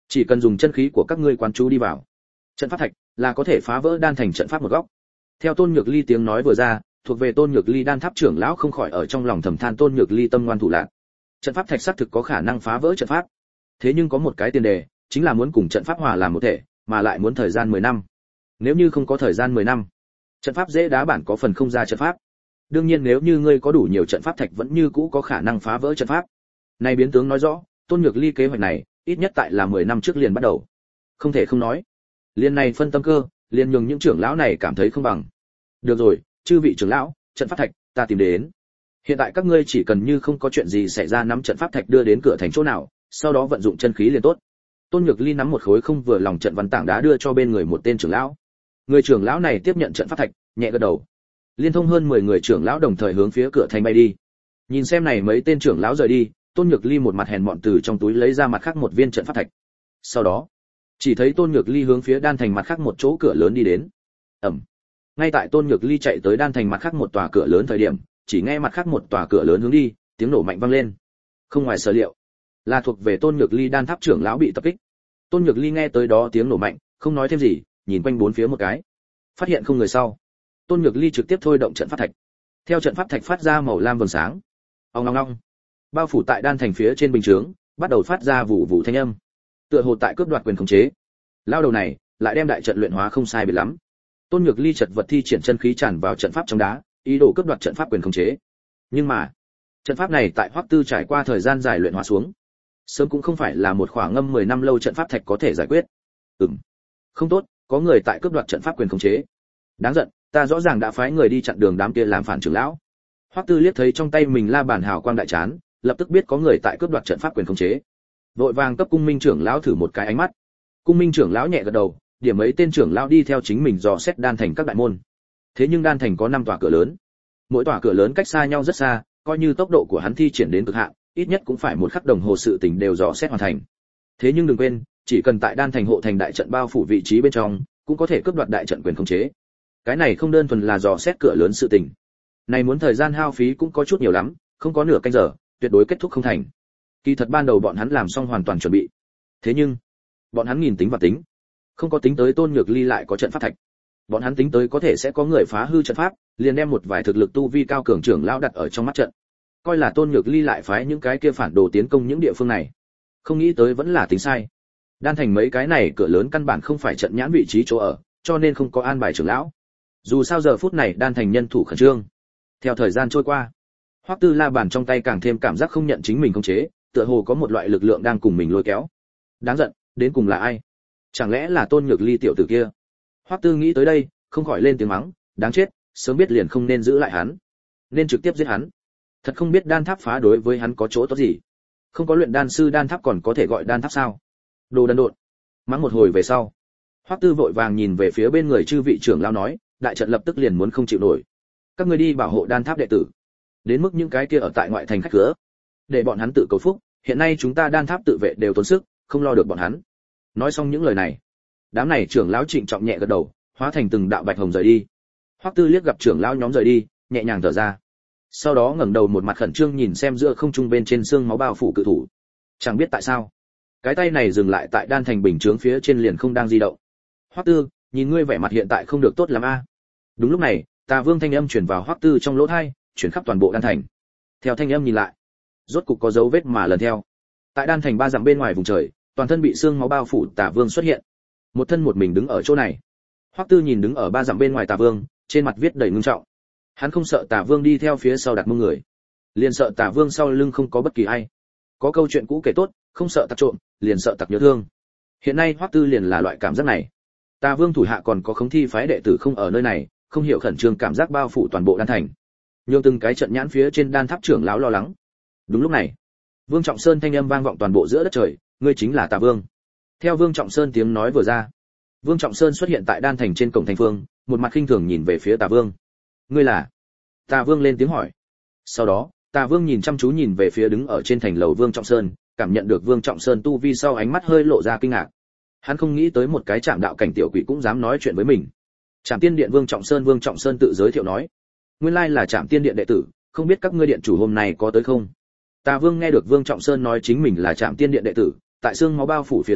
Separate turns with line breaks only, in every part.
chỉ cần dùng chân khí của các ngươi quán chú đi vào, trận pháp thạch là có thể phá vỡ đan thành trận pháp một góc. Theo Tôn Nhược Ly tiếng nói vừa ra, thuộc về Tôn Nhược Ly đan tháp trưởng lão không khỏi ở trong lòng thầm than Tôn Nhược Ly tâm ngoan thủ lạn. Trận pháp thạch xác thực có khả năng phá vỡ trận pháp, thế nhưng có một cái tiền đề, chính là muốn cùng trận pháp hòa làm một thể, mà lại muốn thời gian 10 năm. Nếu như không có thời gian 10 năm, trận pháp dễ đá bản có phần không ra trận pháp. Đương nhiên nếu như ngươi có đủ nhiều trận pháp thạch vẫn như cũ có khả năng phá vỡ trận pháp. Này biến tướng nói rõ, Tôn Nhược Ly kế hoạch này, ít nhất tại là 10 năm trước liền bắt đầu. Không thể không nói, liên này phân tâm cơ, liền nhường những trưởng lão này cảm thấy không bằng. Được rồi, chư vị trưởng lão, trận pháp thạch ta tìm đến. Hiện tại các ngươi chỉ cần như không có chuyện gì xảy ra nắm trận pháp thạch đưa đến cửa thành chỗ nào, sau đó vận dụng chân khí liền tốt. Tôn Nhược Ly nắm một khối không vừa lòng trận văn tảng đá đưa cho bên người một tên trưởng lão. Người trưởng lão này tiếp nhận trận pháp thạch, nhẹ gật đầu. Liên thông hơn 10 người trưởng lão đồng thời hướng phía cửa thành bay đi. Nhìn xem này mấy tên trưởng lão rời đi, Tôn Nhược Ly một mặt hèn mọn từ trong túi lấy ra mặt khác một viên trận pháp thạch. Sau đó, chỉ thấy Tôn Nhược Ly hướng phía đan thành mặt khác một chỗ cửa lớn đi đến. Ầm. Ngay tại Tôn Nhược Ly chạy tới đan thành mặt khác một tòa cửa lớn thời điểm, chỉ nghe mặt khác một tòa cửa lớn hướng đi, tiếng nổ mạnh vang lên. Không ngoài sở liệu, là thuộc về Tôn Nhược Ly đan tháp trưởng lão bị tập kích. Tôn Nhược Ly nghe tới đó tiếng nổ mạnh, không nói thêm gì, nhìn quanh bốn phía một cái, phát hiện không người sau. Tôn Nhược Ly trực tiếp thôi động trận pháp thạch. Theo trận pháp thạch phát ra màu lam vầng sáng, ong ong ong, bao phủ tại đan thành phía trên bình chướng, bắt đầu phát ra vụ vụ thanh âm. Tựa hồ tại cướp đoạt quyền khống chế. Lao đầu này lại đem đại trận luyện hóa không sai biệt lắm. Tôn Nhược Ly chật vật thi triển chân khí tràn vào trận pháp trong đá, ý đồ cướp đoạt trận pháp quyền khống chế. Nhưng mà, trận pháp này tại Hoắc Tư trải qua thời gian dài luyện hóa xuống, sớm cũng không phải là một khoảng ngâm 10 năm lâu trận pháp thạch có thể giải quyết. Không tốt, có người tại cướp đoạt trận pháp quyền khống chế. Đáng giận, ta rõ ràng đã phái người đi chặn đường đám kia làm phản trưởng lão. Hoắc Tư liếc thấy trong tay mình la bàn hào quang đại chán, lập tức biết có người tại cướp đoạt trận pháp quyền khống chế. Vội vàng cấp Cung Minh trưởng lão thử một cái ánh mắt. Cung Minh trưởng lão nhẹ gật đầu, điểm mấy tên trưởng lão đi theo chính mình dò xét đan thành các đại môn. Thế nhưng đan thành có 5 tòa cửa lớn, mỗi tòa cửa lớn cách xa nhau rất xa, coi như tốc độ của hắn thi triển đến cực hạn, ít nhất cũng phải một khắc đồng hồ sự tình đều dò xét hoàn thành. Thế nhưng đừng quên, chỉ cần tại đan thành hộ thành đại trận bao phủ vị trí bên trong, cũng có thể cướp đoạt đại trận quyền khống chế. Cái này không đơn thuần là dò xét cửa lớn sự tình, này muốn thời gian hao phí cũng có chút nhiều lắm, không có nửa canh giờ, tuyệt đối kết thúc không thành. Kỳ thật ban đầu bọn hắn làm xong hoàn toàn chuẩn bị, thế nhưng bọn hắn nhìn tính và tính, không có tính tới Tôn Nhược Ly lại có trận pháp thạch. Bọn hắn tính tới có thể sẽ có người phá hư trận pháp, liền đem một vài thực lực tu vi cao cường trưởng lão đặt ở trong mắt trận, coi là Tôn Nhược Ly lại phái những cái kia phản đồ tiến công những địa phương này. Không nghĩ tới vẫn là tính sai. Đan thành mấy cái này cửa lớn căn bản không phải trận nhãn vị trí chỗ ở, cho nên không có an bài trưởng lão. Dù sao giờ phút này đan thành nhân thủ khẩn trương. Theo thời gian trôi qua, Hoắc Tư la bàn trong tay càng thêm cảm giác không nhận chính mình khống chế, tựa hồ có một loại lực lượng đang cùng mình lôi kéo. Đáng giận, đến cùng là ai? Chẳng lẽ là Tôn Nhược Ly tiểu tử kia? Hoắc Tư nghĩ tới đây, không khỏi lên tiếng mắng, đáng chết, sớm biết liền không nên giữ lại hắn, nên trực tiếp giết hắn. Thật không biết đan tháp phá đối với hắn có chỗ tốt gì. Không có luyện đan sư đan tháp còn có thể gọi đan tháp sao? Đồ đần độn. Mắng một hồi về sau, Hoắc Tư vội vàng nhìn về phía bên người chư vị trưởng lão nói, đại trận lập tức liền muốn không chịu nổi. Các ngươi đi bảo hộ đan tháp đệ tử. Đến mức những cái kia ở tại ngoại thành khách cửa, để bọn hắn tự cầu phúc, hiện nay chúng ta đan tháp tự vệ đều tốn sức, không lo được bọn hắn. Nói xong những lời này, đám này trưởng lão trịnh trọng nhẹ gật đầu, hóa thành từng đạo bạch hồng rời đi. Hoắc Tư liếc gặp trưởng lão nhóm rời đi, nhẹ nhàng thở ra. Sau đó ngẩng đầu một mặt khẩn trương nhìn xem giữa không trung bên trên xương máu bao phủ cự thủ. Chẳng biết tại sao, cái tay này dừng lại tại đan thành bình chướng phía trên liền không đang di động. Hoắc Tư, nhìn ngươi vẻ mặt hiện tại không được tốt lắm a. Đúng lúc này, Tà Vương thanh âm truyền vào Hoắc Tư trong lỗ tai, truyền khắp toàn bộ đan thành. Theo thanh âm nhìn lại, rốt cục có dấu vết mà lần theo. Tại đan thành 3 dặm bên ngoài vùng trời, toàn thân bị xương máu bao phủ Tà Vương xuất hiện. Một thân một mình đứng ở chỗ này. Hoắc Tư nhìn đứng ở 3 dặm bên ngoài Tà Vương, trên mặt viết đầy ngưng trọng. Hắn không sợ Tà Vương đi theo phía sau đặt mông người, liền sợ Tà Vương sau lưng không có bất kỳ ai. Có câu chuyện cũ kể tốt, không sợ tặc trộm, liền sợ tặc nhớ thương. Hiện nay Hoắc Tư liền là loại cảm giác này. Tà Vương thủ hạ còn có Khống Thi phái đệ tử không ở nơi này, không hiểu khẩn trương cảm giác bao phủ toàn bộ đan thành. Nhưng từng cái trận nhãn phía trên đan tháp trưởng lão lo lắng. Đúng lúc này, Vương Trọng Sơn thanh âm vang vọng toàn bộ giữa đất trời, ngươi chính là Tà Vương. Theo Vương Trọng Sơn tiếng nói vừa ra, Vương Trọng Sơn xuất hiện tại đan thành trên cổng thành phương, một mặt khinh thường nhìn về phía Tà Vương. Ngươi là? Tà Vương lên tiếng hỏi. Sau đó, Tà Vương nhìn chăm chú nhìn về phía đứng ở trên thành lầu Vương Trọng Sơn, cảm nhận được Vương Trọng Sơn tu vi sau ánh mắt hơi lộ ra kinh ngạc. Hắn không nghĩ tới một cái Trảm đạo cảnh tiểu quỷ cũng dám nói chuyện với mình. Trảm Tiên Điện Vương Trọng Sơn tự giới thiệu nói, nguyên lai là Trảm Tiên Điện đệ tử, không biết các ngươi điện chủ hôm nay có tới không? Tà Vương nghe được Vương Trọng Sơn nói chính mình là Trảm Tiên Điện đệ tử, tại xương máu bao phủ phía dưới,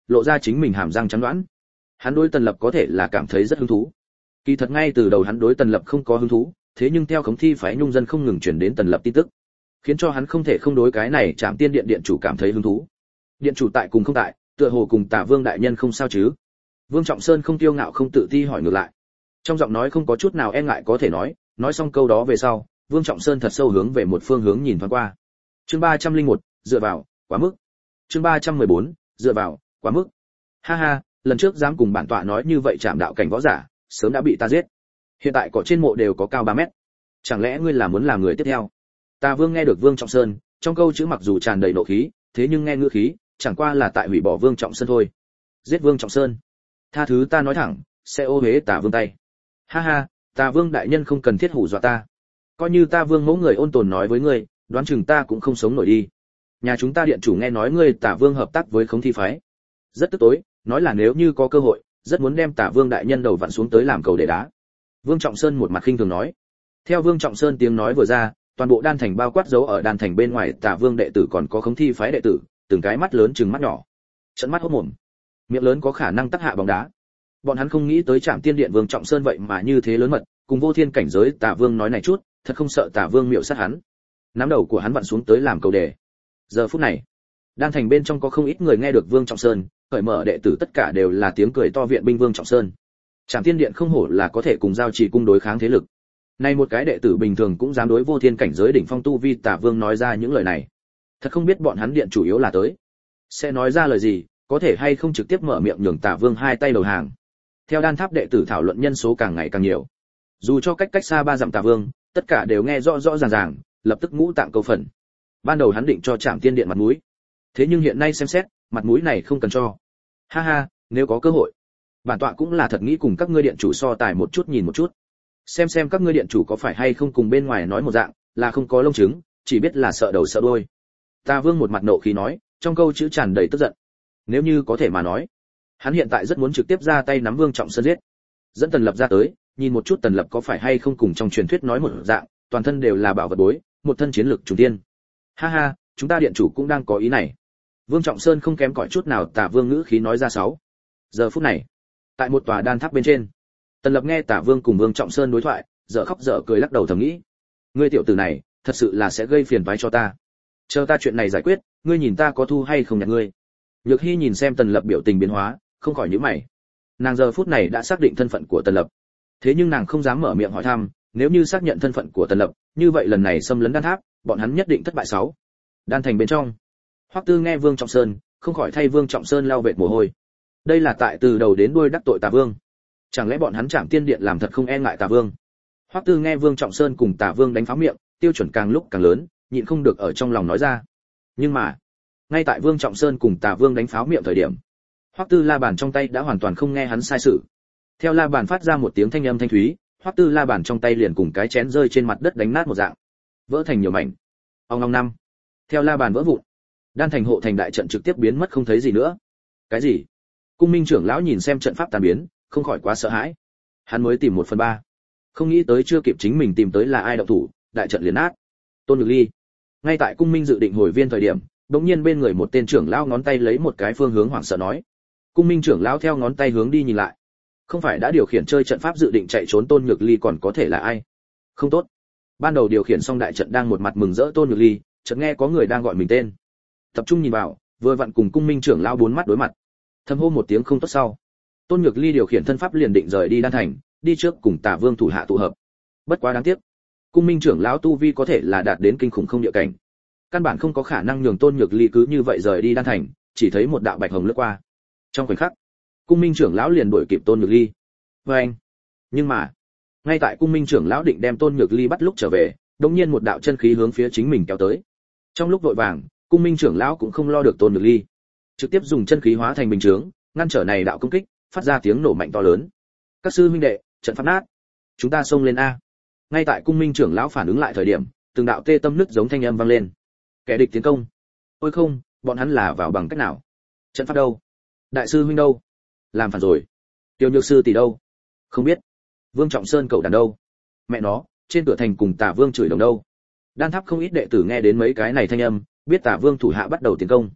lộ ra chính mình hàm răng trắng đoán. Hắn đối Tần Lập có thể là cảm thấy rất hứng thú. Kỳ thật ngay từ đầu hắn đối Tần Lập không có hứng thú, thế nhưng theo khống thi phái nhung dân không ngừng truyền đến Tần Lập tin tức, khiến cho hắn không thể không đối cái này Trảm Tiên Điện điện chủ cảm thấy hứng thú. Điện chủ tại cùng không tại, tựa hồ cùng Tả Vương đại nhân không sao chứ? Vương Trọng Sơn không tiêu ngạo không tự ti hỏi ngược lại. Trong giọng nói không có chút nào e ngại có thể nói xong câu đó về sau, Vương Trọng Sơn thật sâu hướng về một phương hướng nhìn thoáng qua. Chương 301, dựa vào, quá mức. Chương 314, dựa vào, quá mức. Ha ha, lần trước dám cùng bản tọa nói như vậy Trảm đạo cảnh võ giả, sớm đã bị ta giết. Hiện tại cỏ trên mộ đều có cao 3 mét. Chẳng lẽ ngươi là muốn làm người tiếp theo? Tà Vương nghe được Vương Trọng Sơn, trong câu chữ mặc dù tràn đầy nộ khí, thế nhưng nghe ngữ khí, chẳng qua là tại hủy bỏ Vương Trọng Sơn thôi. Giết Vương Trọng Sơn. Tha thứ ta nói thẳng, sẽ ô uế Tà Vương tay. Ha ha, Tà Vương đại nhân không cần thiết hù dọa ta. Coi như ta Vương mẫu người ôn tồn nói với ngươi, đoán chừng ta cũng không sống nổi đi. Nhà chúng ta điện chủ nghe nói ngươi Tà Vương hợp tác với khống thi phái, rất tức tối, nói là nếu như có cơ hội, rất muốn đem Tà Vương đại nhân đầu vặn xuống tới làm cầu để đá. Vương Trọng Sơn một mặt khinh thường nói. Theo Vương Trọng Sơn tiếng nói vừa ra, toàn bộ đan thành bao quát dấu ở đan thành bên ngoài Tà Vương đệ tử còn có khống thi phái đệ tử, từng cái mắt lớn trừng mắt nhỏ, trận mắt hốt mồm, miệng lớn có khả năng tắc hạ bóng đá. Bọn hắn không nghĩ tới Trảm Tiên Điện Vương Trọng Sơn vậy mà như thế lớn mật, cùng vô thiên cảnh giới Tà Vương nói này chút, thật không sợ Tà Vương miệu sát hắn. Nắm đầu của hắn vặn xuống tới làm cầu đề. Giờ phút này, đan thành bên trong có không ít người nghe được Vương Trọng Sơn, cởi mở đệ tử tất cả đều là tiếng cười to viện binh Vương Trọng Sơn. Trảm Tiên Điện không hổ là có thể cùng giao trì cung đối kháng thế lực. Nay một cái đệ tử bình thường cũng dám đối vô thiên cảnh giới đỉnh phong tu vi Tà Vương nói ra những lời này. Thật không biết bọn hắn điện chủ yếu là tới sẽ nói ra lời gì, có thể hay không trực tiếp mở miệng nhường Tà Vương hai tay đầu hàng. Theo đan tháp đệ tử thảo luận nhân số càng ngày càng nhiều. Dù cho cách xa 3 dặm Tà Vương, tất cả đều nghe rõ rõ ràng, lập tức ngũ tạng câu phần. Ban đầu hắn định cho Trảm Tiên Điện mặt mũi, thế nhưng hiện nay xem xét, mặt mũi này không cần cho. Ha ha, nếu có cơ hội, bản tọa cũng là thật nghĩ cùng các ngươi điện chủ so tài một chút nhìn một chút. Xem các ngươi điện chủ có phải hay không cùng bên ngoài nói một dạng, là không có lông trứng, chỉ biết là sợ đầu sợ đuôi. Tà Vương một mặt nộ khí nói, trong câu chữ tràn đầy tức giận. Nếu như có thể mà nói, hắn hiện tại rất muốn trực tiếp ra tay nắm Vương Trọng Sơn giết. Dẫn Tần Lập ra tới, nhìn một chút Tần Lập có phải hay không cùng trong truyền thuyết nói một dạng, toàn thân đều là bảo vật bối, một thân chiến lực trùng tiên. Ha ha, chúng ta điện chủ cũng đang có ý này. Vương Trọng Sơn không kém cỏi chút nào Tả Vương ngữ khí nói ra 6. Giờ phút này, tại một tòa đan tháp bên trên, Tần Lập nghe Tả Vương cùng Vương Trọng Sơn đối thoại, dở khóc dở cười lắc đầu thầm nghĩ, ngươi tiểu tử này, thật sự là sẽ gây phiền toái cho ta. Chờ ta chuyện này giải quyết, ngươi nhìn ta có thu hay không nhặt ngươi. Nhược Hi nhìn xem Tần Lập biểu tình biến hóa, không khỏi nhíu mày. Nàng giờ phút này đã xác định thân phận của Tần Lập, thế nhưng nàng không dám mở miệng hỏi thăm, nếu như xác nhận thân phận của Tần Lập, như vậy lần này xâm lấn đan tháp, bọn hắn nhất định thất bại 6. Đan thành bên trong, Hoắc Tư nghe Vương Trọng Sơn, không khỏi thay Vương Trọng Sơn lau vệt mồ hôi. Đây là tại từ đầu đến đuôi đắc tội Tà Vương. Chẳng lẽ bọn hắn Trảm Tiên Điện làm thật không e ngại Tà Vương? Hoắc Tư nghe Vương Trọng Sơn cùng Tà Vương đánh pháo miệng, tiêu chuẩn càng lúc càng lớn, nhịn không được ở trong lòng nói ra. Nhưng mà, ngay tại Vương Trọng Sơn cùng Tà Vương đánh pháo miệng thời điểm, Hoắc Tư la bàn trong tay đã hoàn toàn không nghe hắn sai sự. Theo la bàn phát ra một tiếng thanh âm thanh thúy, Hoắc Tư la bàn trong tay liền cùng cái chén rơi trên mặt đất đánh nát một dạng, vỡ thành nhiều mảnh. Ong năm. Theo la bàn vỡ vụn, đan thành hộ thành đại trận trực tiếp biến mất không thấy gì nữa. Cái gì? Cung Minh trưởng lão nhìn xem trận pháp tan biến, không khỏi quá sợ hãi. Hắn mới tìm 1/3, không nghĩ tới chưa kịp chính mình tìm tới là ai động thủ, đại trận liền nát. Tôn Nhược Ly, ngay tại Cung Minh dự định hồi viên thời điểm, đột nhiên bên người một tên trưởng lão ngón tay lấy một cái phương hướng hoảng sợ nói. Cung Minh trưởng lão theo ngón tay hướng đi nhìn lại, không phải đã điều khiển chơi trận pháp dự định chạy trốn Tôn Nhược Ly còn có thể là ai? Không tốt. Ban đầu điều khiển xong đại trận đang một mặt mừng rỡ Tôn Nhược Ly, chợt nghe có người đang gọi mình tên. Tập trung nhìn vào, vừa vặn cùng Cung Minh trưởng lão bốn mắt đối mặt. Thầm hô một tiếng không tốt sau, Tôn Nhược Ly điều khiển thân pháp liền định rời đi đan thành, đi trước cùng Tả Vương thủ hạ tụ hợp. Bất quá đáng tiếc, Cung Minh trưởng lão tu vi có thể là đạt đến kinh khủng không địa cảnh, căn bản không có khả năng nhường Tôn Nhược Ly cứ như vậy rời đi đan thành, chỉ thấy một đạo bạch hồng lướt qua. Trong khoảnh khắc, Cung Minh trưởng lão liền đuổi kịp Tôn Nhược Ly. Anh. Nhưng mà, ngay tại Cung Minh trưởng lão định đem Tôn Nhược Ly bắt lúc trở về, đột nhiên một đạo chân khí hướng phía chính mình kéo tới. Trong lúc vội vàng, Cung Minh trưởng lão cũng không lo được Tôn Nhược Ly, trực tiếp dùng chân khí hóa thành bình chướng, ngăn trở này đạo công kích, phát ra tiếng nổ mạnh to lớn. Các sư huynh đệ, trận pháp nát, chúng ta xông lên a. Ngay tại Cung Minh trưởng lão phản ứng lại thời điểm, từng đạo tê tâm nứt giống thanh âm vang lên. Kẻ địch tiến công. Ôi không, bọn hắn là vào bằng cách nào? Trận pháp đâu? Đại sư huynh đâu? Làm phản rồi. Tiêu Nhược sư tỷ đâu? Không biết. Vương Trọng Sơn cậu đàn đâu? Mẹ nó, trên cửa thành cùng Tả Vương chửi đồng đâu? Đan tháp không ít đệ tử nghe đến mấy cái này thanh âm, biết Tả Vương thủ hạ bắt đầu tiến công.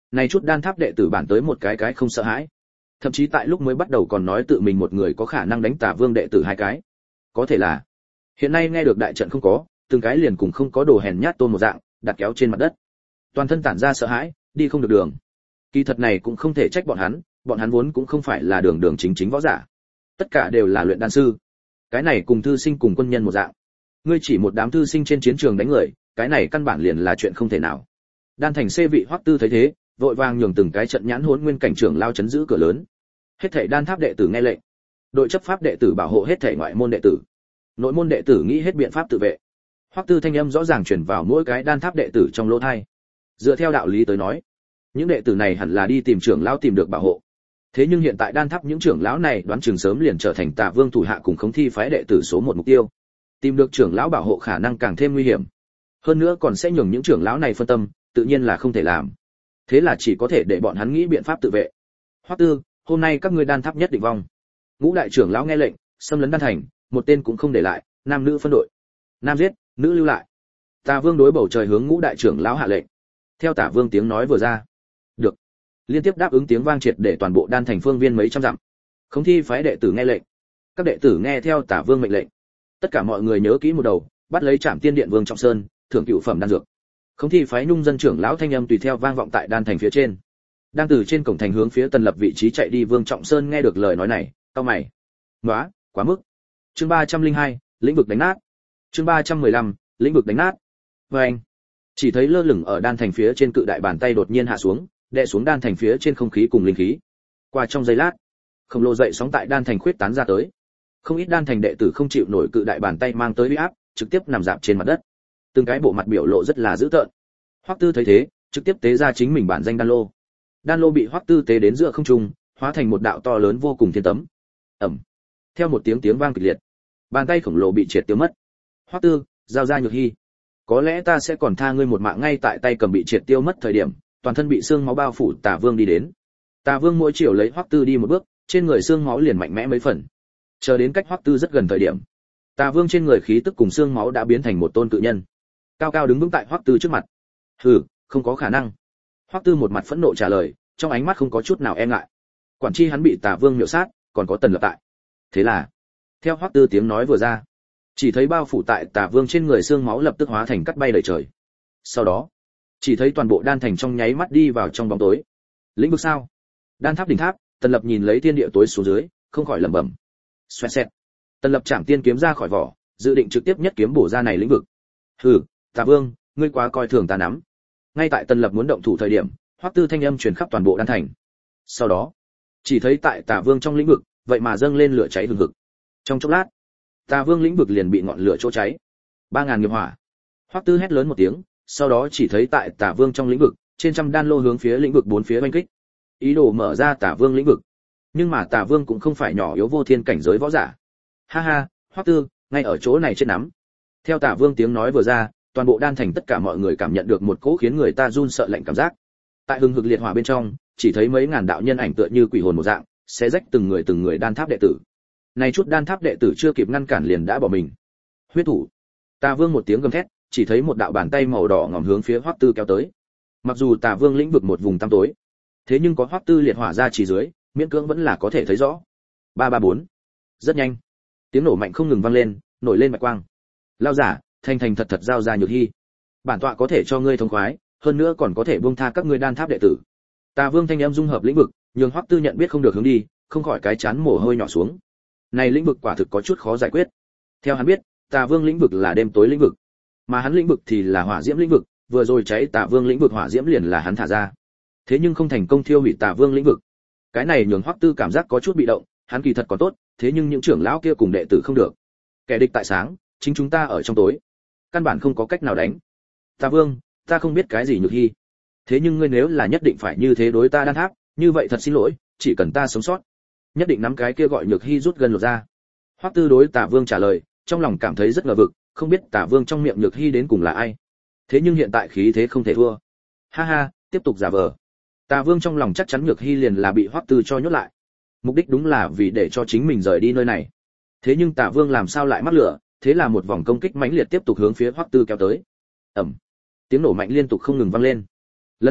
Này chút đan tháp đệ tử bản tới một cái không sợ hãi, thậm chí tại lúc mới bắt đầu còn nói tự mình một người có khả năng đánh Tả Vương đệ tử hai cái. Có thể là hiện nay nghe được đại trận không có, từng cái liền cùng không có đồ hèn nhát tôn một dạng, đặt kéo trên mặt đất, toàn thân tản ra sợ hãi, đi không được đường. Kỳ thật này cũng không thể trách bọn hắn vốn cũng không phải là đường đường chính chính võ giả, tất cả đều là luyện đan sư. Cái này cùng thư sinh cùng quân nhân một dạng, ngươi chỉ một đám thư sinh trên chiến trường đánh người, cái này căn bản liền là chuyện không thể nào. Đan thành xê vị Hoắc Tư thấy thế, vội vàng nhường từng cái trận nhãn hỗn nguyên cảnh trưởng lao chấn giữ cửa lớn. Hết thảy đan tháp đệ tử nghe lệnh, đội chấp pháp đệ tử bảo hộ hết thảy ngoại môn đệ tử, nội môn đệ tử nghĩ hết biện pháp tự vệ. Hoắc Tư thanh âm rõ ràng truyền vào mỗi cái đan tháp đệ tử trong lỗ tai. Dựa theo đạo lý tới nói, những đệ tử này hẳn là đi tìm trưởng lão tìm được bảo hộ. Thế nhưng hiện tại đan tháp những trưởng lão này đoán chừng sớm liền trở thành Tả Vương thủ hạ cùng Khống Thi phái đệ tử số 1 mục tiêu. Tìm được trưởng lão bảo hộ khả năng càng thêm nguy hiểm. Hơn nữa còn sẽ nhường những trưởng lão này phân tâm, tự nhiên là không thể làm. Thế là chỉ có thể để bọn hắn nghĩ biện pháp tự vệ. Hoắc Tư, hôm nay các ngươi đan tháp nhất định vong. Ngũ đại trưởng lão nghe lệnh, xâm lấn đan thành, một tên cũng không để lại, nam nữ phân đội. Nam giết, nữ lưu lại. Tả Vương đối bầu trời hướng ngũ đại trưởng lão hạ lệnh. Theo Tả Vương tiếng nói vừa ra, được. Liên tiếp đáp ứng tiếng vang triệt để toàn bộ đan thành phương viên mấy trăm dặm. Khống Thi phái đệ tử nghe lệnh. Các đệ tử nghe theo Tả Vương mệnh lệnh. Tất cả mọi người nhớ kỹ một đầu, bắt lấy Trảm Tiên Điện Vương Trọng Sơn, thưởng cựu phẩm đan dược. Khống Thi phái nhung dân trưởng lão thanh âm tùy theo vang vọng tại đan thành phía trên. Đang từ trên cổng thành hướng phía Tần Lập vị trí chạy đi Vương Trọng Sơn nghe được lời nói này, cau mày. "Nóa, quá mức." Chương 302, lĩnh vực đánh nát. Chương 315, lĩnh vực đánh nát. Oeng. Chỉ thấy lơ lửng ở đan thành phía trên cự đại bàn tay đột nhiên hạ xuống, đè xuống đan thành phía trên không khí cùng linh khí. Qua trong giây lát, khổng lồ dậy sóng tại đan thành khuyết tán ra tới. Không ít đan thành đệ tử không chịu nổi cự đại bàn tay mang tới uy áp, trực tiếp nằm rạp trên mặt đất. Từng cái bộ mặt biểu lộ rất là dữ tợn. Hoắc Tư thấy thế, trực tiếp tế ra chính mình bản danh đan lô. Đan lô bị Hoắc Tư tế đến giữa không trung, hóa thành một đạo to lớn vô cùng thiên tấm. Ầm. Theo một tiếng vang kịch liệt, bàn tay khổng lồ bị triệt tiêu mất. Hoắc Tư, giao ra Nhược Hy. Có lẽ ta sẽ còn tha ngươi một mạng. Ngay tại tay cầm bị triệt tiêu mất thời điểm, toàn thân bị xương máu bao phủ Tả Vương đi đến. Tả Vương mỗi chiều lấy Hoắc Tư đi một bước, trên người xương máu liền mạnh mẽ mấy phần. Chờ đến cách Hoắc Tư rất gần thời điểm, Tả Vương trên người khí tức cùng xương máu đã biến thành một tôn cự nhân, cao cao đứng vững tại Hoắc Tư trước mặt. Hừ, không có khả năng. Hoắc Tư một mặt phẫn nộ trả lời, trong ánh mắt không có chút nào e ngại. Quản chi hắn bị Tả Vương miểu sát, còn có Tần Lập tại. Thế là, theo Hoắc Tư tiếng nói vừa ra, chỉ thấy bao phủ tại Tả Vương trên người xương máu lập tức hóa thành cắt bay đầy trời. Sau đó, chỉ thấy toàn bộ đan thành trong nháy mắt đi vào trong bóng tối. Lĩnh vực sao? Đan tháp đỉnh tháp, Tần Lập nhìn lấy thiên địa tối xuống dưới, không khỏi lẩm bẩm. Xoẹt xẹt. Tần Lập Trảm Tiên kiếm ra khỏi vỏ, dự định trực tiếp nhất kiếm bổ ra này lĩnh vực. Hừ, Tả Vương, ngươi quá coi thường ta nắm. Ngay tại Tần Lập muốn động thủ thời điểm, Hoắc Tư thanh âm truyền khắp toàn bộ đan thành. Sau đó, chỉ thấy tại Tả Vương trong lĩnh vực, vậy mà dâng lên lửa cháy hừng hực. Trong chốc lát, Tả Vương lĩnh vực liền bị ngọn lửa chỗ cháy. 3000 nghiệp hỏa. Hoắc Tư hét lớn một tiếng, sau đó chỉ thấy tại Tả Vương trong lĩnh vực, trên trăm đan lô hướng phía lĩnh vực bốn phía oanh kích, ý đồ mở ra Tả Vương lĩnh vực. Nhưng mà Tả Vương cũng không phải nhỏ yếu vô thiên cảnh giới võ giả. Ha ha, Hoắc Tư, ngay ở chỗ này chết nắm. Theo Tả Vương tiếng nói vừa ra, toàn bộ đan thành tất cả mọi người cảm nhận được một cỗ khiến người ta run sợ lạnh cảm giác. Tại hừng hực liệt hỏa bên trong, chỉ thấy mấy ngàn đạo nhân ảnh tựa như quỷ hồn một dạng, xé rách từng người đan tháp đệ tử. Này chút đan tháp đệ tử chưa kịp ngăn cản liền đã bỏ mình. Huyết thủ. Tả Vương một tiếng gầm thét, chỉ thấy một đạo bàn tay màu đỏ ngòm hướng phía Hoắc Tư kéo tới. Mặc dù Tả Vương lĩnh vực một vùng tăm tối, thế nhưng có Hoắc Tư liệt hỏa ra chỉ dưới, miễn cưỡng vẫn là có thể thấy rõ. 334. Rất nhanh, tiếng nổ mạnh không ngừng vang lên, nổi lên bạch quang. Lao giả, thành thật giao ra Nhược Hy. Bản tọa có thể cho ngươi thông khoái, hơn nữa còn có thể buông tha các ngươi đan tháp đệ tử. Tả Vương thanh âm dung hợp lĩnh vực, nhường Hoắc Tư nhận biết không được hướng đi, không khỏi cái chán mồ hôi nhỏ xuống. Này lĩnh vực quả thực có chút khó giải quyết. Theo hắn biết, Tả Vương lĩnh vực là đêm tối lĩnh vực, mà hắn lĩnh vực thì là hỏa diễm lĩnh vực, vừa rồi cháy Tả Vương lĩnh vực hỏa diễm liền là hắn thả ra. Thế nhưng không thành công thiêu hủy Tả Vương lĩnh vực. Cái này nhường Hoắc Tư cảm giác có chút bị động, hắn kỳ thật còn tốt, thế nhưng những trưởng lão kia cùng đệ tử không được. Kẻ địch tại sáng, chính chúng ta ở trong tối, căn bản không có cách nào đánh. Tả Vương, ta không biết cái gì Nhược Hy, thế nhưng ngươi nếu là nhất định phải như thế đối ta đan tháp, như vậy thật xin lỗi, chỉ cần ta sống sót, nhất định nắm cái kia gọi Nhược Hy rút gần lột ra. Hoắc Tư đối Tả Vương trả lời, trong lòng cảm thấy rất ngờ vực, không biết Tả Vương trong miệng Nhược Hy đến cùng là ai. Thế nhưng hiện tại khí thế không thể thua. Ha ha, tiếp tục giả vờ. Tả Vương trong lòng chắc chắn Nhược Hy liền là bị Hoắc Tư cho nhốt lại. Mục đích đúng là vì để cho chính mình rời đi nơi này. Thế nhưng Tả Vương làm sao lại mắc lửa, thế là một vòng công kích mãnh liệt tiếp tục hướng phía Hoắc Tư kéo tới. Ầm. Tiếng nổ mạnh liên tục không ngừng vang lên. Lần này,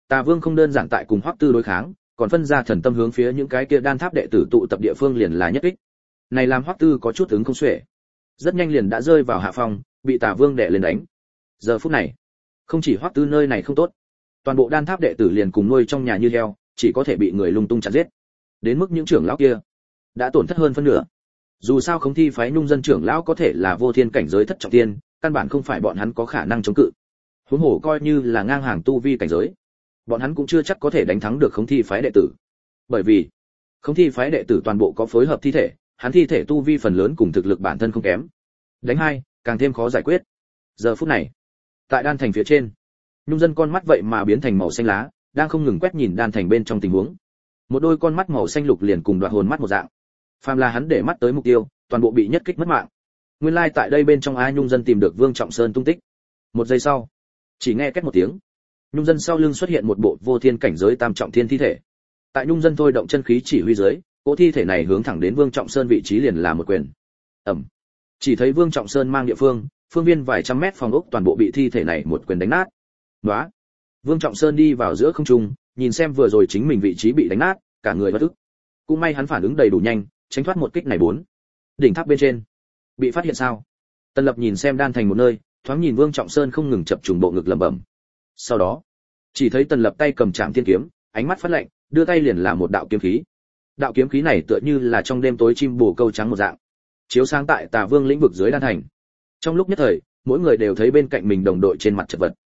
Tà Vương không đơn giản tại cùng Hoắc Tư đối kháng, còn phân ra thần tâm hướng phía những cái kia đan tháp đệ tử tụ tập địa phương liền là nhất kích. Này làm Hoắc Tư có chút ứng không xuể, rất nhanh liền đã rơi vào hạ phong, bị Tà Vương đè lên đánh. Giờ phút này, không chỉ Hoắc Tư nơi này không tốt, toàn bộ đan tháp đệ tử liền cùng nuôi trong nhà như heo, chỉ có thể bị người lung tung chặt giết. Đến mức những trưởng lão kia đã tổn thất hơn phân nửa. Dù sao Khống Thi phái Nhung dân trưởng lão có thể là vô thiên cảnh giới thất trọng thiên, căn bản không phải bọn hắn có khả năng chống cự. Huống hồ coi như là ngang hàng tu vi cảnh giới, bọn hắn cũng chưa chắc có thể đánh thắng được Khống Thi phái đệ tử. Bởi vì Khống Thi phái đệ tử toàn bộ có phối hợp thi thể, hắn thi thể tu vi phần lớn cùng thực lực bản thân không kém. Đánh hai, càng thêm khó giải quyết. Giờ phút này, tại đan thành phía trên, Nhung dân con mắt vậy mà biến thành màu xanh lá, đang không ngừng quét nhìn đan thành bên trong tình huống. Một đôi con mắt màu xanh lục liền cùng đoạt hồn mắt một dạng. Phàm là hắn để mắt tới mục tiêu, toàn bộ bị nhất kích mất mạng. Nguyên lai tại đây bên trong Nhung dân tìm được Vương Trọng Sơn tung tích. Một giây sau, chỉ nghe két một tiếng, Nhung dân sau lưng xuất hiện một bộ vô thiên cảnh giới tam trọng thiên thi thể. Tại Nhung dân thôi động chân khí chỉ huy dưới, cỗ thi thể này hướng thẳng đến Vương Trọng Sơn vị trí liền là một quyền. Ầm. Chỉ thấy Vương Trọng Sơn mang địa phương viên vài trăm mét phòng ốc toàn bộ bị thi thể này một quyền đánh nát. Nóa. Vương Trọng Sơn đi vào giữa không trung, nhìn xem vừa rồi chính mình vị trí bị đánh nát, cả người bất ức. Cũng may hắn phản ứng đầy đủ nhanh, tránh thoát một kích này bốn. Đỉnh tháp bên trên, bị phát hiện sao? Tần Lập nhìn xem đan thành một nơi, thoáng nhìn Vương Trọng Sơn không ngừng chập trùng bộ ngực lẩm bẩm. Sau đó, chỉ thấy Tần Lập tay cầm Trảm Thiên kiếm, ánh mắt phát lạnh, đưa tay liền là một đạo kiếm khí. Đạo kiếm khí này tựa như là trong đêm tối chim bồ câu trắng một dạng, chiếu sáng tại Tà Vương lĩnh vực dưới đan thành. Trong lúc nhất thời, mỗi người đều thấy bên cạnh mình đồng đội trên mặt chật vật.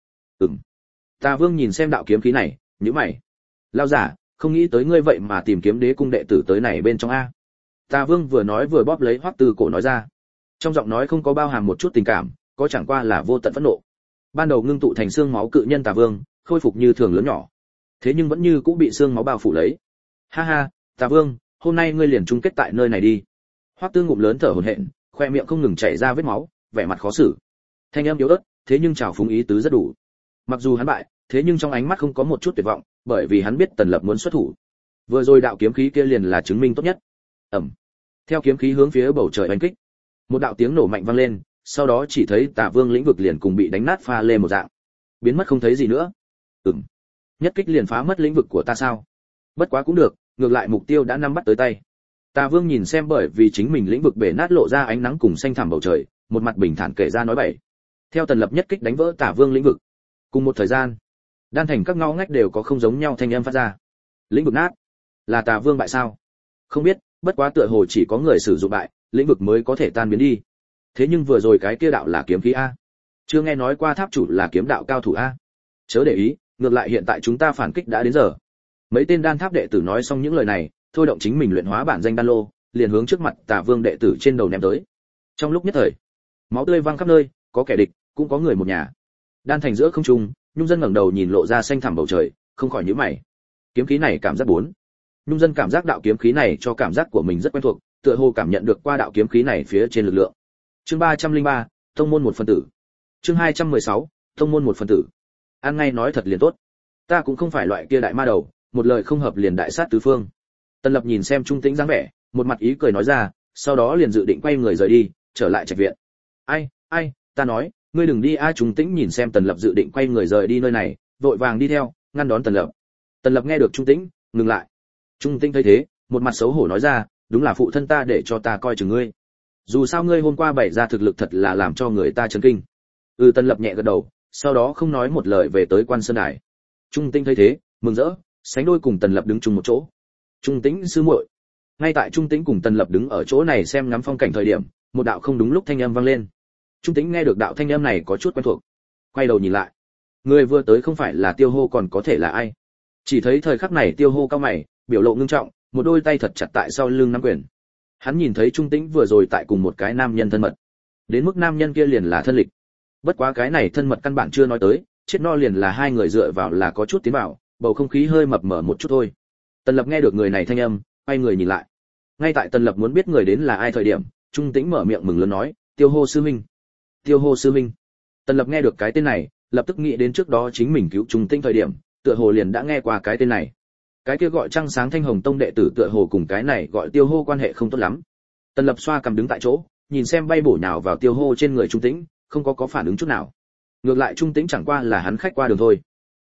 Tà Vương nhìn xem đạo kiếm khí này, nhíu mày. Lão giả, không nghĩ tới ngươi vậy mà tìm kiếm Đế cung đệ tử tới này bên trong a. Tà Vương vừa nói vừa bóp lấy Hoắc Tư cổ nói ra. Trong giọng nói không có bao hàm một chút tình cảm, có chẳng qua là vô tận phẫn nộ. Ban đầu ngưng tụ thành xương máu cự nhân Tà Vương, khôi phục như thường lớn nhỏ. Thế nhưng vẫn như cũng bị xương máu bao phủ lấy. Ha ha, Tà Vương, hôm nay ngươi liền chung kết tại nơi này đi. Hoắc Tư ngụm lớn thở hổn hển, khoe miệng không ngừng chảy ra vết máu, vẻ mặt khó xử. Thanh âm yếu ớt, thế nhưng trào phúng ý tứ rất đủ. Mặc dù hắn bại, thế nhưng trong ánh mắt không có một chút tuyệt vọng, bởi vì hắn biết Tần Lập muốn xuất thủ. Vừa rồi đạo kiếm khí kia liền là chứng minh tốt nhất. Ầm. Theo kiếm khí hướng phía bầu trời đánh kích, một đạo tiếng nổ mạnh vang lên, sau đó chỉ thấy Tà Vương lĩnh vực liền cùng bị đánh nát pha lê một dạng, biến mất không thấy gì nữa. Nhất kích liền phá mất lĩnh vực của ta sao? Bất quá cũng được, ngược lại mục tiêu đã nắm bắt tới tay. Tà Vương nhìn xem bởi vì chính mình lĩnh vực bể nát lộ ra ánh nắng cùng xanh thẳm bầu trời, một mặt bình thản kể ra nói bậy. Theo Tần Lập nhất kích đánh vỡ Tà Vương lĩnh vực, cùng một thời gian, đan thành các ngõ ngách đều có không giống nhau thanh âm phát ra. Lĩnh vực nát, là Tà Vương bại sao? Không biết, bất quá tựa hồ chỉ có người sử dụng bại, lĩnh vực mới có thể tan biến đi. Thế nhưng vừa rồi cái kia đạo là kiếm khí a. Chưa nghe nói qua tháp chủ là kiếm đạo cao thủ a. Chớ để ý, ngược lại hiện tại chúng ta phản kích đã đến giờ. Mấy tên đan tháp đệ tử nói xong những lời này, thôi động chính mình luyện hóa bản danh đan lô, liền hướng trước mặt Tà Vương đệ tử trên đầu ném tới. Trong lúc nhất thời, máu tươi văng khắp nơi, có kẻ địch, cũng có người một nhà. Đan thành giữa không trung, Nhung dân ngẩng đầu nhìn lộ ra xanh thẳm bầu trời, không khỏi nhíu mày. Kiếm khí này cảm giác bốn. Nhung dân cảm giác đạo kiếm khí này cho cảm giác của mình rất quen thuộc, tựa hồ cảm nhận được qua đạo kiếm khí này phía trên lực lượng. Chương 303, tông môn một phân tử. Chương 216, tông môn một phân tử. An ngay nói thật liền tốt. Ta cũng không phải loại kia đại ma đầu, một lời không hợp liền đại sát tứ phương. Tần Lập nhìn xem trung tĩnh dáng vẻ, một mặt ý cười nói ra, sau đó liền dự định quay người rời đi, trở lại trạch viện. Ai, ta nói, ngươi đừng đi a. Trung tĩnh nhìn xem Tần Lập dự định quay người rời đi nơi này, vội vàng đi theo, ngăn đón Tần Lập. Tần Lập nghe được Trung tĩnh, ngừng lại. Trung tĩnh thấy thế, một mặt xấu hổ nói ra, đúng là phụ thân ta để cho ta coi chừng ngươi. Dù sao ngươi hôm qua bày ra thực lực thật là làm cho người ta chấn kinh. Tần Lập nhẹ gật đầu, sau đó không nói một lời về tới Quan Sơn Đài. Trung tĩnh thấy thế, mừng rỡ, sánh đôi cùng Tần Lập đứng chung một chỗ. Trung tĩnh sư muội. Ngay tại Trung tĩnh cùng Tần Lập đứng ở chỗ này xem ngắm phong cảnh thời điểm, một đạo không đúng lúc thanh âm vang lên. Trung tĩnh nghe được đạo thanh âm này có chút quen thuộc, quay đầu nhìn lại, người vừa tới không phải là Tiêu Hô còn có thể là ai? Chỉ thấy thời khắc này Tiêu Hô cao mày, biểu lộ ngưng trọng, một đôi tay thật chặt tại sau lưng nắm quyền. Hắn nhìn thấy Trung tĩnh vừa rồi tại cùng một cái nam nhân thân mật, đến mức nam nhân kia liền là thân lịch. Bất quá cái này thân mật căn bản chưa nói tới, chết no liền là hai người dựa vào là có chút tiến vào, bầu không khí hơi mập mờ một chút thôi. Tần Lập nghe được người này thanh âm, quay người nhìn lại. Ngay tại Tần Lập muốn biết người đến là ai thời điểm, Trung tĩnh mở miệng mừng lớn nói, Tiêu Hô sư huynh. Tiêu Hô sư huynh. Tần Lập nghe được cái tên này, lập tức nghĩ đến trước đó chính mình cứu Trung tĩnh thời điểm, tựa hồ liền đã nghe qua cái tên này. Cái kia gọi Trăng Sáng Thanh Hồng Tông đệ tử tựa hồ cùng cái này gọi Tiêu Hô quan hệ không tốt lắm. Tần Lập xoa cằm đứng tại chỗ, nhìn xem bay bổ nhào vào Tiêu Hô trên người Trung tĩnh, không có phản ứng chút nào. Ngược lại Trung tĩnh chẳng qua là hắn khách qua đường thôi.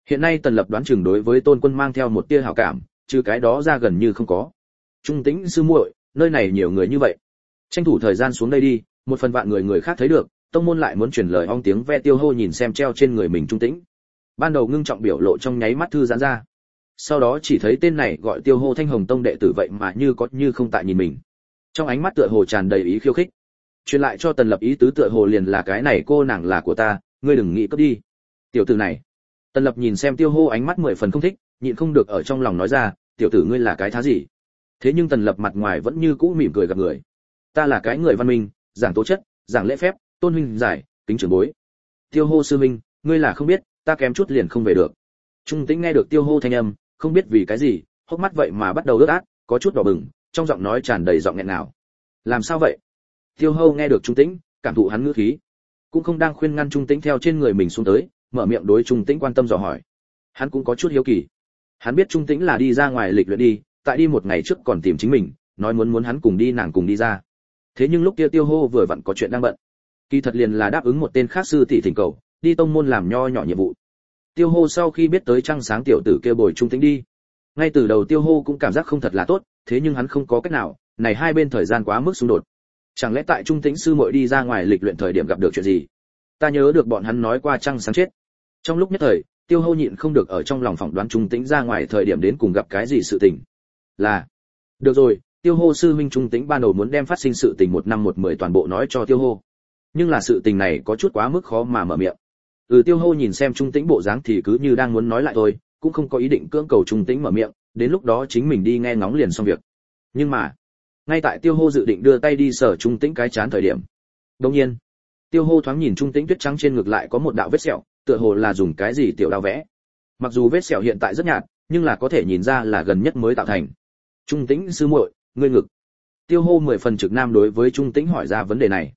Hiện nay Tần Lập đoán chừng đối với Tôn Quân mang theo một tia hảo cảm, trừ cái đó ra gần như không có. Trung Tĩnh sư muội, nơi này nhiều người như vậy, tranh thủ thời gian xuống đây đi, một phần vạn người khác thấy được, tông môn lại muốn truyền lời ong tiếng ve. Tiêu Hô nhìn xem treo trên người mình Trung Tĩnh, ban đầu ngưng trọng biểu lộ trong nháy mắt thư giãn ra. Sau đó chỉ thấy tên này gọi Tiêu Hô Thanh Hồng Tông đệ tử vậy mà như có như không tại nhìn mình, trong ánh mắt tựa hồ tràn đầy ý khiêu khích. Truyền lại cho Tần Lập ý tứ tựa hồ liền là cái này cô nàng là của ta, ngươi đừng nghĩ cướp đi. Tiểu tử này. Tần Lập nhìn xem Tiêu Hô ánh mắt 10 phần không thích, nhịn không được ở trong lòng nói ra, tiểu tử ngươi là cái thá gì? Thế nhưng Tần Lập mặt ngoài vẫn như cũ mỉm cười gặp người. Ta là cái người văn minh, giảng tố chất, giảng lễ phép, tôn huynh giải, kính trưởng bối. Tiêu Hô sư huynh, ngươi là không biết, ta kém chút liền không về được. Trung Tĩnh nghe được Tiêu Hô thanh âm, không biết vì cái gì, hốc mắt vậy mà bắt đầu ướt át, có chút đỏ bừng, trong giọng nói tràn đầy giọng nghẹn nào. Làm sao vậy? Tiêu Hô nghe được Trung Tĩnh, cảm thụ hắn ngữ khí, cũng không đang khuyên ngăn Trung Tĩnh theo trên người mình xuống tới, mở miệng đối Trung Tĩnh quan tâm dò hỏi. Hắn cũng có chút hiếu kỳ. Hắn biết Trung Tĩnh là đi ra ngoài lịch luyện đi, tại đi một ngày trước còn tìm chính mình, nói muốn hắn cùng đi nàng cùng đi ra. Thế nhưng lúc kia Tiêu Hô vừa vặn có chuyện đang bận. Kỳ thật liền là đáp ứng một tên khác sư tỷ thỉnh cầu, đi tông môn làm nho nhỏ nhiệm vụ. Tiêu Hô sau khi biết tới trăng sáng tiểu tử kia bồi Trung Tĩnh đi, ngay từ đầu Tiêu Hô cũng cảm giác không thật là tốt, thế nhưng hắn không có cách nào, này hai bên thời gian quá mức xung đột. Chẳng lẽ tại Trung Tĩnh sư muội đi ra ngoài lịch luyện thời điểm gặp được chuyện gì? Ta nhớ được bọn hắn nói qua trăng sáng chết. Trong lúc nhất thời, Tiêu Hô nhịn không được ở trong lòng phỏng đoán Trung Tĩnh ra ngoài thời điểm đến cùng gặp cái gì sự tình. Là, được rồi, Tiêu Hô sư huynh Trung Tĩnh ban đầu muốn đem phát sinh sự tình 1 năm 1 10 toàn bộ nói cho Tiêu Hô. Nhưng là sự tình này có chút quá mức khó mà mở miệng. Tiêu Hô nhìn xem Trung Tĩnh bộ dáng thì cứ như đang muốn nói lại thôi, cũng không có ý định cưỡng cầu Trung Tĩnh mở miệng, đến lúc đó chính mình đi nghe ngóng liền xong việc. Nhưng mà, ngay tại Tiêu Hô dự định đưa tay đi sờ Trung Tĩnh cái chán thời điểm, đột nhiên, Tiêu Hô thoáng nhìn Trung Tĩnh tuyết trắng trên ngực lại có một đạo vết sẹo, tựa hồ là dùng cái gì tiểu đao vẽ. Mặc dù vết sẹo hiện tại rất nhạt, nhưng là có thể nhìn ra là gần nhất mới tạo thành. Trung Tĩnh sư muội, ngươi ngực. Tiêu Hô 10 phần trực nam đối với Trung Tĩnh hỏi ra vấn đề này.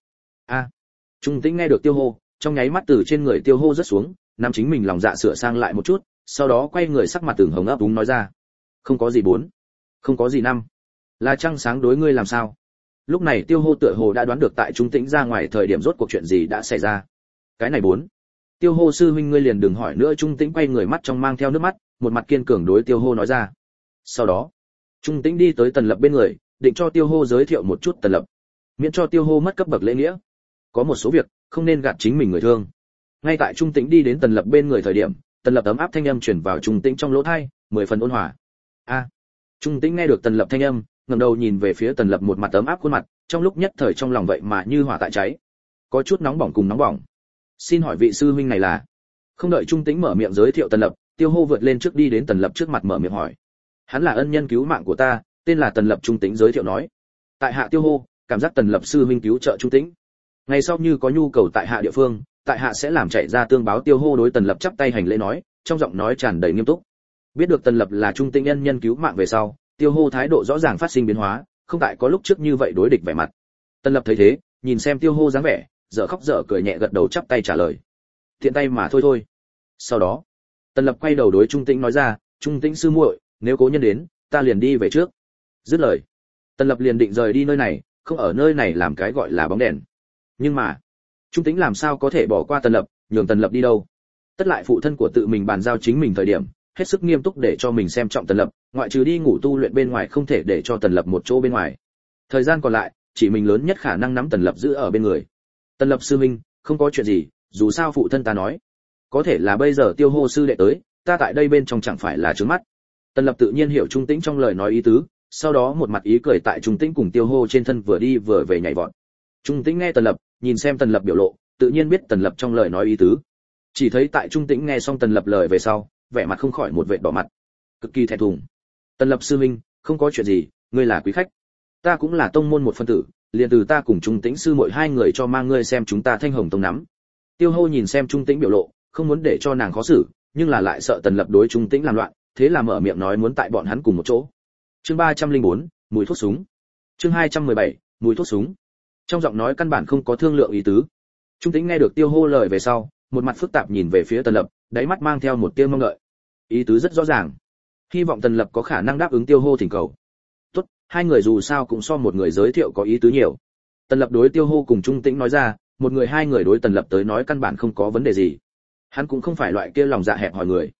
Trung Tĩnh nghe được Tiêu Hô, trong nháy mắt từ trên người Tiêu Hô rất xuống, nam chính mình lòng dạ sửa sang lại một chút, sau đó quay người sắc mặt ửng hồng ấp úng nói ra, không có gì 4, không có gì 5, là trăng sáng đối ngươi làm sao? Lúc này Tiêu Hô tựa hồ đã đoán được tại Trung Tĩnh ra ngoài thời điểm rốt cuộc chuyện gì đã xảy ra. Cái này 4, Tiêu Hô sư huynh ngươi liền đừng hỏi nữa. Trung Tĩnh quay người mắt trong mang theo nước mắt, một mặt kiên cường đối Tiêu Hô nói ra. Sau đó, Trung Tĩnh đi tới Tần Lập bên người, định cho Tiêu Hô giới thiệu một chút Tần Lập, miễn cho Tiêu Hô mất cấp bậc lễ nghĩa. Có một số việc không nên gạt chính mình người thương. Ngay tại Trung Tĩnh đi đến Tần Lập bên người thời điểm, Tần Lập ấm áp thanh âm truyền vào Trung Tĩnh trong lỗ tai, 10 phần ôn hòa. Trung Tĩnh nghe được Tần Lập thanh âm, ngẩng đầu nhìn về phía Tần Lập một mặt ấm áp khuôn mặt, trong lúc nhất thời trong lòng vậy mà như hỏa tại cháy, có chút nóng bỏng cùng nóng bỏng. Xin hỏi vị sư huynh này là? Không đợi Trung Tĩnh mở miệng giới thiệu Tần Lập, Tiêu Hô vượt lên trước đi đến Tần Lập trước mặt mở miệng hỏi. Hắn là ân nhân cứu mạng của ta, tên là Tần Lập. Trung Tĩnh giới thiệu nói. Tại hạ Tiêu Hô, cảm giác Tần Lập sư huynh cứu trợ Trung Tĩnh. Ngày sau như có nhu cầu tại hạ địa phương, tại hạ sẽ làm chạy ra tương báo. Tiêu Hô đối Tần Lập chắp tay hành lễ nói, trong giọng nói tràn đầy nghiêm túc. Biết được Tần Lập là Trung Tĩnh ân nhân cứu mạng về sau, Tiêu Hô thái độ rõ ràng phát sinh biến hóa, không tại có lúc trước như vậy đối địch vẻ mặt. Tần Lập thấy thế, nhìn xem Tiêu Hô dáng vẻ, dở khóc dở cười nhẹ gật đầu chắp tay trả lời. Thiện tay mà thôi. Sau đó, Tần Lập quay đầu đối Trung Tĩnh nói ra, Trung Tĩnh sư muội, nếu cố nhân đến, ta liền đi về trước. Dứt lời, Tần Lập liền định rời đi nơi này, không ở nơi này làm cái gọi là bóng đèn. Nhưng mà, Trung Tĩnh làm sao có thể bỏ qua Tần Lập, nhường Tần Lập đi đâu? Tất lại phụ thân của tự mình bàn giao chính mình thời điểm, hết sức nghiêm túc để cho mình xem trọng Tần Lập, ngoại trừ đi ngủ tu luyện bên ngoài không thể để cho Tần Lập một chỗ bên ngoài. Thời gian còn lại, chỉ mình lớn nhất khả năng nắm Tần Lập giữ ở bên người. Tần Lập sư huynh, không có chuyện gì, dù sao phụ thân ta nói, có thể là bây giờ Tiêu Hô sư đệ tới, ta tại đây bên trong chẳng phải là trướng mắt. Tần Lập tự nhiên hiểu Trung Tĩnh trong lời nói ý tứ, sau đó một mặt ý cười tại Trung Tĩnh cùng Tiêu Hô trên thân vừa đi vừa về nhảy vọt. Trung Tĩnh nghe Tần Lập, nhìn xem Tần Lập biểu lộ, tự nhiên biết Tần Lập trong lời nói ý tứ. Chỉ thấy tại Trung Tĩnh nghe xong Tần Lập lời về sau, vẻ mặt không khỏi một vệt đỏ mặt, cực kỳ thẹn thùng. Tần Lập sư huynh, không có chuyện gì, ngươi là quý khách, ta cũng là tông môn một phân tử, liền từ ta cùng Trung Tĩnh sư muội hai người cho mang ngươi xem chúng ta Thanh Hồng Tông nắm. Tiêu Hô nhìn xem Trung Tĩnh biểu lộ, không muốn để cho nàng khó xử, nhưng là lại sợ Tần Lập đối Trung Tĩnh làm loạn, thế là mở miệng nói muốn tại bọn hắn cùng một chỗ. Chương 304, mùi thuốc súng. Chương 217, mùi thuốc súng. Trong giọng nói căn bản không có thương lượng ý tứ. Trung Tĩnh nghe được Tiêu Hô lời về sau, một mặt phức tạp nhìn về phía Tần Lập, đáy mắt mang theo một tia mong đợi. Ý tứ rất rõ ràng, hy vọng Tần Lập có khả năng đáp ứng Tiêu Hô thỉnh cầu. Tốt, hai người dù sao cũng so một người giới thiệu có ý tứ nhiều. Tần Lập đối Tiêu Hô cùng Trung Tĩnh nói ra, một người hai người đối Tần Lập tới nói căn bản không có vấn đề gì. Hắn cũng không phải loại kia lòng dạ hẹp hòi người.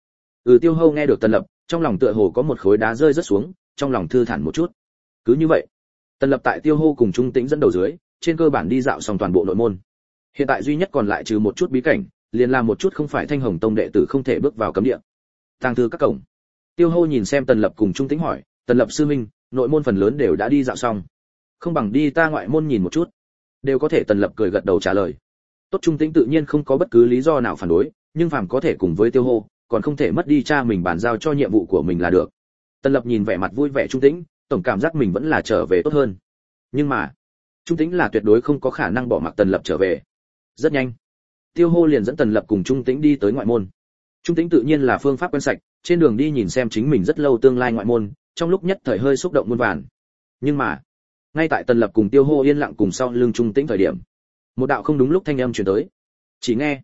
Tiêu Hâu nghe được Tần Lập, trong lòng tựa hồ có một khối đá rơi rất xuống, trong lòng thư thản một chút. Cứ như vậy, Tần Lập tại Tiêu Hâu cùng Trung Tĩnh dẫn đầu dưới, trên cơ bản đi dạo xong toàn bộ nội môn. Hiện tại duy nhất còn lại trừ một chút bí cảnh, liền là một chút không phải Thanh Hồng Tông đệ tử không thể bước vào cấm địa. Tàng thư các cổng. Tiêu Hâu nhìn xem Tần Lập cùng Trung Tĩnh hỏi, Tần Lập sư minh, nội môn phần lớn đều đã đi dạo xong, không bằng đi ta ngoại môn nhìn một chút. Đều có thể. Tần Lập cười gật đầu trả lời. Tốt. Trung Tĩnh tự nhiên không có bất cứ lý do nào phản đối, nhưng phàm có thể cùng với Tiêu Hâu, còn không thể mất đi cha mình bàn giao cho nhiệm vụ của mình là được. Tần Lập nhìn vẻ mặt vui vẻ Trung Tĩnh, tổng cảm giác mình vẫn là trở về tốt hơn. Nhưng mà, Trung Tĩnh là tuyệt đối không có khả năng bỏ mặc Tần Lập trở về. Rất nhanh, Tiêu Hô liền dẫn Tần Lập cùng Trung Tĩnh đi tới ngoại môn. Trung Tĩnh tự nhiên là phương pháp quen sạch, trên đường đi nhìn xem chính mình rất lâu tương lai ngoại môn, trong lúc nhất thời hơi xúc động muôn vàn. Nhưng mà, ngay tại Tần Lập cùng Tiêu Hô yên lặng cùng sau lưng Trung Tĩnh thời điểm, một đạo không đúng lúc thanh âm truyền tới. Chỉ nghe,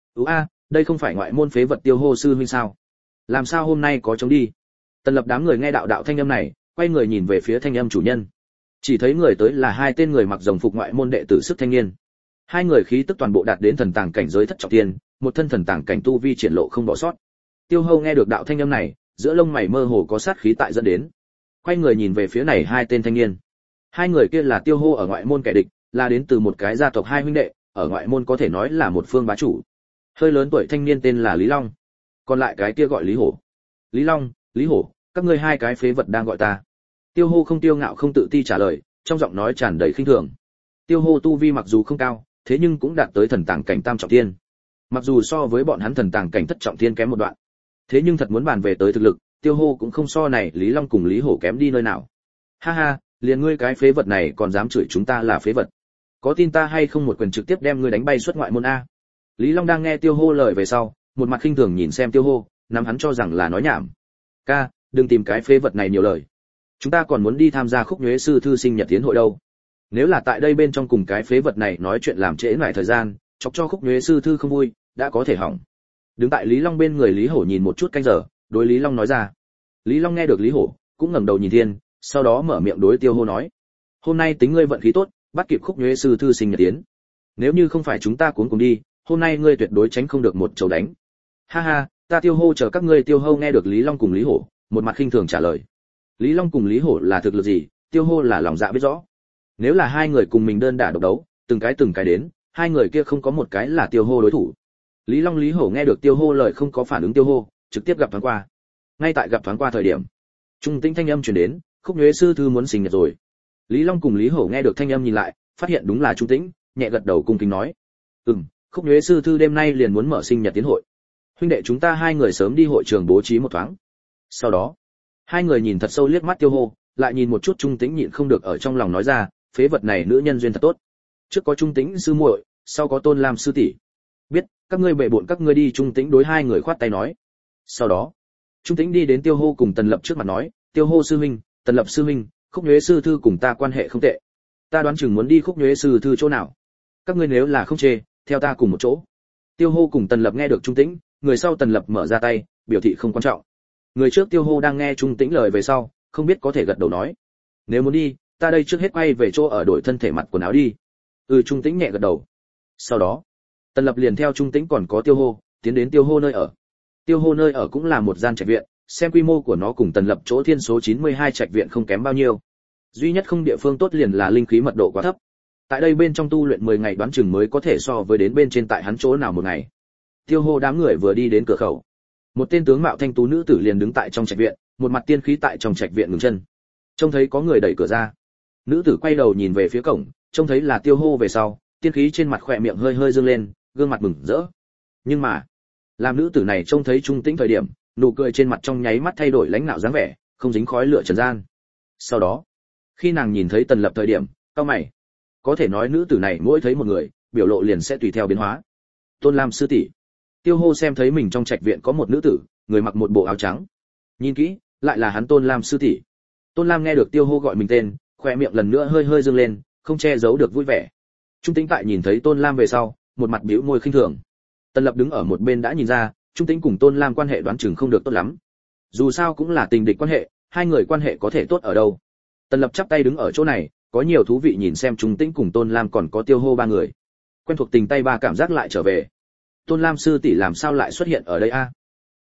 đây không phải ngoại môn phế vật Tiêu Hô sư huynh sao? Làm sao hôm nay có trống đi? Tần Lập đám người nghe đạo thanh âm này, quay người nhìn về phía thanh âm chủ nhân. Chỉ thấy người tới là hai tên người mặc rồng phục ngoại môn đệ tử sức thanh niên. Hai người khí tức toàn bộ đạt đến thần tàng cảnh giới thất trọng thiên, một thân thần tàng cảnh tu vi triển lộ không bỏ sót. Tiêu Hâu nghe được đạo thanh âm này, giữa lông mày mơ hồ có sát khí tại dẫn đến. Quay người nhìn về phía này hai tên thanh niên. Hai người kia là Tiêu Hô ở ngoại môn kẻ địch, là đến từ một cái gia tộc hai huynh đệ, ở ngoại môn có thể nói là một phương bá chủ. Hơi lớn tuổi thanh niên tên là Lý Long, còn lại cái kia gọi Lý Hổ. Lý Long, Lý Hổ, các ngươi hai cái phế vật đang gọi ta. Tiêu Hô không tiêu ngạo không tự ti trả lời, trong giọng nói tràn đầy khinh thường. Tiêu Hô tu vi mặc dù không cao, thế nhưng cũng đạt tới thần tàng cảnh tam trọng thiên. Mặc dù so với bọn hắn thần tàng cảnh thất trọng thiên kém một đoạn, thế nhưng thật muốn bàn về tới thực lực, Tiêu Hô cũng không so này Lý Long cùng Lý Hổ kém đi nơi nào. Ha ha, liền ngươi cái phế vật này còn dám chửi chúng ta là phế vật. Có tin ta hay không một quyền trực tiếp đem ngươi đánh bay xuất ngoại môn a. Lý Long đang nghe Tiêu Hô lời về sau, một mặt khinh thường nhìn xem Tiêu Hô, nắm hắn cho rằng là nói nhảm. Ca, đừng tìm cái phế vật này nhiều lời. Chúng ta còn muốn đi tham gia Khúc Nhuế sư thư sinh nhật tiến hội đâu. Nếu là tại đây bên trong cùng cái phế vật này nói chuyện làm trễ nải thời gian, chọc cho Khúc Nhuế sư thư không vui, đã có thể hỏng. Đứng tại Lý Long bên người Lý Hổ nhìn một chút canh giờ, đối Lý Long nói ra. Lý Long nghe được Lý Hổ, cũng ngẩng đầu nhìn thiên, sau đó mở miệng đối Tiêu Hô nói: "Hôm nay tính ngươi vận khí tốt, bắt kịp Khúc Nhuế sư thư sinh nhật tiến. Nếu như không phải chúng ta cuống cùng đi, hôm nay ngươi tuyệt đối tránh không được một chầu đánh." Ha ha, ta Tiêu Hô chờ các ngươi. Tiêu Hô nghe được Lý Long cùng Lý Hổ, một mặt khinh thường trả lời. Lý Long cùng Lý Hổ là thực lực gì, Tiêu Hô là lòng dạ biết rõ. Nếu là hai người cùng mình đơn đả độc đấu, từng cái đến, hai người kia không có một cái là Tiêu Hô đối thủ. Lý Long Lý Hổ nghe được Tiêu Hô lời không có phản ứng Tiêu Hô, trực tiếp gặp thoáng qua. Ngay tại gặp thoáng qua thời điểm, Trung Tĩnh thanh âm truyền đến, Khúc Nhuế sư thư muốn sinh nhật rồi. Lý Long cùng Lý Hổ nghe được thanh âm nhìn lại, phát hiện đúng là Trung Tĩnh, nhẹ gật đầu cung kính nói: Khúc Nhuế sư thư đêm nay liền muốn mở sinh nhật tiến hội. Huynh đệ chúng ta hai người sớm đi hội trường bố trí một thoáng. Sau đó, hai người nhìn thật sâu liếc mắt Tiêu Hô, lại nhìn một chút Trung Tĩnh nhịn không được ở trong lòng nói ra, phế vật này nữ nhân duyên thật tốt. Trước có Trung Tĩnh sư muội, sau có Tôn Lam sư tỷ. Biết, các ngươi bệ bội các ngươi đi. Trung Tĩnh đối hai người khoát tay nói. Sau đó, Trung Tĩnh đi đến Tiêu Hô cùng Tần Lập trước mặt nói, Tiêu Hô sư huynh, Tần Lập sư huynh, Khúc Nhuế sư thư cùng ta quan hệ không tệ. Ta đoán chừng muốn đi Khúc Nhuế sư thư chỗ nào. Các ngươi nếu là không chê, theo ta cùng một chỗ. Tiêu Hô cùng Tần Lập nghe được Trung Tĩnh, người sau Tần Lập mở ra tay, biểu thị không quan trọng. Người trước Tiêu Hô đang nghe Trung Tĩnh lời về sau, không biết có thể gật đầu nói, nếu muốn đi, ta đây trước hết quay về chỗ ở đổi thân thể mặt quần áo đi. Trung Tĩnh nhẹ gật đầu. Sau đó, Tần Lập liền theo Trung Tĩnh còn có Tiêu Hô, tiến đến Tiêu Hô nơi ở. Tiêu Hô nơi ở cũng là một gian trạch viện, xem quy mô của nó cùng Tần Lập chỗ thiên số 92 trạch viện không kém bao nhiêu. Duy nhất không địa phương tốt liền là linh khí mật độ quá thấp. Tại đây bên trong tu luyện 10 ngày đoán chừng mới có thể so với đến bên trên tại hắn chỗ nào một ngày. Tiêu Hô đám người vừa đi đến cửa khẩu, một tên tướng mạo thanh tú nữ tử liền đứng tại trong trạch viện, một mặt tiên khí tại trong trạch viện ngừng chân. Trông thấy có người đẩy cửa ra, nữ tử quay đầu nhìn về phía cổng, trông thấy là Tiêu Hô về sau, tiên khí trên mặt khỏe miệng hơi hơi dương lên, gương mặt mừng rỡ. Nhưng mà, làm nữ tử này trông thấy Trung Tĩnh thời điểm, nụ cười trên mặt trong nháy mắt thay đổi lãnh nạo dáng vẻ, không dính khói lửa trần gian. Sau đó, khi nàng nhìn thấy Tần Lập thời điểm, cau mày. Có thể nói nữ tử này mỗi thấy một người, biểu lộ liền sẽ tùy theo biến hóa. Tôn Lam sư tỷ. Tiêu Hô xem thấy mình trong trạch viện có một nữ tử, người mặc một bộ áo trắng. Nhìn kỹ, lại là hắn Tôn Lam sư tỷ. Tôn Lam nghe được Tiêu Hô gọi mình tên, khoe miệng lần nữa hơi hơi dương lên, không che giấu được vui vẻ. Trung Tĩnh tại nhìn thấy Tôn Lam về sau, một mặt bĩu môi khinh thường. Tần Lập đứng ở một bên đã nhìn ra, Trung Tĩnh cùng Tôn Lam quan hệ đoán chừng không được tốt lắm. Dù sao cũng là tình địch quan hệ, hai người quan hệ có thể tốt ở đâu. Tần Lập chắp tay đứng ở chỗ này, có nhiều thú vị nhìn xem Trung Tĩnh cùng Tôn Lam còn có Tiêu Hô ba người. Quen thuộc tình tay ba cảm giác lại trở về. Tôn Lam sư tỷ làm sao lại xuất hiện ở đây a?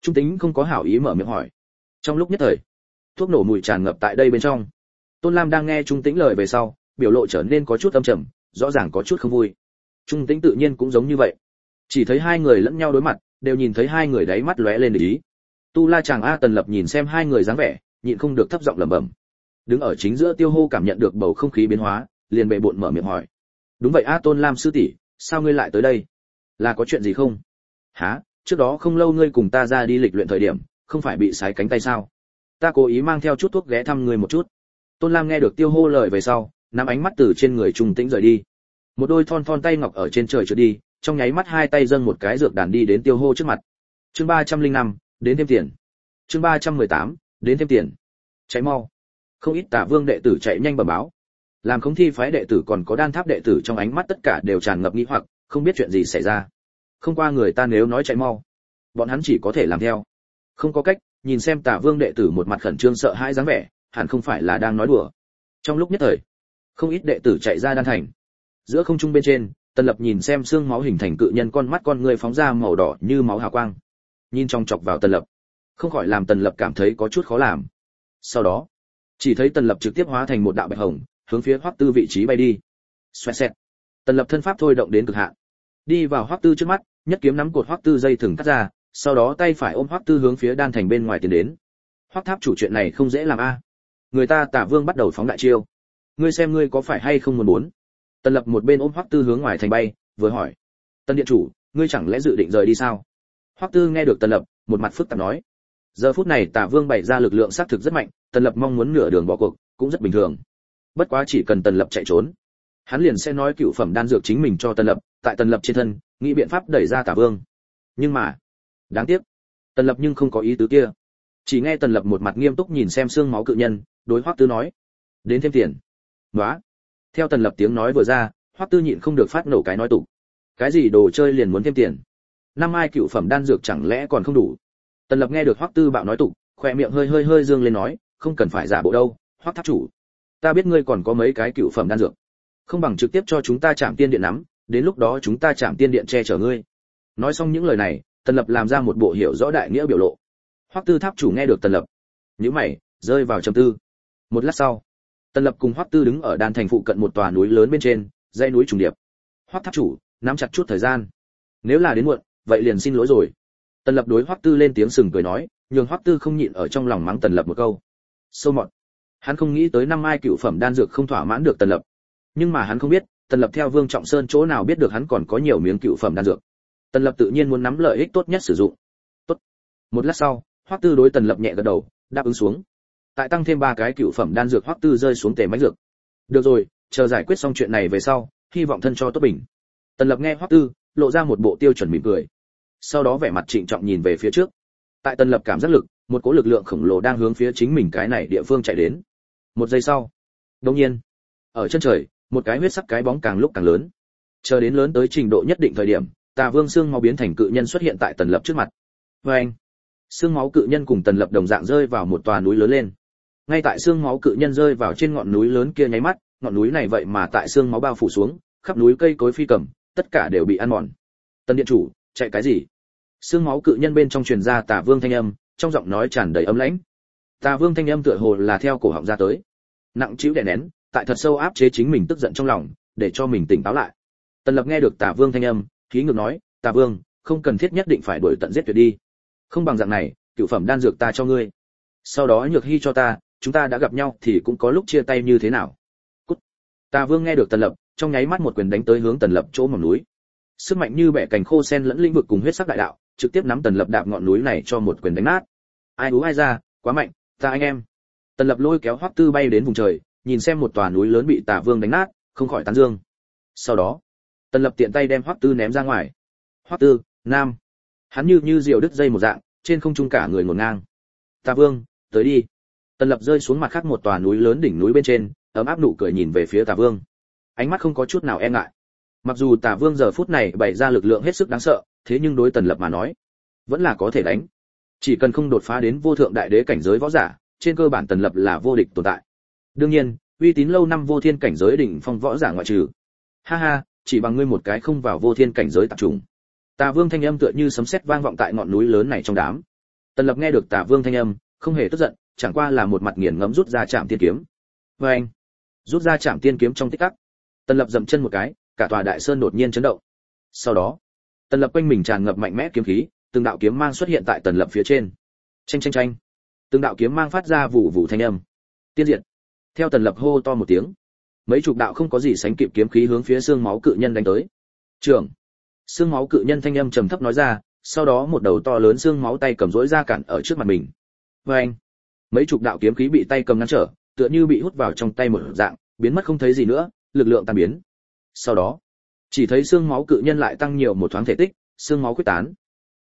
Trung Tính không có hảo ý mở miệng hỏi. Trong lúc nhất thời, thuốc nổ mùi tràn ngập tại đây bên trong. Tôn Lam đang nghe Trung Tĩnh lời về sau, biểu lộ trở nên có chút âm trầm, rõ ràng có chút không vui. Trung Tĩnh tự nhiên cũng giống như vậy. Chỉ thấy hai người lẫn nhau đối mặt, đều nhìn thấy hai người đáy mắt lóe lên ý. Tu La chàng A Tần Lập nhìn xem hai người dáng vẻ, nhịn không được thấp giọng lẩm bẩm. Đứng ở chính giữa Tiêu Hô cảm nhận được bầu không khí biến hóa, liền bệ bội mở miệng hỏi. Đúng vậy A Tôn Lam sư tỷ, sao ngươi lại tới đây? Là có chuyện gì không? Hả? Trước đó không lâu ngươi cùng ta ra đi lịch luyện thời điểm, không phải bị sái cánh tay sao? Ta cố ý mang theo chút thuốc ghé thăm ngươi một chút. Tôn Lam nghe được Tiêu Hô lời về sau, nắm ánh mắt từ trên người Trung Tĩnh rời đi. Một đôi thon thon tay ngọc ở trên trời trượt đi, trong nháy mắt hai tay dâng một cái dược đàn đi đến Tiêu Hô trước mặt. Chương 305, đến thêm tiền. Chương 318, đến thêm tiền. Cháy mau. Không ít Tả Vương đệ tử chạy nhanh bẩm báo. Làm Khống Thi phái đệ tử còn có Đan Tháp đệ tử trong ánh mắt tất cả đều tràn ngập nghi hoặc, không biết chuyện gì xảy ra. Không qua người ta nếu nói chạy mau, bọn hắn chỉ có thể làm theo. Không có cách, nhìn xem Tả Vương đệ tử một mặt khẩn trương sợ hãi dáng vẻ, hẳn không phải là đang nói đùa. Trong lúc nhất thời, không ít đệ tử chạy ra đan thành. Giữa không trung bên trên, Tần Lập nhìn xem xương máu hình thành cự nhân con mắt con người phóng ra màu đỏ như máu hào quang. Nhìn trong chọc vào Tần Lập, không khỏi làm Tần Lập cảm thấy có chút khó làm. Sau đó, chỉ thấy Tần Lập trực tiếp hóa thành một đạo bạch hồng, hướng phía Hoắc Tư vị trí bay đi. Xoẹt xẹt. Tần Lập thân pháp thôi động đến cực hạn, đi vào Hoắc Tư trước mắt, nhất kiếm nắm cột Hoắc Tư dây thừng cắt ra, sau đó tay phải ôm Hoắc Tư hướng phía đan thành bên ngoài tiến đến. Hoắc Tháp chủ chuyện này không dễ làm a. Người ta Tả Vương bắt đầu phóng đại chiêu. Ngươi xem ngươi có phải hay không muốn muốn? Tần Lập một bên ôm Hoắc Tư hướng ngoài thành bay, vừa hỏi. Tần điện chủ, ngươi chẳng lẽ dự định rời đi sao? Hoắc Tư nghe được Tần Lập, một mặt phức tạp nói. Giờ phút này Tả Vương bày ra lực lượng xác thực rất mạnh, Tần Lập mong muốn nửa đường bỏ cuộc, cũng rất bình thường. Bất quá chỉ cần Tần Lập chạy trốn, hắn liền sẽ nói cựu phẩm đan dược chính mình cho Tần Lập, tại Tần Lập trên thân, nghĩ biện pháp đẩy ra Tả Vương. Nhưng mà, đáng tiếc, Tần Lập nhưng không có ý tứ kia. Chỉ nghe Tần Lập một mặt nghiêm túc nhìn xem xương máu cự nhân, đối Hoắc Tư nói: "Đến thêm tiền." Nóa. Theo Tần Lập tiếng nói vừa ra, Hoắc Tư nhịn không được phát nổ cái nói tục. Cái gì đồ chơi liền muốn thêm tiền? Năm ai cựu phẩm đan dược chẳng lẽ còn không đủ? Tần Lập nghe được Hoắc Tư bạo nói tục, khóe miệng hơi dương lên nói, không cần phải giả bộ đâu, Hoắc tháp chủ. Ta biết ngươi còn có mấy cái cựu phẩm đan dược, không bằng trực tiếp cho chúng ta Trảm Tiên Điện nắm, đến lúc đó chúng ta Trảm Tiên Điện che chở ngươi. Nói xong những lời này, Tần Lập làm ra một bộ hiểu rõ đại nghĩa biểu lộ. Hoắc Tư tháp chủ nghe được Tần Lập, nhíu mày, rơi vào trầm tư. Một lát sau, Tần Lập cùng Hoắc Tư đứng ở đan thành phụ cận một tòa núi lớn bên trên, dãy núi trùng điệp. Hoắc tháp chủ, nắm chặt chút thời gian. Nếu là đến muộn, vậy liền xin lỗi rồi. Tần Lập đối Hoắc Tư lên tiếng sừng cười nói, nhường Hoắc Tư không nhịn ở trong lòng mắng Tần Lập một câu. Sâu mọt. Hắn không nghĩ tới năm ai cựu phẩm đan dược không thỏa mãn được Tần Lập. Nhưng mà hắn không biết, Tần Lập theo Vương Trọng Sơn chỗ nào biết được hắn còn có nhiều miếng cựu phẩm đan dược. Tần Lập tự nhiên muốn nắm lợi ích tốt nhất sử dụng. Tốt. Một lát sau, Hoắc Tư đối Tần Lập nhẹ gật đầu, đáp ứng xuống. Tại tăng thêm 3 cái cựu phẩm đan dược, Hoắc Tư rơi xuống tề mãnh dược. Được rồi, chờ giải quyết xong chuyện này về sau, hy vọng thân cho tốt bình. Tần Lập nghe Hoắc Tư, lộ ra một bộ tiêu chuẩn mỉm cười. Sau đó vẻ mặt trịnh trọng nhìn về phía trước. Tại Tần Lập cảm giác lực, một cỗ lực lượng khổng lồ đang hướng phía chính mình cái này địa phương chạy đến. Một giây sau, đột nhiên, ở chân trời, một cái huyết sắc cái bóng càng lúc càng lớn. Chờ đến lớn tới trình độ nhất định thời điểm, Tà Vương xương máu biến thành cự nhân xuất hiện tại Tần Lập trước mặt. Oeng! Xương máu cự nhân cùng Tần Lập đồng dạng rơi vào một tòa núi lớn lên. Ngay tại xương máu cự nhân rơi vào trên ngọn núi lớn kia nháy mắt, ngọn núi này vậy mà tại xương máu bao phủ xuống, khắp núi cây cối phi cầm, tất cả đều bị ăn mòn. Tần điện chủ, chạy cái gì? Xương máu cự nhân bên trong truyền ra Tà Vương thanh âm, trong giọng nói tràn đầy ấm lãnh. Tà Vương thanh âm tựa hồ là theo cổ họng ra tới, nặng trĩu đè nén, tại thật sâu áp chế chính mình tức giận trong lòng, để cho mình tỉnh táo lại. Tần Lập nghe được Tà Vương thanh âm, khí ngược nói, Tà Vương, không cần thiết nhất định phải đuổi tận giết tuyệt đi. Không bằng dạng này, cựu phẩm đan dược ta cho ngươi, sau đó nhược hy cho ta, chúng ta đã gặp nhau thì cũng có lúc chia tay như thế nào. Cút. Tà Vương nghe được Tần Lập, trong nháy mắt một quyền đánh tới hướng Tần Lập chỗ mỏm núi. Sức mạnh như bẻ cành khô sen lẫn lĩnh vực cùng huyết sắc đại đạo, trực tiếp nắm Tần Lập đạp ngọn núi này cho một quyền đánh nát. Ai ú ai ra, quá mạnh, ta anh em. Tần Lập lôi kéo Hoắc Tư bay đến vùng trời, nhìn xem một tòa núi lớn bị Tà Vương đánh nát, không khỏi tán dương. Sau đó, Tần Lập tiện tay đem Hoắc Tư ném ra ngoài. Hoắc Tư, nam. Hắn như diều đứt dây một dạng, trên không trung cả người ngổn ngang. Tà Vương, tới đi. Tần Lập rơi xuống mặt khác một tòa núi lớn đỉnh núi bên trên, ấm áp nụ cười nhìn về phía Tà Vương. Ánh mắt không có chút nào e ngại. Mặc dù Tà Vương giờ phút này bày ra lực lượng hết sức đáng sợ, thế nhưng đối Tần Lập mà nói, vẫn là có thể đánh. Chỉ cần không đột phá đến vô thượng đại đế cảnh giới võ giả, trên cơ bản Tần Lập là vô địch tồn tại. Đương nhiên, uy tín lâu năm vô thiên cảnh giới đỉnh phong võ giả ngoại trừ. Ha ha, chỉ bằng ngươi một cái không vào vô thiên cảnh giới tạp trùng. Tà Vương thanh âm tựa như sấm sét vang vọng tại ngọn núi lớn này trong đám. Tần Lập nghe được Tả Vương thanh âm, không hề tức giận, chẳng qua là một mặt nghiền ngẫm rút ra Trảm Tiên kiếm. Và anh, rút ra Trảm Tiên kiếm trong tích tắc, Tần Lập dậm chân một cái, cả tòa đại sơn đột nhiên chấn động. Sau đó, Tần Lập quanh mình tràn ngập mạnh mẽ kiếm khí, từng đạo kiếm mang xuất hiện tại Tần Lập phía trên. Chanh chanh chanh, từng đạo kiếm mang phát ra vụ vụ thanh âm. Tiên diệt. Theo Tần Lập hô to một tiếng, mấy chục đạo không có gì sánh kịp kiếm khí hướng phía xương máu cự nhân đánh tới. Trưởng. Xương máu cự nhân thanh âm trầm thấp nói ra, sau đó một đầu to lớn xương máu tay cầm rỗi ra cản ở trước mặt mình. Và anh, mấy chục đạo kiếm khí bị tay cầm ngăn trở, tựa như bị hút vào trong tay một dạng, biến mất không thấy gì nữa, lực lượng tan biến. Sau đó, chỉ thấy xương máu cự nhân lại tăng nhiều một thoáng thể tích, xương máu quyết tán.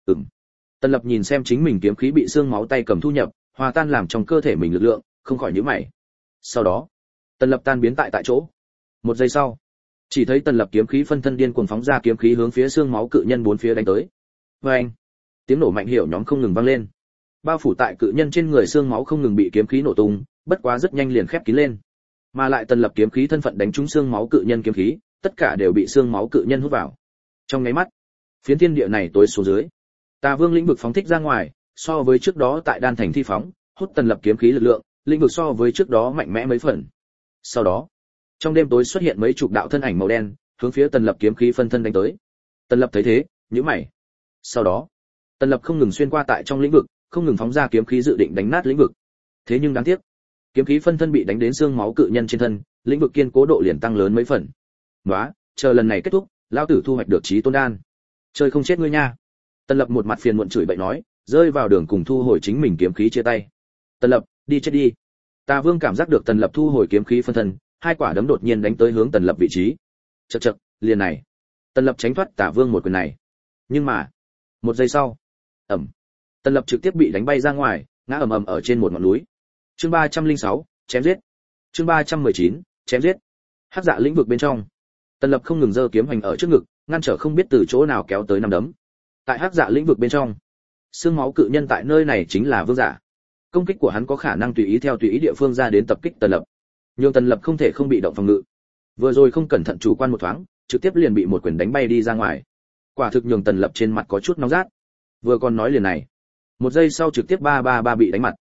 Tần Lập nhìn xem chính mình kiếm khí bị xương máu tay cầm thu nhập, hòa tan làm trong cơ thể mình lực lượng, không khỏi nhíu mày. Sau đó, Tần Lập tan biến tại chỗ. Một giây sau, chỉ thấy Tần Lập kiếm khí phân thân điên cuồng phóng ra kiếm khí hướng phía xương máu cự nhân bốn phía đánh tới. Và anh, tiếng nổ mạnh hiểu nhóm không ngừng vang lên. Bao phủ tại cự nhân trên người xương máu không ngừng bị kiếm khí nổ tung, bất quá rất nhanh liền khép kín lên. Mà lại Tần Lập kiếm khí thân phận đánh trúng xương máu cự nhân kiếm khí, tất cả đều bị xương máu cự nhân hút vào. Trong nháy mắt, phiến thiên địa này tối xuống dưới. Tà Vương lĩnh vực phóng thích ra ngoài, so với trước đó tại Đan Thành thi phóng, hút Tần Lập kiếm khí lực lượng, lĩnh vực so với trước đó mạnh mẽ mấy phần. Sau đó, trong đêm tối xuất hiện mấy chục đạo thân ảnh màu đen, hướng phía Tần Lập kiếm khí phân thân đánh tới. Tần Lập thấy thế, nhíu mày. Sau đó, Tần Lập không ngừng xuyên qua tại trong lĩnh vực, không ngừng phóng ra kiếm khí dự định đánh nát lĩnh vực. Thế nhưng đáng tiếc, kiếm khí phân thân bị đánh đến xương máu cự nhân trên thân, lĩnh vực kiên cố độ liền tăng lớn mấy phần. "Nóa, chờ lần này kết thúc, lão tử thu hoạch được chí tôn đan. Chơi không chết ngươi nha." Tần Lập một mặt phiền muộn chửi bậy nói, rơi vào đường cùng thu hồi chính mình kiếm khí chia tay. "Tần Lập, đi chết đi." Tà Vương cảm giác được Tần Lập thu hồi kiếm khí phân thân, hai quả đấm đột nhiên đánh tới hướng Tần Lập vị trí. Chậc chậc, liền này. Tần Lập tránh thoát Tà Vương một quyền này. Nhưng mà, một giây sau, Tần Lập trực tiếp bị đánh bay ra ngoài, ngã ầm ầm ở trên một ngọn núi. Chương 306, chém giết. Chương 319, chém giết. Hắc Dạ lĩnh vực bên trong, Tần Lập không ngừng giơ kiếm hành ở trước ngực, ngăn trở không biết từ chỗ nào kéo tới năm đấm. Tại Hắc Dạ lĩnh vực bên trong, xương máu cự nhân tại nơi này chính là vương giả. Công kích của hắn có khả năng tùy ý theo tùy ý địa phương ra đến tập kích Tần Lập. Nhưng Tần Lập không thể không bị động phòng ngự. Vừa rồi không cẩn thận chủ quan một thoáng, trực tiếp liền bị một quyền đánh bay đi ra ngoài. Quả thực nhường Tần Lập trên mặt có chút nóng rát. Vừa còn nói liền này, một giây sau trực tiếp ba bị đánh mặt.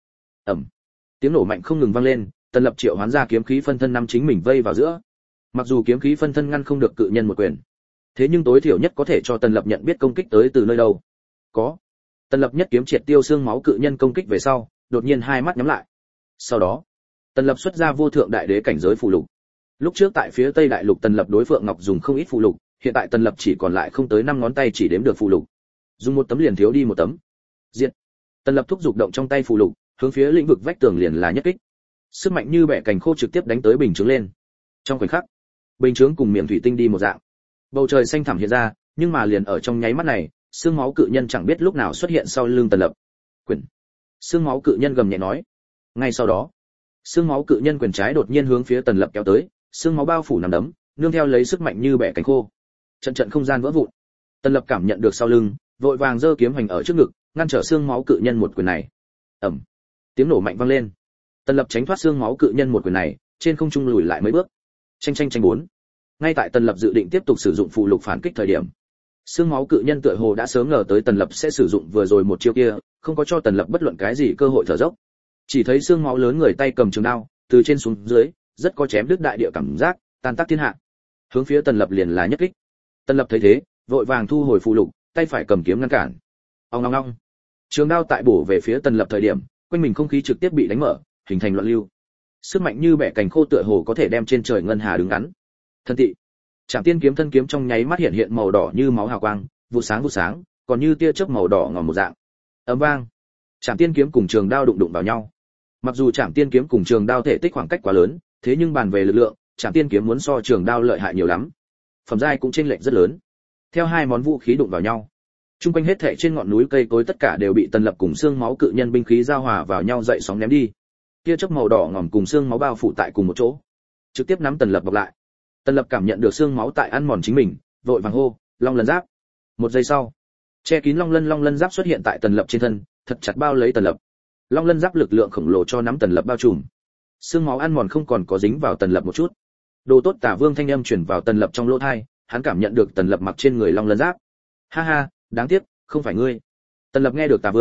Tiếng nổ mạnh không ngừng vang lên, Tần Lập triệu hoán ra kiếm khí phân thân năm chính mình vây vào giữa. Mặc dù kiếm khí phân thân ngăn không được cự nhân một quyền, thế nhưng tối thiểu nhất có thể cho Tần Lập nhận biết công kích tới từ nơi đâu. Có. Tần Lập nhất kiếm triệt tiêu xương máu cự nhân công kích về sau, đột nhiên hai mắt nhắm lại. Sau đó, Tần Lập xuất ra vô thượng đại đế cảnh giới phù lục. Lúc trước tại phía Tây Đại Lục Tần Lập đối Phượng Ngọc dùng không ít phù lục, hiện tại Tần Lập chỉ còn lại không tới 5 ngón tay chỉ đếm được phù lục. Dùng một tấm liền thiếu đi một tấm. Diệt. Tần Lập thúc giục động trong tay phù lục, hướng phía lĩnh vực vách tường liền là nhất kích. Sức mạnh như bẻ cành khô trực tiếp đánh tới bình chướng lên. Trong khoảnh khắc, bình chướng cùng miệng thủy tinh đi một dạng. Bầu trời xanh thẳm hiện ra, nhưng mà liền ở trong nháy mắt này, xương máu cự nhân chẳng biết lúc nào xuất hiện sau lưng Tần Lập. Quyền. Xương máu cự nhân gầm nhẹ nói. Ngay sau đó, xương máu cự nhân quyền trái đột nhiên hướng phía Tần Lập kéo tới, xương máu bao phủ nằm đấm, nương theo lấy sức mạnh như bẻ cành khô. Trận không gian vỡ vụn. Tần Lập cảm nhận được sau lưng, vội vàng giơ kiếm hành ở trước ngực, ngăn trở xương máu cự nhân một quyền này. Tiếng nổ mạnh vang lên. Tần Lập tránh thoát xương máu cự nhân một quyền này, trên không trung lùi lại mấy bước. Chanh 4. Ngay tại Tần Lập dự định tiếp tục sử dụng phụ lục phản kích thời điểm, xương máu cự nhân tựa hồ đã sớm ngờ tới Tần Lập sẽ sử dụng vừa rồi một chiêu kia, không có cho Tần Lập bất luận cái gì cơ hội thở dốc. Chỉ thấy xương máu lớn người tay cầm trường đao, từ trên xuống dưới, rất có chém đứt đại địa cảm giác, tan tác thiên hạ. Hướng phía Tần Lập liền là nhất kích. Tần Lập thấy thế, vội vàng thu hồi phụ lục, tay phải cầm kiếm ngăn cản. Ong. Trường đao tại bổ về phía Tần Lập thời điểm, quanh mình không khí trực tiếp bị đánh mở, hình thành loạn lưu. Sức mạnh như bẻ cành khô tựa hồ có thể đem trên trời ngân hà đứng ngắn. Thân tị. Trảm Tiên kiếm thân kiếm trong nháy mắt hiện màu đỏ như máu hào quang, vụ sáng, còn như tia chớp màu đỏ ngòm một dạng. Ầm vang. Trảm Tiên kiếm cùng trường đao đụng vào nhau. Mặc dù Trảm Tiên kiếm cùng trường đao thể tích khoảng cách quá lớn, thế nhưng bàn về lực lượng, Trảm Tiên kiếm muốn so trường đao lợi hại nhiều lắm. Phẩm giai cũng chênh lệch rất lớn. Theo hai món vũ khí đụng vào nhau, chung quanh hết thảy trên ngọn núi cây cối tất cả đều bị Tần Lập cùng xương máu cự nhân binh khí giao hòa vào nhau dậy sóng ném đi. Tia chớp màu đỏ ngòm cùng xương máu bao phủ tại cùng một chỗ, trực tiếp nắm Tần Lập bọc lại. Tần Lập cảm nhận được xương máu tại ăn mòn chính mình, vội vàng hô, Long Lân Giáp. Một giây sau, che kín Long Lân Giáp xuất hiện tại Tần Lập trên thân, thật chặt bao lấy Tần Lập. Long Lân Giáp lực lượng khổng lồ cho nắm Tần Lập bao trùm. Xương máu ăn mòn không còn có dính vào Tần Lập một chút. Đồ tốt Tả Vương thanh âm truyền vào Tần Lập trong lỗ tai, hắn cảm nhận được Tần Lập mặc trên người Long Lân Giáp. Ha ha, đáng tiếc, không phải ngươi. Tần Lập nghe được Tả Vương,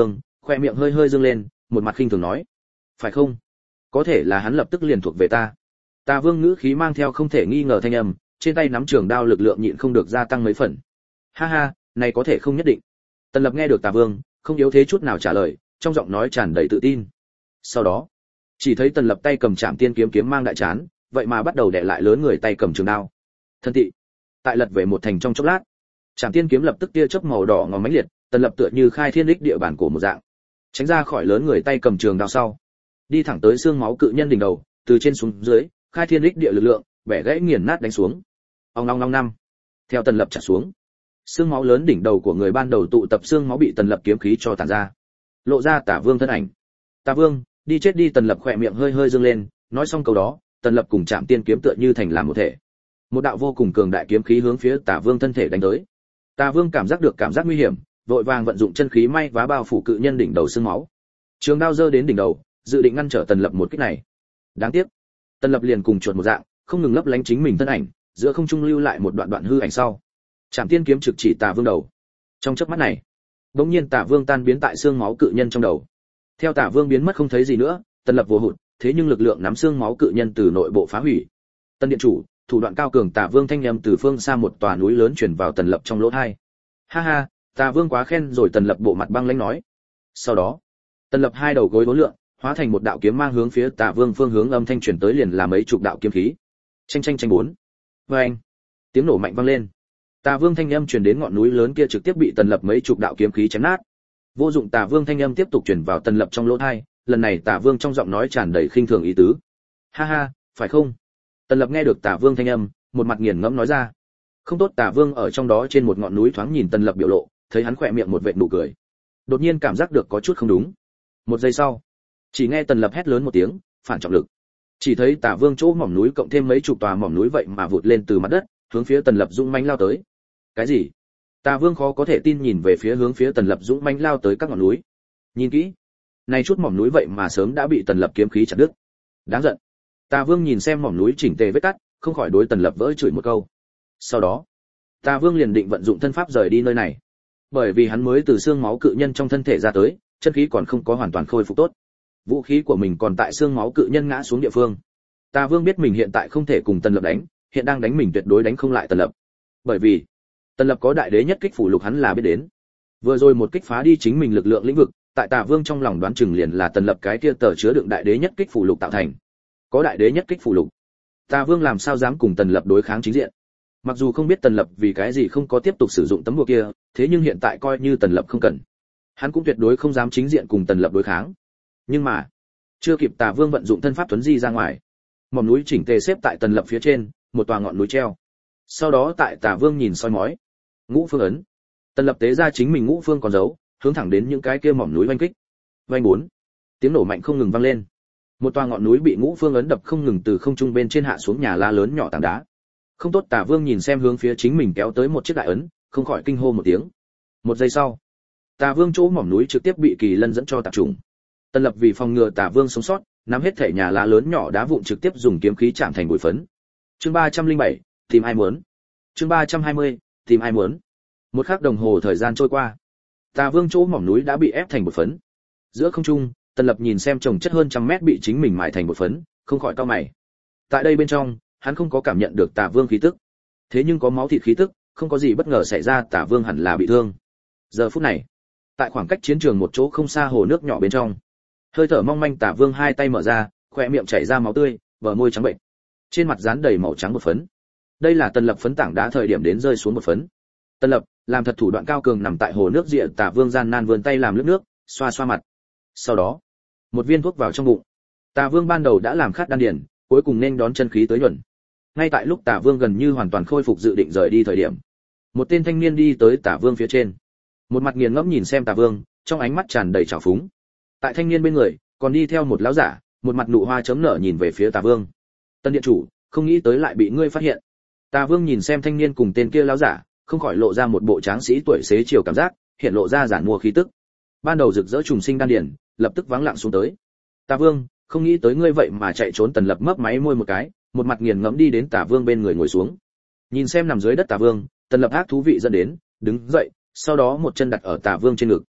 khoe miệng hơi hơi dương lên, một mặt khinh thường nói: "Phải không? Có thể là hắn lập tức liền thuộc về ta." Tà Vương ngữ khí mang theo không thể nghi ngờ thanh âm, trên tay nắm trường đao lực lượng nhịn không được gia tăng mấy phần. "Ha ha, này có thể không nhất định." Tần Lập nghe được Tà Vương, không yếu thế chút nào trả lời, trong giọng nói tràn đầy tự tin. Sau đó, chỉ thấy Tần Lập tay cầm Trảm Tiên kiếm kiếm mang đại chán, vậy mà bắt đầu đè lại lớn người tay cầm trường đao. Thân tị, tại lật về một thành trong chốc lát, Trảm Tiên kiếm lập tức tia chớp màu đỏ ngòm mãnh liệt, Tần Lập tựa như khai thiên đích địa bản cổ một dạng, tránh ra khỏi lớn người tay cầm trường đao sau, đi thẳng tới xương máu cự nhân đỉnh đầu, từ trên xuống dưới, khai thiên đích địa lực lượng, bẻ gãy nghiền nát đánh xuống. Ong long long năm. Theo Tần Lập chặt xuống, xương máu lớn đỉnh đầu của người ban đầu tụ tập xương máu bị Tần Lập kiếm khí cho tản ra, lộ ra Tả Vương thân ảnh. "Tả Vương, đi chết đi." Tần Lập khỏe miệng hơi hơi dương lên, nói xong câu đó, Tần Lập cùng Trảm Tiên kiếm tựa như thành làm một thể. Một đạo vô cùng cường đại kiếm khí hướng phía Tả Vương thân thể đánh tới. Tả Vương cảm giác được cảm giác nguy hiểm, vội vàng vận dụng chân khí may vá bao phủ cự nhân đỉnh đầu xương máu. Trường đao giơ đến đỉnh đầu, dự định ngăn trở Tần Lập một kích này. Đáng tiếc, Tần Lập liền cùng chuột một dạng, không ngừng lấp lánh chính mình thân ảnh, giữa không trung lưu lại một đoạn đoạn hư ảnh sau. Trảm Tiên kiếm trực chỉ Tả Vương đầu. Trong chớp mắt này, bỗng nhiên Tả Vương tan biến tại xương máu cự nhân trong đầu. Theo Tả Vương biến mất không thấy gì nữa, Tần Lập vô hụt, thế nhưng lực lượng nắm xương máu cự nhân từ nội bộ phá hủy. Tân điện chủ, thủ đoạn cao cường. Tả Vương thanh âm từ phương xa một tòa núi lớn truyền vào Tần Lập trong lỗ tai. "Ha ha, Tả Vương quá khen rồi." Tần Lập bộ mặt băng lãnh nói. Sau đó, Tần Lập hai đầu gối uốn lượn, hóa thành một đạo kiếm mang hướng phía Tả Vương phương hướng âm thanh truyền tới, liền là mấy chục đạo kiếm khí. Chanh chanh chanh bốn. Oeng. Tiếng nổ mạnh vang lên. Tả Vương thanh âm truyền đến ngọn núi lớn kia trực tiếp bị Tần Lập mấy chục đạo kiếm khí chém nát. Vô dụng. Tả Vương thanh âm tiếp tục truyền vào Tần Lập trong lỗ tai, lần này Tả Vương trong giọng nói tràn đầy khinh thường ý tứ. "Ha ha, phải không?" Tần Lập nghe được Tả Vương thanh âm, một mặt nghiền ngẫm nói ra. Không tốt. Tả Vương ở trong đó trên một ngọn núi thoáng nhìn Tần Lập biểu lộ, thấy hắn khỏe miệng một vệt nụ cười, đột nhiên cảm giác được có chút không đúng. Một giây sau, chỉ nghe Tần Lập hét lớn một tiếng, phản trọng lực. Chỉ thấy Tả Vương chỗ mỏm núi cộng thêm mấy chục tòa mỏm núi vậy mà vụt lên từ mặt đất, hướng phía Tần Lập dũng mãnh lao tới. Cái gì? Tả Vương khó có thể tin nhìn về phía hướng phía Tần Lập dũng mãnh lao tới các ngọn núi. Nhìn kỹ, này chút mỏm núi vậy mà sớm đã bị Tần Lập kiếm khí chặt đứt. Đáng giận. Tả Vương nhìn xem mỏm núi chỉnh tề vết cắt, không khỏi đối Tần Lập vỡ chửi một câu. Sau đó, Tả Vương liền định vận dụng thân pháp rời đi nơi này. Bởi vì hắn mới từ xương máu cự nhân trong thân thể ra tới, chân khí còn không có hoàn toàn khôi phục tốt. Vũ khí của mình còn tại xương máu cự nhân ngã xuống địa phương. Tả Vương biết mình hiện tại không thể cùng Tần Lập đánh, hiện đang đánh mình tuyệt đối đánh không lại Tần Lập. Bởi vì Tần Lập có đại đế nhất kích phủ lục hắn là biết đến. Vừa rồi một kích phá đi chính mình lực lượng lĩnh vực, tại Tả Vương trong lòng đoán chừng liền là Tần Lập cái kia tờ chứa đựng đại đế nhất kích phủ lục tạo thành. Có đại đế nhất kích phủ lục, Tả Vương làm sao dám cùng Tần Lập đối kháng chính diện. Mặc dù không biết Tần Lập vì cái gì không có tiếp tục sử dụng tấm bùa kia, thế nhưng hiện tại coi như Tần Lập không cần, hắn cũng tuyệt đối không dám chính diện cùng Tần Lập đối kháng. Nhưng mà, chưa kịp Tả Vương vận dụng thân pháp tuấn di ra ngoài, mỏm núi chỉnh tề xếp tại Tần Lập phía trên, một tòa ngọn núi treo. Sau đó tại Tả Vương nhìn soi mói, Ngũ Phương ấn. Tần Lập tế ra chính mình Ngũ Phương còn giấu, hướng thẳng đến những cái kia mỏm núi oanh kích. Oanh bốn. Tiếng nổ mạnh không ngừng vang lên. Một tòa ngọn núi bị Ngũ Phương ấn đập không ngừng từ không trung bên trên hạ xuống nhà la lớn nhỏ tảng đá. Không tốt. Tả Vương nhìn xem hướng phía chính mình kéo tới một chiếc đại ấn, không khỏi kinh hô một tiếng. Một giây sau, Tả Vương chỗ mỏm núi trực tiếp bị kỳ lân dẫn cho tạp trùng. Tần Lập vì phòng ngừa Tả Vương sống sót, nắm hết thể nhà lá lớn nhỏ đá vụn trực tiếp dùng kiếm khí chạm thành bụi phấn. Chương 307, tìm ai muốn. Chương 320, tìm ai muốn. Một khắc đồng hồ thời gian trôi qua, Tả Vương chỗ mỏm núi đã bị ép thành bột phấn. Giữa không trung, Tần Lập nhìn xem chồng chất hơn trăm mét bị chính mình mài thành bột phấn, không khỏi cau mày. Tại đây bên trong, hắn không có cảm nhận được Tả Vương khí tức, thế nhưng có máu thịt khí tức, không có gì bất ngờ xảy ra. Tả Vương hẳn là bị thương. Giờ phút này, tại khoảng cách chiến trường một chỗ không xa hồ nước nhỏ bên trong, hơi thở mong manh Tả Vương hai tay mở ra, khóe miệng chảy ra máu tươi, bờ môi trắng bệnh, trên mặt dán đầy màu trắng bột phấn. Đây là Tần Lập phấn tảng đá thời điểm đến rơi xuống bột phấn. Tần Lập làm thật thủ đoạn cao cường nằm tại hồ nước rịa. Tả Vương gian nan vươn tay làm lướt nước, xoa xoa mặt. Sau đó, một viên thuốc vào trong bụng. Tả Vương ban đầu đã làm khát đan điền, cuối cùng nên đón chân khí tới nhuần. Ngay tại lúc Tả Vương gần như hoàn toàn khôi phục dự định rời đi thời điểm, một tên thanh niên đi tới Tả Vương phía trên, một mặt nghiền ngẫm nhìn xem Tả Vương, trong ánh mắt tràn đầy trào phúng. Tại thanh niên bên người còn đi theo một lão giả, một mặt nụ hoa chớm nở nhìn về phía Tả Vương. Tân điện chủ, không nghĩ tới lại bị ngươi phát hiện. Tả Vương nhìn xem thanh niên cùng tên kia lão giả, không khỏi lộ ra một bộ tráng sĩ tuổi xế chiều cảm giác, hiện lộ ra giản mua khí tức. Ban đầu rực rỡ trùng sinh đan điển, lập tức vắng lặng xuống tới. Tả Vương, không nghĩ tới ngươi vậy mà chạy trốn. Tần Lập mấp máy môi một cái, một mặt nghiền ngẫm đi đến Tả Vương bên người ngồi xuống. Nhìn xem nằm dưới đất Tả Vương, Tần Lập ác thú vị dẫn đến, đứng dậy, sau đó một chân đặt ở Tả Vương trên ngực.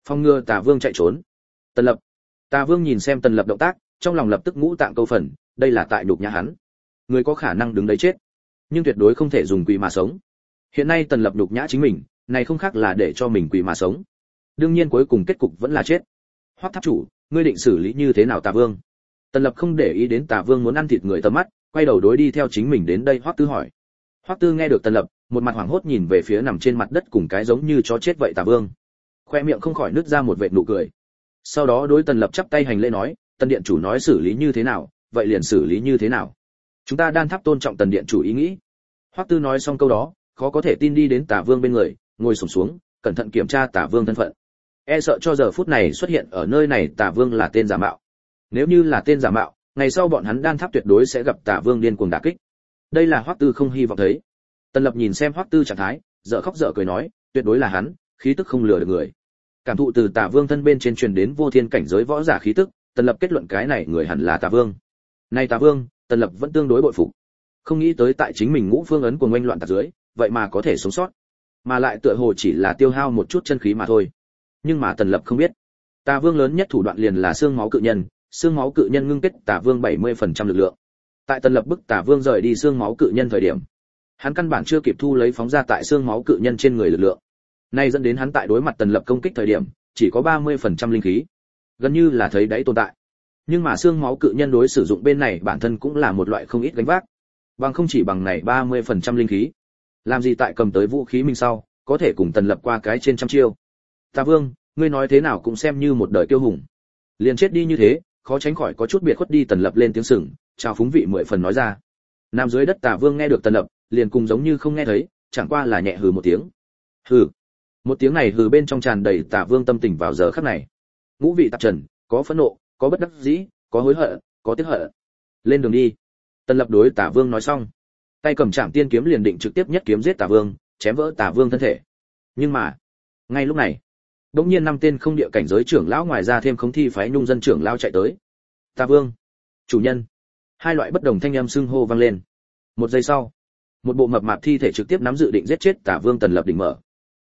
Phong ngừa Tả Vương chạy trốn. Tần Lập. Tả Vương nhìn xem Tần Lập động tác, trong lòng lập tức ngũ tạng câu phần, đây là tại nhục nhã hắn. Người có khả năng đứng đấy chết, nhưng tuyệt đối không thể dùng quỷ mà sống. Hiện nay Tần Lập nhục nhã chính mình, này không khác là để cho mình quỷ mà sống. Đương nhiên cuối cùng kết cục vẫn là chết. Hoắc tháp chủ, ngươi định xử lý như thế nào Tả Vương? Tần Lập không để ý đến Tả Vương muốn ăn thịt người tầm mắt, quay đầu đối đi theo chính mình đến đây Hoắc Tư hỏi. Hoắc Tư nghe được Tần Lập, một mặt hoảng hốt nhìn về phía nằm trên mặt đất cùng cái giống như chó chết vậy Tả Vương. Khoe miệng không khỏi nứt ra một vệt nụ cười. Sau đó đối Tần Lập chắp tay hành lễ nói, Tần điện chủ nói xử lý như thế nào, vậy liền xử lý như thế nào. Chúng ta Đan Tháp tôn trọng Tần điện chủ ý nghĩ. Hoắc Tư nói xong câu đó, khó có thể tin đi đến Tả Vương bên người, ngồi xổm xuống, cẩn thận kiểm tra Tả Vương thân phận. E sợ cho giờ phút này xuất hiện ở nơi này Tả Vương là tên giả mạo. Nếu như là tên giả mạo, ngày sau bọn hắn Đan Tháp tuyệt đối sẽ gặp Tả Vương điên cuồng đả kích. Đây là Hoắc Tư không hy vọng thấy. Tần Lập nhìn xem Hoắc Tư trạng thái, dở khóc dở cười nói, tuyệt đối là hắn, khí tức không lừa được người. Cảm thụ từ Tả Vương thân bên trên truyền đến vô thiên cảnh giới võ giả khí tức, Tần Lập kết luận cái này người hẳn là Tả Vương. Này Tả Vương, Tần Lập vẫn tương đối bội phục. Không nghĩ tới tại chính mình ngũ phương ấn của ngoanh loạn tạc dưới, vậy mà có thể sống sót. Mà lại tựa hồ chỉ là tiêu hao một chút chân khí mà thôi. Nhưng mà Tần Lập không biết, Tả Vương lớn nhất thủ đoạn liền là xương máu cự nhân, xương máu cự nhân ngưng kết Tả Vương 70% lực lượng. Tại Tần Lập bức Tả Vương rời đi xương máu cự nhân thời điểm, hắn căn bản chưa kịp thu lấy phóng ra tại xương máu cự nhân trên người lực lượng. Nay dẫn đến hắn tại đối mặt Tần Lập công kích thời điểm, chỉ có 30% linh khí, gần như là thấy đáy tồn tại. Nhưng mà xương máu cự nhân đối sử dụng bên này bản thân cũng là một loại không ít gánh vác. Bằng không chỉ bằng này 30% linh khí, làm gì tại cầm tới vũ khí mình sau, có thể cùng Tần Lập qua cái trên trăm chiêu. Tả Vương, ngươi nói thế nào cũng xem như một đời kiêu hùng. Liền chết đi như thế, khó tránh khỏi có chút biệt khuất đi. Tần Lập lên tiếng sừng, chào phúng vị 10 phần nói ra. Nằm dưới đất Tả Vương nghe được Tần Lập, liền cùng giống như không nghe thấy, chẳng qua là nhẹ hừ một tiếng. Hừ. Một tiếng này hừ bên trong tràn đầy Tả Vương tâm tình vào giờ khắc này. Ngũ vị tạp trần, có phẫn nộ, có bất đắc dĩ, có hối hận, có tiếc hận. Lên đường đi. Tần Lập đối Tả Vương nói xong, tay cầm Trảm Tiên kiếm liền định trực tiếp nhất kiếm giết Tả Vương, chém vỡ Tả Vương thân thể. Nhưng mà, ngay lúc này, đột nhiên 5 tên không địa cảnh giới trưởng lão ngoài ra thêm Khống Thi phái Nhung dân trưởng lão chạy tới. Tả Vương, chủ nhân. Hai loại bất đồng thanh âm xưng hô vang lên. Một giây sau, một bộ mập mạp thi thể trực tiếp nắm dự định giết chết Tả Vương Tần Lập đỉnh mở.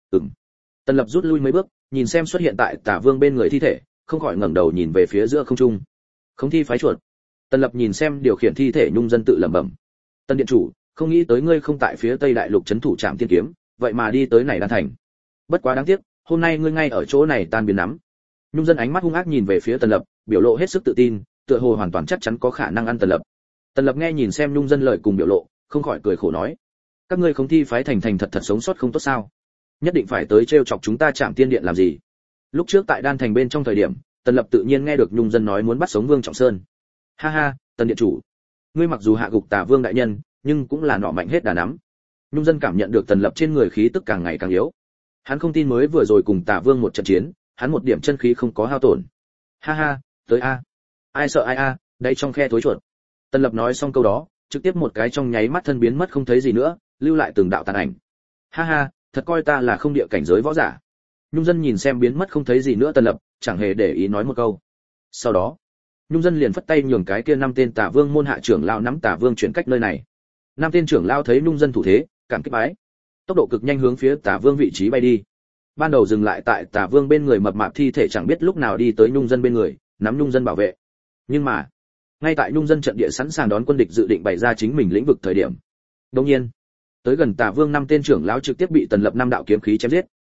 Tần Lập rút lui mấy bước, nhìn xem xuất hiện tại Tả Vương bên người thi thể, không khỏi ngẩng đầu nhìn về phía giữa không trung. Khống Thi phái chuột. Tần Lập nhìn xem điều khiển thi thể Nhung dân tự lẩm bẩm. Tần điện chủ, không nghĩ tới ngươi không tại phía Tây Đại Lục trấn thủ Trảm Tiên kiếm, vậy mà đi tới này Đan thành. Bất quá đáng tiếc, hôm nay ngươi ngay ở chỗ này tan biến nắm. Nhung dân ánh mắt hung ác nhìn về phía Tần Lập, biểu lộ hết sức tự tin, tựa hồ hoàn toàn chắc chắn có khả năng ăn Tần Lập. Tần Lập nghe nhìn xem Nhung dân lời cùng biểu lộ, không khỏi cười khổ nói: các ngươi Khống Thi phái thành thật thật sống sót không tốt sao? Nhất định phải tới trêu chọc chúng ta Trảm Tiên điện làm gì? Lúc trước tại Đan thành bên trong thời điểm, Tần Lập tự nhiên nghe được Nhung dân nói muốn bắt sống Vương Trọng Sơn. Ha ha, Tần điện chủ, ngươi mặc dù hạ gục Tả Vương đại nhân, nhưng cũng là nọ mạnh hết đà nắm. Nhung dân cảm nhận được Tần Lập trên người khí tức càng ngày càng yếu. Hắn không tin mới vừa rồi cùng Tả Vương một trận chiến, hắn một điểm chân khí không có hao tổn. Ha ha, tới a. Ai sợ ai a, đây trong khe tối chuột. Tần Lập nói xong câu đó, trực tiếp một cái trong nháy mắt thân biến mất không thấy gì nữa, lưu lại từng đạo tàn ảnh. Ha ha, thật coi ta là không địa cảnh giới võ giả. Nhung dân nhìn xem biến mất không thấy gì nữa Tần Lập, chẳng hề để ý nói một câu. Sau đó, Nhung dân liền phất tay nhường cái kia 5 tên Tả Vương môn hạ trưởng lão nắm Tả Vương chuyển cách nơi này. 5 tên trưởng lão thấy Nhung dân thủ thế, cảm kích bái. Tốc độ cực nhanh hướng phía Tả Vương vị trí bay đi. Ban đầu dừng lại tại Tả Vương bên người mập mạp thi thể chẳng biết lúc nào đi tới Nhung dân bên người, nắm Nhung dân bảo vệ. Nhưng mà, ngay tại Nhung dân trận địa sẵn sàng đón quân địch dự định bày ra chính mình lĩnh vực thời điểm, đột nhiên, tới gần Tả Vương 5 tên trưởng lão trực tiếp bị Tần Lập 5 đạo kiếm khí chém giết.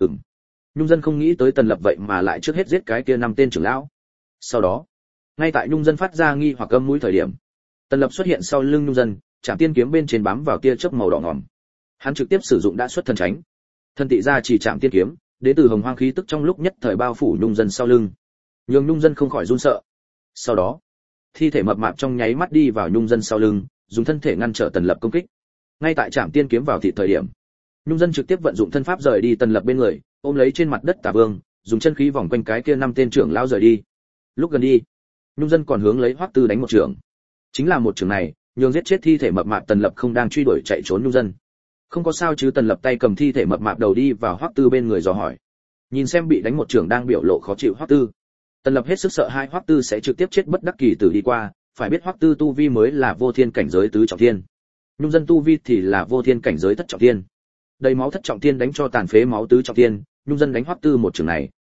Nhung dân không nghĩ tới Tần Lập vậy mà lại trước hết giết cái kia 5 tên trưởng lão. Sau đó, ngay tại Nhung dân phát ra nghi hoặc âm mũi thời điểm, Tần Lập xuất hiện sau lưng Nhung dân, Trảm Tiên kiếm bên trên bám vào tia chớp màu đỏ ngòm. Hắn trực tiếp sử dụng đã xuất thần tránh. Thân tị ra chỉ Trảm Tiên kiếm, đến từ hồng hoang khí tức trong lúc nhất thời bao phủ Nhung dân sau lưng, nhường Nhung dân không khỏi run sợ. Sau đó, thi thể mập mạp trong nháy mắt đi vào Nhung dân sau lưng, dùng thân thể ngăn trở Tần Lập công kích. Ngay tại Trảm Tiên kiếm vào thịt thời điểm, Nhung dân trực tiếp vận dụng thân pháp rời đi Tần Lập bên người, ôm lấy trên mặt đất Tả Vương, dùng chân khí vòng quanh cái kia 5 tên trưởng lão rời đi. Lúc gần đi, Nhung dân còn hướng lấy Hoắc Tư đánh một trường. Chính là một trường này, nhường giết chết thi thể mập mạp Tần Lập không đang truy đuổi chạy trốn Nhung dân. Không có sao chứ? Tần Lập tay cầm thi thể mập mạp đầu đi vào Hoắc Tư bên người dò hỏi. Nhìn xem bị đánh một trường đang biểu lộ khó chịu Hoắc Tư, Tần Lập hết sức sợ hai Hoắc Tư sẽ trực tiếp chết bất đắc kỳ tử đi qua, phải biết Hoắc Tư tu vi mới là vô thiên cảnh giới tứ trọng thiên. Nhung dân tu vi thì là vô thiên cảnh giới thất trọng thiên. Đầy máu thất trọng thiên đánh cho tàn phế máu tứ trọng thiên, Nhung dân đánh Hoắc Tư một trường này,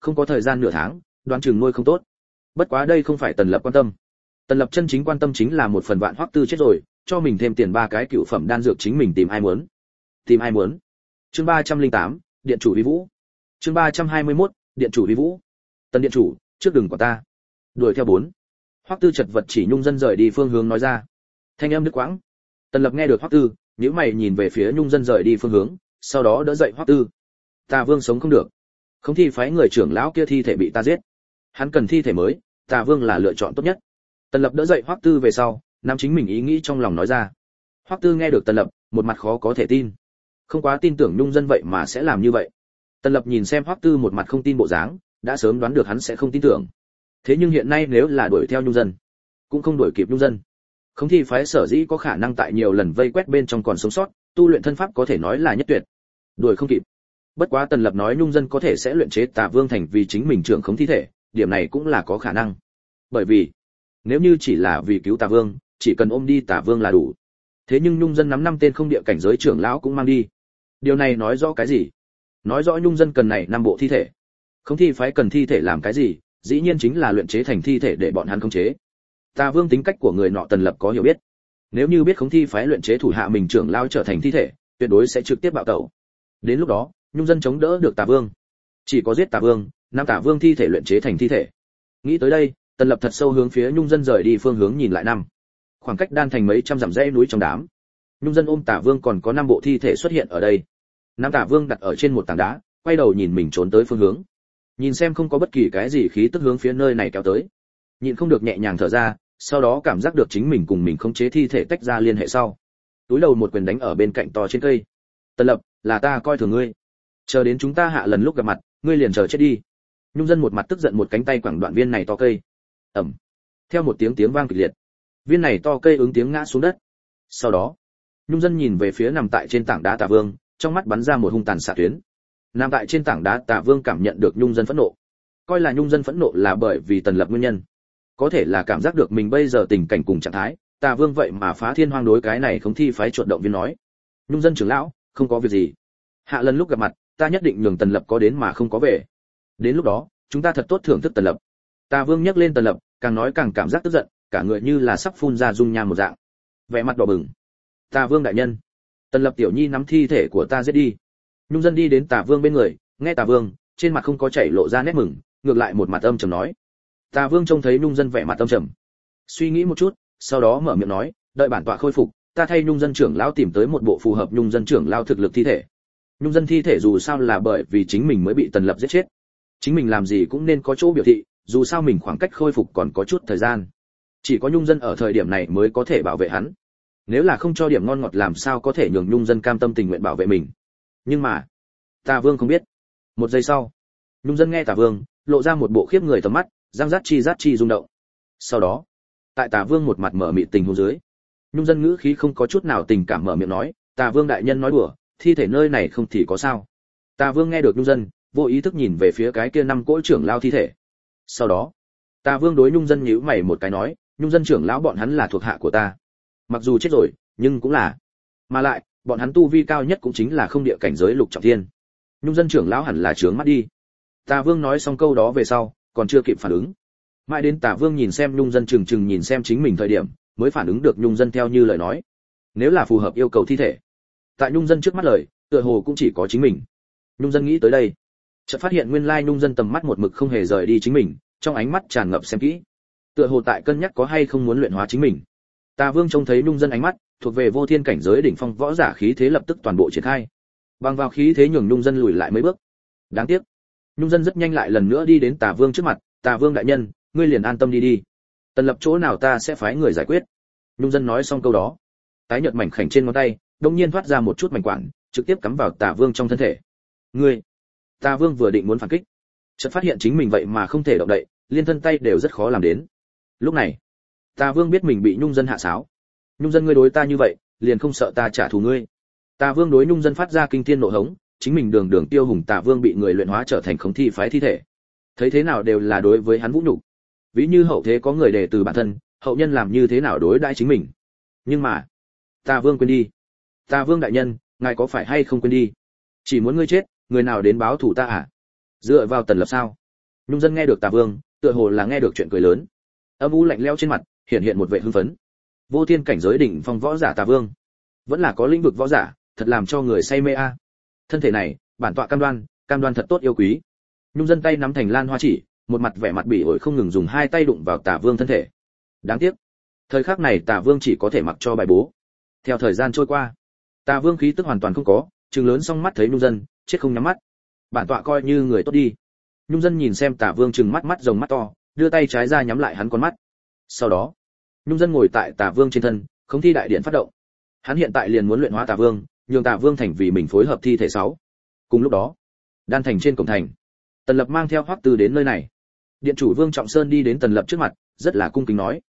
không có thời gian nửa tháng, đoán chừng nuôi không tốt. Bất quá đây không phải Tần Lập quan tâm. Tần Lập chân chính quan tâm chính là một phần vạn Hoắc Tư chết rồi, cho mình thêm tiền 3 cái cựu phẩm đan dược chính mình tìm ai muốn. Tìm ai muốn? Chương 308, điện chủ Vi Vũ. Chương 321, điện chủ Vi Vũ. Tần điện chủ, trước đừng quản ta. Đuổi theo 4. Hoắc Tư chật vật chỉ Nhung Dân rời đi phương hướng nói ra. Thanh âm đứt quãng. Tần Lập nghe được Hoắc Tư, nhíu mày nhìn về phía Nhung Dân rời đi phương hướng, sau đó đỡ dậy Hoắc Tư. Tà Vương sống không được. Không thi phái người trưởng lão kia thi thể bị ta giết. Hắn cần thi thể mới, Tà Vương là lựa chọn tốt nhất. Tần Lập đỡ dậy Hoắc Tư về sau, nắm chính mình ý nghĩ trong lòng nói ra. Hoắc Tư nghe được Tần Lập, một mặt khó có thể tin. Không quá tin tưởng Nhung Dân vậy mà sẽ làm như vậy. Tần Lập nhìn xem Hoắc Tư một mặt không tin bộ dáng, đã sớm đoán được hắn sẽ không tin tưởng. Thế nhưng hiện nay nếu là đuổi theo Nhung Dân, cũng không đuổi kịp Nhung Dân. Không thi phái sở dĩ có khả năng tại nhiều lần vây quét bên trong còn sống sót, tu luyện thân pháp có thể nói là nhất tuyệt. Đuổi không kịp. Bất quá Tần Lập nói Nhung Dân có thể sẽ luyện chế Tà Vương thành vì chính mình trưởng khống thi thể, điểm này cũng là có khả năng. Bởi vì, nếu như chỉ là vì cứu Tà Vương, chỉ cần ôm đi Tà Vương là đủ. Thế nhưng Nhung Dân nắm 5 tên không địa cảnh giới trưởng lão cũng mang đi. Điều này nói rõ cái gì? Nói rõ Nhung Dân cần này 5 bộ thi thể. Không thi phái cần thi thể làm cái gì? Dĩ nhiên chính là luyện chế thành thi thể để bọn hắn khống chế. Tà Vương tính cách của người nọ Tần Lập có hiểu biết. Nếu như biết không thi phái luyện chế thủ hạ mình trưởng lao trở thành thi thể, tuyệt đối sẽ trực tiếp bạo tẩu. Đến lúc đó, Nhung Dân chống đỡ được Tà Vương. Chỉ có giết Tà Vương, năm Tà Vương thi thể luyện chế thành thi thể. Nghĩ tới đây, Tần Lập thật sâu hướng phía Nhung Dân rời đi phương hướng nhìn lại năm. Khoảng cách đan thành mấy trăm dặm dãy núi trong đám. Nhung Dân ôm Tà Vương còn có 5 bộ thi thể xuất hiện ở đây. Năm Tà Vương đặt ở trên một tảng đá, quay đầu nhìn mình trốn tới phương hướng. Nhìn xem không có bất kỳ cái gì khí tức hướng phía nơi này kéo tới. Nhìn không được nhẹ nhàng thở ra, sau đó cảm giác được chính mình cùng mình khống chế thi thể tách ra liên hệ sau. Túi đầu một quyền đánh ở bên cạnh to trên cây. Tần Lập, là ta coi thường ngươi. Chờ đến chúng ta hạ lần lúc gặp mặt, ngươi liền chờ chết đi. Nhung Dân một mặt tức giận một cánh tay quẳng đoạn viên này to cây. Ầm. Theo một tiếng vang kịch liệt, viên này to cây ứng tiếng ngã xuống đất. Sau đó, Nhung Dân nhìn về phía nằm tại trên tảng đá Tà Vương, trong mắt bắn ra một hung tàn xạ tuyến. Nằm tại trên tảng đá Tà Vương cảm nhận được Nhung Dân phẫn nộ. Coi là Nhung Dân phẫn nộ là bởi vì Tần Lập nguyên nhân. Có thể là cảm giác được mình bây giờ tình cảnh cùng trạng thái, Tà Vương vậy mà phá thiên hoang đối cái này không thi phái chuột động viên nói. Nhung Dân trưởng lão, không có việc gì. Hạ lần lúc gặp mặt, ta nhất định nhường Tần Lập có đến mà không có về. Đến lúc đó, chúng ta thật tốt thưởng thức Tần Lập. Tà Vương nhắc lên Tần Lập, càng nói càng cảm giác tức giận, cả người như là sắp phun ra dung nham một dạng. Vẻ mặt đỏ bừng. Tà Vương đại nhân, Tần Lập tiểu nhi nắm thi thể của ta giết đi. Nhung Dân đi đến Tà Vương bên người, nghe Tà Vương, trên mặt không có chảy lộ ra nét mừng, ngược lại một mặt âm trầm nói. Tà Vương trông thấy Nhung Dân vẻ mặt âm trầm, suy nghĩ một chút, sau đó mở miệng nói, đợi bản tọa khôi phục, ta thay Nhung Dân trưởng lão tìm tới một bộ phù hợp Nhung Dân trưởng lão thực lực thi thể. Nhung Dân thi thể dù sao là bởi vì chính mình mới bị Tần Lập giết chết, chính mình làm gì cũng nên có chỗ biểu thị, dù sao mình khoảng cách khôi phục còn có chút thời gian. Chỉ có Nhung Dân ở thời điểm này mới có thể bảo vệ hắn. Nếu là không cho điểm ngon ngọt làm sao có thể nhường Nhung Dân cam tâm tình nguyện bảo vệ mình. Nhưng mà, Tà Vương không biết. Một giây sau, Nhung Dân nghe Tà Vương, lộ ra một bộ khiếp người tầm mắt, rát chi rung động. Sau đó, tại Tà Vương một mặt mở mịt tình huống dưới, Nhung Dân ngữ khí không có chút nào tình cảm mở miệng nói, Tà Vương đại nhân nói đùa, thi thể nơi này không thì có sao. Tà Vương nghe được Nhung Dân, vô ý thức nhìn về phía cái kia 5 cỗ trưởng lao thi thể. Sau đó, Tà Vương đối Nhung Dân nhíu mày một cái nói, Nhung Dân trưởng lão bọn hắn là thuộc hạ của ta. Mặc dù chết rồi, nhưng cũng là. Mà lại, bọn hắn tu vi cao nhất cũng chính là không địa cảnh giới lục trọng thiên. Nhung Dân trưởng lão hẳn là trướng mắt đi. Tà Vương nói xong câu đó về sau, còn chưa kịp phản ứng. Mãi đến Tà Vương nhìn xem Nhung Dân chừng chừng nhìn xem chính mình thời điểm, mới phản ứng được Nhung Dân theo như lời nói. Nếu là phù hợp yêu cầu thi thể, tại Nhung Dân trước mắt lời, tựa hồ cũng chỉ có chính mình. Nhung Dân nghĩ tới đây, chợt phát hiện nguyên lai Nhung Dân tầm mắt một mực không hề rời đi chính mình, trong ánh mắt tràn ngập xem kỹ. Tựa hồ tại cân nhắc có hay không muốn luyện hóa chính mình. Tà Vương trông thấy Nhung Dân ánh mắt, thuộc về vô thiên cảnh giới đỉnh phong võ giả khí thế lập tức toàn bộ triển khai. Bằng vào khí thế nhường Nhung Dân lùi lại mấy bước. Đáng tiếc, Nhung Dân rất nhanh lại lần nữa đi đến Tà Vương trước mặt, Tà Vương đại nhân, ngươi liền an tâm đi đi. Tần Lập chỗ nào ta sẽ phái người giải quyết. Nhung Dân nói xong câu đó, tái nhợt mảnh khảnh trên ngón tay, đột nhiên thoát ra một chút mảnh quản, trực tiếp cắm vào Tà Vương trong thân thể. Ngươi! Tà Vương vừa định muốn phản kích, chợt phát hiện chính mình vậy mà không thể động đậy, liên thân tay đều rất khó làm đến. Lúc này, Tà Vương biết mình bị Nhung Dân hạ sáo. Nhung Dân ngươi đối ta như vậy, liền không sợ ta trả thù ngươi. Tà Vương đối Nhung Dân phát ra kinh thiên nộ hống, chính mình đường đường tiêu hùng Tà Vương bị người luyện hóa trở thành khống thi phái thi thể. Thấy thế nào đều là đối với hắn vũ nhục. Ví như hậu thế có người đề từ bản thân, hậu nhân làm như thế nào đối đãi chính mình. Nhưng mà, Tà Vương quên đi. Tà Vương đại nhân, ngài có phải hay không quên đi? Chỉ muốn ngươi chết, người nào đến báo thù ta à? Dựa vào Tần Lập sao? Nhung dân nghe được Tà Vương, tựa hồ là nghe được chuyện cười lớn. Âm u lạnh lẽo trên mặt hiện hiện một vẻ hưng phấn. Vô thiên cảnh giới đỉnh phong võ giả Tà Vương, vẫn là có lĩnh vực võ giả, thật làm cho người say mê a. Thân thể này, bản tọa cam đoan thật tốt yêu quý. Nhung dân tay nắm thành lan hoa chỉ, một mặt vẻ mặt bỉ ổi không ngừng dùng hai tay đụng vào Tà Vương thân thể. Đáng tiếc, thời khắc này Tà Vương chỉ có thể mặc cho bài bố. Theo thời gian trôi qua, Tà Vương khí tức hoàn toàn không có, trừng lớn song mắt thấy Nhung dân, chết không nhắm mắt. Bản tọa coi như người tốt đi. Nhung dân nhìn xem Tà Vương trừng mắt rồng mắt to, đưa tay trái ra nhắm lại hắn con mắt. Sau đó, Nhung dân ngồi tại Tà Vương trên thân, không thi đại điện phát động. Hắn hiện tại liền muốn luyện hóa Tà Vương, nhường Tà Vương thành vì mình phối hợp thi thể 6. Cùng lúc đó, đan thành trên cổng thành, Tần Lập mang theo Hoắc Tư đến nơi này. Điện chủ Vương Trọng Sơn đi đến Tần Lập trước mặt, rất là cung kính nói: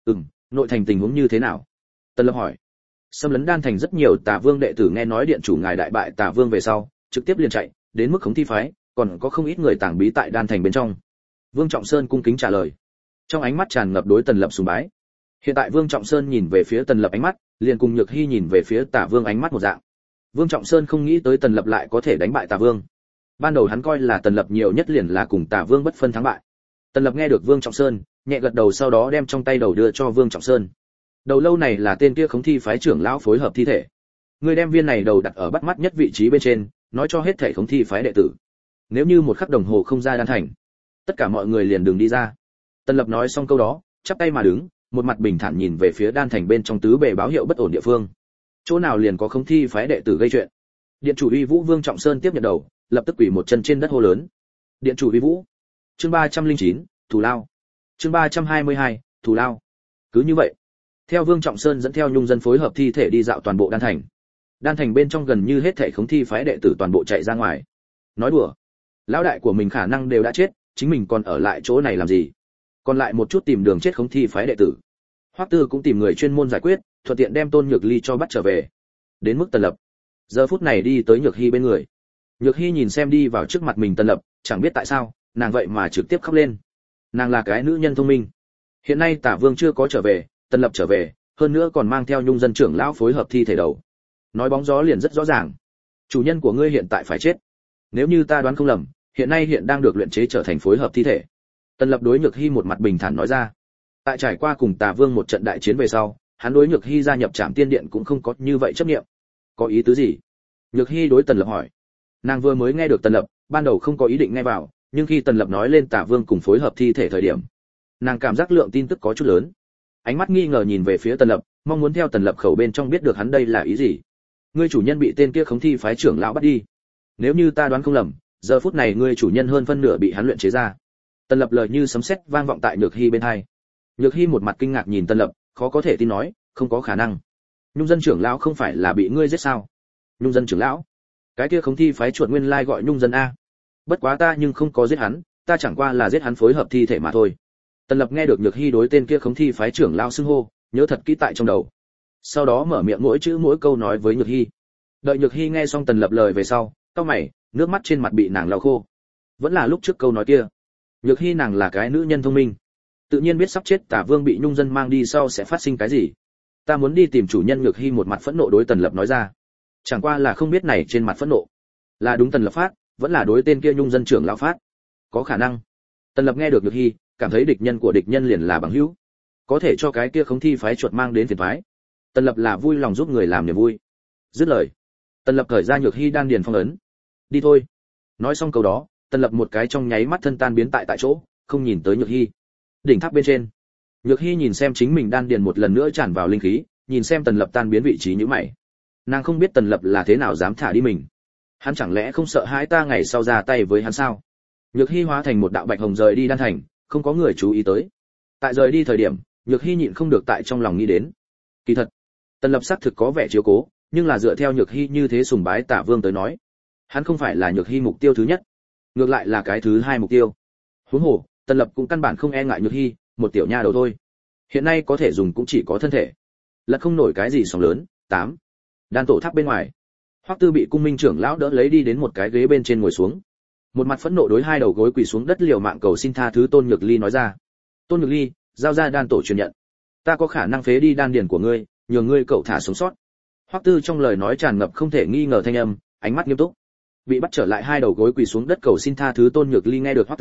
Nội thành tình huống như thế nào?" Tần Lập hỏi. Xâm lấn đan thành rất nhiều Tà Vương đệ tử nghe nói điện chủ ngài đại bại Tà Vương về sau, trực tiếp liền chạy, đến mức khống thi phái, còn có không ít người tàng bí tại đan thành bên trong. Vương Trọng Sơn cung kính trả lời, trong ánh mắt tràn ngập đối Tần Lập sùng bái. Hiện tại Vương Trọng Sơn nhìn về phía Tần Lập ánh mắt, liền cùng Nhược Hy nhìn về phía Tà Vương ánh mắt một dạng. Vương Trọng Sơn không nghĩ tới Tần Lập lại có thể đánh bại Tà Vương. Ban đầu hắn coi là Tần Lập nhiều nhất liền là cùng Tà Vương bất phân thắng bại. Tần Lập nghe được Vương Trọng Sơn, nhẹ gật đầu sau đó đem trong tay đầu đưa cho Vương Trọng Sơn. Đầu lâu này là tên kia khống thi phái trưởng lão phối hợp thi thể. Ngươi đem viên này đầu đặt ở bắt mắt nhất vị trí bên trên, nói cho hết thảy khống thi phái đệ tử. Nếu như một khắc đồng hồ không ra đan thành, tất cả mọi người liền đừng đi ra. Tần Lập nói xong câu đó, chắp tay mà đứng, một mặt bình thản nhìn về phía đan thành bên trong tứ bề báo hiệu bất ổn địa phương. Chỗ nào liền có khống thi phái đệ tử gây chuyện. Điện chủ Uy Vũ Vương Trọng Sơn tiếp nhận đầu, lập tức quỳ một chân trên đất hô lớn. Điện chủ Uy Vũ. Chương 309, thù lao. Chương 322, thù lao. Cứ như vậy, theo Vương Trọng Sơn dẫn theo Nhung dân phối hợp thi thể đi dạo toàn bộ đan thành. Đan thành bên trong gần như hết thảy khống thi phái đệ tử toàn bộ chạy ra ngoài. Nói đùa, lão đại của mình khả năng đều đã chết, chính mình còn ở lại chỗ này làm gì? Còn lại một chút tìm đường chết khống thi phái đệ tử. Hoắc Tư cũng tìm người chuyên môn giải quyết, thuận tiện đem Tôn Nhược Ly cho bắt trở về. Đến mức Tần Lập, giờ phút này đi tới Nhược Hy bên người. Nhược Hy nhìn xem đi vào trước mặt mình Tần Lập, chẳng biết tại sao, nàng vậy mà trực tiếp khóc lên. Nàng là cái nữ nhân thông minh. Hiện nay Tả Vương chưa có trở về, Tần Lập trở về, hơn nữa còn mang theo Nhung dân trưởng lão phối hợp thi thể đầu. Nói bóng gió liền rất rõ ràng. Chủ nhân của ngươi hiện tại phải chết. Nếu như ta đoán không lầm, hiện đang được luyện chế trở thành phối hợp thi thể. Tần Lập đối Nhược Hy một mặt bình thản nói ra. Tại trải qua cùng Tà Vương một trận đại chiến về sau, hắn đối Nhược Hy gia nhập Trảm Tiên Điện cũng không có như vậy chấp niệm. Có ý tứ gì? Nhược Hy đối Tần Lập hỏi. Nàng vừa mới nghe được Tần Lập, ban đầu không có ý định nghe vào, nhưng khi Tần Lập nói lên Tà Vương cùng phối hợp thi thể thời điểm, nàng cảm giác lượng tin tức có chút lớn. Ánh mắt nghi ngờ nhìn về phía Tần Lập, mong muốn theo Tần Lập khẩu bên trong biết được hắn đây là ý gì. Ngươi chủ nhân bị tên kia khống thi phái trưởng lão bắt đi. Nếu như ta đoán không lầm, giờ phút này ngươi chủ nhân hơn phân nửa bị hắn luyện chế ra. Tần Lập lời như sấm sét vang vọng tại Nhược Hy bên tai. Nhược Hy một mặt kinh ngạc nhìn Tần Lập, khó có thể tin nói, không có khả năng. Nhung dân trưởng lão không phải là bị ngươi giết sao? Nhung dân trưởng lão? Cái kia khống thi phái chuột nguyên lai gọi Nhung dân a. Bất quá ta nhưng không có giết hắn, ta chẳng qua là giết hắn phối hợp thi thể mà thôi. Tần Lập nghe được Nhược Hy đối tên kia khống thi phái trưởng lão xưng hô, nhớ thật kỹ tại trong đầu. Sau đó mở miệng mỗi chữ mỗi câu nói với Nhược Hy. Đợi Nhược Hy nghe xong Tần Lập lời về sau, cau mày, nước mắt trên mặt bị nàng lau khô. Vẫn là lúc trước câu nói kia. Nhược Hy nàng là cái nữ nhân thông minh, tự nhiên biết sắp chết Tả Vương bị Nhung dân mang đi sau sẽ phát sinh cái gì. Ta muốn đi tìm chủ nhân. Nhược Hy một mặt phẫn nộ đối Tần Lập nói ra. Chẳng qua là không biết này trên mặt phẫn nộ là đúng Tần Lập phát, vẫn là đối tên kia Nhung dân trưởng lão phát. Có khả năng. Tần Lập nghe được Nhược Hy, cảm thấy địch nhân của địch nhân liền là bằng hữu, có thể cho cái kia khống thi phái chuột mang đến phiền toái. Tần Lập là vui lòng giúp người làm niềm vui. Dứt lời, Tần Lập cởi ra Nhược Hy đan điền phong ấn. Đi thôi. Nói xong câu đó, Tần Lập một cái trong nháy mắt thân tan biến tại chỗ, không nhìn tới Nhược Hy. Đỉnh tháp bên trên, Nhược Hy nhìn xem chính mình đan điền một lần nữa tràn vào linh khí, nhìn xem Tần Lập tan biến vị trí nhíu mày. Nàng không biết Tần Lập là thế nào dám thả đi mình. Hắn chẳng lẽ không sợ hãi ta ngày sau ra tay với hắn sao? Nhược Hy hóa thành một đạo bạch hồng rời đi đan thành, không có người chú ý tới. Tại rời đi thời điểm, Nhược Hy nhịn không được tại trong lòng nghĩ đến. Kỳ thật, Tần Lập xác thực có vẻ chiếu cố, nhưng là dựa theo Nhược Hy như thế sùng bái Tả Vương tới nói, hắn không phải là Nhược Hy mục tiêu thứ nhất, ngược lại là cái thứ hai mục tiêu. Huống hồ, Tần Lập cũng căn bản không e ngại Nhược Hy, một tiểu nha đầu thôi. Hiện nay có thể dùng cũng chỉ có thân thể, lật không nổi cái gì sóng lớn. 8. Đan tổ tháp bên ngoài, Hoắc Tư bị cung minh trưởng lão đỡ lấy đi đến một cái ghế bên trên ngồi xuống, một mặt phẫn nộ đối hai đầu gối quỳ xuống đất liều mạng cầu xin tha thứ Tôn Nhược Ly nói ra. Tôn Nhược Ly, giao ra đan tổ truyền nhận, ta có khả năng phế đi đan điền của ngươi, nhường ngươi cậu thả sống sót. Hoắc Tư trong lời nói tràn ngập không thể nghi ngờ thanh âm, ánh mắt nghiêm túc. Bị bắt trở lại hai đầu gối quỳ xuống đất cầu xin tha thứ Tôn Nhược Ly nghe được Hoắc Tư,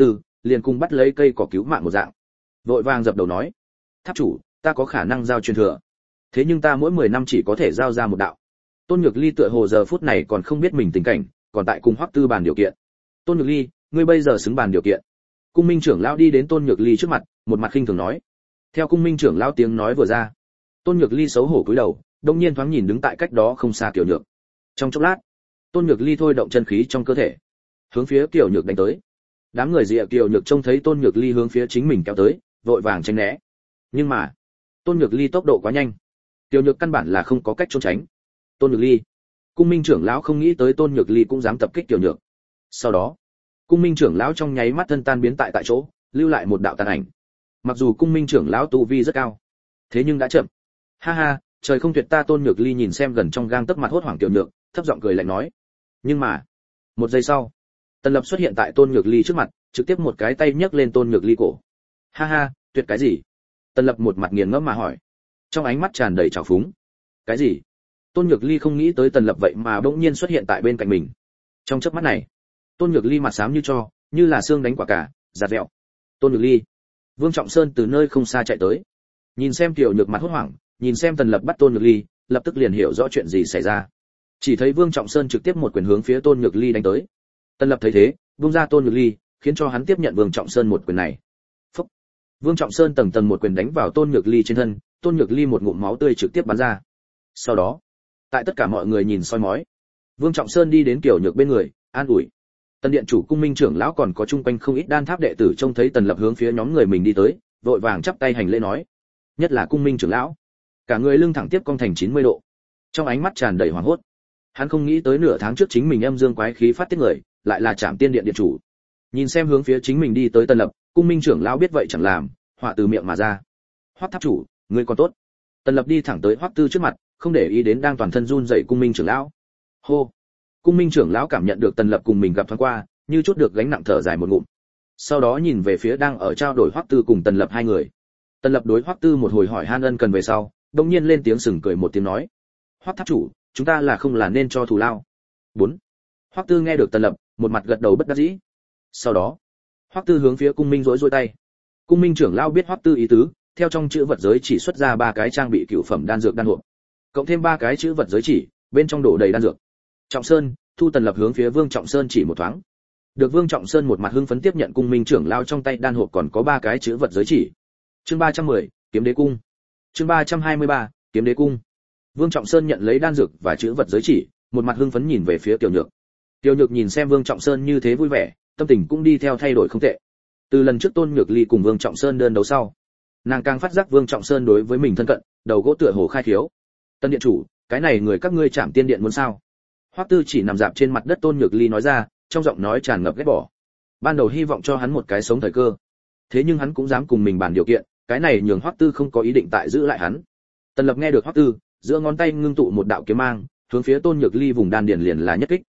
liền cùng bắt lấy cây cỏ cứu mạng một dạng. Vội vàng dập đầu nói: "Tháp chủ, ta có khả năng giao truyền thừa. Thế nhưng ta mỗi 10 năm chỉ có thể giao ra một đạo." Tôn Nhược Ly tựa hồ giờ phút này còn không biết mình tình cảnh, còn tại cùng Hoắc Tư bàn điều kiện. "Tôn Nhược Ly, ngươi bây giờ xứng bàn điều kiện." Cung Minh trưởng lão đi đến Tôn Nhược Ly trước mặt, một mặt khinh thường nói. Theo Cung Minh trưởng lão tiếng nói vừa ra, Tôn Nhược Ly xấu hổ cúi đầu, đột nhiên thoáng nhìn đứng tại cách đó không xa Kiều Nhược. Trong chốc lát, Tôn Nhược Ly thôi động chân khí trong cơ thể, hướng phía Kiều Nhược đánh tới. Đám người Diệp Kiều Nhược trông thấy Tôn Nhược Ly hướng phía chính mình kéo tới, vội vàng tránh né. Nhưng mà, Tôn Nhược Ly tốc độ quá nhanh, Kiều Nhược căn bản là không có cách trốn tránh. Tôn Nhược Ly, Cung Minh trưởng lão không nghĩ tới Tôn Nhược Ly cũng dám tập kích Kiều Nhược. Sau đó, Cung Minh trưởng lão trong nháy mắt thân tan biến tại chỗ, lưu lại một đạo tàn ảnh. Mặc dù Cung Minh trưởng lão tu vi rất cao, thế nhưng đã chậm. Ha ha, trời không tuyệt ta. Tôn Nhược Ly nhìn xem gần trong gang tấc mặt hốt hoảng Kiều Nhược, thấp giọng cười lạnh nói. Nhưng mà, một giây sau, Tần Lập xuất hiện tại Tôn Nhược Ly trước mặt, trực tiếp một cái tay nhấc lên Tôn Nhược Ly cổ. Ha ha, tuyệt cái gì? Tần Lập một mặt nghiền ngẫm mà hỏi, trong ánh mắt tràn đầy trào phúng. Cái gì? Tôn Nhược Ly không nghĩ tới Tần Lập vậy mà bỗng nhiên xuất hiện tại bên cạnh mình. Trong chớp mắt này, Tôn Nhược Ly mặt xám như tro, như là xương đánh quả cà, giạt vẹo. Tôn Nhược Ly, Vương Trọng Sơn từ nơi không xa chạy tới, nhìn xem Tiểu Nhược mặt hốt hoảng, nhìn xem Tần Lập bắt Tôn Nhược Ly, lập tức liền hiểu rõ chuyện gì xảy ra. Chỉ thấy Vương Trọng Sơn trực tiếp một quyền hướng phía Tôn Nhược Ly đánh tới. Tần Lập thấy thế, vung ra Tôn Nhược Ly, khiến cho hắn tiếp nhận Vương Trọng Sơn một quyền này. Phốc. Vương Trọng Sơn tầng tầng một quyền đánh vào Tôn Nhược Ly trên thân, Tôn Nhược Ly một ngụm máu tươi trực tiếp bắn ra. Sau đó, tại tất cả mọi người nhìn soi mói, Vương Trọng Sơn đi đến Kiều Nhược bên người, an ủi. Tần điện chủ Cung Minh trưởng lão còn có chung quanh không ít đan tháp đệ tử trông thấy Tần Lập hướng phía nhóm người mình đi tới, vội vàng chắp tay hành lễ nói. Nhất là Cung Minh trưởng lão, cả người lưng thẳng tiếp cong thành 90 độ, trong ánh mắt tràn đầy hoảng hốt. Hắn không nghĩ tới nửa tháng trước chính mình âm dương quái khí phát tiết người, lại là Trảm Tiên điện điện chủ. Nhìn xem hướng phía chính mình đi tới Tần Lập, Cung Minh trưởng lão biết vậy chẳng làm, họa từ miệng mà ra. Hoắc tháp chủ, ngươi còn tốt. Tần Lập đi thẳng tới Hoắc Tư trước mặt, không để ý đến đang toàn thân run rẩy Cung Minh trưởng lão. Hô. Cung Minh trưởng lão cảm nhận được Tần Lập cùng mình gặp thoáng qua, như chút được gánh nặng thở dài một ngụm. Sau đó nhìn về phía đang ở trao đổi Hoắc Tư cùng Tần Lập hai người. Tần Lập đối Hoắc Tư một hồi hỏi han ân cần về sau, đột nhiên lên tiếng sừng cười một tiếng nói: "Hoắc tháp chủ, chúng ta là không là nên cho thù lao?" 4. Hoắc Tư nghe được Tần Lập, một mặt gật đầu bất đắc dĩ. Sau đó, Hoắc Tư hướng phía Cung Minh rỗi tay. Cung Minh trưởng lão biết Hoắc Tư ý tứ, theo trong chữ vật giới chỉ xuất ra 3 cái trang bị cửu phẩm đan dược đan hộp, cộng thêm 3 cái chữ vật giới chỉ, bên trong đổ đầy đan dược. Trọng Sơn, thu. Tần Lập hướng phía Vương Trọng Sơn chỉ một thoáng. Được Vương Trọng Sơn một mặt hưng phấn tiếp nhận Cung Minh trưởng lão trong tay đan hộp còn có 3 cái chữ vật giới chỉ. Chương 310, Kiếm Đế cung. Chương 323, Kiếm Đế cung. Vương Trọng Sơn nhận lấy đan dược và chữ vật giới chỉ, một mặt hưng phấn nhìn về phía Kiều Nhược. Kiều Nhược nhìn xem Vương Trọng Sơn như thế vui vẻ, tâm tình cũng đi theo thay đổi không tệ. Từ lần trước Tôn Nhược Ly cùng Vương Trọng Sơn đơn đấu sau, nàng càng phát giác Vương Trọng Sơn đối với mình thân cận, đầu gỗ tựa hồ khai thiếu. Tân điện chủ, cái này người các ngươi Trảm Tiên điện muốn sao? Hoắc Tư chỉ nằm dạp trên mặt đất Tôn Nhược Ly nói ra, trong giọng nói tràn ngập ghét bỏ. Ban đầu hy vọng cho hắn một cái sống thời cơ, thế nhưng hắn cũng dám cùng mình bàn điều kiện, cái này nhường Hoắc Tư không có ý định tại giữ lại hắn. Tần Lập nghe được Hoắc Tư, giữa ngón tay ngưng tụ một đạo kiếm mang, hướng phía Tôn Nhược Ly vùng đan điền liền là nhất kích.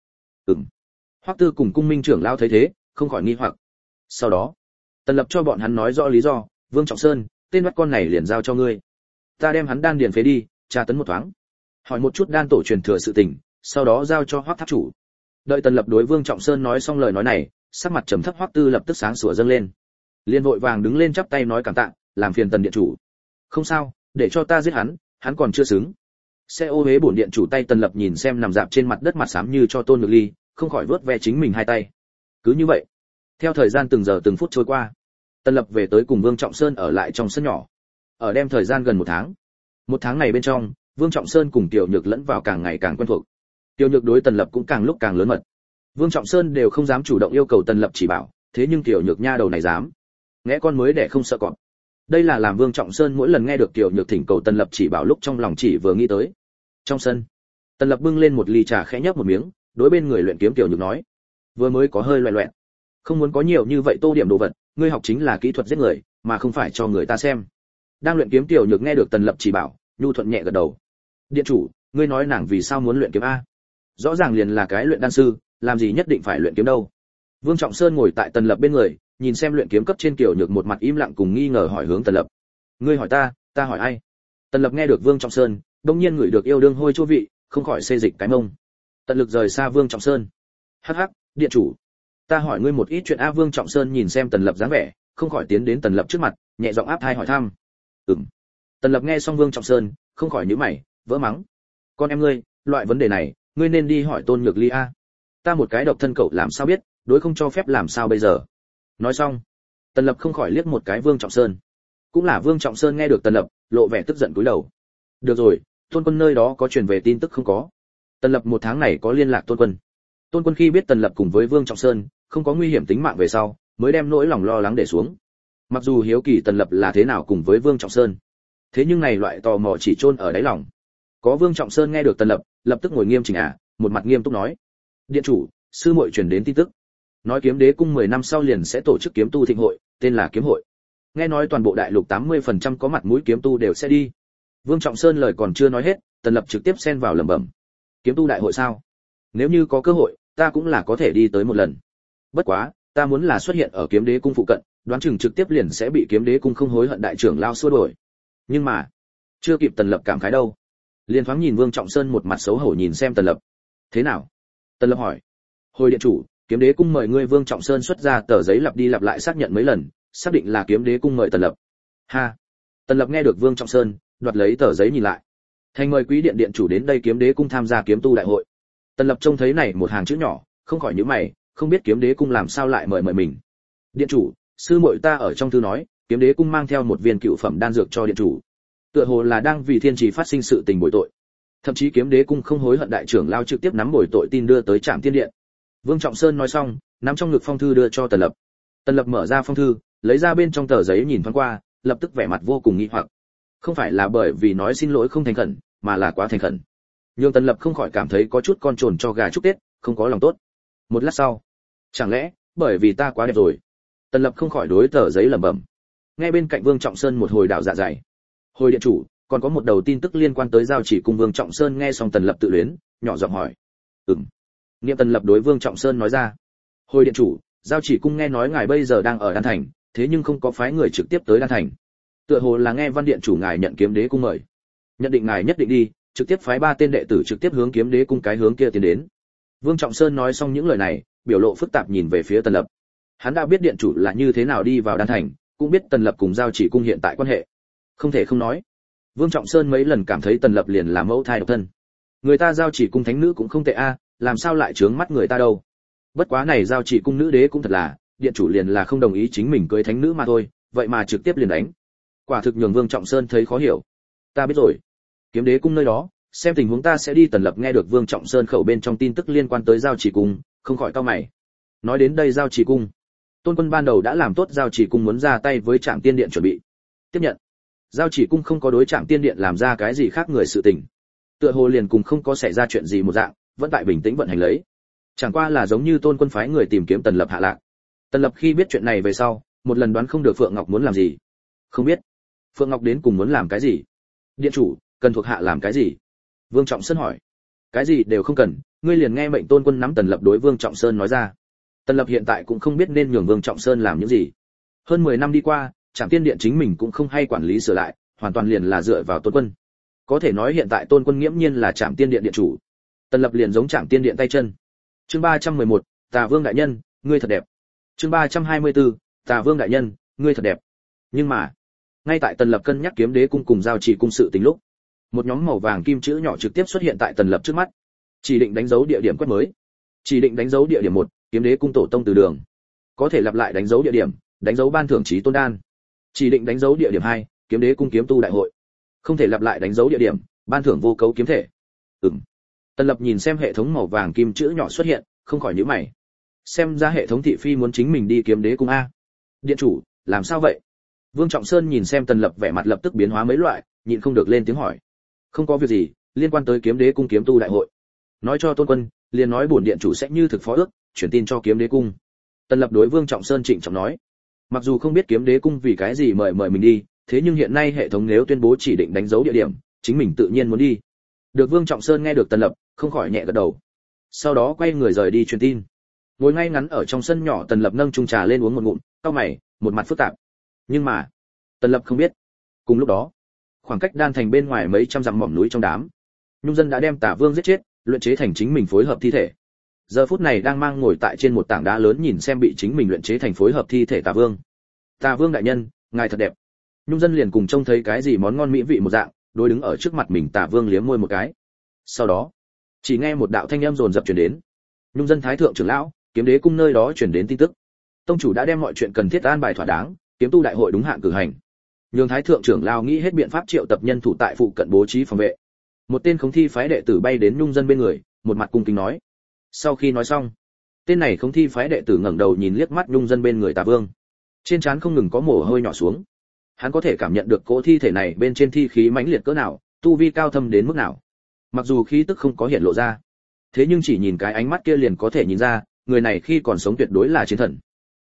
Hoắc Tư cùng Cung Minh trưởng lão thấy thế, không khỏi nghi hoặc. Sau đó, Tần Lập cho bọn hắn nói rõ lý do, Vương Trọng Sơn, tên bắt con này liền giao cho ngươi. Ta đem hắn đan điền phế đi, tra tấn một thoáng. Hỏi một chút đan tổ truyền thừa sự tình, sau đó giao cho Hoắc tháp chủ. Đợi Tần Lập đối Vương Trọng Sơn nói xong lời nói này, sắc mặt trầm thấp Hoắc Tư lập tức sáng sủa dâng lên. Liên vội vàng đứng lên chắp tay nói cảm tạ, làm phiền Tần điện chủ. Không sao, để cho ta giết hắn, hắn còn chưa xứng. Xe ô hế bổn điện chủ. Tay Tần Lập nhìn xem nằm dạp trên mặt đất mặt xám như cho Tôn Nhược Ly, không khỏi vớt ve chính mình hai tay. Cứ như vậy, theo thời gian từng giờ từng phút trôi qua, Tần Lập về tới cùng Vương Trọng Sơn ở lại trong sân nhỏ. Ở đem thời gian gần 1 tháng. 1 tháng này bên trong, Vương Trọng Sơn cùng Tiểu Nhược lẫn vào càng ngày càng quen thuộc. Tiểu Nhược đối Tần Lập cũng càng lúc càng lớn mật. Vương Trọng Sơn đều không dám chủ động yêu cầu Tần Lập chỉ bảo, thế nhưng Tiểu Nhược nha đầu này dám. Nghe con mới để không sợ cọp. Đây là làm Vương Trọng Sơn mỗi lần nghe được Tiểu Nhược thỉnh cầu Tần Lập chỉ bảo lúc trong lòng chỉ vừa nghĩ tới. Trong sân, Tần Lập bưng lên một ly trà khẽ nhấp một miếng, đối bên người luyện kiếm Tiểu Nhược nói: "Vừa mới có hơi loẹt loẹt, không muốn có nhiều như vậy tô điểm đồ vật, ngươi học chính là kỹ thuật giết người, mà không phải cho người ta xem." Đang luyện kiếm Tiểu Nhược nghe được Tần Lập chỉ bảo, nhu thuận nhẹ gật đầu. "Điện chủ, ngươi nói nàng vì sao muốn luyện kiếm a? Rõ ràng liền là cái luyện đan sư, làm gì nhất định phải luyện kiếm đâu?" Vương Trọng Sơn ngồi tại Tần Lập bên người, nhìn xem luyện kiếm cấp trên Tiểu Nhược một mặt im lặng cùng nghi ngờ hỏi hướng Tần Lập. "Ngươi hỏi ta, ta hỏi ai?" Tần Lập nghe được Vương Trọng Sơn, đột nhiên ngửi được yêu đương hôi chua vị, không khỏi xê dịch cái mông. Tận lực rời xa Vương Trọng Sơn. "Hắc hắc, điện chủ, Ta hỏi ngươi một ít chuyện a. Vương Trọng Sơn nhìn xem Tần Lập dáng vẻ, không khỏi tiến đến Tần Lập trước mặt, nhẹ giọng áp tai hỏi thăm. Tần Lập nghe xong Vương Trọng Sơn, không khỏi nhíu mày, vỡ mắng. Con em ngươi, loại vấn đề này, ngươi nên đi hỏi Tôn Nhược Ly a. Ta một cái độc thân cậu làm sao biết, đối không cho phép làm sao bây giờ. Nói xong, Tần Lập không khỏi liếc một cái Vương Trọng Sơn. Cũng là Vương Trọng Sơn nghe được Tần Lập, lộ vẻ tức giận cúi đầu. Được rồi, Tôn Quân nơi đó có truyền về tin tức không có? Tần Lập một tháng này có liên lạc Tôn Quân. Tôn Quân khi biết Tần Lập cùng với Vương Trọng Sơn không có nguy hiểm tính mạng về sau, mới đem nỗi lòng lo lắng để xuống. Mặc dù hiếu kỳ Tần Lập là thế nào cùng với Vương Trọng Sơn, thế nhưng này loại tò mò chỉ chôn ở đáy lòng. Có Vương Trọng Sơn nghe được Tần Lập, lập tức ngồi nghiêm chỉnh một mặt nghiêm túc nói: "Điện chủ, sư muội truyền đến tin tức, nói Kiếm Đế cung 10 năm sau liền sẽ tổ chức kiếm tu thịnh hội, tên là Kiếm hội. Nghe nói toàn bộ đại lục 80% có mặt mũi kiếm tu đều sẽ đi." Vương Trọng Sơn lời còn chưa nói hết, Tần Lập trực tiếp xen vào lẩm bẩm: "Kiếm tu đại hội sao? Nếu như có cơ hội, ta cũng là có thể đi tới một lần. Bất quá, ta muốn là xuất hiện ở Kiếm Đế cung phụ cận, đoán chừng trực tiếp liền sẽ bị Kiếm Đế cung không hối hận đại trưởng lao xua đuổi." Nhưng mà, chưa kịp Tần Lập cảm khái đâu, liền thoáng nhìn Vương Trọng Sơn một mặt xấu hổ nhìn xem Tần Lập. "Thế nào?" Tần Lập hỏi. "Hồi điện chủ, Kiếm Đế cung mời ngươi." Vương Trọng Sơn xuất ra tờ giấy lặp đi lặp lại xác nhận mấy lần, xác định là Kiếm Đế cung mời Tần Lập. Ha. Tần Lập nghe được Vương Trọng Sơn, đoạt lấy tờ giấy nhìn lại. Thành mời quý điện điện chủ đến đây Kiếm Đế cung tham gia kiếm tu đại hội. Tần Lập trông thấy này một hàng chữ nhỏ, không khỏi nhíu mày, không biết Kiếm Đế cung làm sao lại mời mình. "Điện chủ, sư muội ta ở trong thư nói, Kiếm Đế cung mang theo một viên cựu phẩm đan dược cho điện chủ. Tựa hồ là đang vì thiên trì phát sinh sự tình bồi tội. Thậm chí Kiếm Đế cung không hối hận đại trưởng lao trực tiếp nắm bồi tội tin đưa tới Trạm Tiên điện." Vương Trọng Sơn nói xong, nắm trong ngực phong thư đưa cho Tần Lập. Tần Lập mở ra phong thư, lấy ra bên trong tờ giấy nhìn thoáng qua, lập tức vẻ mặt vô cùng nghi hoặc. Không phải là bởi vì nói xin lỗi không thành khẩn, mà là quá thành khẩn. Nhưng Tần Lập không khỏi cảm thấy có chút con trồn cho gà chúc Tết, không có lòng tốt. Một lát sau, chẳng lẽ bởi vì ta quá đẹp rồi? Tần Lập không khỏi đối tờ giấy lẩm bẩm. Ngay bên cạnh Vương Trọng Sơn một hồi đảo dạ dày. "Hồi điện chủ, còn có một đầu tin tức liên quan tới giao chỉ cung." Vương Trọng Sơn nghe xong Tần Lập tự luyến, nhỏ giọng hỏi. Niệm Tần Lập đối Vương Trọng Sơn nói ra. "Hồi điện chủ, giao chỉ cung nghe nói ngài bây giờ đang ở Đan Thành, thế nhưng không có phái người trực tiếp tới Đan Thành. Tựa hồ là nghe Văn điện chủ ngài nhận Kiếm Đế cung mời, nhận định ngài nhất định đi, trực tiếp phái 3 tên đệ tử trực tiếp hướng Kiếm Đế cung cái hướng kia tiến đến." Vương Trọng Sơn nói xong những lời này, biểu lộ phức tạp nhìn về phía Tần Lập. Hắn đã biết điện chủ là như thế nào đi vào Đan Thành, cũng biết Tần Lập cùng giao chỉ cung hiện tại quan hệ. Không thể không nói, Vương Trọng Sơn mấy lần cảm thấy Tần Lập liền là mẫu thai độc thân. Người ta giao chỉ cung thánh nữ cũng không tệ a, làm sao lại trướng mắt người ta đâu. Bất quá này giao chỉ cung nữ đế cũng thật là, điện chủ liền là không đồng ý chính mình cưới thánh nữ mà thôi, vậy mà trực tiếp liền đánh. Quả thực nhường Vương Trọng Sơn thấy khó hiểu. "Ta biết rồi, Kiếm Đế cung nơi đó, xem tình huống ta sẽ đi." Tần Lập nghe được Vương Trọng Sơn khẩu bên trong tin tức liên quan tới giao chỉ cung, không khỏi cau mày. Nói đến đây giao chỉ cung, Tôn Quân ban đầu đã làm tốt giao chỉ cung muốn ra tay với Trạm Tiên điện chuẩn bị. Tiếp nhận, giao chỉ cung không có đối Trạm Tiên điện làm ra cái gì khác người sự tình, tựa hồ liền cùng không có xảy ra chuyện gì một dạng, vẫn tại bình tĩnh vận hành lấy. Chẳng qua là giống như Tôn Quân phái người tìm kiếm Tần Lập hạ lạc. Tần Lập khi biết chuyện này về sau, một lần đoán không được Phượng Ngọc muốn làm gì. Không biết Phượng Ngọc đến cùng muốn làm cái gì. "Điện chủ, cần thuộc hạ làm cái gì?" Vương Trọng Sơn hỏi. "Cái gì đều không cần, ngươi liền nghe mệnh." Tôn Quân nắm Tần Lập đối Vương Trọng Sơn nói ra. Tần Lập hiện tại cũng không biết nên nhường Vương Trọng Sơn làm những gì. Hơn 10 năm đi qua, Trạm Tiên điện chính mình cũng không hay quản lý sửa lại, hoàn toàn liền là dựa vào Tôn Quân. Có thể nói hiện tại Tôn Quân nghiễm nhiên là Trạm Tiên điện điện chủ. Tần Lập liền giống Trạm Tiên điện tay chân. Chương 311, Tà Vương đại nhân, ngươi thật đẹp. Chương 324, Tà Vương đại nhân, ngươi thật đẹp. Nhưng mà, ngay tại Tần Lập cân nhắc Kiếm Đế cung cùng giao chỉ cung sự tình lúc, một nhóm màu vàng kim chữ nhỏ trực tiếp xuất hiện tại Tần Lập trước mắt. Chỉ định đánh dấu địa điểm quét mới. Chỉ định đánh dấu địa điểm 1, Kiếm Đế cung tổ tông từ đường. Có thể lặp lại đánh dấu địa điểm, đánh dấu ban thưởng chí tôn đan. Chỉ định đánh dấu địa điểm 2, Kiếm Đế cung kiếm tu đại hội. Không thể lặp lại đánh dấu địa điểm, ban thưởng vô cấu kiếm thể. Tần Lập nhìn xem hệ thống màu vàng kim chữ nhỏ xuất hiện, không khỏi nhíu mày. Xem ra hệ thống thị phi muốn chính mình đi Kiếm Đế cung a. Điện chủ, làm sao vậy? Vương Trọng Sơn nhìn xem Tần Lập vẻ mặt lập tức biến hóa mấy loại, nhịn không được lên tiếng hỏi. Không có việc gì, liên quan tới Kiếm Đế cung kiếm tu đại hội. Nói cho Tôn Quân, liền nói bổn điện chủ sẽ như thực phó ước, chuyển tin cho Kiếm Đế cung. Tần Lập đối Vương Trọng Sơn trịnh trọng nói. Mặc dù không biết Kiếm Đế cung vì cái gì mời mình đi, thế nhưng hiện nay hệ thống nếu tuyên bố chỉ định đánh dấu địa điểm, chính mình tự nhiên muốn đi. Được Vương Trọng Sơn nghe được Tần Lập, không khỏi nhẹ gật đầu. Sau đó quay người rời đi truyền tin. Ngồi ngay ngắn ở trong sân nhỏ, Tần Lập nâng chung trà lên uống một ngụm, cau mày, một mặt phức tạp. Nhưng mà, Tần Lập không biết, cùng lúc đó, khoảng cách Đan Thành bên ngoài mấy trăm dặm mỏm núi trong đám, nhung dân đã đem Tả Vương giết chết, luyện chế thành chính mình phối hợp thi thể. giờ phút này đang mang ngồi tại trên một tảng đá lớn nhìn xem bị chính mình luyện chế thành phối hợp thi thể Tà Vương. Tà Vương đại nhân, ngài thật đẹp. Nhung dân liền cùng trông thấy cái gì món ngon mỹ vị một dạng, đối đứng ở trước mặt mình Tà Vương liếm môi một cái. Sau đó, chỉ nghe một đạo thanh âm rồn rập truyền đến. Nhung dân thái thượng trưởng lão, Kiếm Đế cung nơi đó truyền đến tin tức. Tông chủ đã đem mọi chuyện cần thiết an bài thỏa đáng, kiếm tu đại hội đúng hạn cử hành. Nhường thái thượng trưởng lão nghĩ hết biện pháp triệu tập nhân thủ tại phụ cận bố trí phòng vệ. Một tên khống thi phái đệ tử bay đến Nhung dân bên người, một mặt cung kính nói. Sau khi nói xong, tên này khống thi phái đệ tử ngẩng đầu nhìn liếc mắt Nhung dân bên người Tà Vương. Trên trán không ngừng có mồ hôi nhỏ xuống. Hắn có thể cảm nhận được cỗ thi thể này bên trên thi khí mãnh liệt cỡ nào, tu vi cao thâm đến mức nào. Mặc dù khí tức không có hiện lộ ra, thế nhưng chỉ nhìn cái ánh mắt kia liền có thể nhìn ra, người này khi còn sống tuyệt đối là chiến thần.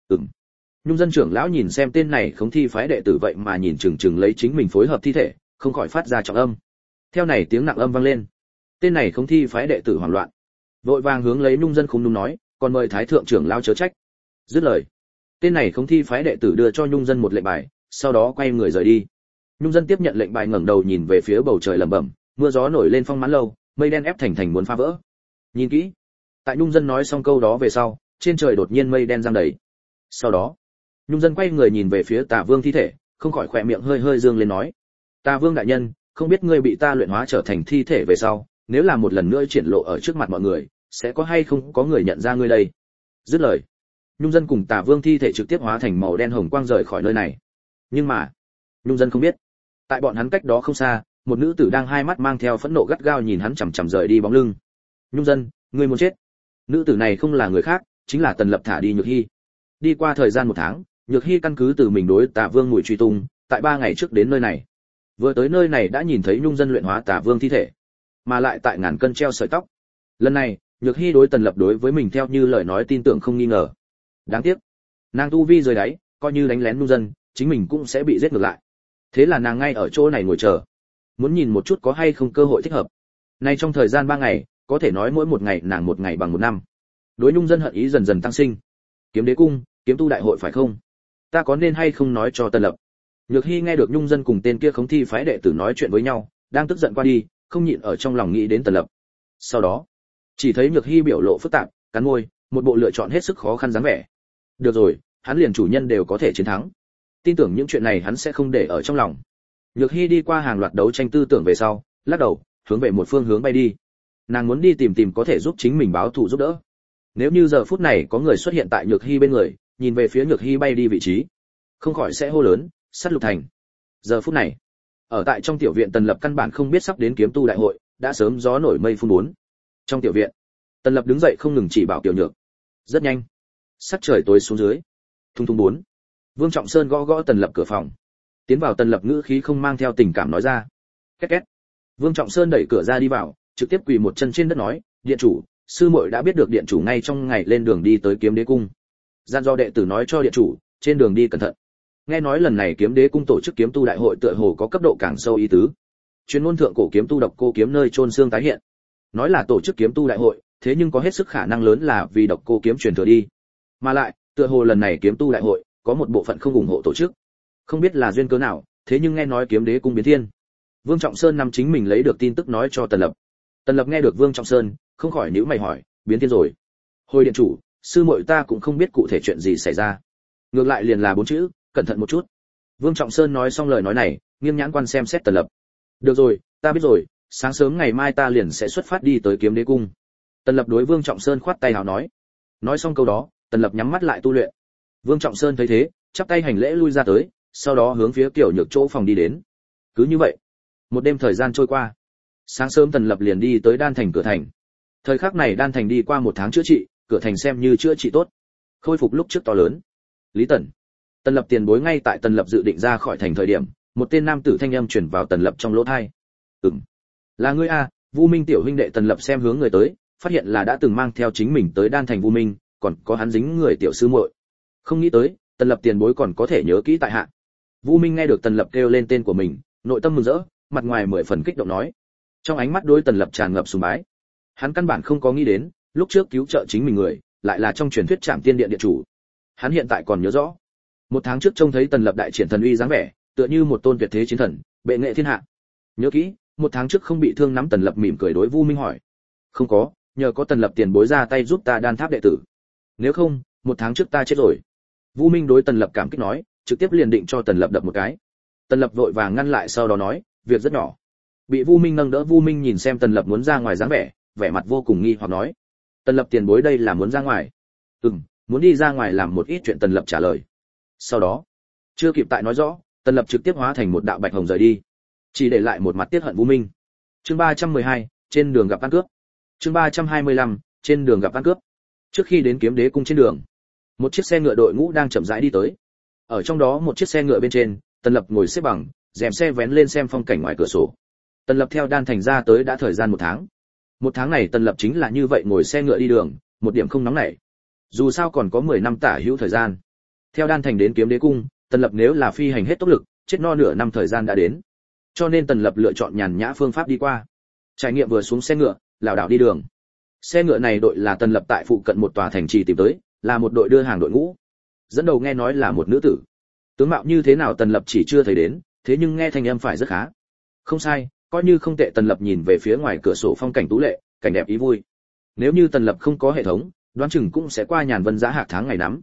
Nhung dân trưởng lão nhìn xem tên này khống thi phái đệ tử vậy mà nhìn chừng chừng lấy chính mình phối hợp thi thể, không khỏi phát ra trọng âm. Theo này tiếng nặng âm vang lên, tên này khống thi phái đệ tử hoảng loạn, vội vàng hướng lấy Nhung dân khung đúng nói, còn mời thái thượng trưởng lão chớ trách. Dứt lời, tên này khống thi phái đệ tử đưa cho Nhung dân một lệnh bài, sau đó quay người rời đi. Nhung dân tiếp nhận lệnh bài ngẩng đầu nhìn về phía bầu trời lẩm bẩm, mưa gió nổi lên phong mãn lâu, mây đen ép thành thành muốn phá vỡ. Nhìn kỹ, tại Nhung dân nói xong câu đó về sau, trên trời đột nhiên mây đen giăng đầy. Sau đó, Nhung dân quay người nhìn về phía Tà Vương thi thể, không khỏi khỏe miệng hơi hơi dương lên nói: Tà Vương đại nhân, không biết ngươi bị ta luyện hóa trở thành thi thể về sau, nếu là một lần nữa triển lộ ở trước mặt mọi người, sẽ có hay không có người nhận ra ngươi đây? Dứt lời, Nhung dân cùng Tà Vương thi thể trực tiếp hóa thành màu đen hồng quang rời khỏi nơi này. Nhưng mà, Nhung dân không biết, tại bọn hắn cách đó không xa, một nữ tử đang hai mắt mang theo phẫn nộ gắt gao nhìn hắn chằm chằm rời đi bóng lưng. Nhung dân, ngươi muốn chết? Nữ tử này không là người khác, chính là Tần Lập thả đi Nhược Hi. Đi qua thời gian 1 tháng, Nhược Hi căn cứ từ mình đối Tà Vương mùi truy tung, tại 3 ngày trước đến nơi này. Vừa tới nơi này đã nhìn thấy Nhung dân luyện hóa Tà Vương thi thể, mà lại tại ngàn cân treo sợi tóc. Lần này, Nhược Hi đối Tần Lập đối với mình theo như lời nói tin tưởng không nghi ngờ. Đáng tiếc, nàng tu vi rời đáy, coi như đánh lén Nhung dân, chính mình cũng sẽ bị giết ngược lại. Thế là nàng ngay ở chỗ này ngồi chờ, muốn nhìn một chút có hay không cơ hội thích hợp. Nay trong thời gian 3 ngày, có thể nói mỗi một ngày nàng một ngày bằng 1 năm. Đối Nhung dân hận ý dần dần tăng sinh. Kiếm Đế cung, kiếm tu đại hội phải không? Ta có nên hay không nói cho Tần Lập? Nhược Hi nghe được Nhung dân cùng tên kia khống thi phái đệ tử nói chuyện với nhau, đang tức giận qua đi, không nhịn ở trong lòng nghĩ đến Tần Lập. Sau đó, chỉ thấy Nhược Hi biểu lộ phức tạp, cắn môi, một bộ lựa chọn hết sức khó khăn dáng vẻ. Được rồi, hắn liền chủ nhân đều có thể chiến thắng. Tin tưởng những chuyện này hắn sẽ không để ở trong lòng. Nhược Hi đi qua hàng loạt đấu tranh tư tưởng về sau, lắc đầu, hướng về một phương hướng bay đi. Nàng muốn đi tìm có thể giúp chính mình báo thù giúp đỡ. Nếu như giờ phút này có người xuất hiện tại Nhược Hi bên người, nhìn về phía Nhược Hi bay đi vị trí, không khỏi sẽ hô lớn, sát lục thành. Giờ phút này, ở tại trong tiểu viện Tần Lập căn bản không biết sắp đến kiếm tu đại hội, đã sớm gió nổi mây phun bốn. Trong tiểu viện, Tần Lập đứng dậy không ngừng chỉ bảo Tiểu Nhược. Rất nhanh, sắc trời tối xuống dưới. Thung thung bốn. Vương Trọng Sơn gõ gõ Tần Lập cửa phòng. Tiến vào Tần Lập ngữ khí không mang theo tình cảm nói ra. Két két. Vương Trọng Sơn đẩy cửa ra đi vào, trực tiếp quỳ một chân trên đất nói, điện chủ, sư muội đã biết được điện chủ ngay trong ngày lên đường đi tới Kiếm Đế cung. Gian do đệ tử nói cho điện chủ, trên đường đi cẩn thận. Nghe nói lần này Kiếm Đế cung tổ chức kiếm tu đại hội tựa hồ có cấp độ càng sâu ý tứ. Chuyên môn thượng cổ kiếm tu độc cô kiếm nơi chôn xương tái hiện. Nói là tổ chức kiếm tu đại hội, thế nhưng có hết sức khả năng lớn là vì độc cô kiếm truyền thừa đi. Mà lại, tựa hồ lần này kiếm tu đại hội có một bộ phận không ủng hộ tổ chức. Không biết là duyên cớ nào, thế nhưng nghe nói Kiếm Đế cung biến thiên. Vương Trọng Sơn nằm chính mình lấy được tin tức nói cho Tần Lập. Tần Lập nghe được Vương Trọng Sơn, không khỏi nhíu mày hỏi, biến thiên rồi? Hồi điện chủ, sư muội ta cũng không biết cụ thể chuyện gì xảy ra. Ngược lại liền là 4 chữ, cẩn thận một chút. Vương Trọng Sơn nói xong lời nói này, nghiêm nhãn quan xem xét Tần Lập. Được rồi, ta biết rồi, sáng sớm ngày mai ta liền sẽ xuất phát đi tới Kiếm Đế cung. Tần Lập đối Vương Trọng Sơn khoát tay hào nói. Nói xong câu đó, Tần Lập nhắm mắt lại tu luyện. Vương Trọng Sơn thấy thế, chắp tay hành lễ lui ra tới, sau đó hướng phía Tiểu Nhược chỗ phòng đi đến. Cứ như vậy, một đêm thời gian trôi qua. Sáng sớm Tần Lập liền đi tới Đan Thành cửa thành. Thời khắc này Đan Thành đi qua 1 tháng chữa trị, cửa thành xem như chữa trị tốt, khôi phục lúc trước to lớn. Lý Tần. Tần Lập tiền bối ngay tại Tần Lập dự định ra khỏi thành thời điểm, một tên nam tử thanh âm truyền vào Tần Lập trong lỗ tai. Là ngươi a? Vu Minh tiểu huynh đệ. Tần Lập xem hướng người tới, phát hiện là đã từng mang theo chính mình tới Đan Thành Vu Minh, còn có hắn dính người tiểu sư muội. Không nghĩ tới, Tần Lập tiền bối còn có thể nhớ kỹ tại hạ. Vu Minh nghe được Tần Lập kêu lên tên của mình, nội tâm mừng rỡ, mặt ngoài 10 phần kích động nói. Trong ánh mắt đối Tần Lập tràn ngập sùng bái. Hắn căn bản không có nghĩ đến, lúc trước cứu trợ chính mình người, lại là trong truyền thuyết Trảm Tiên Điện điện chủ. Hắn hiện tại còn nhớ rõ. 1 tháng trước trông thấy Tần Lập đại triển thần uy dáng vẻ, tựa như một tôn tuyệt thế chiến thần, bệ nghệ thiên hạ. Nhớ kỹ, 1 tháng trước không bị thương nắm. Tần Lập mỉm cười đối Vu Minh hỏi. Không có, nhờ có Tần Lập tiền bối ra tay giúp ta đan tháp đệ tử. Nếu không, 1 tháng trước ta chết rồi. Vu Minh đối Tần Lập cảm kích nói, trực tiếp liền định cho Tần Lập đập một cái. Tần Lập vội vàng ngăn lại, sau đó nói, việc rất nhỏ. Bị Vu Minh nâng đỡ, Vu Minh nhìn xem Tần Lập muốn ra ngoài dáng vẻ mặt vô cùng nghi hoặc nói, Tần Lập tiền bối đây là muốn ra ngoài? Muốn đi ra ngoài làm một ít chuyện. Tần Lập trả lời. Sau đó, chưa kịp tại nói rõ, Tần Lập trực tiếp hóa thành một đạo bạch hồng rời đi, chỉ để lại một mặt tiếc hận Vu Minh. Chương 312, trên đường gặp ăn cướp. Chương 325, trên đường gặp ăn cướp. Trước khi đến Kiếm Đế cung trên đường, một chiếc xe ngựa đội ngũ đang chậm rãi đi tới. Ở trong đó một chiếc xe ngựa bên trên, Tần Lập ngồi xếp bằng, rèm xe vén lên xem phong cảnh ngoài cửa sổ. Tần Lập theo Đan Thành ra tới đã thời gian 1 tháng. 1 tháng này Tần Lập chính là như vậy ngồi xe ngựa đi đường, một điểm không nóng nảy. Dù sao còn có 10 năm tả hữu thời gian. Theo Đan Thành đến Kiếm Đế cung, Tần Lập nếu là phi hành hết tốc lực, chết no nửa năm thời gian đã đến. Cho nên Tần Lập lựa chọn nhàn nhã phương pháp đi qua. Trải nghiệm vừa xuống xe ngựa, lảo đảo đi đường. Xe ngựa này đội là Tần Lập tại phụ cận một tòa thành trì tìm tới, là một đội đưa hàng đội ngũ. Dẫn đầu nghe nói là một nữ tử. Tướng mạo như thế nào Tần Lập chỉ chưa thấy đến, thế nhưng nghe thanh âm phải rất khá. Không sai, coi như không tệ. Tần Lập nhìn về phía ngoài cửa sổ phong cảnh tú lệ, cảnh đẹp ý vui. Nếu như Tần Lập không có hệ thống, đoán chừng cũng sẽ qua nhàn vân giá hạc tháng ngày nắm.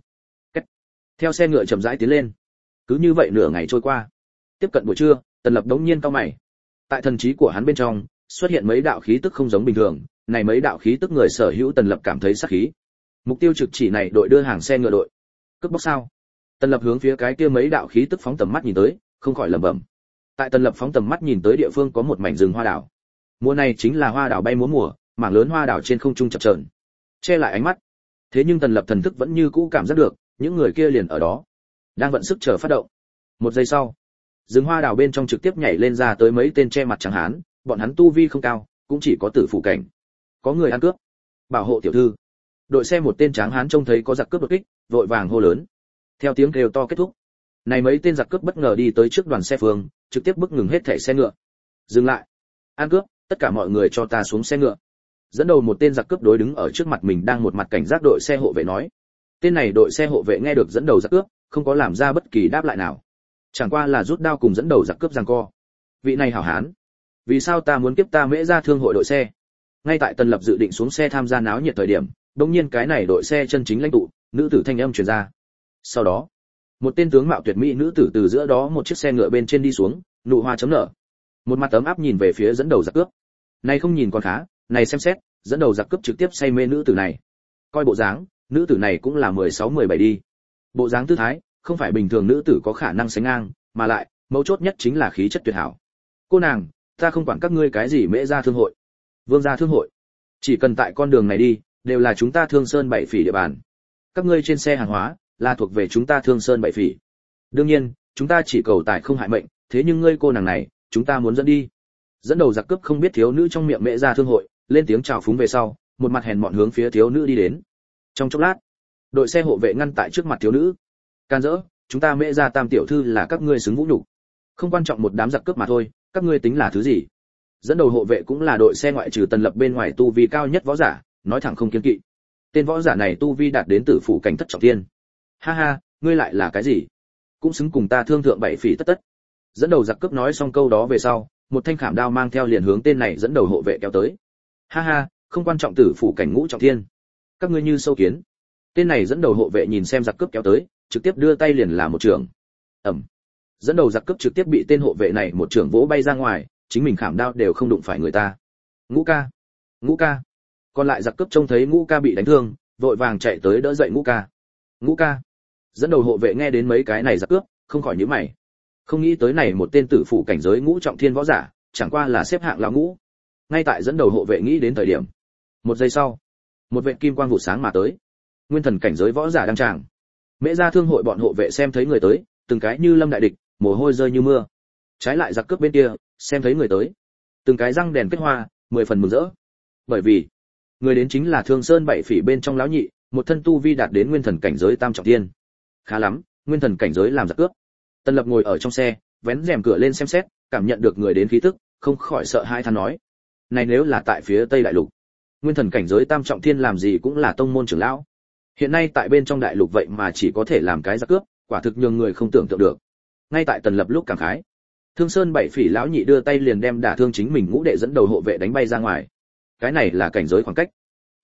Theo xe ngựa chậm rãi tiến lên. Cứ như vậy nửa ngày trôi qua. Tiếp cận buổi trưa, Tần Lập đống nhiên cau mày. Tại thần trí của hắn bên trong, xuất hiện mấy đạo khí tức không giống bình thường, này mấy đạo khí tức người sở hữu Tần Lập cảm thấy sát khí. Mục tiêu trực chỉ này đội đưa hàng xe ngựa đội. Cướp bóc sao? Tần Lập hướng phía cái kia mấy đạo khí tức phóng tầm mắt nhìn tới, không khỏi lẩm bẩm. Tại Tần Lập phóng tầm mắt nhìn tới địa phương có một mảnh rừng hoa đào. Mùa này chính là hoa đào bay múa mùa, mảng lớn hoa đào trên không trung chập chờn, che lại ánh mắt. Thế nhưng Tần Lập thần thức vẫn như cũ cảm giác được, những người kia liền ở đó, đang vận sức chờ phát động. 1 giây sau, rừng hoa đào bên trong trực tiếp nhảy lên ra tới mấy tên che mặt trắng hán, bọn hắn tu vi không cao, cũng chỉ có tử phụ cảnh. Có người ăn cướp, bảo hộ tiểu thư. Đội xe một tên tráng hán trông thấy có giặc cướp đột kích, vội vàng hô lớn. Theo tiếng kêu to kết thúc, này mấy tên giặc cướp bất ngờ đi tới trước đoàn xe phường, trực tiếp bức ngừng hết thảy xe ngựa. Dừng lại, ăn cướp, tất cả mọi người cho ta xuống xe ngựa. Dẫn đầu một tên giặc cướp đối đứng ở trước mặt mình đang một mặt cảnh giác đội xe hộ vệ nói. Tên này đội xe hộ vệ nghe được dẫn đầu giặc cướp, không có làm ra bất kỳ đáp lại nào, chẳng qua là rút đao cùng dẫn đầu giặc cướp giằng co. Vị này hảo hán, vì sao ta muốn kiếp ta Mễ Gia thương hội đội xe? Ngay tại Tần Lập dự định xuống xe tham gia náo nhiệt thời điểm, đột nhiên cái này đội xe chân chính lãnh tụ, nữ tử thanh âm truyền ra. Sau đó, một tên tướng mạo tuyệt mỹ nữ tử từ giữa đó một chiếc xe ngựa bên trên đi xuống, nụ hoa chấm nở, một mặt ấm áp nhìn về phía dẫn đầu giặc cướp. Này không nhìn còn khá, này xem xét, dẫn đầu giặc cướp trực tiếp say mê nữ tử này. Coi bộ dáng, nữ tử này cũng là 16-17 đi. Bộ dáng tư thái, không phải bình thường nữ tử có khả năng sánh ngang, mà lại, mấu chốt nhất chính là khí chất tuyệt hảo. Cô nàng, ta không quản các ngươi cái gì Mễ Gia thương hội, Vương gia thương hội, chỉ cần tại con đường này đi, đều là chúng ta Thương Sơn 7 phỉ địa bàn. Các ngươi trên xe hàng hóa là thuộc về chúng ta Thương Sơn 7 phỉ. Đương nhiên, chúng ta chỉ cầu tài không hại mệnh, thế nhưng ngươi cô nàng này, chúng ta muốn dẫn đi. Dẫn đầu giặc cướp không biết thiếu nữ trong miệng Mễ Gia thương hội, lên tiếng chào phúng về sau, một mặt hèn mọn hướng phía thiếu nữ đi đến. Trong chốc lát, đội xe hộ vệ ngăn tại trước mặt thiếu nữ. Can dỡ, chúng ta Mễ Gia tam tiểu thư là các ngươi xứng vũ nhục. Không quan trọng một đám giặc cướp mà thôi, các ngươi tính là thứ gì? Dẫn đầu hộ vệ cũng là đội xe ngoại trừ Tần Lập bên ngoài tu vi cao nhất võ giả, nói thẳng không kiêng kỵ. Tên võ giả này tu vi đạt đến tử phụ cảnh thất trọng thiên. Ha ha, ngươi lại là cái gì? Cũng xứng cùng ta thương thượng 7 phỉ tất tất. Dẫn đầu giặc cướp nói xong câu đó về sau, một thanh khảm đao mang theo liền hướng tên này dẫn đầu hộ vệ kéo tới. Ha ha, không quan trọng tử phụ cảnh ngũ trọng thiên. Các ngươi như sâu kiến. Tên này dẫn đầu hộ vệ nhìn xem giặc cướp kéo tới, trực tiếp đưa tay liền là một trường. Ầm. Dẫn đầu giặc cướp trực tiếp bị tên hộ vệ này một trường vỗ bay ra ngoài, chính mình khảm đao đều không đụng phải người ta. Ngũ ca, Ngũ ca. Còn lại giặc cướp trông thấy Ngũ ca bị đánh thương, vội vàng chạy tới đỡ dậy Ngũ ca. Ngũ ca. Dẫn đầu hộ vệ nghe đến mấy cái này giặc cướp, không khỏi nhíu mày. Không nghĩ tới này một tên tử phụ cảnh giới ngũ trọng thiên võ giả, chẳng qua là xếp hạng lão ngũ. Ngay tại dẫn đầu hộ vệ nghĩ đến thời điểm, 1 giây sau, một vệt kim quang vụ sáng mà tới. Nguyên thần cảnh giới võ giả đang tràng. Mễ Gia thương hội bọn hộ vệ xem thấy người tới, từng cái như lâm đại địch, mồ hôi rơi như mưa. Trái lại giặc cướp bên kia, xem thấy người tới, từng cái răng đèn kết hoa, 10 phần mừng rỡ. Bởi vì, người đến chính là Thương Sơn 7 phỉ bên trong lão nhị, một thân tu vi đạt đến nguyên thần cảnh giới tam trọng thiên. Khá lắm, nguyên thần cảnh giới làm giặc cướp. Tân Lập ngồi ở trong xe, vén rèm cửa lên xem xét, cảm nhận được người đến khí tức, không khỏi sợ hãi than nói: "Này nếu là tại phía Tây Đại Lục, nguyên thần cảnh giới tam trọng thiên làm gì cũng là tông môn trưởng lão. Hiện nay tại bên trong Đại Lục vậy mà chỉ có thể làm cái giặc cướp, quả thực nhường người không tưởng tượng được." Ngay tại Tần Lập lúc cảm khái, Thương Sơn 7 phỉ lão nhị đưa tay liền đem đả thương chính mình ngũ đệ dẫn đầu hộ vệ đánh bay ra ngoài. Cái này là cảnh giới khoảng cách.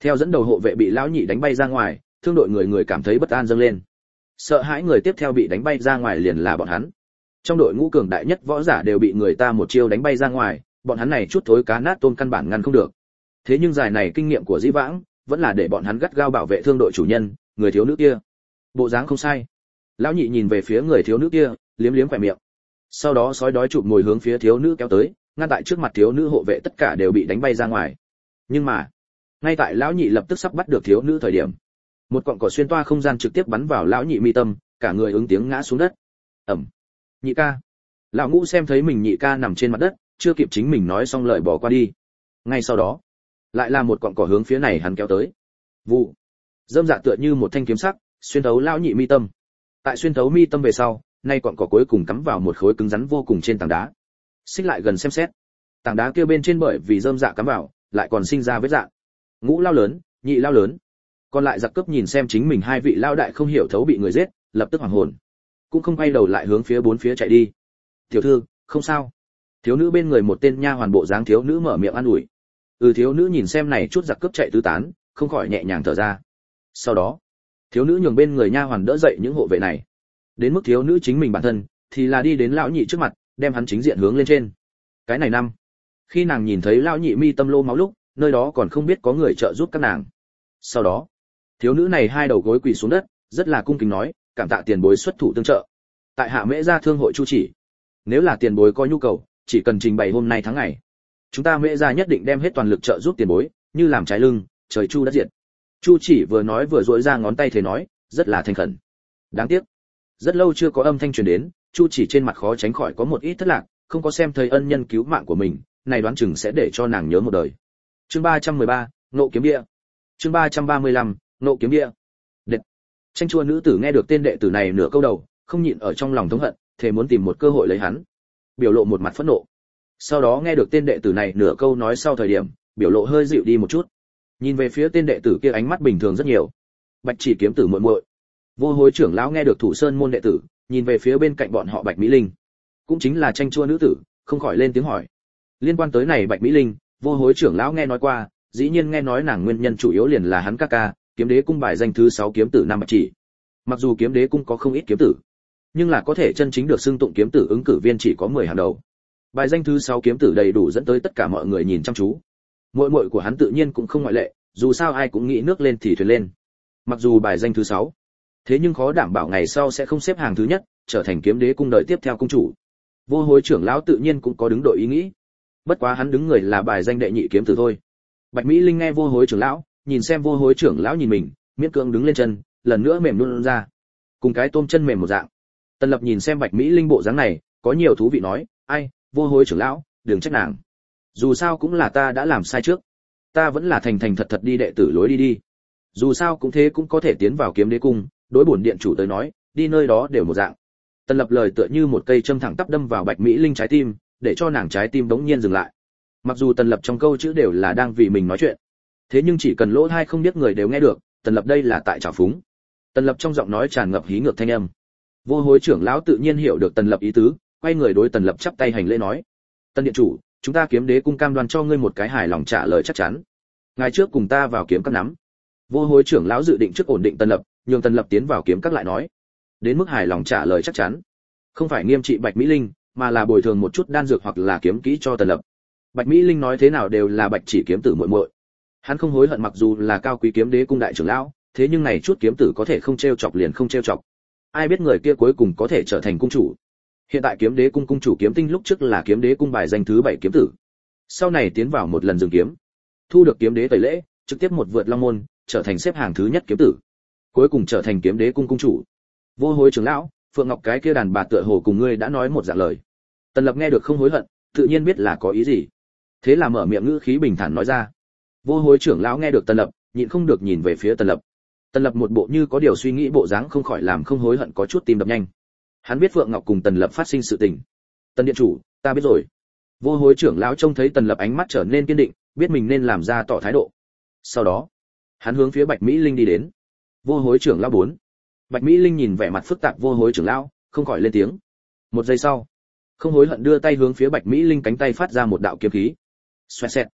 Theo dẫn đầu hộ vệ bị lão nhị đánh bay ra ngoài, thương đội người người cảm thấy bất an dâng lên. Sợ hãi người tiếp theo bị đánh bay ra ngoài liền là bọn hắn. Trong đội ngũ cường đại nhất võ giả đều bị người ta một chiêu đánh bay ra ngoài, bọn hắn này chút thối cá nát tôm căn bản ngăn không được. Thế nhưng dài này kinh nghiệm của Dĩ Vãng, vẫn là để bọn hắn gắt gao bảo vệ thương đội chủ nhân, người thiếu nữ kia. Bộ dáng không sai. Lão nhị nhìn về phía người thiếu nữ kia, liếm liếm khóe miệng. Sau đó sói đói chụp ngồi hướng phía thiếu nữ kéo tới, ngăn tại trước mặt thiếu nữ hộ vệ tất cả đều bị đánh bay ra ngoài. Nhưng mà, ngay tại lão nhị lập tức sắp bắt được thiếu nữ thời điểm, một cọng cỏ xuyên toa không gian trực tiếp bắn vào lão nhị mi tâm, cả người ứng tiếng ngã xuống đất. Ầm. Nhị ca. Lão ngũ xem thấy mình nhị ca nằm trên mặt đất, chưa kịp chính mình nói xong lời bỏ qua đi. Ngay sau đó, lại là một cọng cỏ hướng phía này hắn kéo tới. Vụ. Dâm dạ tựa như một thanh kiếm sắc, xuyên thấu lão nhị mi tâm. Tại xuyên thấu mi tâm về sau, nay cọng cỏ cuối cùng cắm vào một khối cứng rắn vô cùng trên tảng đá. Xích lại gần xem xét. Tảng đá kia bên trên bởi vì dâm dạ cắm vào, lại còn sinh ra vết dạng. Ngũ lao lớn, nhị lao lớn. Còn lại giặc cướp nhìn xem chính mình hai vị lao đại không hiểu thấu bị người giết, lập tức hoảng hồn. Cũng không quay đầu lại hướng phía bốn phía chạy đi. Tiểu thư, không sao. Thiếu nữ bên người một tên nha hoàn bộ dáng thiếu nữ mở miệng an ủi. Thiếu nữ nhìn xem này chút giặc cướp chạy tứ tán, không khỏi nhẹ nhàng thở ra. Sau đó, thiếu nữ nhường bên người nha hoàn đỡ dậy những hộ vệ này. Đến mức thiếu nữ chính mình bản thân thì là đi đến lão nhị trước mặt, đem hắn chính diện hướng lên trên. Cái này năm, khi nàng nhìn thấy lão nhị mi tâm lô máu lúc, nơi đó còn không biết có người trợ giúp các nàng. Sau đó, thiếu nữ này hai đầu gối quỳ xuống đất, rất là cung kính nói, cảm tạ tiền bối xuất thủ tương trợ. Tại Hạ Mễ Gia thương hội Chu Chỉ, nếu là tiền bối có nhu cầu, chỉ cần trình bày hôm nay tháng ngày, chúng ta Mễ Gia nhất định đem hết toàn lực trợ giúp tiền bối, như làm trái lưng, trời chu đất diệt. Chu Chỉ vừa nói vừa duỗi ra ngón tay thế nói, rất là thành khẩn. Đáng tiếc, rất lâu chưa có âm thanh truyền đến, Chu Chỉ trên mặt khó tránh khỏi có một ít thất lạc, không có xem thấy ân nhân cứu mạng của mình, này đoán chừng sẽ để cho nàng nhớ một đời. Chương 313, Nộ kiếm địa. Chương 335, Nộ kiếm địa. Đệt. Tranh chua nữ tử nghe được tên đệ tử này nửa câu đầu, không nhịn ở trong lòng thống hận, thề muốn tìm một cơ hội lấy hắn. Biểu lộ một mặt phẫn nộ. Sau đó nghe được tên đệ tử này nửa câu nói sau thời điểm, biểu lộ hơi dịu đi một chút. Nhìn về phía tên đệ tử kia ánh mắt bình thường rất nhiều. Bạch Chỉ kiếm tử muội muội. Vô Hối trưởng lão nghe được Thủ Sơn môn đệ tử, nhìn về phía bên cạnh bọn họ Bạch Mỹ Linh, cũng chính là tranh chua nữ tử, không khỏi lên tiếng hỏi. Liên quan tới này Bạch Mỹ Linh, Vô Hối trưởng lão nghe nói qua, dĩ nhiên nghe nói nàng nguyên nhân chủ yếu liền là hắn ca ca, Kiếm Đế cung bài danh thứ 6 kiếm tử Nam Bạch Chỉ. Mặc dù Kiếm Đế cung có không ít kiếm tử, nhưng là có thể chân chính được xưng tụng kiếm tử ứng cử viên chỉ có 10 hàng đầu. Bài danh thứ 6 kiếm tử đầy đủ dẫn tới tất cả mọi người nhìn chăm chú. Muội muội của hắn tự nhiên cũng không ngoại lệ, dù sao ai cũng nghĩ nước lên thì thuyền lên. Mặc dù bài danh thứ 6, thế nhưng khó đảm bảo ngày sau sẽ không xếp hàng thứ nhất, trở thành Kiếm Đế cung đời tiếp theo cung chủ. Vô Hối trưởng lão tự nhiên cũng có đứng đội ý nghĩ. Bất quá hắn đứng người là bài danh đệ nhị kiếm tử thôi. Bạch Mỹ Linh nghe Vô Hối trưởng lão, nhìn xem Vô Hối trưởng lão nhìn mình, miễn cưỡng đứng lên chân, lần nữa mềm luôn ra, cùng cái tôm chân mềm một dạng. Tần Lập nhìn xem Bạch Mỹ Linh bộ dáng này, có nhiều thú vị nói, ai, Vô Hối trưởng lão, đừng trách nàng. Dù sao cũng là ta đã làm sai trước, ta vẫn là thành thành thật thật đi đệ tử lối đi đi. Dù sao cũng thế cũng có thể tiến vào Kiếm Đế cung, đối bổn điện chủ tới nói, đi nơi đó đều một dạng. Tần Lập lời tựa như một cây châm thẳng tắp đâm vào Bạch Mỹ Linh trái tim, để cho nàng trái tim bỗng nhiên dừng lại. Mặc dù Tần Lập trong câu chữ đều là đang vì mình nói chuyện, thế nhưng chỉ cần lỗ tai không biết người đều nghe được, Tần Lập đây là tại trào phúng. Tần Lập trong giọng nói tràn ngập hí ngược thanh âm. Vô Hối trưởng lão tự nhiên hiểu được Tần Lập ý tứ, quay người đối Tần Lập chắp tay hành lễ nói: "Tần điện chủ, chúng ta Kiếm Đế cung cam đoan cho ngươi một cái hài lòng trả lời chắc chắn. Ngày trước cùng ta vào kiếm các nắm." Vô Hối trưởng lão dự định trước ổn định Tần Lập, nhường Tần Lập tiến vào kiếm các lại nói. Đến mức hài lòng trả lời chắc chắn, không phải nghiêm trị Bạch Mỹ Linh, mà là bồi thường một chút đan dược hoặc là kiếm kỹ cho Tần Lập. Bạch Mỹ Linh nói thế nào đều là Bạch Chỉ kiếm tử muội muội. Hắn không hối hận mặc dù là cao quý Kiếm Đế cung đại trưởng lão, thế nhưng này chút kiếm tử có thể không trêu chọc liền không trêu chọc. Ai biết người kia cuối cùng có thể trở thành cung chủ. Hiện tại Kiếm Đế cung cung chủ Kiếm Tinh lúc trước là Kiếm Đế cung bài danh thứ 7 kiếm tử. Sau này tiến vào một lần dừng kiếm, thu được kiếm đế tẩy lễ, trực tiếp một vượt long môn, trở thành xếp hàng thứ nhất kiếm tử. Cuối cùng trở thành Kiếm Đế cung cung chủ. Vô Hối trưởng lão, Phượng Ngọc cái kia đàn bà tựa hồ cùng ngươi đã nói một dạng lời. Tần Lập nghe được không hối hận, tự nhiên biết là có ý gì. Thế là mở miệng ngữ khí bình thản nói ra. Vô Hối trưởng lão nghe được Tần Lập, nhịn không được nhìn về phía Tần Lập. Tần Lập một bộ như có điều suy nghĩ bộ dáng không khỏi làm không hối hận có chút tim đập nhanh. Hắn biết Phượng Ngọc cùng Tần Lập phát sinh sự tình. Tần điện chủ, ta biết rồi. Vô Hối trưởng lão trông thấy Tần Lập ánh mắt trở nên kiên định, biết mình nên làm ra tỏ thái độ. Sau đó, hắn hướng phía Bạch Mỹ Linh đi đến. Vô Hối trưởng lão 4. Bạch Mỹ Linh nhìn vẻ mặt phức tạp Vô Hối trưởng lão, không khỏi lên tiếng. Một giây sau, không hối hận đưa tay hướng phía Bạch Mỹ Linh cánh tay phát ra một đạo kiếm khí. Xoẹt xẹt.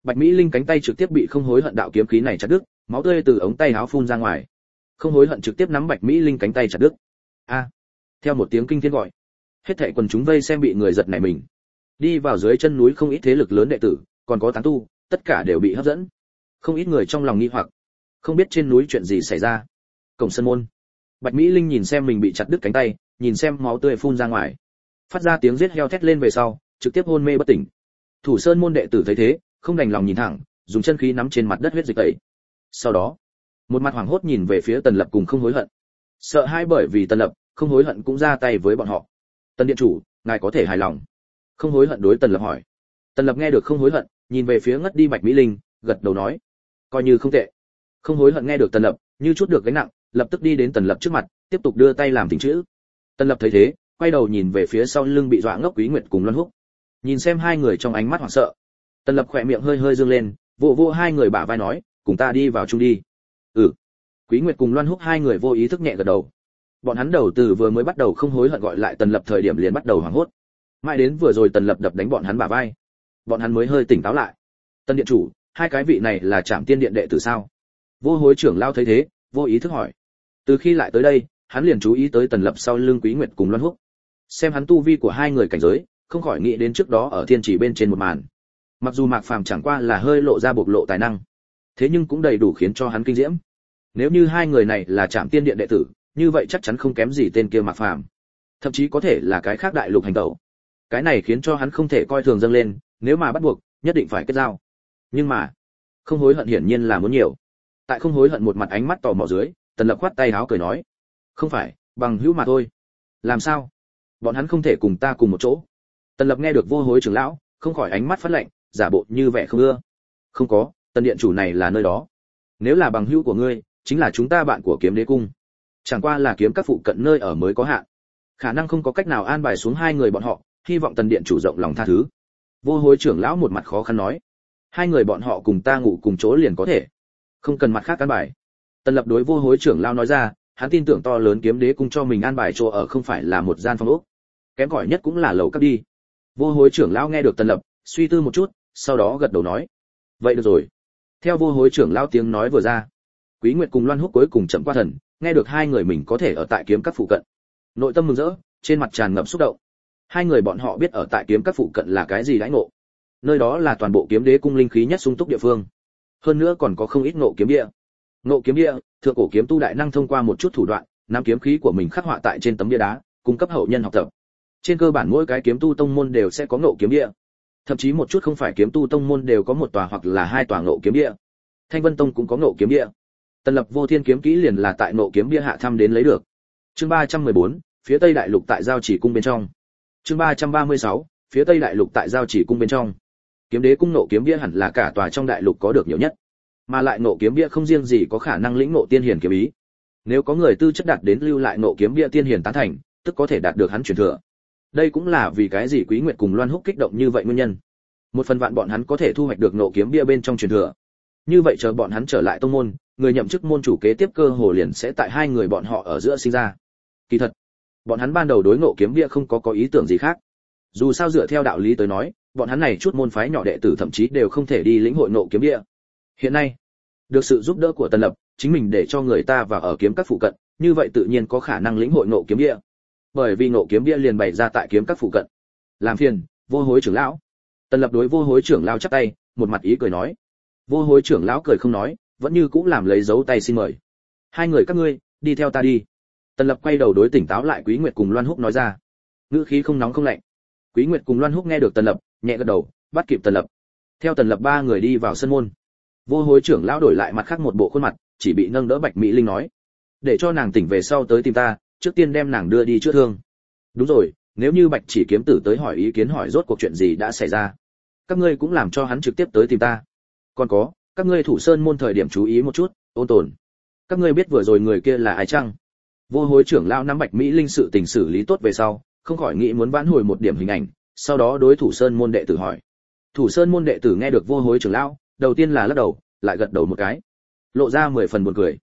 Bạch Mỹ Linh cánh tay trực tiếp bị không hối hận đạo kiếm khí này chặt đứt, máu tươi từ ống tay áo phun ra ngoài. Không hối hận trực tiếp nắm Bạch Mỹ Linh cánh tay chặt đứt. A! Theo một tiếng kinh thiên gọi, hết thảy quần chúng vây xem bị người giật nảy mình. Đi vào dưới chân núi không ít thế lực lớn đệ tử, còn có tán tu, tất cả đều bị hấp dẫn. Không ít người trong lòng nghi hoặc, không biết trên núi chuyện gì xảy ra. Cổng sân môn, Bạch Mỹ Linh nhìn xem mình bị chặt đứt cánh tay, nhìn xem máu tươi phun ra ngoài, phát ra tiếng giết heo thét lên về sau, trực tiếp hôn mê bất tỉnh. Thủ sơn môn đệ tử thấy thế, không đành lòng nhìn thẳng, dùng chân khí nắm trên mặt đất huyết dịch tẩy. Sau đó, một mặt hoảng hốt nhìn về phía Tần Lập cùng không hối hận. Sợ hãi bởi vì Tần Lập, không hối hận cũng ra tay với bọn họ. Tần điện chủ, ngài có thể hài lòng? Không hối hận đối Tần Lập hỏi. Tần Lập nghe được không hối hận, nhìn về phía ngất đi Bạch Mỹ Linh, gật đầu nói, coi như không tệ. Không hối hận nghe được Tần Lập, như chút được gánh nặng, lập tức đi đến Tần Lập trước mặt, tiếp tục đưa tay làm thỉnh chữ. Tần Lập thấy thế, quay đầu nhìn về phía sau lưng bị dọa ngốc Quý Nguyệt cùng Loan Húc. Nhìn xem hai người trong ánh mắt hoảng sợ, Tần Lập khỏe miệng hơi hơi dương lên, vỗ vỗ hai người bả vai nói, cùng ta đi vào chung đi. Ừ. Quý Nguyệt cùng Loan Húc hai người vô ý thức nhẹ gật đầu. Bọn hắn đầu từ vừa mới bắt đầu không hối hận gọi lại Tần Lập thời điểm liền bắt đầu hoảng hốt. Mãi đến vừa rồi Tần Lập đập đánh bọn hắn bả vai, bọn hắn mới hơi tỉnh táo lại. Tần điện chủ, hai cái vị này là Trảm Tiên điện đệ tử sao? Vô Hối trưởng lao thấy thế, vô ý thức hỏi. Từ khi lại tới đây, hắn liền chú ý tới Tần Lập sau lưng Quý Nguyệt cùng Loan Húc. Xem hắn tu vi của hai người cảnh giới, không khỏi nghĩ đến trước đó ở thiên chỉ bên trên một màn. Mặc dù Mạc Phàm chẳng qua là hơi lộ ra bộc lộ tài năng, thế nhưng cũng đầy đủ khiến cho hắn kinh diễm. Nếu như hai người này là Trảm Tiên điện đệ tử, như vậy chắc chắn không kém gì tên kia Mạc Phàm, thậm chí có thể là cái khác đại lục hành tẩu. Cái này khiến cho hắn không thể coi thường dâng lên, nếu mà bắt buộc, nhất định phải kết giao. Nhưng mà, không hối hận hiển nhiên là muốn nhiều. Tại không hối hận một mặt ánh mắt tò mò dưới, Tần Lập khoát tay áo cười nói, không phải, bằng hữu mà thôi. Làm sao? Bọn hắn không thể cùng ta cùng một chỗ? Tần Lập nghe được Vô Hối trưởng lão, không khỏi ánh mắt phát lạnh, giả bộ như vẻ không ưa. Không có, Tần điện chủ này là nơi đó. Nếu là bằng hữu của ngươi, chính là chúng ta bạn của Kiếm Đế cung. Chẳng qua là kiếm các phụ cận nơi ở mới có hạn, khả năng không có cách nào an bài xuống hai người bọn họ, hy vọng Tần điện chủ rộng lòng tha thứ. Vô Hối trưởng lão một mặt khó khăn nói, hai người bọn họ cùng ta ngủ cùng chỗ liền có thể, không cần mặt khác an bài. Tần Lập đối Vô Hối trưởng lão nói ra, hắn tin tưởng to lớn Kiếm Đế cung cho mình an bài chỗ ở không phải là một gian phòng ốc, kém cỏi nhất cũng là lầu cấp đi. Vô Hối trưởng lão nghe được Tần Lập, suy tư một chút, sau đó gật đầu nói, vậy được rồi. Theo Vô Hối trưởng lão tiếng nói vừa ra, Quý Nguyệt cùng Loan Húc cuối cùng chậm qua thần, nghe được hai người mình có thể ở tại kiếm các phụ cận, nội tâm mừng rỡ, trên mặt tràn ngập xúc động. Hai người bọn họ biết ở tại kiếm các phụ cận là cái gì đãi ngộ. Nơi đó là toàn bộ Kiếm Đế cung linh khí nhất sung túc địa phương, hơn nữa còn có không ít ngộ kiếm địa. Ngộ kiếm địa, thượng cổ kiếm tu đại năng thông qua một chút thủ đoạn, nắm kiếm khí của mình khắc họa tại trên tấm bia đá, cung cấp hậu nhân học tập. Trên cơ bản mỗi cái kiếm tu tông môn đều sẽ có ngộ kiếm địa, thậm chí một chút không phải kiếm tu tông môn đều có một tòa hoặc là hai tòa ngộ kiếm địa. Thanh Vân Tông cũng có ngộ kiếm địa. Tần Lập Vô Thiên kiếm kỹ liền là tại ngộ kiếm bia hạ thăm đến lấy được. Chương 314, phía Tây Đại Lục tại Giao Chỉ cung bên trong. Chương 336, phía Tây Đại Lục tại Giao Chỉ cung bên trong. Kiếm Đế cung ngộ kiếm bia hẳn là cả tòa trong đại lục có được nhiều nhất, mà lại ngộ kiếm bia không riêng gì có khả năng lĩnh ngộ tiên hiển kiếm ý. Nếu có người tư chất đạt đến lưu lại ngộ kiếm bia tiên hiển tán thành, tức có thể đạt được hắn truyền thừa. Đây cũng là vì cái gì Quý Nguyệt cùng Loan Húc kích động như vậy nguyên nhân. Một phần vạn bọn hắn có thể thu hoạch được ngộ kiếm bia bên trong truyền thừa. Như vậy chờ bọn hắn trở lại tông môn, người nhậm chức môn chủ kế tiếp cơ hồ liền sẽ tại hai người bọn họ ở giữa sinh ra. Kỳ thật, bọn hắn ban đầu đối ngộ kiếm bia không có ý tưởng gì khác. Dù sao dựa theo đạo lý tới nói, bọn hắn này chút môn phái nhỏ đệ tử thậm chí đều không thể đi lĩnh hội ngộ kiếm bia. Hiện nay, được sự giúp đỡ của Tần Lập, chính mình để cho người ta vào ở kiếm các phụ cận, như vậy tự nhiên có khả năng lĩnh hội ngộ kiếm bia. Bởi vì ngộ kiếm bia liền bày ra tại kiếm các phụ cận. Làm phiền, Vô Hối trưởng lão. Tần Lập đối Vô Hối trưởng lão chắp tay, một mặt ý cười nói. Vô Hối trưởng lão cười không nói, vẫn như cũng làm lấy dấu tay xin mời. Hai người các ngươi, đi theo ta đi. Tần Lập quay đầu đối tỉnh táo lại Quý Nguyệt cùng Loan Húc nói ra. Ngữ khí không nóng không lạnh. Quý Nguyệt cùng Loan Húc nghe được Tần Lập, nhẹ gật đầu, bắt kịp Tần Lập. Theo Tần Lập ba người đi vào sân môn. Vô Hối trưởng lão đổi lại mặt khác một bộ khuôn mặt, chỉ bị nâng đỡ Bạch Mỹ Linh nói, để cho nàng tỉnh về sau tới tìm ta, trước tiên đem nàng đưa đi chữa thương. Đúng rồi, nếu như Bạch Chỉ kiếm tử tới hỏi ý kiến hỏi rốt cuộc chuyện gì đã xảy ra, các ngươi cũng làm cho hắn trực tiếp tới tìm ta. Còn có, các ngươi Thủ Sơn môn thời điểm chú ý một chút, ôn tồn. Các ngươi biết vừa rồi người kia là ai chăng? Vô Hối trưởng lão nắm Bạch Mỹ Linh sự tình xử lý tốt về sau, không khỏi nghĩ muốn vãn hồi một điểm hình ảnh, sau đó đối Thủ Sơn môn đệ tử hỏi. Thủ Sơn môn đệ tử nghe được Vô Hối trưởng lão, đầu tiên là lắc đầu, lại gật đầu một cái, lộ ra 10 phần buồn cười.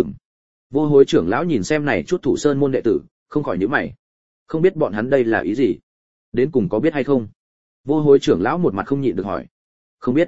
Vô Hối trưởng lão nhìn xem này chút Thủ Sơn môn đệ tử, không khỏi nhíu mày. Không biết bọn hắn đây là ý gì? Đến cùng có biết hay không? Vô Hối trưởng lão một mặt không nhịn được hỏi. Không biết.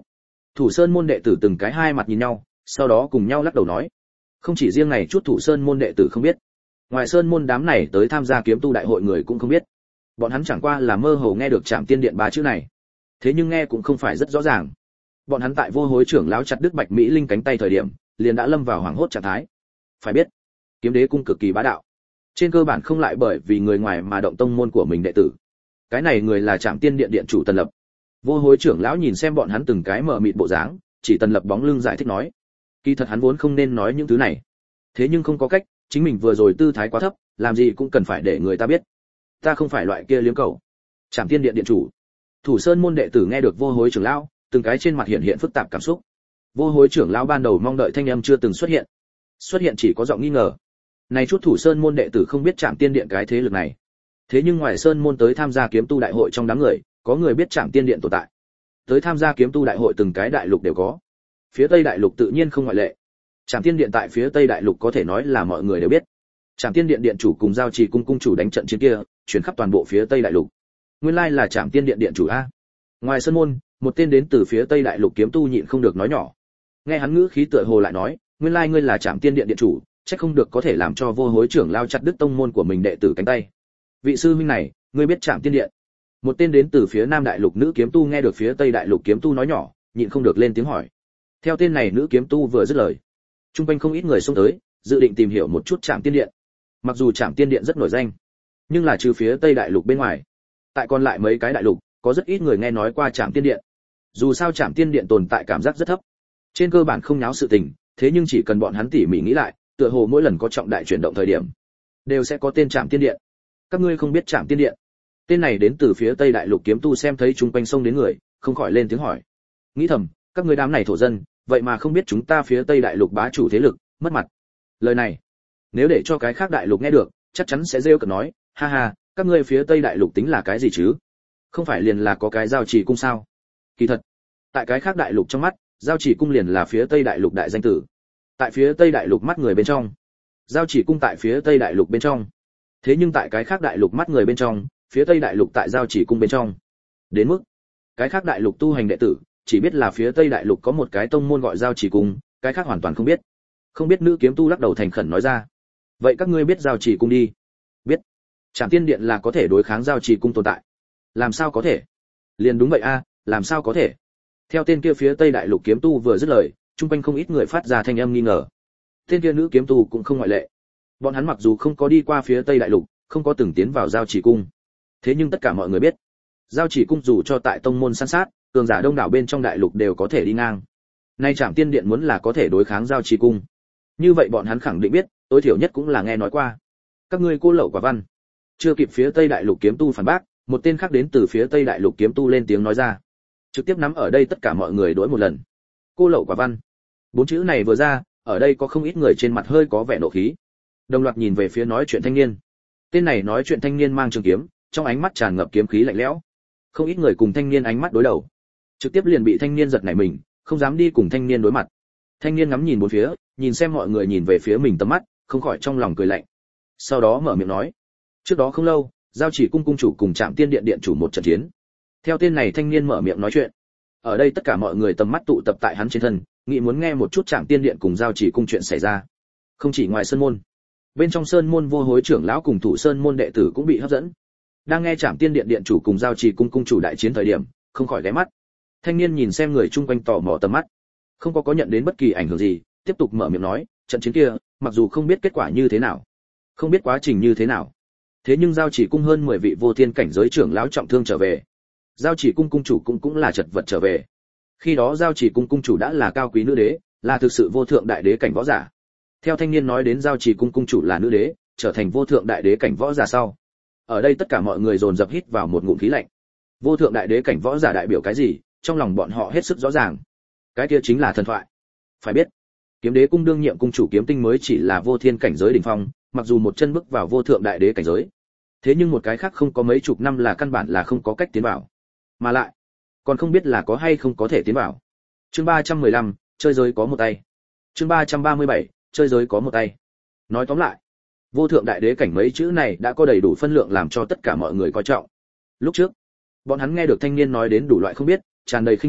Thủ Sơn môn đệ tử từng cái hai mặt nhìn nhau, sau đó cùng nhau lắc đầu nói, không chỉ riêng này chút Thủ Sơn môn đệ tử không biết, ngoài Sơn môn đám này tới tham gia kiếm tu đại hội người cũng không biết. Bọn hắn chẳng qua là mơ hồ nghe được Trảm Tiên Điện ba chữ này, thế nhưng nghe cũng không phải rất rõ ràng. Bọn hắn tại vô hối trưởng lão chặt đứt Bạch Mỹ Linh cánh tay thời điểm, liền đã lâm vào hoảng hốt trạng thái. Phải biết, Kiếm Đế cung cực kỳ bá đạo, trên cơ bản không lại bởi vì người ngoài mà động tông môn của mình đệ tử. Cái này người là Trảm Tiên Điện điện chủ Tần Lập. Vô hối trưởng lão nhìn xem bọn hắn từng cái mở mịt bộ dáng, chỉ Tần Lập bóng lưng giải thích nói, kỳ thật hắn vốn không nên nói những thứ này, thế nhưng không có cách, chính mình vừa rồi tư thái quá thấp, làm gì cũng cần phải để người ta biết. Ta không phải loại kia liếm cầu. Trảm Tiên Điện điện chủ. Thủ Sơn môn đệ tử nghe được vô hối trưởng lão, từng cái trên mặt hiện hiện phức tạp cảm xúc. Vô hối trưởng lão ban đầu mong đợi thanh âm chưa từng xuất hiện chỉ có giọng nghi ngờ. Này chút Thủ Sơn môn đệ tử không biết Trảm Tiên Điện cái thế lực này, thế nhưng ngoài Sơn môn tới tham gia kiếm tu đại hội trong đám người, có người biết Trảm Tiên Điện tồn tại. Tới tham gia kiếm tu đại hội từng cái đại lục đều có, phía Tây đại lục tự nhiên không ngoại lệ. Trảm Tiên Điện tại phía Tây đại lục có thể nói là mọi người đều biết. Trảm Tiên Điện điện chủ cùng Giao Trì cung cung chủ đánh trận chiến kia, truyền khắp toàn bộ phía Tây đại lục. Nguyên lai là Trảm Tiên Điện điện chủ a. Ngoài Sơn môn, một tên đến từ phía Tây đại lục kiếm tu nhịn không được nói nhỏ. Nghe hắn ngữ khí tựa hồ lại nói, nguyên lai ngươi là Trảm Tiên Điện điện chủ, chắc không được có thể làm cho vô hối trưởng lao chặt đứt tông môn của mình đệ tử cánh tay. Vị sư huynh này, ngươi biết Trảm Tiên Điện? Một tên đến từ phía Nam đại lục nữ kiếm tu nghe được phía Tây đại lục kiếm tu nói nhỏ, nhịn không được lên tiếng hỏi. Theo tên này nữ kiếm tu vừa dứt lời, trung quanh không ít người xông tới, dự định tìm hiểu một chút Trảm Tiên Điện. Mặc dù Trảm Tiên Điện rất nổi danh, nhưng là trừ phía Tây đại lục bên ngoài, tại còn lại mấy cái đại lục, có rất ít người nghe nói qua Trảm Tiên Điện. Dù sao Trảm Tiên Điện tồn tại cảm giác rất thấp, trên cơ bản không nháo sự tình, thế nhưng chỉ cần bọn hắn tỉ mỉ nghĩ lại, tựa hồ mỗi lần có trọng đại chuyển động thời điểm, đều sẽ có tên Trảm Tiên Điện. Các ngươi không biết Trảm Tiên Điện? Tên này đến từ phía Tây đại lục kiếm tu xem thấy chúng quanh sông đến người, không khỏi lên tiếng hỏi. Nghĩ thầm, các ngươi đám này thổ dân, vậy mà không biết chúng ta phía Tây đại lục bá chủ thế lực, mất mặt. Lời này, nếu để cho cái khác đại lục nghe được, chắc chắn sẽ rêu cợt nói, ha ha, các ngươi phía Tây đại lục tính là cái gì chứ? Không phải liền là có cái Giao Trì cung sao? Kỳ thật, tại cái khác đại lục trong mắt, Giao Trì cung liền là phía Tây đại lục đại danh tử. Tại phía Tây đại lục mắt người bên trong, Giao Trì cung tại phía Tây đại lục bên trong. Thế nhưng tại cái khác đại lục mắt người bên trong, phía Tây đại lục tại Giao Trì cung bên trong. Đến mức, cái khác đại lục tu hành đệ tử, chỉ biết là phía Tây đại lục có một cái tông môn gọi Giao Trì cung, cái khác hoàn toàn không biết. Không biết nữ kiếm tu lắc đầu thành khẩn nói ra. Vậy các ngươi biết Giao Trì cung đi? Biết. Trảm Tiên Điện là có thể đối kháng Giao Trì cung tồn tại. Làm sao có thể? Liền đúng vậy a, làm sao có thể? Theo tên kia phía Tây đại lục kiếm tu vừa dứt lời, trung quanh không ít người phát ra thanh âm nghi ngờ. Tên kia nữ kiếm tu cũng không ngoại lệ. Bọn hắn mặc dù không có đi qua phía Tây đại lục, không có từng tiến vào Giao Trì cung, thế nhưng tất cả mọi người biết, Giao Trì cung dù cho tại tông môn san sát, cường giả đông đảo bên trong đại lục đều có thể đi ngang. Nay Trảm Tiên Điện muốn là có thể đối kháng Giao Trì cung, như vậy bọn hắn khẳng định biết, tối thiểu nhất cũng là nghe nói qua. Các ngươi cô lậu quả văn. Chưa kịp phía Tây đại lục kiếm tu phản bác, một tên khác đến từ phía Tây đại lục kiếm tu lên tiếng nói ra, trực tiếp nắm ở đây tất cả mọi người đối một lần. Cô lậu quả văn. Bốn chữ này vừa ra, ở đây có không ít người trên mặt hơi có vẻ nộ khí, đồng loạt nhìn về phía nói chuyện thanh niên. Tên này nói chuyện thanh niên mang trường kiếm, trong ánh mắt tràn ngập kiếm khí lạnh lẽo. Không ít người cùng thanh niên ánh mắt đối đầu, trực tiếp liền bị thanh niên giật nảy mình, không dám đi cùng thanh niên đối mặt. Thanh niên ngắm nhìn bốn phía, nhìn xem mọi người nhìn về phía mình tầm mắt, không khỏi trong lòng cười lạnh. Sau đó mở miệng nói, trước đó không lâu, Giao Trì cung cung chủ cùng Trảm Tiên Điện điện chủ một trận chiến. Theo tên này thanh niên mở miệng nói chuyện, ở đây tất cả mọi người tầm mắt tụ tập tại hắn trên thân, nghĩ muốn nghe một chút Trảm Tiên Điện cùng Giao Trì cung chuyện xảy ra. Không chỉ ngoài sơn môn, bên trong sơn môn vô hối trưởng lão cùng Thủ Sơn môn đệ tử cũng bị hấp dẫn. Đang nghe Trảm Tiên Điện điện chủ cùng Giao Trì cung cung chủ đại chiến thời điểm, không khỏi ghé mắt. Thanh niên nhìn xem người chung quanh tò mò tầm mắt, không có nhận đến bất kỳ ảnh hưởng gì, tiếp tục mở miệng nói, trận chiến kia, mặc dù không biết kết quả như thế nào, không biết quá trình như thế nào, thế nhưng Giao Trì cung hơn 10 vị vô thiên cảnh giới trưởng lão trọng thương trở về, Giao Trì cung cung chủ cũng là chật vật trở về. Khi đó Giao Trì cung cung chủ đã là cao quý nữ đế, là thực sự vô thượng đại đế cảnh võ giả. Theo thanh niên nói đến Giao Trì cung cung chủ là nữ đế, trở thành vô thượng đại đế cảnh võ giả sau, ở đây tất cả mọi người dồn dập hít vào một ngụm khí lạnh. Vô thượng đại đế cảnh võ giả đại biểu cái gì, trong lòng bọn họ hết sức rõ ràng. Cái kia chính là thần thoại. Phải biết, Kiếm Đế cung đương nhiệm cung chủ Kiếm Tinh mới chỉ là vô thiên cảnh giới đỉnh phong, mặc dù một chân bước vào vô thượng đại đế cảnh giới, thế nhưng một cái khác không có mấy chục năm là căn bản là không có cách tiến vào, mà lại còn không biết là có hay không có thể tiến vào. Chương 315, chơi giới có một tay. Chương 337, chơi giới có một tay. Nói tóm lại, vô thượng đại đế cảnh mấy chữ này đã có đầy đủ phân lượng làm cho tất cả mọi người coi trọng. Lúc trước, bọn hắn nghe được thanh niên nói đến đủ loại không biết, tràn đầy khinh thường,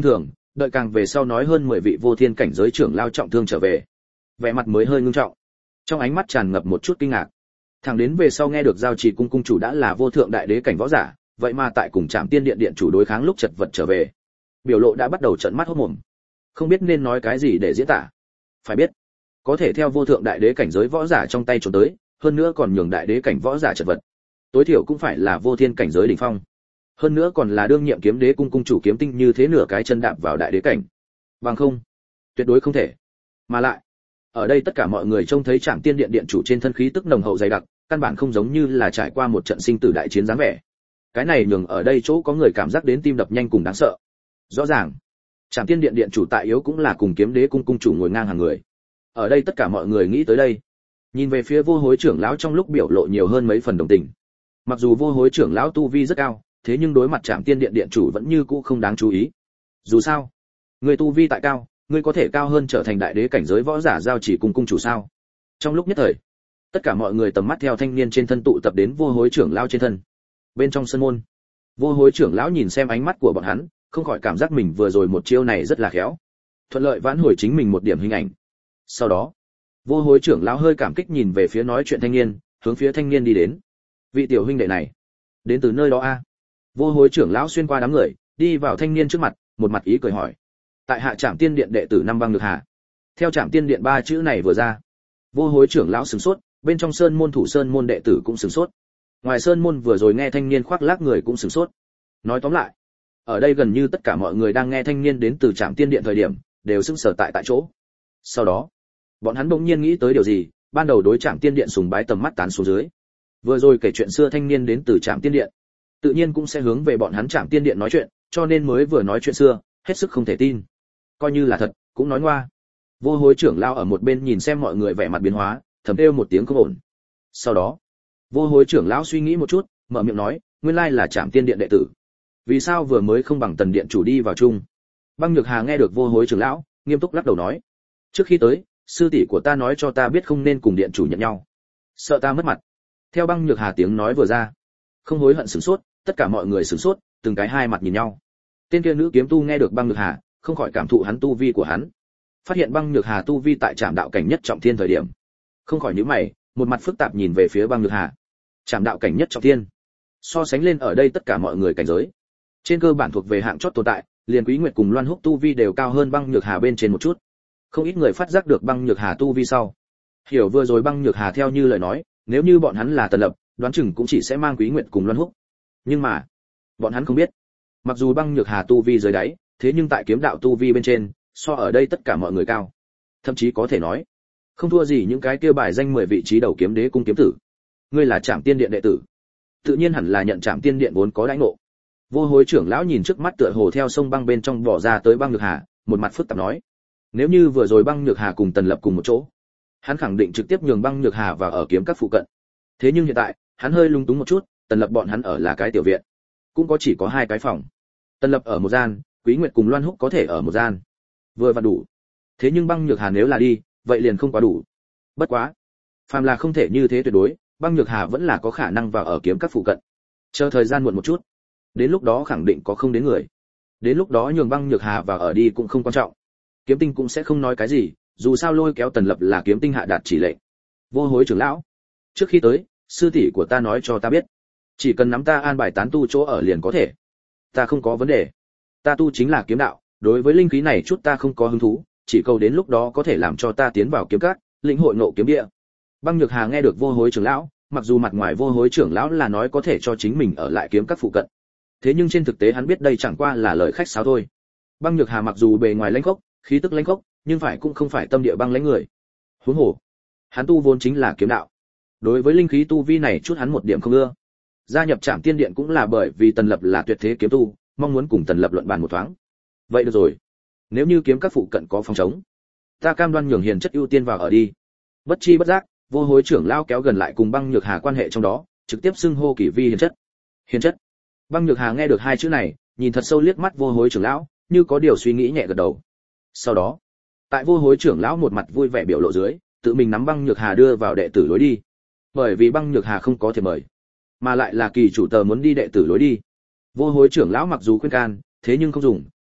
đợi càng về sau nói hơn 10 vị vô thiên cảnh giới trưởng lao trọng thương trở về, vẻ mặt mới hơi ngưng trọng, trong ánh mắt tràn ngập một chút kinh ngạc. Thẳng đến về sau nghe được giao trì cung cung chủ đã là vô thượng đại đế cảnh võ giả, vậy mà tại cùng Trảm Tiên Điện điện chủ đối kháng lúc chật vật trở về, biểu lộ đã bắt đầu trợn mắt hốt mồm, không biết nên nói cái gì để diễn tả. Phải biết, có thể theo vô thượng đại đế cảnh giới võ giả trong tay trốn tới, hơn nữa còn nhường đại đế cảnh võ giả chật vật, tối thiểu cũng phải là vô thiên cảnh giới đỉnh phong, hơn nữa còn là đương nhiệm kiếm đế cung cung chủ Kiếm Tinh như thế nửa cái chân đạp vào đại đế cảnh, bằng không, tuyệt đối không thể. Mà lại, ở đây tất cả mọi người trông thấy Trảm Tiên Điện điện chủ trên thân khí tức nồng hậu dày đặc, căn bản không giống như là trải qua một trận sinh tử đại chiến dáng vẻ. Cái này nhường ở đây chỗ có người cảm giác đến tim đập nhanh cùng đáng sợ. Rõ ràng, Trảm Tiên Điện điện chủ tại yếu cũng là cùng Kiếm Đế cung cung chủ ngồi ngang hàng người. Ở đây tất cả mọi người nghĩ tới đây, nhìn về phía Vô Hối trưởng lão trong lúc biểu lộ nhiều hơn mấy phần đồng tình. Mặc dù Vô Hối trưởng lão tu vi rất cao, thế nhưng đối mặt Trảm Tiên Điện điện chủ vẫn như cũ không đáng chú ý. Dù sao, người tu vi tại cao, ngươi có thể cao hơn trở thành đại đế cảnh giới võ giả giao chỉ cùng cung chủ sao? Trong lúc nhất thời, tất cả mọi người tầm mắt theo thanh niên trên thân tụ tập đến Vô Hối trưởng lão trên thân. Bên trong sân môn, Vô Hối trưởng lão nhìn xem ánh mắt của bọn hắn, không khỏi cảm giác mình vừa rồi một chiêu này rất là khéo, thuận lợi vãn hồi chính mình một điểm hình ảnh. Sau đó, Vô Hối trưởng lão hơi cảm kích nhìn về phía nói chuyện thanh niên, hướng phía thanh niên đi đến. Vị tiểu huynh đệ này, đến từ nơi đó a? Vô Hối trưởng lão xuyên qua đám người, đi vào thanh niên trước mặt, một mặt ý cười hỏi. Tại hạ Trảm Tiên Điện đệ tử Năm Băng Nhược Hà. Theo Trảm Tiên Điện ba chữ này vừa ra, Vô Hối trưởng lão sửng sốt, bên trong sơn môn thủ sơn môn đệ tử cũng sửng sốt. Ngoài sơn môn vừa rồi nghe thanh niên khoác lác người cũng sửng sốt. Nói tóm lại, ở đây gần như tất cả mọi người đang nghe thanh niên đến từ Trảm Tiên Điện thời điểm, đều sững sờ tại chỗ. Sau đó, bọn hắn bỗng nhiên nghĩ tới điều gì, ban đầu đối Trảm Tiên Điện sùng bái tầm mắt tán xuống dưới. Vừa rồi kể chuyện xưa thanh niên đến từ Trảm Tiên Điện, tự nhiên cũng sẽ hướng về bọn hắn Trảm Tiên Điện nói chuyện, cho nên mới vừa nói chuyện xưa, hết sức không thể tin. Coi như là thật, cũng nói ngoa. Vô Hối trưởng lão ở một bên nhìn xem mọi người vẻ mặt biến hóa, thầm kêu một tiếng không ổn. Sau đó, Vô Hối trưởng lão suy nghĩ một chút, mở miệng nói, nguyên lai là Trảm Tiên Điện đệ tử. Vì sao vừa mới không bằng Tần điện chủ đi vào chung? Băng Nhược Hà nghe được Vô Hối trưởng lão, nghiêm túc lắc đầu nói, trước khi tới, sư tỷ của ta nói cho ta biết không nên cùng điện chủ nhận nhau, sợ ta mất mặt. Theo Băng Nhược Hà tiếng nói vừa ra, không hối hận sửng sốt, tất cả mọi người sửng sốt, từng cái hai mặt nhìn nhau. Tên kia nữ kiếm tu nghe được Băng Nhược Hà, không khỏi cảm thụ hắn tu vi của hắn, phát hiện Băng Nhược Hà tu vi tại Trảm đạo cảnh nhất trọng thiên thời điểm, không khỏi nhíu mày, một mặt phức tạp nhìn về phía Băng Nhược Hà. Trảm đạo cảnh nhất trọng thiên, so sánh lên ở đây tất cả mọi người cảnh giới, trên cơ bản thuộc về hạng chót tồn tại, liền Quý Nguyệt cùng Loan Húc tu vi đều cao hơn Băng Nhược Hà bên trên một chút. Không ít người phát giác được Băng Nhược Hà tu vi sau, hiểu vừa rồi Băng Nhược Hà theo như lời nói, nếu như bọn hắn là Tần Lập, đoán chừng cũng chỉ sẽ mang Quý Nguyệt cùng Loan Húc. Nhưng mà, bọn hắn không biết, mặc dù Băng Nhược Hà tu vi dưới đáy, thế nhưng tại kiếm đạo tu vi bên trên, so ở đây tất cả mọi người cao. Thậm chí có thể nói, không thua gì những cái kia bài danh 10 vị trí đầu kiếm đế cung kiếm tử. Ngươi là Trảm Tiên Điện đệ tử, tự nhiên hẳn là nhận Trảm Tiên Điện vốn có đãi ngộ. Vô Hối trưởng lão nhìn trước mắt tựa hồ theo sông băng bên trong bỏ ra tới Băng Nhược Hà, một mặt phức tạp nói, nếu như vừa rồi Băng Nhược Hà cùng Tần Lập cùng một chỗ, hắn khẳng định trực tiếp nhường Băng Nhược Hà vào ở kiếm các phụ cận. Thế nhưng hiện tại, hắn hơi lung túng một chút, Tần Lập bọn hắn ở là cái tiểu viện, cũng có chỉ có 2 cái phòng. Tần Lập ở một gian, Quý Nguyệt cùng Loan Húc có thể ở một gian, vừa vặn đủ. Thế nhưng Băng Nhược Hà nếu là đi, vậy liền không quá đủ. Bất quá, phàm là không thể như thế tuyệt đối, Băng Nhược Hà vẫn là có khả năng vào ở kiếm các phụ cận. Chờ thời gian muộn một chút, đến lúc đó khẳng định có không đến người. Đến lúc đó nhường Băng Nhược Hà vào ở đi cũng không quan trọng. Kiếm Tinh cũng sẽ không nói cái gì, dù sao lôi kéo Tần Lập là Kiếm Tinh hạ đạt chỉ lệnh. Vô Hối trưởng lão, trước khi tới, sư tỷ của ta nói cho ta biết, chỉ cần nắm ta an bài tán tu chỗ ở liền có thể. Ta không có vấn đề. Ta tu chính là kiếm đạo, đối với linh khí này chút ta không có hứng thú, chỉ cầu đến lúc đó có thể làm cho ta tiến vào kiếm các, lĩnh hội ngộ kiếm địa. Băng Nhược Hà nghe được Vô Hối trưởng lão, mặc dù mặt ngoài Vô Hối trưởng lão là nói có thể cho chính mình ở lại kiếm các phụ cận, thế nhưng trên thực tế hắn biết đây chẳng qua là lời khách sáo thôi. Băng Nhược Hà mặc dù bề ngoài lãnh khốc, khí tức lãnh khốc, nhưng phải cũng không phải tâm địa băng lãnh người. Huống hồ, hắn tu vốn chính là kiếm đạo. Đối với linh khí tu vi này chút hắn một điểm không ưa. Gia nhập Trảm Tiên Điện cũng là bởi vì Tần Lập là tuyệt thế kiếm tu, mong muốn cùng Tần Lập luận bàn một thoáng. Vậy được rồi, nếu như kiếm các phụ cận có phòng trống, ta cam đoan nhường hiền chất ưu tiên vào ở đi. Bất chi bất giác, Vô Hối trưởng lão kéo gần lại cùng Băng Nhược Hà quan hệ trong đó, trực tiếp xưng hô kỷ vi hiền chất. Hiền chất. Băng Nhược Hà nghe được 2 chữ này, nhìn thật sâu liếc mắt Vô Hối trưởng lão, như có điều suy nghĩ nhẹ gật đầu. Sau đó, tại Vô Hối trưởng lão một mặt vui vẻ biểu lộ dưới, tự mình nắm Băng Nhược Hà đưa vào đệ tử lối đi. Bởi vì Băng Nhược Hà không có thiệp mời, mà lại là kỳ chủ tờ muốn đi đệ tử lối đi. Vô Hối trưởng lão mặc dù khuyên can, thế nhưng không dùng,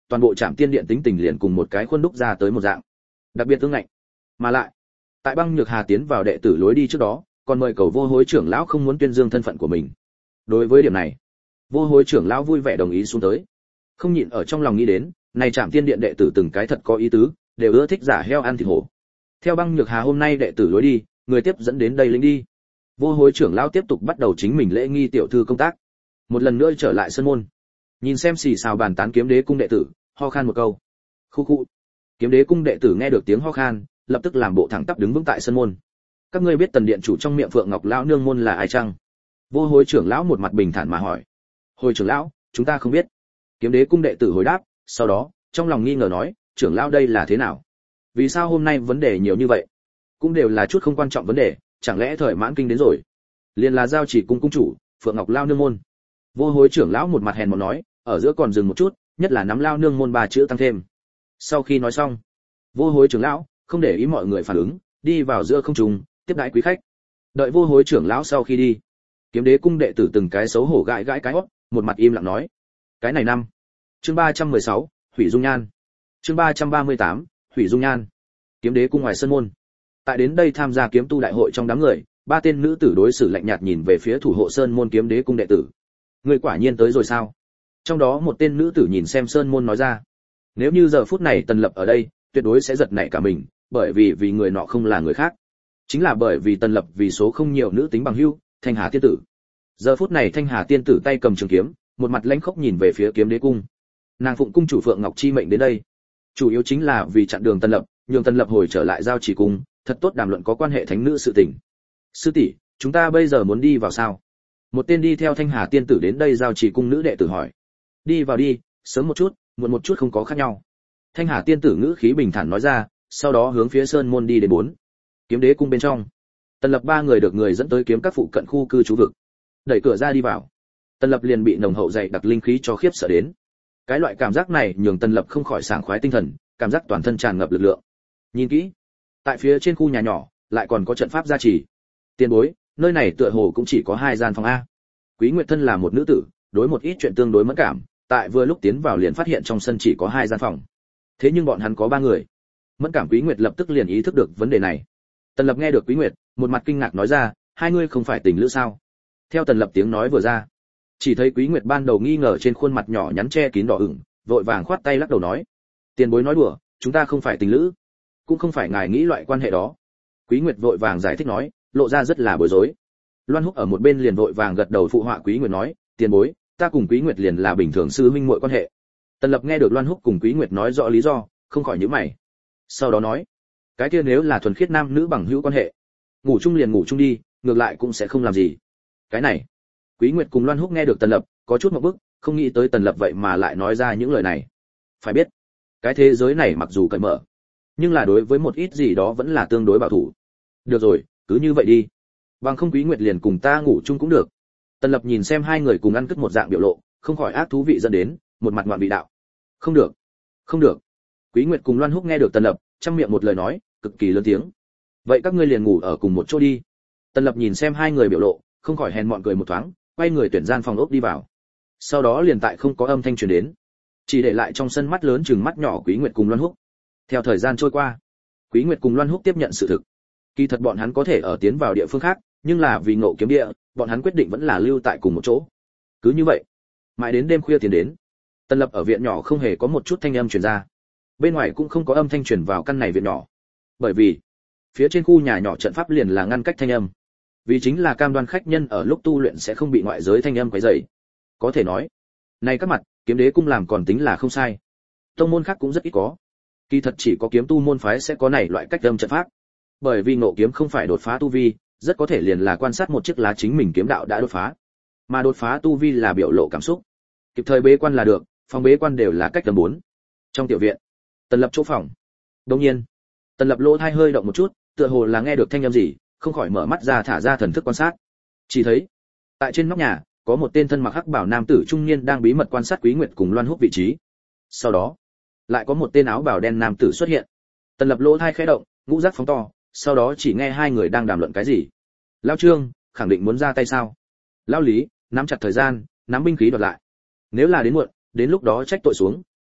toàn bộ Trảm Tiên Điện tính tình liền cùng một cái khuôn đúc ra tới một dạng, đặc biệt tương ngạnh. Mà lại, tại Băng Nhược Hà tiến vào đệ tử lối đi trước đó, còn mời cầu Vô Hối trưởng lão không muốn tuyên dương thân phận của mình. Đối với điểm này, Vô Hối trưởng lão vui vẻ đồng ý xuống tới. Không nhịn ở trong lòng nghĩ đến, này Trảm Tiên Điện đệ tử từng cái thật có ý tứ, đều ưa thích giả heo ăn thịt hổ. Theo Băng Nhược Hà hôm nay đệ tử lối đi, người tiếp dẫn đến đây lính đi. Vô Hối trưởng lão tiếp tục bắt đầu chính mình lễ nghi tiểu thư công tác. Một lần nữa trở lại sân môn, nhìn xem xì xào bàn tán Kiếm Đế cung đệ tử, ho khan một câu. Khu khu. Kiếm Đế cung đệ tử nghe được tiếng ho khan, lập tức làm bộ thẳng tắp đứng vững tại sân môn. Các ngươi biết Tần điện chủ trong miệng Phượng Ngọc lão nương môn là ai chăng? Vô Hối trưởng lão một mặt bình thản mà hỏi. Hồi trưởng lão, chúng ta không biết. Kiếm Đế cung đệ tử hồi đáp, sau đó, trong lòng nghi ngờ nói, trưởng lão đây là thế nào? Vì sao hôm nay vấn đề nhiều như vậy? Cũng đều là chút không quan trọng vấn đề, chẳng lẽ thời mãn kinh đến rồi? Liên là giao chỉ cung cung chủ, Phượng Ngọc lao nương môn. Vô Hối trưởng lão một mặt hèn mọn nói, ở giữa còn dừng một chút, nhất là nắm lao nương môn ba chữ tăng thêm. Sau khi nói xong, Vô Hối trưởng lão không để ý mọi người phản ứng, đi vào giữa không trung, tiếp đãi quý khách. Đợi Vô Hối trưởng lão sau khi đi, Kiếm Đế cung đệ tử từng cái xấu hổ gãi gãi cái hót, một mặt im lặng nói: "Cái này năm." Chương 316, Hủy Dung Nhan. Chương 338, Hủy Dung Nhan. Kiếm Đế cung ngoài sân môn. Tại đến đây tham gia kiếm tu đại hội trong đám người, ba tên nữ tử đối xử lạnh nhạt nhìn về phía thủ hộ sơn môn Kiếm Đế cung đệ tử. "Ngươi quả nhiên tới rồi sao?" Trong đó một tên nữ tử nhìn xem sơn môn nói ra. Nếu như giờ phút này Tần Lập ở đây, tuyệt đối sẽ giật nảy cả mình, bởi vì người nọ không là người khác, chính là bởi vì Tần Lập vì số không nhiều nữ tính bằng hữu, Thanh Hà tiên tử. Giờ phút này Thanh Hà tiên tử tay cầm trường kiếm, một mặt lãnh khốc nhìn về phía Kiếm Đế cung. Nàng phụng cung chủ Phượng Ngọc chi mệnh đến đây, chủ yếu chính là vì chặn đường Tần Lập, nhường Tần Lập hồi trở lại giao chỉ cung, thật tốt đàm luận có quan hệ thánh nữ sự tình. "Sư tỷ, chúng ta bây giờ muốn đi vào sao?" Một tên đi theo Thanh Hà tiên tử đến đây giao chỉ cung nữ đệ tử hỏi. "Đi vào đi, sớm một chút, muộn một chút không có khác nhau." Thanh Hà tiên tử ngữ khí bình thản nói ra, sau đó hướng phía sơn môn đi đến 4. Kiếm Đế cung bên trong, Tần Lập ba người được người dẫn tới kiếm các phụ cận khu cư trú vực. Đẩy cửa ra đi vào, Tần Lập liền bị nồng hậu dày đặc linh khí cho khiếp sợ đến. Cái loại cảm giác này nhường Tần Lập không khỏi sảng khoái tinh thần, cảm giác toàn thân tràn ngập lực lượng. Nhìn kỹ, tại phía trên khu nhà nhỏ, lại còn có trận pháp gia trì. Tiền bối, nơi này tựa hồ cũng chỉ có 2 gian phòng a. Quý Nguyệt thân là một nữ tử, đối một ít chuyện tương đối mẫn cảm, tại vừa lúc tiến vào liền phát hiện trong sân chỉ có 2 gian phòng. Thế nhưng bọn hắn có 3 người. Mẫn cảm Quý Nguyệt lập tức liền ý thức được vấn đề này. Tần Lập nghe được Quý Nguyệt, một mặt kinh ngạc nói ra, "Hai ngươi không phải tình lữ sao?" Theo Tần Lập tiếng nói vừa ra, chỉ thấy Quý Nguyệt ban đầu nghi ngờ trên khuôn mặt nhỏ nhắn che kín đỏ ửng, vội vàng khoát tay lắc đầu nói: "Tiền bối nói đùa, chúng ta không phải tình lữ, cũng không phải ngài nghĩ loại quan hệ đó." Quý Nguyệt vội vàng giải thích nói, lộ ra rất là bối rối. Loan Húc ở một bên liền vội vàng gật đầu phụ họa Quý Nguyệt nói, "Tiền bối, ta cùng Quý Nguyệt liền là bình thường sư huynh muội quan hệ." Tần Lập nghe được Loan Húc cùng Quý Nguyệt nói rõ lý do, không khỏi nhíu mày. Sau đó nói, "Cái kia nếu là thuần khiết nam nữ bằng hữu quan hệ, ngủ chung liền ngủ chung đi, ngược lại cũng sẽ không làm gì." Cái này, Quý Nguyệt cùng Loan Húc nghe được Tần Lập, có chút ngượng bức, không nghĩ tới Tần Lập vậy mà lại nói ra những lời này. Phải biết, cái thế giới này mặc dù cởi mở, nhưng là đối với một ít gì đó vẫn là tương đối bảo thủ. "Được rồi, cứ như vậy đi. Bằng không Quý Nguyệt liền cùng ta ngủ chung cũng được." Tần Lập nhìn xem hai người cùng ăn cất một dạng biểu lộ, không khỏi ác thú vị dẫn đến, một mặt ngoạn vị đạo. "Không được, không được." Quý Nguyệt cùng Loan Húc nghe được Tần Lập, trong miệng một lời nói, cực kỳ lớn tiếng. "Vậy các ngươi liền ngủ ở cùng một chỗ đi." Tần Lập nhìn xem hai người biểu lộ, không khỏi hèn mọn cười một thoáng, quay người tuyển gian phòng ốc đi vào. Sau đó liền tại không có âm thanh truyền đến, chỉ để lại trong sân mắt lớn chừng mắt nhỏ Quý Nguyệt cùng Loan Húc. Theo thời gian trôi qua, Quý Nguyệt cùng Loan Húc tiếp nhận sự thực. Kỳ thật bọn hắn có thể ở tiến vào địa phương khác, nhưng là vì Ngộ Kiếm Địa, bọn hắn quyết định vẫn là lưu tại cùng một chỗ. Cứ như vậy, mãi đến đêm khuya tiến đến, Tần Lập ở viện nhỏ không hề có một chút thanh âm truyền ra. Bên ngoài cũng không có âm thanh truyền vào căn này viện nhỏ. Bởi vì, phía trên khu nhà nhỏ trận pháp liền là ngăn cách thanh âm. Vì chính là cam đoan khách nhân ở lúc tu luyện sẽ không bị ngoại giới thanh âm quấy rầy. Có thể nói, này các mặt, Kiếm Đế cung làm còn tính là không sai. Tông môn khác cũng rất ít có. Kỳ thật chỉ có kiếm tu môn phái sẽ có này loại cách âm trận pháp. Bởi vì Ngộ Kiếm không phải đột phá tu vi, rất có thể liền là quan sát một chiếc lá chính mình kiếm đạo đã đột phá. Mà đột phá tu vi là biểu lộ cảm xúc. Kịp thời bế quan là được, phòng bế quan đều là cách tầm 4. Trong tiểu viện, Tần Lập chỗ phòng. Đương nhiên, Tần Lập lỗ tai hơi động một chút, tựa hồ là nghe được thanh âm gì, không khỏi mở mắt ra thả ra thần thức quan sát. Chỉ thấy, tại trên nóc nhà, có một tên thân mặc hắc bào nam tử trung niên đang bí mật quan sát Quý Nguyệt cùng Loan Húc vị trí. Sau đó, lại có một tên áo bào đen nam tử xuất hiện. Tần Lập lỗ tai khẽ động, ngũ giác phóng to, sau đó chỉ nghe hai người đang đàm luận cái gì. "Lão Trương, khẳng định muốn ra tay sao?" "Lão Lý, nắm chặt thời gian, nắm binh khí đoạt lại. Nếu là đến muộn, đến lúc đó trách tội xuống,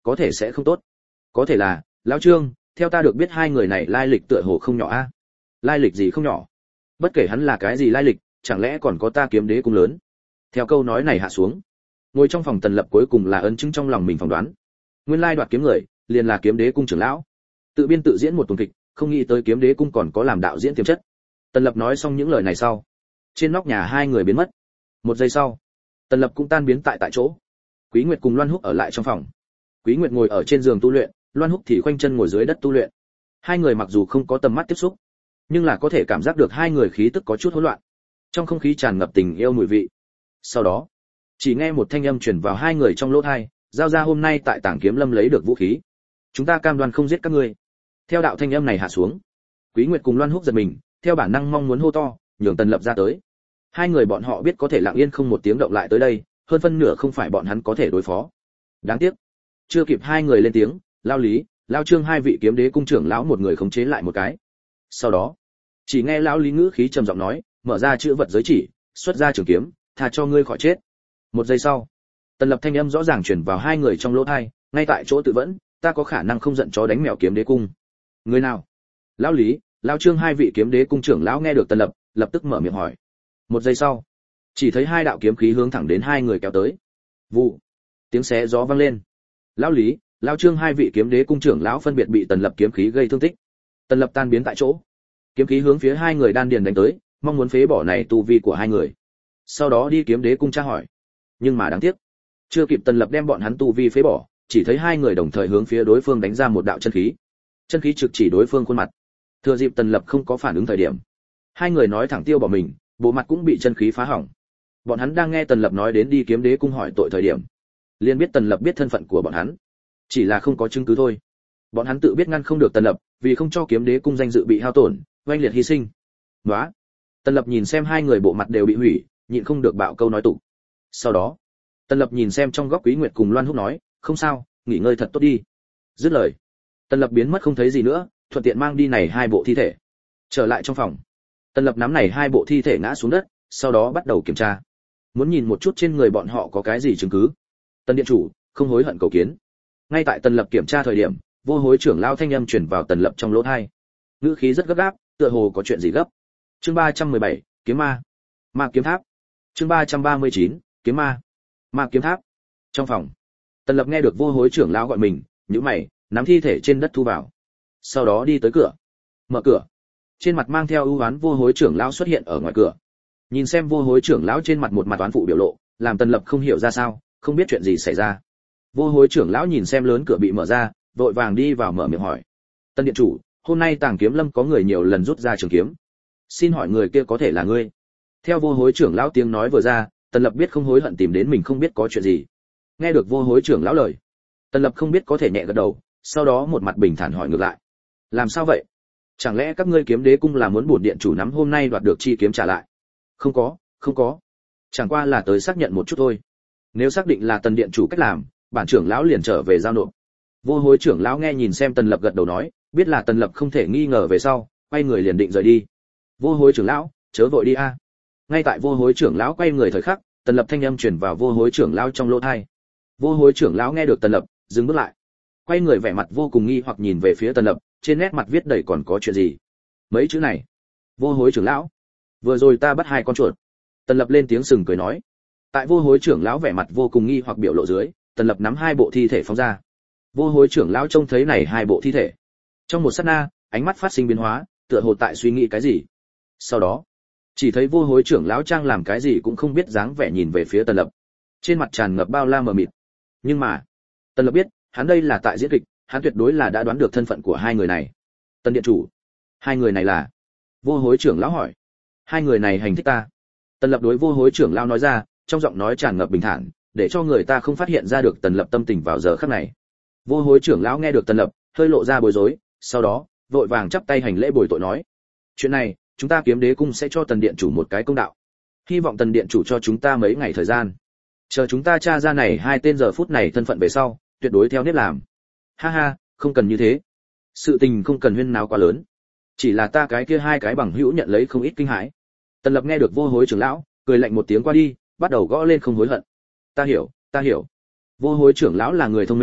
có thể sẽ không tốt. Có thể là, lão Trương, theo ta được biết hai người này lai lịch tựa hồ không nhỏ a. Lai lịch gì không nhỏ? Bất kể hắn là cái gì lai lịch, chẳng lẽ còn có ta kiếm đế cung lớn. Theo câu nói này hạ xuống, ngồi trong phòng Tần Lập cuối cùng là ấn chứng trong lòng mình phỏng đoán. Nguyên lai đoạt kiếm người, liền là kiếm đế cung trưởng lão. Tự biên tự diễn một tuần kịch, không nghĩ tới kiếm đế cung còn có làm đạo diễn tiềm chất. Tần Lập nói xong những lời này sau, trên nóc nhà hai người biến mất. Một giây sau, Tần Lập cũng tan biến tại chỗ. Quý Nguyệt cùng Loan Húc ở lại trong phòng. Quý Nguyệt ngồi ở trên giường tu luyện, Loan Húc thì khoanh chân ngồi dưới đất tu luyện. Hai người mặc dù không có tầm mắt tiếp xúc, nhưng là có thể cảm giác được hai người khí tức có chút hỗn loạn. Trong không khí tràn ngập tình yêu mùi vị. Sau đó, chỉ nghe một thanh âm truyền vào hai người trong lỗ tai, giao ra hôm nay tại Tảng Kiếm Lâm lấy được vũ khí. Chúng ta cam đoan không giết các ngươi. Theo đạo thanh âm này hạ xuống, Quý Nguyệt cùng Loan Húc giật mình, theo bản năng mong muốn hô to, nhường Tần Lập ra tới. Hai người bọn họ biết có thể lặng yên không một tiếng động lại tới đây, hơn phân nửa không phải bọn hắn có thể đối phó. Đáng tiếc, chưa kịp hai người lên tiếng, Lao Lý, Lao Trương hai vị kiếm đế cung trưởng lão một người khống chế lại một cái. Sau đó, chỉ nghe lão Lý ngữ khí trầm giọng nói, mở ra chữ vật giới chỉ, xuất ra trường kiếm, tha cho ngươi khỏi chết. Một giây sau, Tần Lập thanh âm rõ ràng truyền vào hai người trong lỗ tai, ngay tại chỗ tự vẫn, ta có khả năng không giận chó đánh mèo kiếm đế cung. Người nào? Lão Lý, Lão Trương hai vị kiếm đế cung trưởng lão nghe được Tần Lập, lập tức mở miệng hỏi. Một giây sau, chỉ thấy hai đạo kiếm khí hướng thẳng đến hai người kéo tới. Vụ, tiếng xé gió vang lên. Lão Lý, Lão Trương hai vị kiếm đế cung trưởng lão phân biệt bị Tần Lập kiếm khí gây thương tích. Tần Lập tan biến tại chỗ. Kiếm khí hướng phía hai người đan điền đánh tới, mong muốn phế bỏ này tu vi của hai người. Sau đó đi kiếm đế cung tra hỏi. Nhưng mà đáng tiếc, chưa kịp Tần Lập đem bọn hắn tu vi phế bỏ, chỉ thấy hai người đồng thời hướng phía đối phương đánh ra một đạo chân khí. Chân khí trực chỉ đối phương khuôn mặt. Thừa dịp Tần Lập không có phản ứng thời điểm, hai người nói thẳng tiêu bỏ mình, bộ mặt cũng bị chân khí phá hỏng. Bọn hắn đang nghe Tần Lập nói đến đi kiếm đế cung hỏi tội thời điểm, liền biết Tần Lập biết thân phận của bọn hắn, chỉ là không có chứng cứ thôi. Bọn hắn tự biết ngăn không được Tần Lập, vì không cho kiếm đế cung danh dự bị hao tổn, oanh liệt hy sinh. Nóa. Tần Lập nhìn xem hai người bộ mặt đều bị hủy, nhịn không được bạo câu nói tục. Sau đó, Tần Lập nhìn xem trong góc Quý Nguyệt cùng Loan Húc nói, không sao, nghỉ ngơi thật tốt đi. Dứt lời, Tần Lập biến mất không thấy gì nữa, thuận tiện mang đi này hai bộ thi thể. Trở lại trong phòng, Tần Lập nắm này hai bộ thi thể ngã xuống đất, sau đó bắt đầu kiểm tra. Muốn nhìn một chút trên người bọn họ có cái gì chứng cứ. Tần điện chủ, không hối hận cầu kiến. Ngay tại Tần Lập kiểm tra thời điểm, vô hối trưởng lao thanh âm truyền vào Tần Lập trong lỗ tai. Ngữ khí rất gấp gáp, tựa hồ có chuyện gì gấp. Chương 317, kiếm ma. Ma kiếm tháp. Chương 339, kiếm ma. Ma kiếm tháp. Trong phòng, Tần Lập nghe được vô hối trưởng lão gọi mình, nhíu mày, nắm thi thể trên đất thu vào. Sau đó đi tới cửa. Mở cửa. Trên mặt mang theo ưu oán vô hối trưởng lão xuất hiện ở ngoài cửa. Nhìn xem vô hối trưởng lão trên mặt một mặt oán phụ biểu lộ, làm Tần Lập không hiểu ra sao, không biết chuyện gì xảy ra. Vô hối trưởng lão nhìn xem lớn cửa bị mở ra, vội vàng đi vào mở miệng hỏi. Tân điện chủ, hôm nay Tàng Kiếm Lâm có người nhiều lần rút ra trường kiếm. Xin hỏi người kia có thể là ngươi? Theo vô hối trưởng lão tiếng nói vừa ra, Tần Lập biết không hối hận tìm đến mình không biết có chuyện gì. Nghe được vô hối trưởng lão lời, Tần Lập không biết có thể nhẹ gật đầu, sau đó một mặt bình thản hỏi ngược lại. Làm sao vậy? Chẳng lẽ các ngươi kiếm đế cung là muốn bổn điện chủ nắm hôm nay đoạt được chi kiếm trả lại? Không có. Chẳng qua là tới xác nhận một chút thôi. Nếu xác định là Tần điện chủ cách làm, bản trưởng lão liền trở về giao nộp. Vô hối trưởng lão nghe nhìn xem Tần Lập gật đầu nói, biết là Tần Lập không thể nghi ngờ về sau, quay người liền định rời đi. Vô hối trưởng lão, chớ vội đi a. Ngay tại vô hối trưởng lão quay người thời khắc, Tần Lập thanh âm truyền vào vô hối trưởng lão trong lỗ tai. Vô hối trưởng lão nghe được Tần Lập, dừng bước lại, quay người vẻ mặt vô cùng nghi hoặc nhìn về phía Tần Lập, trên nét mặt viết đầy còn có chuyện gì. Mấy chữ này. Vô hối trưởng lão, vừa rồi ta bắt hai con chuột. Tần Lập lên tiếng sừng cười nói. Tại vô hối trưởng lão vẻ mặt vô cùng nghi hoặc biểu lộ dưới, Tần Lập nắm hai bộ thi thể phóng ra. Vô hối trưởng lão trông thấy này hai bộ thi thể, trong một sát na, ánh mắt phát sinh biến hóa, tựa hồ tại suy nghĩ cái gì. Sau đó, chỉ thấy vô hối trưởng lão trang làm cái gì cũng không biết dáng vẻ nhìn về phía Tần Lập, trên mặt tràn ngập bao la mờ mịt. Nhưng mà, Tần Lập biết, hắn đây là tại diễn kịch, hắn tuyệt đối là đã đoán được thân phận của hai người này. Tần điện chủ, hai người này là? Vô hối trưởng lão hỏi. Hai người này hành thích ta. Tần Lập đối vô hối trưởng lão nói ra, trong giọng nói tràn ngập bình thản, để cho người ta không phát hiện ra được Tần Lập tâm tình vào giờ khắc này. Vô hối trưởng lão nghe được Tần Lập, hơi lộ ra bối rối, sau đó, vội vàng chắp tay hành lễ bồi tội nói: chuyện này, chúng ta kiếm đế cung sẽ cho Tần điện chủ một cái công đạo. Hy vọng Tần điện chủ cho chúng ta mấy ngày thời gian, chờ chúng ta tra ra này hai tên giờ phút này thân phận về sau, tuyệt đối theo nếp làm. Ha ha, không cần như thế, sự tình không cần huyên náo quá lớn, chỉ là ta cái kia hai cái bằng hữu nhận lấy không ít kinh hãi. Tần Lập nghe được vô hối trưởng lão, cười lạnh một tiếng qua đi, bắt đầu gõ lên không hối hận. Ta hiểu. Vô hối trưởng lão là người thông minh,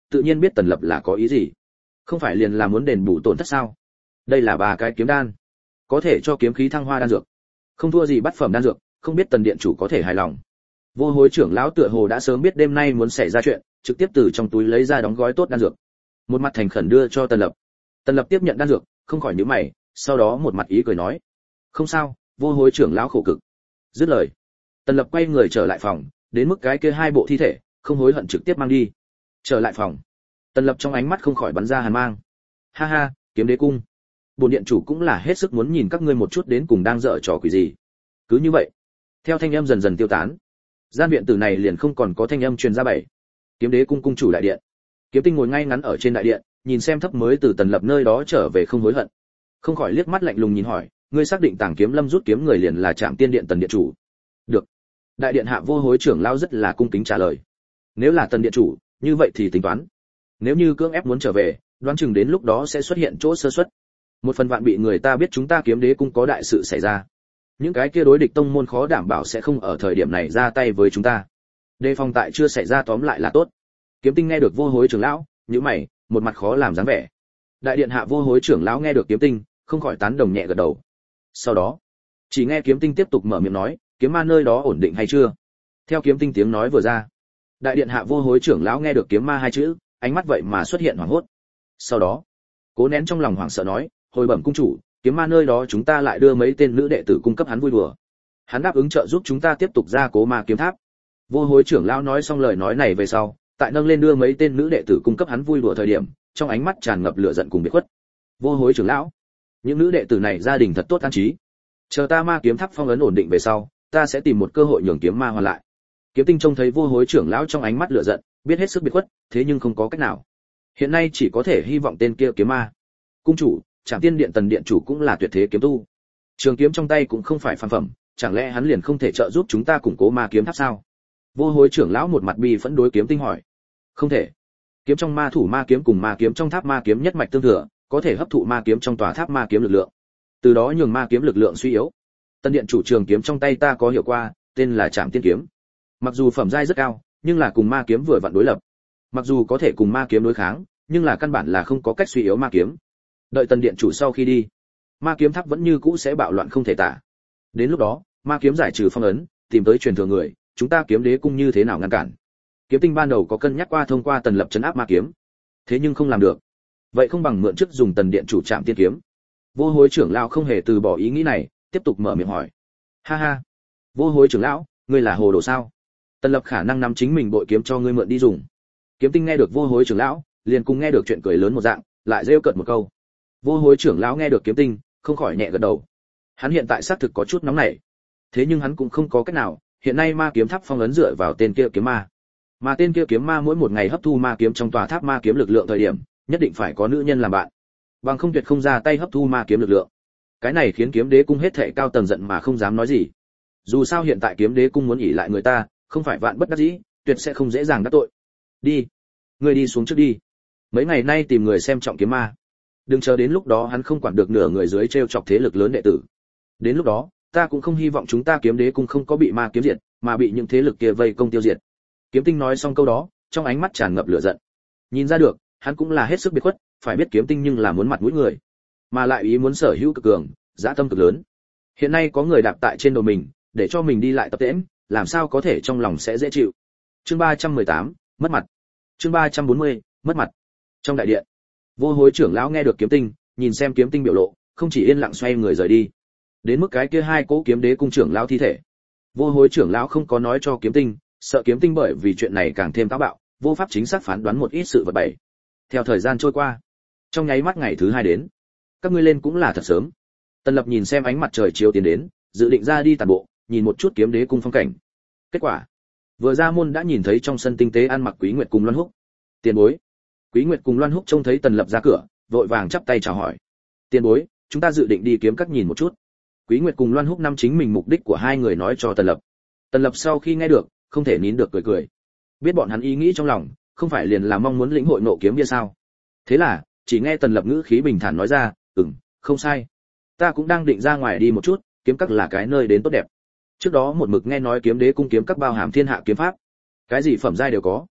tự nhiên biết Tần Lập là có ý gì. Không phải liền là muốn đền bù tổn thất sao? Đây là 3 cái kiếm đan, có thể cho kiếm khí thăng hoa đan dược, không thua gì bát phẩm đan dược, không biết Tần điện chủ có thể hài lòng. Vô Hối trưởng lão tựa hồ đã sớm biết đêm nay muốn xảy ra chuyện, trực tiếp từ trong túi lấy ra đóng gói tốt đan dược, một mặt thành khẩn đưa cho Tần Lập. Tần Lập tiếp nhận đan dược, không khỏi nhíu mày, sau đó một mặt ý cười nói: "Không sao, Vô Hối trưởng lão khổ cực." Dứt lời, Tần Lập quay người trở lại phòng, đến mức cái kia 2 bộ thi thể, không hối hận trực tiếp mang đi. Trở lại phòng, Tần Lập trong ánh mắt không khỏi bắn ra hàn mang. "Ha ha, Kiếm Đế cung, bổn điện chủ cũng là hết sức muốn nhìn các ngươi một chút đến cùng đang dở trò quỷ gì." Cứ như vậy, theo thanh âm dần dần tiêu tán, gian viện tử này liền không còn có thanh âm truyền ra. Kiếm Đế cung cung chủ đại điện, Kiếm Tinh ngồi ngay ngắn ở trên đại điện, nhìn xem thấp mới từ Tần Lập nơi đó trở về không hối hận, không khỏi liếc mắt lạnh lùng nhìn hỏi: "Ngươi xác định Tàng Kiếm Lâm rút kiếm người liền là Trạm Tiên điện Tần điện chủ?" "Được." Đại điện hạ Vô Hối trưởng lão rất là cung kính trả lời: "Nếu là Tần điện chủ, như vậy thì tính toán. Nếu như cưỡng ép muốn trở về, đoán chừng đến lúc đó sẽ xuất hiện chỗ sơ suất. Một phần vạn bị người ta biết chúng ta Kiếm Đế cung có đại sự xảy ra. Những cái kia đối địch tông môn khó đảm bảo sẽ không ở thời điểm này ra tay với chúng ta. Đề phòng tại chưa xảy ra tóm lại là tốt." Kiếm Tinh nghe được Vô Hối trưởng lão, nhíu mày, một mặt khó làm dáng vẻ. Đại điện hạ Vô Hối trưởng lão nghe được Kiếm Tinh, không khỏi tán đồng nhẹ gật đầu. Sau đó, chỉ nghe Kiếm Tinh tiếp tục mở miệng nói: "Kiếm ma nơi đó ổn định hay chưa?" Theo Kiếm Tinh tiếng nói vừa ra, đại điện hạ Vô Hối trưởng lão nghe được kiếm ma 2 chữ, ánh mắt vậy mà xuất hiện hoảng hốt. Sau đó, cố nén trong lòng hoảng sợ nói: "Hồi bẩm cung chủ, kiếm ma nơi đó chúng ta lại đưa mấy tên nữ đệ tử cung cấp hắn vui đùa. Hắn đáp ứng trợ giúp chúng ta tiếp tục ra Cố Ma kiếm tháp." Vô Hối trưởng lão nói xong lời nói này về sau, tại nâng lên đưa mấy tên nữ đệ tử cung cấp hắn vui đùa thời điểm, trong ánh mắt tràn ngập lửa giận cùng biệt khuất. "Vô Hối trưởng lão, những nữ đệ tử này gia đình thật tốt an trí. Chờ ta Ma kiếm tháp phong ấn ổn định về sau, ta sẽ tìm một cơ hội nhường kiếm ma hoàn lại." Kiếm Tinh trông thấy Vô Hối trưởng lão trong ánh mắt lửa giận, biết hết sức biệt khuất, thế nhưng không có cách nào. Hiện nay chỉ có thể hy vọng tên kia kiếm ma. Cung chủ, Trạm Tiên điện Tần điện chủ cũng là tuyệt thế kiếm tu. Trường kiếm trong tay cũng không phải phàm phẩm, chẳng lẽ hắn liền không thể trợ giúp chúng ta củng cố Ma kiếm tháp sao? Vô Hối trưởng lão một mặt bi phẫn đối Kiếm Tinh hỏi. Không thể. Kiếm trong ma thủ ma kiếm cùng ma kiếm trong tháp ma kiếm nhất mạch tương thừa, có thể hấp thụ ma kiếm trong tòa tháp ma kiếm lực lượng, từ đó nhường ma kiếm lực lượng suy yếu. Tần điện chủ trường kiếm trong tay ta có hiểu qua, tên là Trảm Tiên kiếm. Mặc dù phẩm giai rất cao, nhưng là cùng ma kiếm vừa vặn đối lập. Mặc dù có thể cùng ma kiếm đối kháng, nhưng là căn bản là không có cách suy yếu ma kiếm. Đợi Tần điện chủ sau khi đi, ma kiếm tháp vẫn như cũ sẽ bạo loạn không thể tả. Đến lúc đó, ma kiếm giải trừ phong ấn, tìm tới truyền thừa người, chúng ta Kiếm Đế cung như thế nào ngăn cản? Kiếm Tinh ban đầu có cân nhắc qua thông qua Tần Lập trấn áp ma kiếm, thế nhưng không làm được. Vậy không bằng mượn chức dùng Tần điện chủ Trạm Tiên kiếm. Vô Hối trưởng lão không hề từ bỏ ý nghĩ này, tiếp tục mở miệng hỏi. Ha ha, Vô Hối trưởng lão, ngươi là hồ đồ sao? Tần Lập khả năng nắm chính mình bội kiếm cho ngươi mượn đi dùng. Kiếm Tinh nghe được Vô Hối trưởng lão, liền cùng nghe được chuyện cười lớn một dạng, lại rêu cợt một câu. Vô Hối trưởng lão nghe được Kiếm Tinh, không khỏi nhẹ gật đầu. Hắn hiện tại xác thực có chút nóng nảy, thế nhưng hắn cũng không có cách nào, hiện nay ma kiếm tháp phong ấn dựa vào tên kia kiếm ma. Mà tên kia kiếm ma mỗi một ngày hấp thu ma kiếm trong tòa tháp ma kiếm lực lượng thời điểm, nhất định phải có nữ nhân làm bạn, bằng không tuyệt không ra tay hấp thu ma kiếm lực lượng. Cái này khiến Kiếm Đế cung hết thảy cao tầng giận mà không dám nói gì. Dù sao hiện tại Kiếm Đế cung muốn ỷ lại người ta, không phải vạn bất đắc dĩ, tuyệt sẽ không dễ dàng đắc tội. Đi, ngươi đi xuống trước đi. Mấy ngày nay tìm người xem trọng kiếm ma, đừng chờ đến lúc đó hắn không quản được nửa người dưới trêu chọc thế lực lớn đệ tử. Đến lúc đó, ta cũng không hy vọng chúng ta Kiếm Đế cung không có bị ma kiếm diệt, mà bị những thế lực kia vây công tiêu diệt. Kiếm Tinh nói xong câu đó, trong ánh mắt tràn ngập lửa giận. Nhìn ra được, hắn cũng là hết sức biệt khuất, phải biết Kiếm Tinh nhưng là muốn mặt mũi người, mà lại ý muốn sở hữu cực cường, dã tâm cực lớn. Hiện nay có người đạp tại trên đầu mình, để cho mình đi lại tập tễnh, làm sao có thể trong lòng sẽ dễ chịu. Chương 318, mất mặt. Chương 340, mất mặt. Trong đại điện, Vô Hối trưởng lão nghe được Kiếm Tinh, nhìn xem Kiếm Tinh biểu lộ, không chỉ yên lặng xoay người rời đi. Đến mức cái kia 2 cỗ Kiếm Đế cung trưởng lão thi thể, Vô Hối trưởng lão không có nói cho Kiếm Tinh, sợ Kiếm Tinh bởi vì chuyện này càng thêm táo bạo, vô pháp chính xác phán đoán một ít sự vật bậy. Theo thời gian trôi qua, trong nháy mắt ngày thứ 2 đến, các ngươi lên cũng là thật sớm. Tần Lập nhìn xem ánh mặt trời chiếu tiến đến, dự định ra đi tản bộ, nhìn một chút Kiếm Đế cung phong cảnh. Kết quả, vừa ra môn đã nhìn thấy trong sân tinh tế ăn mặc Quý Nguyệt cùng Loan Húc. Tiền bối. Quý Nguyệt cùng Loan Húc trông thấy Tần Lập ra cửa, vội vàng chắp tay chào hỏi. Tiền bối, chúng ta dự định đi kiếm các nhìn một chút. Quý Nguyệt cùng Loan Húc năm chính mình mục đích của 2 người nói cho Tần Lập. Tần Lập sau khi nghe được, không thể nín được cười cười. Biết bọn hắn ý nghĩ trong lòng, không phải liền là mong muốn lĩnh hội nộ kiếm bia sao? Thế là, chỉ nghe Tần Lập ngữ khí bình thản nói ra, không sai. Ta cũng đang định ra ngoài đi một chút, kiếm các là cái nơi đến tốt đẹp. Trước đó một mực nghe nói Kiếm Đế cung kiếm các bao hàm thiên hạ kiếm pháp, cái gì phẩm giai đều có.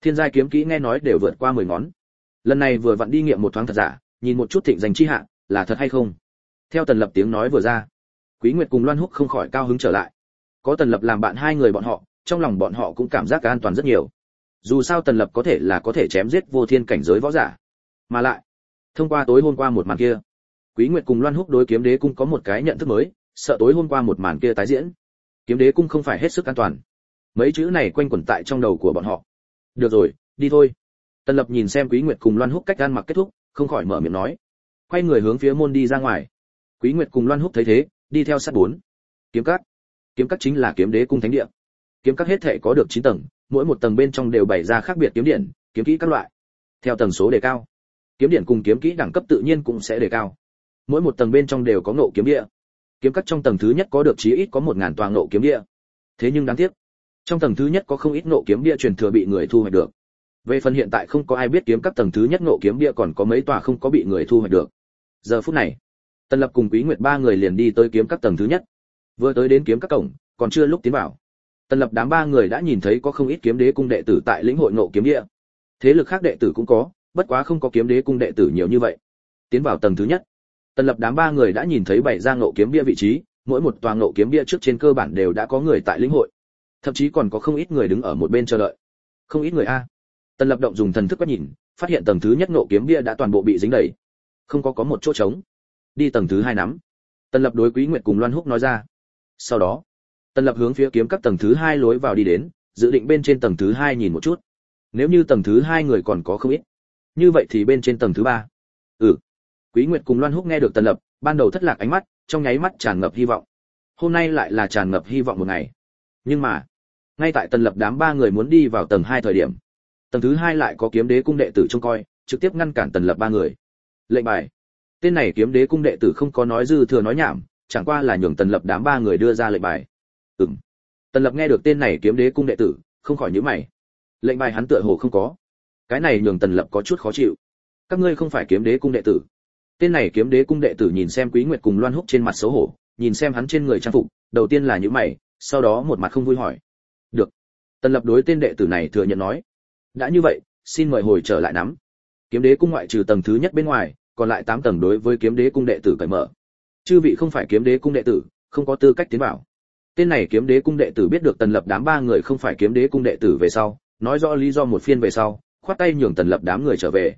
Thiên giai kiếm kỹ nghe nói đều vượt qua 10 ngón. Lần này vừa vặn đi nghiệm một thoáng thật giả, nhìn một chút thịnh danh chi hạ, là thật hay không. Theo Tần Lập tiếng nói vừa ra, Quý Nguyệt cùng Loan Húc không khỏi cao hứng trở lại. Có Tần Lập làm bạn hai người bọn họ, trong lòng bọn họ cũng cảm giác an toàn rất nhiều. Dù sao Tần Lập có thể chém giết vô thiên cảnh giới võ giả. Mà lại, thông qua tối hôm qua một màn kia, Quý Nguyệt cùng Loan Húc đối Kiếm Đế cung có một cái nhận thức mới, sợ tối hôm qua một màn kia tái diễn. Kiếm Đế cung không phải hết sức an toàn. Mấy chữ này quanh quẩn tại trong đầu của bọn họ. Được rồi, đi thôi. Tần Lập nhìn xem Quý Nguyệt cùng Loan Húc cách ăn mặc kết thúc, không khỏi mở miệng nói. Quay người hướng phía môn đi ra ngoài. Quý Nguyệt cùng Loan Húc thấy thế, đi theo sát 4. Kiếm các. Kiếm các chính là Kiếm Đế cung thánh địa. Kiếm các hết thảy có được 9 tầng, mỗi một tầng bên trong đều bày ra khác biệt kiếm điển, kiếm kỹ các loại. Theo tầng số đề cao, kiếm điển cùng kiếm kỹ đẳng cấp tự nhiên cũng sẽ đề cao. Mỗi một tầng bên trong đều có ngộ kiếm địa. Kiếm các trong tầng thứ nhất có được chí ít có 1000 tòa ngộ kiếm địa. Thế nhưng đáng tiếc, trong tầng thứ nhất có không ít ngộ kiếm địa truyền thừa bị người thu hoạch được. Về phần hiện tại không có ai biết kiếm các tầng thứ nhất ngộ kiếm địa còn có mấy tòa không có bị người thu hoạch được. Giờ phút này, Tần Lập cùng Quý Nguyệt ba người liền đi tới kiếm các tầng thứ nhất. Vừa tới đến kiếm các cổng, còn chưa lúc tiến vào, Tần Lập đám ba người đã nhìn thấy có không ít Kiếm Đế cung đệ tử tại lĩnh hội ngộ kiếm địa. Thế lực khác đệ tử cũng có, bất quá không có Kiếm Đế cung đệ tử nhiều như vậy. Tiến vào tầng thứ nhất, Tần Lập đám ba người đã nhìn thấy bảy ra ngộ kiếm bia vị trí, mỗi một tòa ngộ kiếm bia trước trên cơ bản đều đã có người tại lĩnh hội, thậm chí còn có không ít người đứng ở một bên chờ đợi. Không ít người a. Tần Lập động dùng thần thức quét nhìn, phát hiện tầng thứ nhất ngộ kiếm bia đã toàn bộ bị dính đầy, không có một chỗ trống. Đi tầng thứ hai nắm. Tần Lập đối Quý Nguyệt cùng Loan Húc nói ra. Sau đó, Tần Lập hướng phía kiếm các tầng thứ hai lối vào đi đến, dự định bên trên tầng thứ hai nhìn một chút. Nếu như tầng thứ hai người còn có không ít, như vậy thì bên trên tầng thứ ba. Quý Nguyệt cùng Loan Húc nghe được Tần Lập, ban đầu thất lạc ánh mắt, trong nháy mắt tràn ngập hy vọng. Hôm nay lại là tràn ngập hy vọng một ngày. Nhưng mà, ngay tại Tần Lập đám ba người muốn đi vào tầng 2 thời điểm, tầng thứ 2 lại có Kiếm Đế cung đệ tử trông coi, trực tiếp ngăn cản Tần Lập ba người. Lệnh bài. Tên này Kiếm Đế cung đệ tử không có nói dư thừa nói nhảm, chẳng qua là nhường Tần Lập đám ba người đưa ra lệnh bài. Tần Lập nghe được tên này Kiếm Đế cung đệ tử, không khỏi nhíu mày. Lệnh bài hắn tựa hồ không có. Cái này nhường Tần Lập có chút khó chịu. Các ngươi không phải Kiếm Đế cung đệ tử? Tên này Kiếm Đế cung đệ tử nhìn xem Quý Nguyệt cùng Loan Húc trên mặt xấu hổ, nhìn xem hắn trên người trang phục, đầu tiên là nhíu mày, sau đó một mặt không vui hỏi. Được. Tần Lập đối tên đệ tử này thừa nhận nói. Đã như vậy, xin mời hồi trở lại nắm. Kiếm Đế cung ngoại trừ tầng thứ nhất bên ngoài, còn lại 8 tầng đối với Kiếm Đế cung đệ tử cởi mở. Chư vị không phải Kiếm Đế cung đệ tử, không có tư cách tiến vào. Tên này Kiếm Đế cung đệ tử biết được Tần Lập đám ba người không phải Kiếm Đế cung đệ tử về sau, nói rõ lý do một phiên về sau, khoát tay nhường Tần Lập đám người trở về.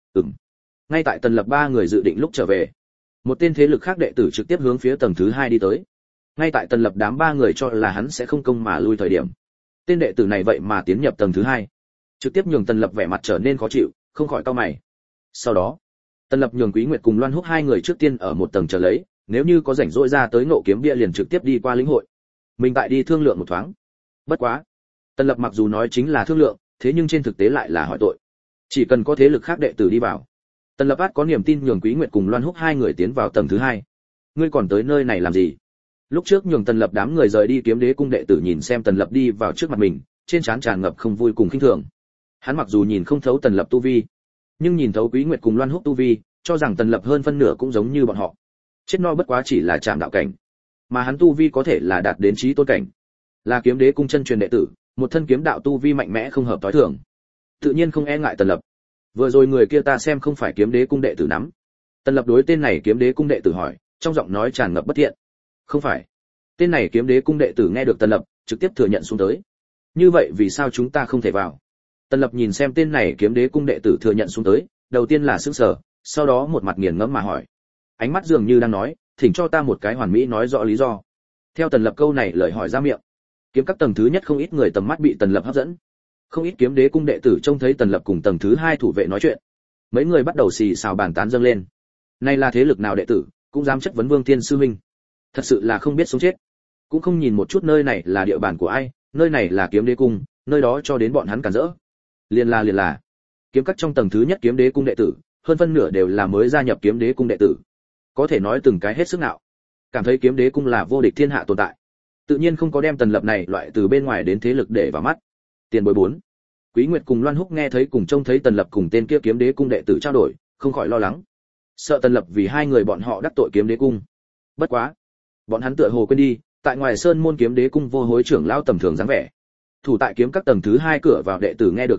Ngay tại Tần Lập ba người dự định lúc trở về, một tên thế lực khác đệ tử trực tiếp hướng phía tầng thứ 2 đi tới. Ngay tại Tần Lập đám ba người cho là hắn sẽ không công mà lui thời điểm, tên đệ tử này vậy mà tiến nhập tầng thứ 2, trực tiếp nhường Tần Lập vẻ mặt trở nên khó chịu, không khỏi cau mày. Sau đó, Tần Lập nhường Quý Nguyệt cùng Loan Húc hai người trước tiên ở một tầng chờ lấy, nếu như có rảnh rỗi ra tới ngộ kiếm bia liền trực tiếp đi qua lĩnh hội. Mình tại đi thương lượng một thoáng. Bất quá, Tần Lập mặc dù nói chính là thương lượng, thế nhưng trên thực tế lại là hỏi tội. Chỉ cần có thế lực khác đệ tử đi vào, Tần Lập át có niềm tin nhường Quý Nguyệt cùng Loan Húc hai người tiến vào tầng thứ 2. Ngươi còn tới nơi này làm gì? Lúc trước nhường Tần Lập đám người rời đi Kiếm Đế cung đệ tử nhìn xem Tần Lập đi vào trước mặt mình, trên trán tràn ngập không vui cùng khinh thường. Hắn mặc dù nhìn không thấu Tần Lập tu vi, nhưng nhìn thấu Quý Nguyệt cùng Loan Húc tu vi, cho rằng Tần Lập hơn phân nửa cũng giống như bọn họ. Chết no bất quá chỉ là trạm đạo cảnh, mà hắn tu vi có thể là đạt đến chí tôn cảnh. Là Kiếm Đế cung chân truyền đệ tử, một thân kiếm đạo tu vi mạnh mẽ không hợp tối thường, tự nhiên không e ngại Tần Lập. Vừa rồi người kia ta xem không phải Kiếm Đế cung đệ tử nắm. Tần Lập đối tên này Kiếm Đế cung đệ tử hỏi, trong giọng nói tràn ngập bất thiện. Không phải. Tên này Kiếm Đế cung đệ tử nghe được Tần Lập, trực tiếp thừa nhận xuống tới. Như vậy vì sao chúng ta không thể vào? Tần Lập nhìn xem tên này Kiếm Đế cung đệ tử thừa nhận xuống tới, đầu tiên là sững sờ, sau đó một mặt nghiền ngẫm mà hỏi. Ánh mắt dường như đang nói, thỉnh cho ta một cái hoàn mỹ nói rõ lý do. Theo Tần Lập câu này lời hỏi ra miệng, kiếm các tầng thứ nhất không ít người tầm mắt bị Tần Lập hấp dẫn. Không ít Kiếm Đế cung đệ tử trông thấy Tần Lập cùng tầng thứ 2 thủ vệ nói chuyện, mấy người bắt đầu xì xào bàn tán dâng lên. Này là thế lực nào đệ tử, cũng dám chất vấn Vương Thiên sư huynh, thật sự là không biết sống chết, cũng không nhìn một chút nơi này là địa bàn của ai, nơi này là Kiếm Đế cung, nơi đó cho đến bọn hắn cản rỡ. Liền là kiếm các trong tầng thứ nhất Kiếm Đế cung đệ tử, hơn phân nửa đều là mới gia nhập Kiếm Đế cung đệ tử, có thể nói từng cái hết sức nào, cảm thấy Kiếm Đế cung là vô địch thiên hạ tồn tại, tự nhiên không có đem Tần Lập này loại từ bên ngoài đến thế lực để vào mắt. Tiền bối 4. Quý Nguyệt cùng Loan Húc nghe thấy cùng trông thấy Tần Lập cùng tên kia Kiếm Đế cung đệ tử trao đổi, không khỏi lo lắng, sợ Tần Lập vì hai người bọn họ đắc tội Kiếm Đế cung. Bất quá, bọn hắn tựa hồ quên đi, tại ngoài sơn môn Kiếm Đế cung vô hối trưởng lão tầm thường dáng vẻ. Thủ tại kiếm các tầng thứ 2 cửa vào đệ tử nghe được Tần Lập,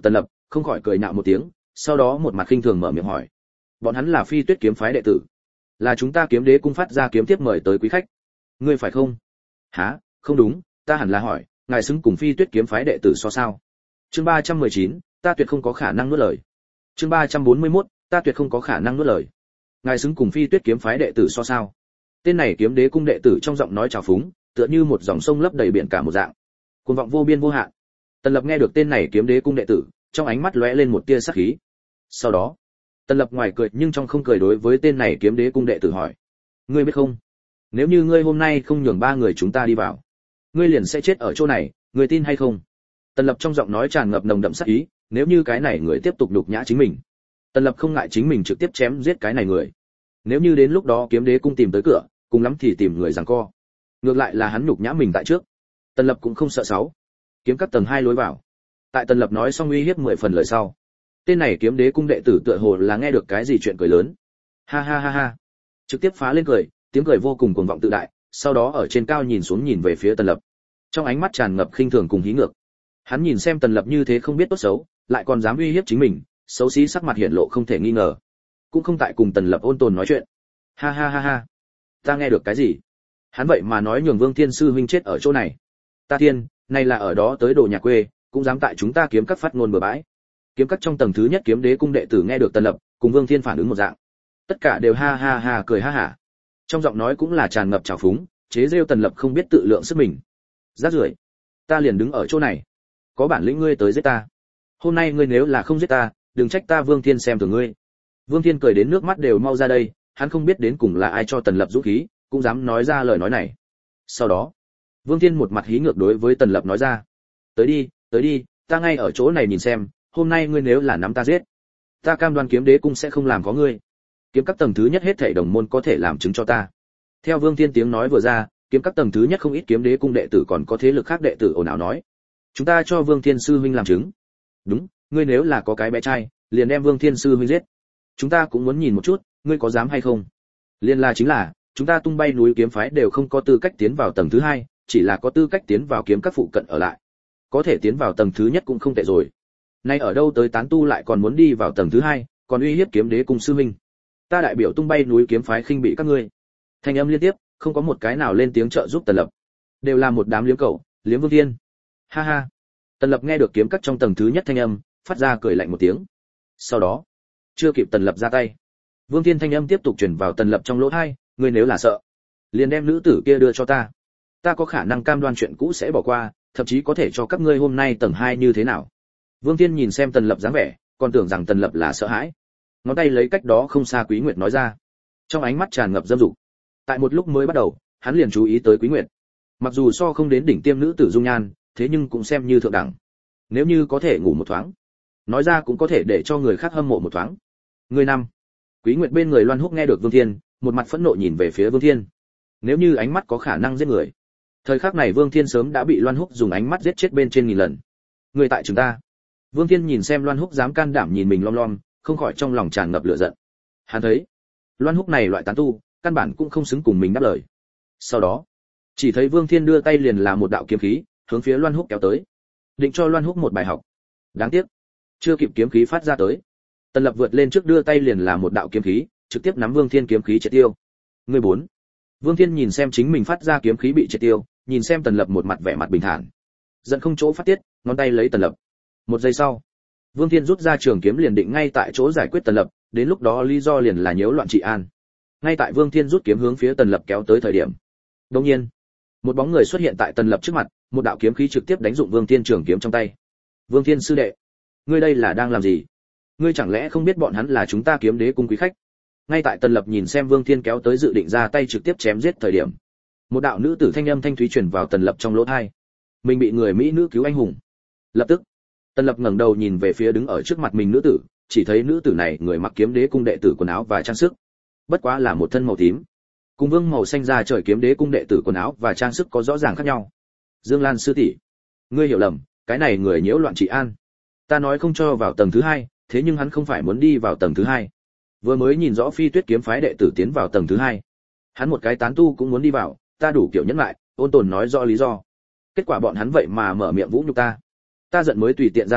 không khỏi cười nhạo một tiếng, sau đó một mặt khinh thường mở miệng hỏi: bọn hắn là Phi Tuyết kiếm phái đệ tử, là chúng ta Kiếm Đế cung phát ra kiếm tiếp mời tới quý khách, ngươi phải không? Hả? Không đúng, ta hẳn là hỏi, ngài xứng cùng Phi Tuyết kiếm phái đệ tử so sao? Chương 319, ta tuyệt không có khả năng nuốt lời. Chương 341, ta tuyệt không có khả năng nuốt lời. Ngài xứng cùng Phi Tuyết kiếm phái đệ tử so sao? Tên này Kiếm Đế cung đệ tử trong giọng nói trào phúng, tựa như một dòng sông lấp đầy biển cả một dạng, cuồng vọng vô biên vô hạn. Tần Lập nghe được tên này Kiếm Đế cung đệ tử, trong ánh mắt lóe lên một tia sát khí. Sau đó, Tần Lập ngoài cười nhưng trong không cười đối với tên này Kiếm Đế cung đệ tử hỏi: ngươi biết không, nếu như ngươi hôm nay không nhường ba người chúng ta đi vào, ngươi liền sẽ chết ở chỗ này, ngươi tin hay không? Tần Lập trong giọng nói tràn ngập nồng đậm sát ý, nếu như cái này người tiếp tục nhục nhã chính mình, Tần Lập không ngại chính mình trực tiếp chém giết cái này người. Nếu như đến lúc đó Kiếm Đế cung tìm tới cửa, cùng lắm thì tìm người giằng co. Ngược lại là hắn nhục nhã mình tại trước, Tần Lập cũng không sợ sáu. Kiếm các tầng 2 lối vào. Tại Tần Lập nói xong uy hiếp 10 phần lời sau, tên này Kiếm Đế cung đệ tử tựa hồ là nghe được cái gì chuyện cười lớn. Ha ha ha ha. Trực tiếp phá lên cười, tiếng cười vô cùng cuồng vọng tự đại, sau đó ở trên cao nhìn xuống nhìn về phía Tần Lập. Trong ánh mắt tràn ngập khinh thường cùng hí ngược. Hắn nhìn xem Tần Lập như thế không biết tốt xấu, lại còn dám uy hiếp chính mình, xấu xí sắc mặt hiện lộ không thể nghi ngờ. Cũng không tại cùng Tần Lập ôn tồn nói chuyện. Ha ha ha ha. Ta nghe được cái gì? Hắn vậy mà nói nhường Vương Thiên sư huynh chết ở chỗ này. Ta thiên, này là ở đó tới đồ nhà quê, cũng dám tại chúng ta kiếm các phát ngôn bừa bãi. Kiếm các trong tầng thứ nhất Kiếm Đế cung đệ tử nghe được Tần Lập cùng Vương Thiên phản ứng một dạng, tất cả đều ha ha ha cười ha hả. Trong giọng nói cũng là tràn ngập trào phúng, chế giễu Tần Lập không biết tự lượng sức mình. Rác rưởi, ta liền đứng ở chỗ này, có bản lĩnh ngươi tới giết ta. Hôm nay ngươi nếu là không giết ta, đừng trách ta Vương Thiên xem thường ngươi. Vương Thiên cười đến nước mắt đều mau ra đây, hắn không biết đến cùng là ai cho Tần Lập dũng khí, cũng dám nói ra lời nói này. Sau đó, Vương Thiên một mặt hí ngược đối với Tần Lập nói ra: tới đi, ta ngay ở chỗ này nhìn xem, hôm nay ngươi nếu là nắm ta giết, ta cam đoan Kiếm Đế cung sẽ không làm có ngươi. Kiếm các tầng thứ nhất hết thảy đồng môn có thể làm chứng cho ta. Theo Vương Thiên tiếng nói vừa ra, kiếm các tầng thứ nhất không ít Kiếm Đế cung đệ tử còn có thế lực khác đệ tử ồn ào nói: chúng ta cho Vương Thiên sư huynh làm chứng. Đúng, ngươi nếu là có cái bé trai, liền đem Vương Thiên sư huynh giết. Chúng ta cũng muốn nhìn một chút, ngươi có dám hay không. Liên là chính là, chúng ta tung bay núi kiếm phái đều không có tư cách tiến vào tầng thứ 2, chỉ là có tư cách tiến vào kiếm các phụ cận ở lại. Có thể tiến vào tầng thứ nhất cũng không tệ rồi. Nay ở đâu tới tán tu lại còn muốn đi vào tầng thứ 2, còn uy hiếp Kiếm Đế cung sư huynh. Ta đại biểu tung bay núi kiếm phái khinh bị các ngươi. Thanh âm liên tiếp, không có một cái nào lên tiếng trợ giúp Tần Lập. Đều là một đám liếm cẩu, liếm Vương Thiên. Ha ha. Tần Lập nghe được kiếm các trong tầng thứ nhất thanh âm, phát ra cười lạnh một tiếng. Sau đó, chưa kịp Tần Lập ra tay, Vương Thiên thanh âm tiếp tục truyền vào Tần Lập trong lỗ tai: ngươi nếu là sợ, liền đem nữ tử kia đưa cho ta. Ta có khả năng cam đoan chuyện cũ sẽ bỏ qua, thậm chí có thể cho các ngươi hôm nay tầng 2 như thế nào. Vương Thiên nhìn xem Tần Lập dáng vẻ, còn tưởng rằng Tần Lập là sợ hãi. Ngón tay lấy cách đó không xa Quý Nguyệt nói ra, trong ánh mắt tràn ngập dâm dục. Tại một lúc mới bắt đầu, hắn liền chú ý tới Quý Nguyệt. Mặc dù so không đến đỉnh tiêm nữ tử dung nhan, thế nhưng cũng xem như thượng đẳng. Nếu như có thể ngủ một thoáng, nói ra cũng có thể để cho người khác hâm mộ một thoáng. Người năm. Quý Nguyệt bên người Loan Húc nghe được Vương Thiên, một mặt phẫn nộ nhìn về phía Vương Thiên. Nếu như ánh mắt có khả năng giết người, thời khắc này Vương Thiên sớm đã bị Loan Húc dùng ánh mắt giết chết bên trên nghìn lần. Người tại chúng ta. Vương Thiên nhìn xem Loan Húc dám can đảm nhìn mình lom lom, không khỏi trong lòng tràn ngập lửa giận. Hắn thấy, Loan Húc này loại tán tu, căn bản cũng không xứng cùng mình đáp lời. Sau đó, chỉ thấy Vương Thiên đưa tay liền là một đạo kiếm khí, hướng phía Loan Húc kéo tới, định cho Loan Húc một bài học. Đáng tiếc, chưa kịp kiếm khí phát ra tới, Tần Lập vượt lên trước đưa tay liền là một đạo kiếm khí, trực tiếp nắm Vương Thiên kiếm khí triệt tiêu. Người 4. Vương Thiên nhìn xem chính mình phát ra kiếm khí bị triệt tiêu, nhìn xem Tần Lập một mặt vẻ mặt bình thản, giận không chỗ phát tiết, ngón tay lấy Tần Lập. Một giây sau, Vương Thiên rút ra trường kiếm liền định ngay tại chỗ giải quyết Tần Lập, đến lúc đó lý do liền là nhiễu loạn trị an. Ngay tại Vương Thiên rút kiếm hướng phía Tần Lập kéo tới thời điểm, đột nhiên, một bóng người xuất hiện tại Tần Lập trước mặt, một đạo kiếm khí trực tiếp đánh dụng Vương Thiên trường kiếm trong tay. Vương Thiên sư đệ, ngươi đây là đang làm gì? Ngươi chẳng lẽ không biết bọn hắn là chúng ta Kiếm Đế cung quý khách? Ngay tại Tần Lập nhìn xem Vương Thiên kéo tới dự định ra tay trực tiếp chém giết thời điểm, một đạo nữ tử thanh âm thanh thúy truyền vào Tần Lập trong lỗ tai. Mình bị người mỹ nữ cứu anh hùng. Lập tức, Tần Lập ngẩng đầu nhìn về phía đứng ở trước mặt mình nữ tử, chỉ thấy nữ tử này người mặc Kiếm Đế cung đệ tử quần áo và trang sức, bất quá là một thân màu tím, cùng vương màu xanh da trời Kiếm Đế cung đệ tử quần áo và trang sức có rõ ràng khác nhau. Dương Lan sư tỷ, ngươi hiểu lầm, cái này người nhiễu loạn trị an. Ta nói không cho vào tầng thứ 2, thế nhưng hắn không phải muốn đi vào tầng thứ 2. Vừa mới nhìn rõ Phi Tuyết kiếm phái đệ tử tiến vào tầng thứ 2, hắn một cái tán tu cũng muốn đi vào, ta đủ kiểu nhẫn lại, ôn tồn nói rõ lý do. Kết quả bọn hắn vậy mà mở miệng vũ nhục ta. Ta giận mới tùy tiện ra tay,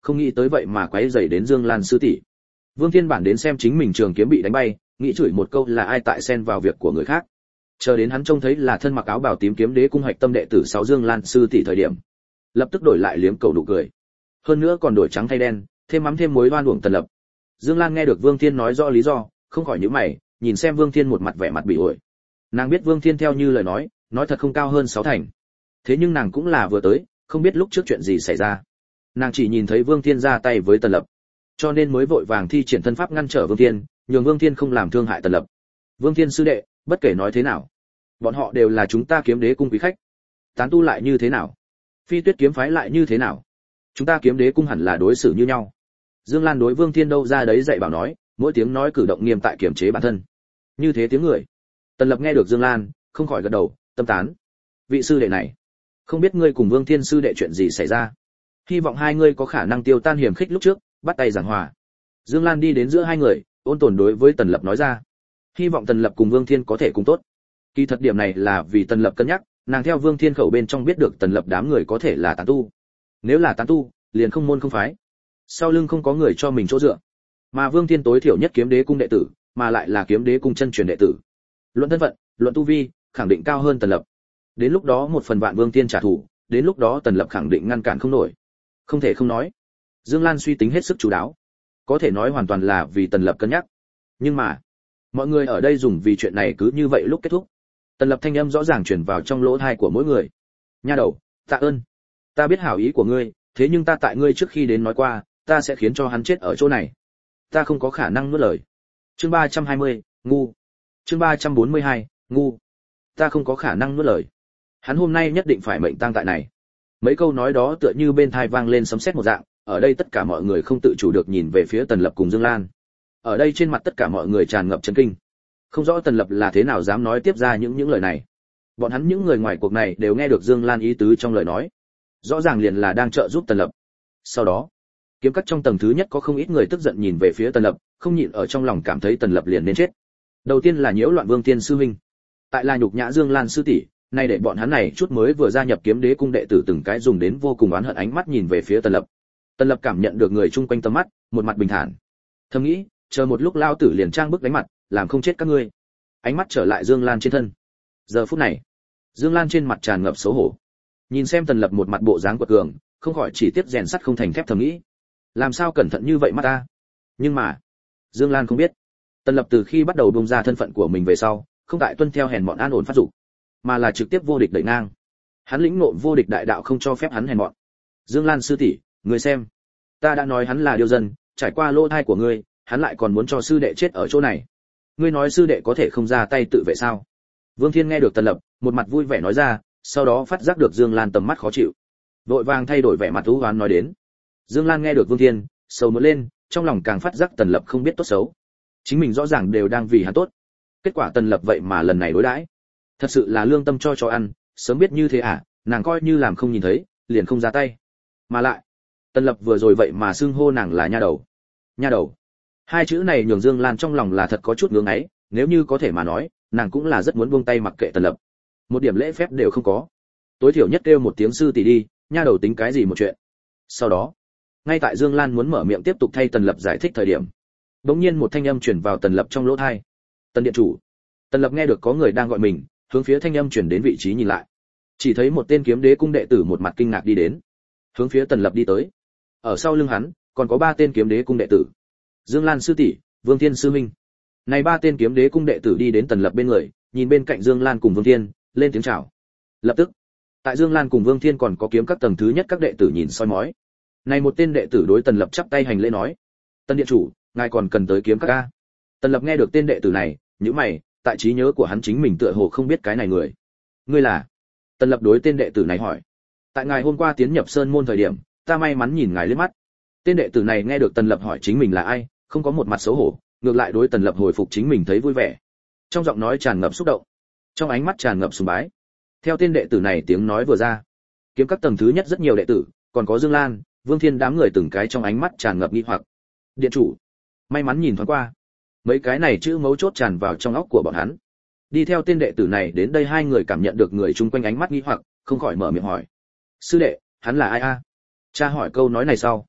không nghĩ tới vậy mà quấy rầy đến Dương Lan sư tỷ. Vương Thiên bản đến xem chính mình trường kiếm bị đánh bay, nghĩ chửi một câu là ai tại xen vào việc của người khác. Chờ đến hắn trông thấy là thân mặc áo bào tím kiếm đế cung hoạch tâm đệ tử sáu Dương Lan sư tỷ thời điểm, lập tức đổi lại liếm cầu nụ cười. Hơn nữa còn đổi trắng thay đen, thêm mắm thêm muối oan uổng Tần Lập. Dương Lan nghe được Vương Thiên nói rõ lý do, không khỏi nhíu mày, nhìn xem Vương Thiên một mặt vẻ mặt bị ổi. Nàng biết Vương Thiên theo như lời nói thật không cao hơn 6 thành. Thế nhưng nàng cũng là vừa tới, không biết lúc trước chuyện gì xảy ra. Nàng chỉ nhìn thấy Vương Thiên ra tay với Tần Lập, cho nên mới vội vàng thi triển thân pháp ngăn trở Vương Thiên, nhường Vương Thiên không làm thương hại Tần Lập. Vương Thiên sư đệ, bất kể nói thế nào, bọn họ đều là chúng ta kiếm đế cung quý khách. Tán tu lại như thế nào? Phi Tuyết kiếm phái lại như thế nào? Chúng ta kiếm đế cung hẳn là đối xử như nhau. Dương Lan đối Vương Thiên đâu ra đấy dạy bảo nói, mỗi tiếng nói cử động nghiêm tại kiểm chế bản thân. Như thế tiếng người. Tần Lập nghe được Dương Lan, không khỏi gật đầu, tâm tán. Vị sư đệ này, không biết ngươi cùng Vương Thiên sư đệ chuyện gì xảy ra? Hy vọng hai ngươi có khả năng tiêu tan hiểm khích lúc trước, bắt tay giảng hòa. Dương Lan đi đến giữa hai người, ôn tồn đối với Tần Lập nói ra. Hy vọng Tần Lập cùng Vương Thiên có thể cùng tốt. Kỳ thật điểm này là vì Tần Lập cân nhắc, nàng theo Vương Thiên khẩu bên trong biết được Tần Lập đám người có thể là tán tu. Nếu là tán tu, liền không môn không phái. Sau lưng không có người cho mình chỗ dựa. Mà Vương Thiên tối thiểu nhất kiếm đế cung đệ tử, mà lại là kiếm đế cung chân truyền đệ tử. Luận thân phận, luận tu vi, khẳng định cao hơn Tần Lập. Đến lúc đó một phần vạn Vương Thiên trả thù, đến lúc đó Tần Lập khẳng định ngăn cản không nổi. Không thể không nói, Dương Lan suy tính hết sức chú đáo, có thể nói hoàn toàn là vì Tần Lập cân nhắc. Nhưng mà, mọi người ở đây dùng vì chuyện này cứ như vậy lúc kết thúc. Tần Lập thanh âm rõ ràng truyền vào trong lỗ tai của mỗi người. Nha đầu, tạ ơn. Ta biết hảo ý của ngươi, thế nhưng ta tại ngươi trước khi đến nói qua, ta sẽ khiến cho hắn chết ở chỗ này. Ta không có khả năng nuốt lời. Chương 320, ngu. Chương 342, ngu. Ta không có khả năng nuốt lời. Hắn hôm nay nhất định phải mệnh tang tại này. Mấy câu nói đó tựa như bên tai vang lên sấm sét một dạng, ở đây tất cả mọi người không tự chủ được nhìn về phía Tần Lập cùng Dương Lan. Ở đây trên mặt tất cả mọi người tràn ngập chấn kinh. Không rõ Tần Lập là thế nào dám nói tiếp ra những lời này. Bọn hắn những người ngoài cuộc này đều nghe được Dương Lan ý tứ trong lời nói. Rõ ràng liền là đang trợ giúp Tần Lập. Sau đó, kiếm cắt trong tầng thứ nhất có không ít người tức giận nhìn về phía Tần Lập, không nhịn ở trong lòng cảm thấy Tần Lập liền nên chết. Đầu tiên là nhiễu loạn Vương Tiên sư huynh, tại là nhục nhã Dương Lan sư tỷ, nay để bọn hắn này chút mới vừa gia nhập kiếm đế cung đệ tử từng cái dùng đến vô cùng oán hận ánh mắt nhìn về phía Tần Lập. Tần Lập cảm nhận được người chung quanh tầm mắt, một mặt bình thản. Thầm nghĩ, chờ một lúc lao tử liền trang bức đánh mặt, làm không chết các ngươi. Ánh mắt trở lại Dương Lan trên thân. Giờ phút này, Dương Lan trên mặt tràn ngập xấu hổ. Nhìn xem Tần Lập một mặt bộ dáng quật cường, không khỏi chỉ tiếp rèn sắt không thành thép thầm nghĩ, làm sao cẩn thận như vậy mắt ta. Nhưng mà, Dương Lan không biết, Tần Lập từ khi bắt đầu bung ra thân phận của mình về sau, không tại tuân theo hèn mọn an ổn phát dục, mà là trực tiếp vô địch đẩy ngang. Hắn lĩnh ngộ vô địch đại đạo không cho phép hắn hèn mọn. Dương Lan sư tỷ, ngươi xem, ta đã nói hắn là điêu dân, trải qua lỗ thai của ngươi, hắn lại còn muốn cho sư đệ chết ở chỗ này. Ngươi nói sư đệ có thể không ra tay tự vệ sao? Vương Thiên nghe được Tần Lập, một mặt vui vẻ nói ra, sau đó phát giác được Dương Lan tầm mắt khó chịu, vội vàng thay đổi vẻ mặt u hoán nói đến. Dương Lan nghe được Vương Thiên, sầu muốn lên, trong lòng càng phát giác Tần Lập không biết tốt xấu. Chính mình rõ ràng đều đang vì hắn tốt, kết quả Tần Lập vậy mà lần này đối đãi, thật sự là lương tâm cho ăn, sớm biết như thế à, nàng coi như làm không nhìn thấy, liền không ra tay. Mà lại, Tần Lập vừa rồi vậy mà xưng hô nàng là nha đầu. Nha đầu. Hai chữ này nhường Dương Lan trong lòng là thật có chút ngưỡng ấy, nếu như có thể mà nói, nàng cũng là rất muốn buông tay mặc kệ Tần Lập. Một điểm lễ phép đều không có. Tối thiểu nhất kêu một tiếng sư tỷ đi, nha đầu tính cái gì một chuyện. Sau đó, ngay tại Dương Lan muốn mở miệng tiếp tục thay Tần Lập giải thích thời điểm, bỗng nhiên một thanh âm truyền vào Tần Lập trong lỗ tai. Tần điện chủ. Tần Lập nghe được có người đang gọi mình, hướng phía thanh âm truyền đến vị trí nhìn lại. Chỉ thấy một tên kiếm đế cung đệ tử một mặt kinh ngạc đi đến, hướng phía Tần Lập đi tới. Ở sau lưng hắn, còn có 3 tên kiếm đế cung đệ tử. Dương Lan sư tỷ, Vương Thiên sư huynh. Này 3 tên kiếm đế cung đệ tử đi đến Tần Lập bên người, nhìn bên cạnh Dương Lan cùng Vương Thiên, lên tiếng chào. Lập tức, tại Dương Lan cùng Vương Thiên còn có kiếm các tầng thứ nhất các đệ tử nhìn soi mói. Này một tên đệ tử đối Tần Lập chắp tay hành lễ nói: "Tần điện chủ, ngài còn cần tới kiếm các a?" Tần Lập nghe được tên đệ tử này, nhíu mày, tại trí nhớ của hắn chính mình tựa hồ không biết cái này người. "Ngươi là?" Tần Lập đối tên đệ tử này hỏi. "Tại ngài hôm qua tiến nhập sơn môn thời điểm, ta may mắn nhìn ngài liếc mắt." Tên đệ tử này nghe được Tần Lập hỏi chính mình là ai, không có một mặt xấu hổ, ngược lại đối Tần Lập hồi phục chính mình thấy vui vẻ. Trong giọng nói tràn ngập xúc động, trong ánh mắt tràn ngập sùng bái. Theo tên đệ tử này tiếng nói vừa ra, kiếm các tầng thứ nhất rất nhiều đệ tử, còn có Dương Lan, Vương Thiên đám người từng cái trong ánh mắt tràn ngập nghi hoặc. "Điện chủ." May mắn nhìn thoáng qua, mấy cái này chữ mấu chốt tràn vào trong óc của bọn hắn. Đi theo tên đệ tử này đến đây, hai người cảm nhận được người chung quanh ánh mắt nghi hoặc, không khỏi mở miệng hỏi: "Sư đệ, hắn là ai a?" Cha hỏi câu nói này sau,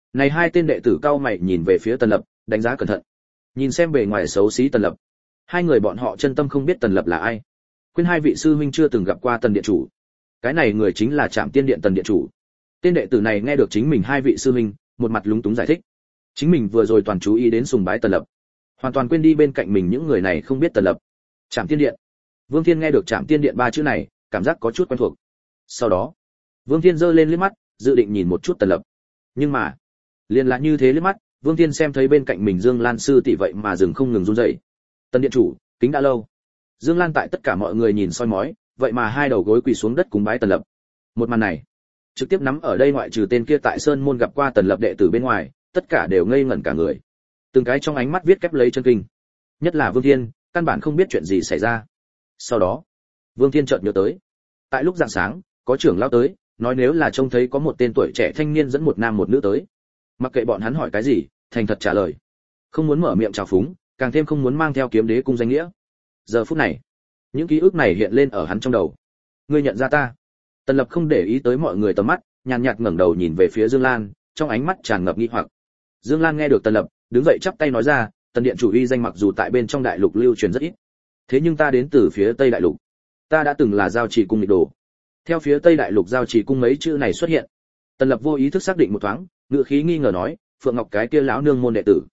Này hai tên đệ tử cao mày nhìn về phía Tần Lập, đánh giá cẩn thận. Nhìn xem bề ngoài xấu xí Tần Lập, hai người bọn họ chân tâm không biết Tần Lập là ai. Khuyên hai vị sư huynh chưa từng gặp qua Tần điện chủ. Cái này người chính là Trảm Tiên điện Tần điện chủ. Tên đệ tử này nghe được chính mình hai vị sư huynh, một mặt lúng túng giải thích. Chính mình vừa rồi toàn chú ý đến sùng bái Tần Lập, hoàn toàn quên đi bên cạnh mình những người này không biết Tần Lập. Trảm Tiên điện. Vương Thiên nghe được Trảm Tiên điện ba chữ này, cảm giác có chút quen thuộc. Sau đó, Vương Thiên giơ lên liếc mắt, dự định nhìn một chút Tần Lập. Nhưng mà, liền là như thế liếc mắt, Vương Thiên xem thấy bên cạnh mình Dương Lan sư tỷ vậy mà dừng không ngừng run rẩy. Tần điện chủ, kính đã lâu. Dương Lan tại tất cả mọi người nhìn soi mói, vậy mà hai đầu gối quỳ xuống đất cúng bái Tần Lập. Một màn này, trực tiếp nắm ở đây ngoại trừ tên kia tại Sơn môn gặp qua Tần Lập đệ tử bên ngoài, tất cả đều ngây ngẩn cả người. Từng cái trong ánh mắt viết kép lấy chân kinh. Nhất là Vương Thiên, căn bản không biết chuyện gì xảy ra. Sau đó, Vương Thiên chợt nhớ tới, tại lúc rạng sáng, có trưởng lão tới, nói nếu là trông thấy có một tên tuổi trẻ thanh niên dẫn một nam một nữ tới, mặc kệ bọn hắn hỏi cái gì, thành thật trả lời, không muốn mở miệng chào phúng, càng thêm không muốn mang theo kiếm đế cung danh nghĩa. Giờ phút này, những ký ức này hiện lên ở hắn trong đầu. Ngươi nhận ra ta? Tần Lập không để ý tới mọi người tầm mắt, nhàn nhạt ngẩng đầu nhìn về phía Dương Lan, trong ánh mắt tràn ngập nghi hoặc. Dương Lan nghe được Tần Lập, đứng dậy chắp tay nói ra, Tần điện chủ uy danh mặc dù tại bên trong đại lục lưu truyền rất ít, thế nhưng ta đến từ phía Tây đại lục, ta đã từng là giao trì cung nghịch đồ. Theo phía Tây đại lục giao trì cung mấy chữ này xuất hiện, Tần Lập vô ý thức xác định một thoáng, ngựa khí nghi ngờ nói, Phượng Ngọc cái kia lão nương môn đệ tử.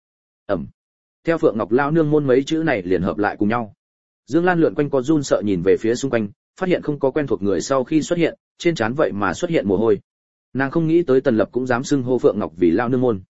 Theo Phượng Ngọc lão nương môn mấy chữ này liền hợp lại cùng nhau. Dương Lan lượn quanh có run sợ nhìn về phía xung quanh, phát hiện không có quen thuộc người sau khi xuất hiện, trên trán vậy mà xuất hiện mồ hôi. Nàng không nghĩ tới Tần Lập cũng dám xưng hô Phượng Ngọc vì lão nương môn.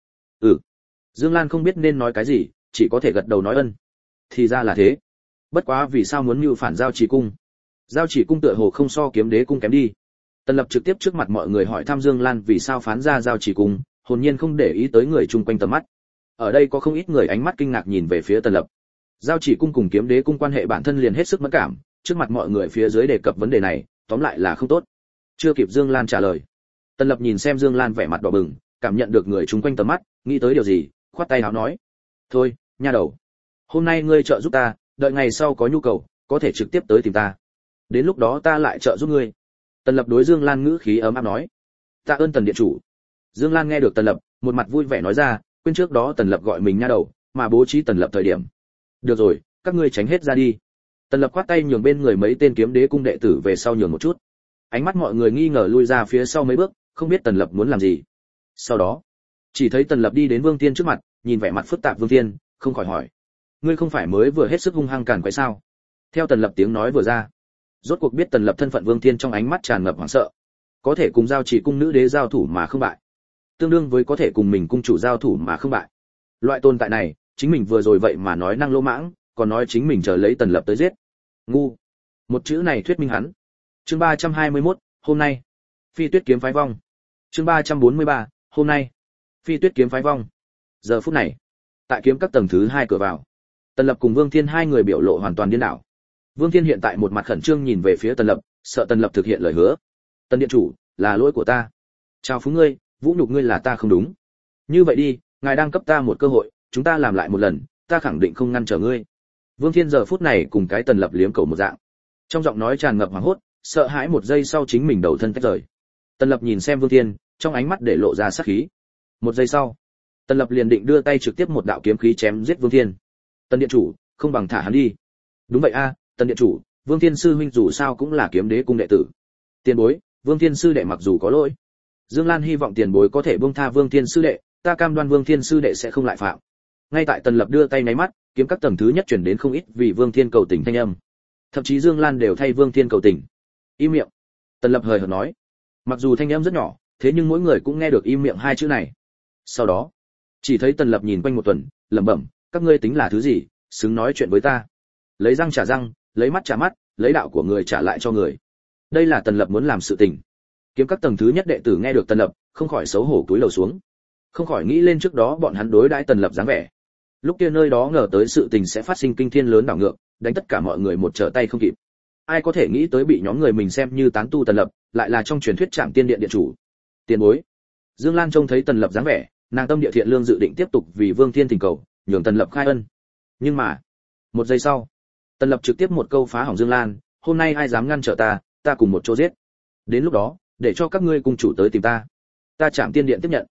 Dương Lan không biết nên nói cái gì, chỉ có thể gật đầu nói ân. Thì ra là thế. Bất quá vì sao muốn mưu phản giao chỉ cung? Giao chỉ cung tựa hồ không so kiếm đế cung kém đi. Tần Lập trực tiếp trước mặt mọi người hỏi thăm Dương Lan vì sao phán ra giao chỉ cung, hồn nhiên không để ý tới người chung quanh tầm mắt. Ở đây có không ít người ánh mắt kinh ngạc nhìn về phía Tần Lập. Giao chỉ cung cùng kiếm đế cung quan hệ bản thân liền hết sức mẫn cảm, trước mặt mọi người phía dưới đề cập vấn đề này, tóm lại là không tốt. Chưa kịp Dương Lan trả lời, Tần Lập nhìn xem Dương Lan vẻ mặt đỏ bừng, cảm nhận được người chung quanh tầm mắt, nghĩ tới điều gì, khoát tay áo nói: "Thôi, nha đầu, hôm nay ngươi trợ giúp ta, đợi ngày sau có nhu cầu, có thể trực tiếp tới tìm ta. Đến lúc đó ta lại trợ giúp ngươi." Tần Lập đối Dương Lan ngữ khí ấm áp nói: "Tạ ơn Tần điện chủ." Dương Lan nghe được Tần Lập, một mặt vui vẻ nói ra, quên trước đó Tần Lập gọi mình nha đầu, mà bố trí Tần Lập thời điểm. "Được rồi, các ngươi tránh hết ra đi." Tần Lập khoát tay nhường bên người mấy tên kiếm đế cung đệ tử về sau nhường một chút. Ánh mắt mọi người nghi ngờ lui ra phía sau mấy bước, không biết Tần Lập muốn làm gì. Sau đó, chỉ thấy Tần Lập đi đến Vương Tiên trước mặt, nhìn vẻ mặt phức tạp Vương Tiên, không khỏi hỏi: "Ngươi không phải mới vừa hết sức hung hăng càn quấy sao?" Theo Tần Lập tiếng nói vừa ra, rốt cuộc biết Tần Lập thân phận Vương Tiên, trong ánh mắt tràn ngập hoảng sợ. Có thể cùng giao chỉ cung nữ đế giao thủ mà không bại, tương đương với có thể cùng mình cung chủ giao thủ mà không bại. Loại tồn tại này, chính mình vừa rồi vậy mà nói năng lỗ mãng, còn nói chính mình chờ lấy Tần Lập tới giết. Ngu. Một chữ này thuyết minh hắn. Chương 321, hôm nay. Phi Tuyết kiếm phái vong. Chương 343, hôm nay. Phi Tuyết kiếm phái vong. Giờ phút này, tại kiếm các tầng thứ 2 cửa vào, Tần Lập cùng Vương Thiên hai người biểu lộ hoàn toàn điên đảo. Vương Thiên hiện tại một mặt khẩn trương nhìn về phía Tần Lập, sợ Tần Lập thực hiện lời hứa. "Tần điện chủ, là lỗi của ta. Chào phúng ngươi, vũ nhục ngươi là ta không đúng. Như vậy đi, ngài đang cấp ta một cơ hội, chúng ta làm lại một lần, ta khẳng định không ngăn trở ngươi." Vương Thiên giờ phút này cùng cái Tần Lập liếm cầu một dạng, trong giọng nói tràn ngập hoảng hốt, sợ hãi một giây sau chính mình đầu thân tách rời. Tần Lập nhìn xem Vương Thiên, trong ánh mắt để lộ ra sát khí. Một giây sau, Tần Lập liền định đưa tay trực tiếp một đạo kiếm khí chém giết Vương Thiên. "Tần điện chủ, không bằng thả hắn đi." "Đúng vậy a, Tần điện chủ, Vương Thiên sư huynh dù sao cũng là kiếm đế cung đệ tử." "Tiền bối, Vương Thiên sư đệ mặc dù có lỗi, Dương Lan hy vọng tiền bối có thể buông tha Vương Thiên sư đệ, ta cam đoan Vương Thiên sư đệ sẽ không lại phạm." Ngay tại Tần Lập đưa tay nháy mắt, kiếm các tầng thứ nhất truyền đến không ít vì Vương Thiên cầu tình thanh âm. Thậm chí Dương Lan đều thay Vương Thiên cầu tình. "Im miệng." Tần Lập hời hợt nói. Mặc dù thanh âm rất nhỏ, thế nhưng mỗi người cũng nghe được im miệng hai chữ này. Sau đó, chỉ thấy Tần Lập nhìn quanh một tuần, lẩm bẩm: "Các ngươi tính là thứ gì, xứng nói chuyện với ta? Lấy răng trả răng, lấy mắt trả mắt, lấy đạo của người trả lại cho người." Đây là Tần Lập muốn làm sự tình. Kiếm các tầng thứ nhất đệ tử nghe được Tần Lập, không khỏi xấu hổ cúi đầu xuống. Không khỏi nghĩ lên trước đó bọn hắn đối đãi Tần Lập dáng vẻ. Lúc kia nơi đó ngờ tới sự tình sẽ phát sinh kinh thiên lớn đảo ngược, đánh tất cả mọi người một trở tay không kịp. Ai có thể nghĩ tới bị nhóm người mình xem như tán tu Tần Lập, lại là trong truyền thuyết Trảm Tiên điện điện chủ. "Tiền bối." Dương Lan trông thấy Tần Lập dáng vẻ, nàng tâm địa thiện lương dự định tiếp tục vì Vương Thiên thỉnh cầu, nhường Tần Lập khai ân. Nhưng mà, một giây sau, Tần Lập trực tiếp một câu phá hỏng Dương Lan: "Hôm nay ai dám ngăn trở ta, ta cùng một chỗ giết. Đến lúc đó, để cho các ngươi cùng chủ tới tìm ta. Ta Trảm Tiên điện tiếp nhận."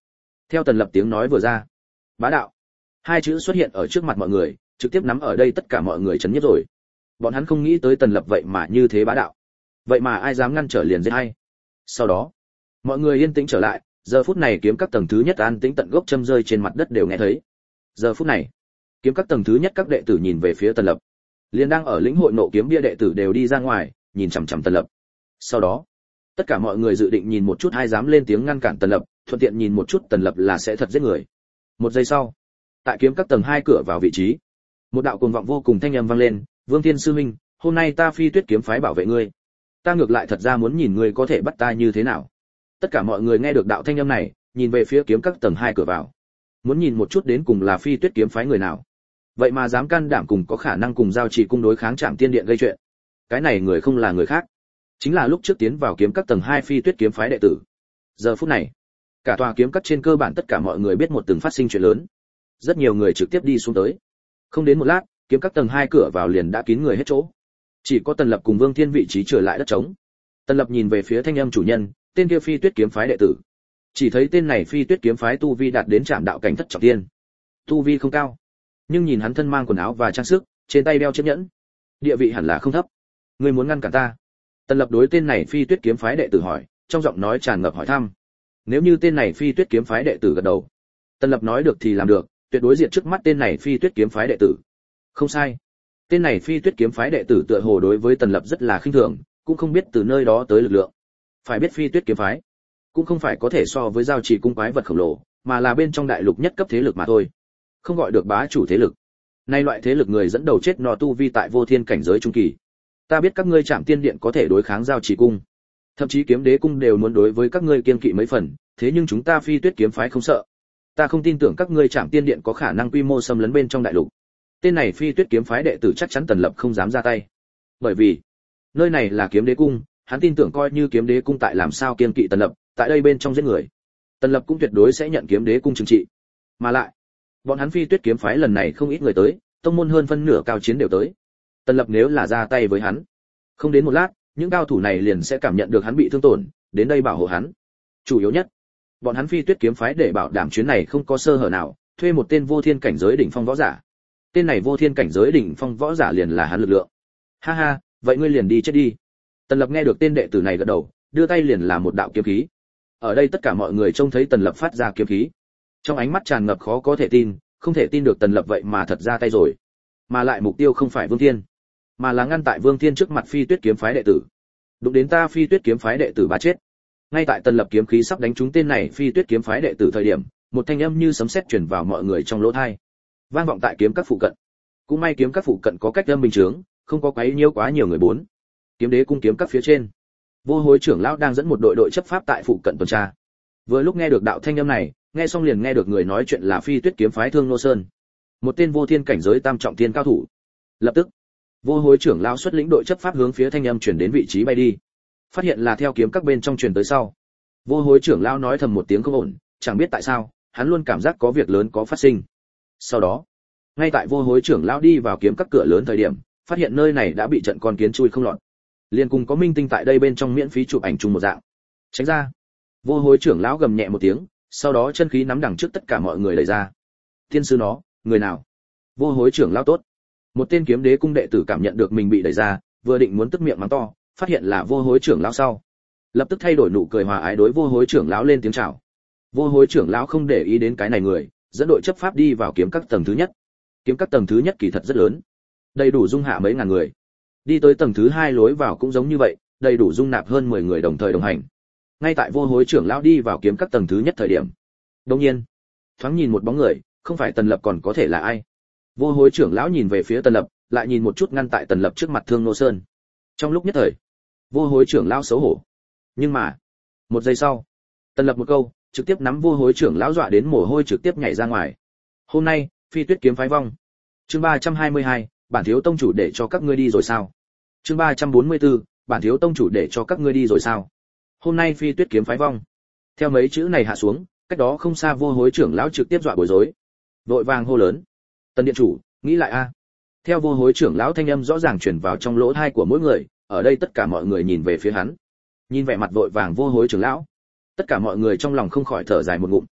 Theo Tần Lập tiếng nói vừa ra, bá đạo hai chữ xuất hiện ở trước mặt mọi người, trực tiếp nắm ở đây tất cả mọi người chấn nhiếp rồi. Bọn hắn không nghĩ tới Tần Lập vậy mà như thế bá đạo, vậy mà ai dám ngăn trở liền giết hay. Sau đó mọi người yên tĩnh trở lại, giờ phút này kiếm các tầng thứ nhất an tĩnh tận gốc châm rơi trên mặt đất đều nghe thấy. Giờ phút này kiếm các tầng thứ nhất các đệ tử nhìn về phía Tần Lập, liền đang ở lĩnh hội nộ kiếm bia đệ tử đều đi ra ngoài nhìn chằm chằm Tần Lập. Sau đó tất cả mọi người dự định nhìn một chút ai dám lên tiếng ngăn cản Tần Lập, thuận tiện nhìn một chút Tần Lập là sẽ thật giết người. Một giây sau, tại kiếm các tầng 2 cửa vào vị trí, một đạo cuồng vọng vô cùng thanh âm vang lên, "Vương Thiên sư huynh, hôm nay ta Phi Tuyết kiếm phái bảo vệ ngươi. Ta ngược lại thật ra muốn nhìn ngươi có thể bắt ta như thế nào." Tất cả mọi người nghe được đạo thanh âm này, nhìn về phía kiếm các tầng 2 cửa vào, muốn nhìn một chút đến cùng là Phi Tuyết kiếm phái người nào, vậy mà dám can đảm cùng có khả năng cùng giao trì cung đối kháng Trảm Tiên Điện gây chuyện. Cái này người không là người khác, chính là lúc trước tiến vào kiếm các tầng 2 Phi Tuyết kiếm phái đệ tử. Giờ phút này, cả tòa kiếm các trên cơ bản tất cả mọi người biết một từng phát sinh chuyện lớn, rất nhiều người trực tiếp đi xuống tới. Không đến một lát, kiếm các tầng 2 cửa vào liền đã kín người hết chỗ, chỉ có Tần Lập cùng Vương Thiên vị trí trở lại đất trống. Tần Lập nhìn về phía thanh âm chủ nhân, tên kia Phi Tuyết kiếm phái đệ tử, chỉ thấy tên này Phi Tuyết kiếm phái tu vi đạt đến Trảm đạo cảnh thất trọng thiên, tu vi không cao, nhưng nhìn hắn thân mang quần áo và trang sức, trên tay đeo chiếc nhẫn, địa vị hẳn là không thấp. Ngươi muốn ngăn cản ta? Tần Lập đối tên này Phi Tuyết kiếm phái đệ tử hỏi, trong giọng nói tràn ngập hỏi thăm. Nếu như tên này Phi Tuyết kiếm phái đệ tử gật đầu, Tần Lập nói được thì làm được, tuyệt đối diệt trước mắt tên này Phi Tuyết kiếm phái đệ tử. Không sai, tên này Phi Tuyết kiếm phái đệ tử tựa hồ đối với Tần Lập rất là khinh thường, cũng không biết từ nơi đó tới lực lượng. Phải biết Phi Tuyết kiếm phái cũng không phải có thể so với giao trì cung quái vật khổng lồ, mà là bên trong đại lục nhất cấp thế lực mà thôi, không gọi được bá chủ thế lực. Nay loại thế lực người dẫn đầu chết no tu vi tại vô thiên cảnh giới trung kỳ. Ta biết các ngươi Trảm Tiên Điện có thể đối kháng giao trì cung, thậm chí Kiếm Đế cung đều muốn đối với các ngươi kiên kỵ mấy phần, thế nhưng chúng ta Phi Tuyết kiếm phái không sợ. Ta không tin tưởng các ngươi Trảm Tiên Điện có khả năng quy mô xâm lấn bên trong đại lục. Tên này Phi Tuyết kiếm phái đệ tử chắc chắn Tần Lập không dám ra tay, bởi vì nơi này là Kiếm Đế cung, hắn tin tưởng coi như Kiếm Đế cung tại làm sao kiên kỵ Tần Lập, tại đây bên trong giết người, Tần Lập cũng tuyệt đối sẽ nhận Kiếm Đế cung trừng trị. Mà lại, bọn hắn Phi Tuyết kiếm phái lần này không ít người tới, tông môn hơn phân nửa cao chiến đều tới. Tần Lập nếu là ra tay với hắn, không đến một lát, những cao thủ này liền sẽ cảm nhận được hắn bị thương tổn, đến đây bảo hộ hắn. Chủ yếu nhất, bọn hắn Phi Tuyết kiếm phái để bảo đảm chuyến này không có sơ hở nào, thuê một tên vô thiên cảnh giới đỉnh phong võ giả. Tên này vô thiên cảnh giới đỉnh phong võ giả liền là hắn lực lượng. Ha ha, vậy ngươi liền đi chết đi. Tần Lập nghe được tên đệ tử này gật đầu, đưa tay liền là một đạo kiếm khí. Ở đây tất cả mọi người trông thấy Tần Lập phát ra kiếm khí, trong ánh mắt tràn ngập khó có thể tin, không thể tin được Tần Lập vậy mà thật ra tay rồi, mà lại mục tiêu không phải Vương Thiên, mà là ngăn tại Vương Thiên trước mặt Phi Tuyết kiếm phái đệ tử. Đụng đến ta Phi Tuyết kiếm phái đệ tử bá chết. Ngay tại Tần Lập kiếm khí sắp đánh trúng tên này Phi Tuyết kiếm phái đệ tử thời điểm, một thanh âm như sấm sét truyền vào mọi người trong lỗ tai, vang vọng tại kiếm các phụ cận. Cũng may kiếm các phụ cận có cách âm bình thường, không có quấy nhiễu quá nhiều người bốn. Kiếm Đế cung kiếm các phía trên, Vô Hối trưởng lão đang dẫn một đội chấp pháp tại phụ cận tuần tra. Vừa lúc nghe được đạo thanh âm này, nghe xong liền nghe được người nói chuyện là Phi Tuyết kiếm phái Thương Nô Sơn, một tên vô thiên cảnh giới tam trọng thiên cao thủ. Lập tức, Vô Hối trưởng lão xuất lĩnh đội chấp pháp hướng phía thanh âm chuyển đến vị trí bay đi. Phát hiện là theo kiếm các bên trong truyền tới sau, Vô Hối trưởng lão nói thầm một tiếng không ổn, chẳng biết tại sao, hắn luôn cảm giác có việc lớn có phát sinh. Sau đó, ngay tại Vô Hối trưởng lão đi vào kiếm các cửa lớn thời điểm, phát hiện nơi này đã bị trận con kiến chui không lọt. Liên cùng có minh tinh tại đây bên trong miễn phí chụp ảnh chung một dạng. Tránh ra. Vô Hối trưởng lão gầm nhẹ một tiếng, sau đó chân khí nắm đằng trước tất cả mọi người đẩy ra. Tiên sư nó, người nào? Vô Hối trưởng lão tốt. Một tên Kiếm Đế cung đệ tử cảm nhận được mình bị đẩy ra, vừa định muốn tức miệng mắng to, phát hiện là Vô Hối trưởng lão sau, lập tức thay đổi nụ cười hòa ái đối Vô Hối trưởng lão lên tiếng chào. Vô Hối trưởng lão không để ý đến cái này người, dẫn đội chấp pháp đi vào kiếm các tầng thứ nhất. Kiếm các tầng thứ nhất kỳ thật rất lớn, đầy đủ dung hạ mấy ngàn người. Đi tới tầng thứ 2 lối vào cũng giống như vậy, đầy đủ dung nạp hơn 10 người đồng thời đồng hành. Ngay tại Vô Hối trưởng lão đi vào kiếm các tầng thứ nhất thời điểm, đột nhiên, thoáng nhìn một bóng người, không phải Tần Lập còn có thể là ai? Vô Hối trưởng lão nhìn về phía Tần Lập, lại nhìn một chút ngăn tại Tần Lập trước mặt Thương Nô Sơn. Trong lúc nhất thời, Vô Hối trưởng lão xấu hổ. Nhưng mà, một giây sau, Tần Lập một câu, trực tiếp nắm Vô Hối trưởng lão dọa đến mồ hôi trực tiếp nhảy ra ngoài. Hôm nay, Phi Tuyết kiếm phái vong. Chương 322, bản thiếu tông chủ để cho các ngươi đi rồi sao? Chương 344, bản thiếu tông chủ để cho các ngươi đi rồi sao? Hôm nay Phi Tuyết kiếm phái vong. Theo mấy chữ này hạ xuống, cách đó không xa Vô Hối trưởng lão trực tiếp dọa bối rối. Vội vàng hô lớn: "Tần điện chủ, nghĩ lại a." Theo Vô Hối trưởng lão thanh âm rõ ràng truyền vào trong lỗ tai của mỗi người, ở đây tất cả mọi người nhìn về phía hắn. Nhìn vẻ mặt vội vàng Vô Hối trưởng lão, tất cả mọi người trong lòng không khỏi thở dài một ngụm.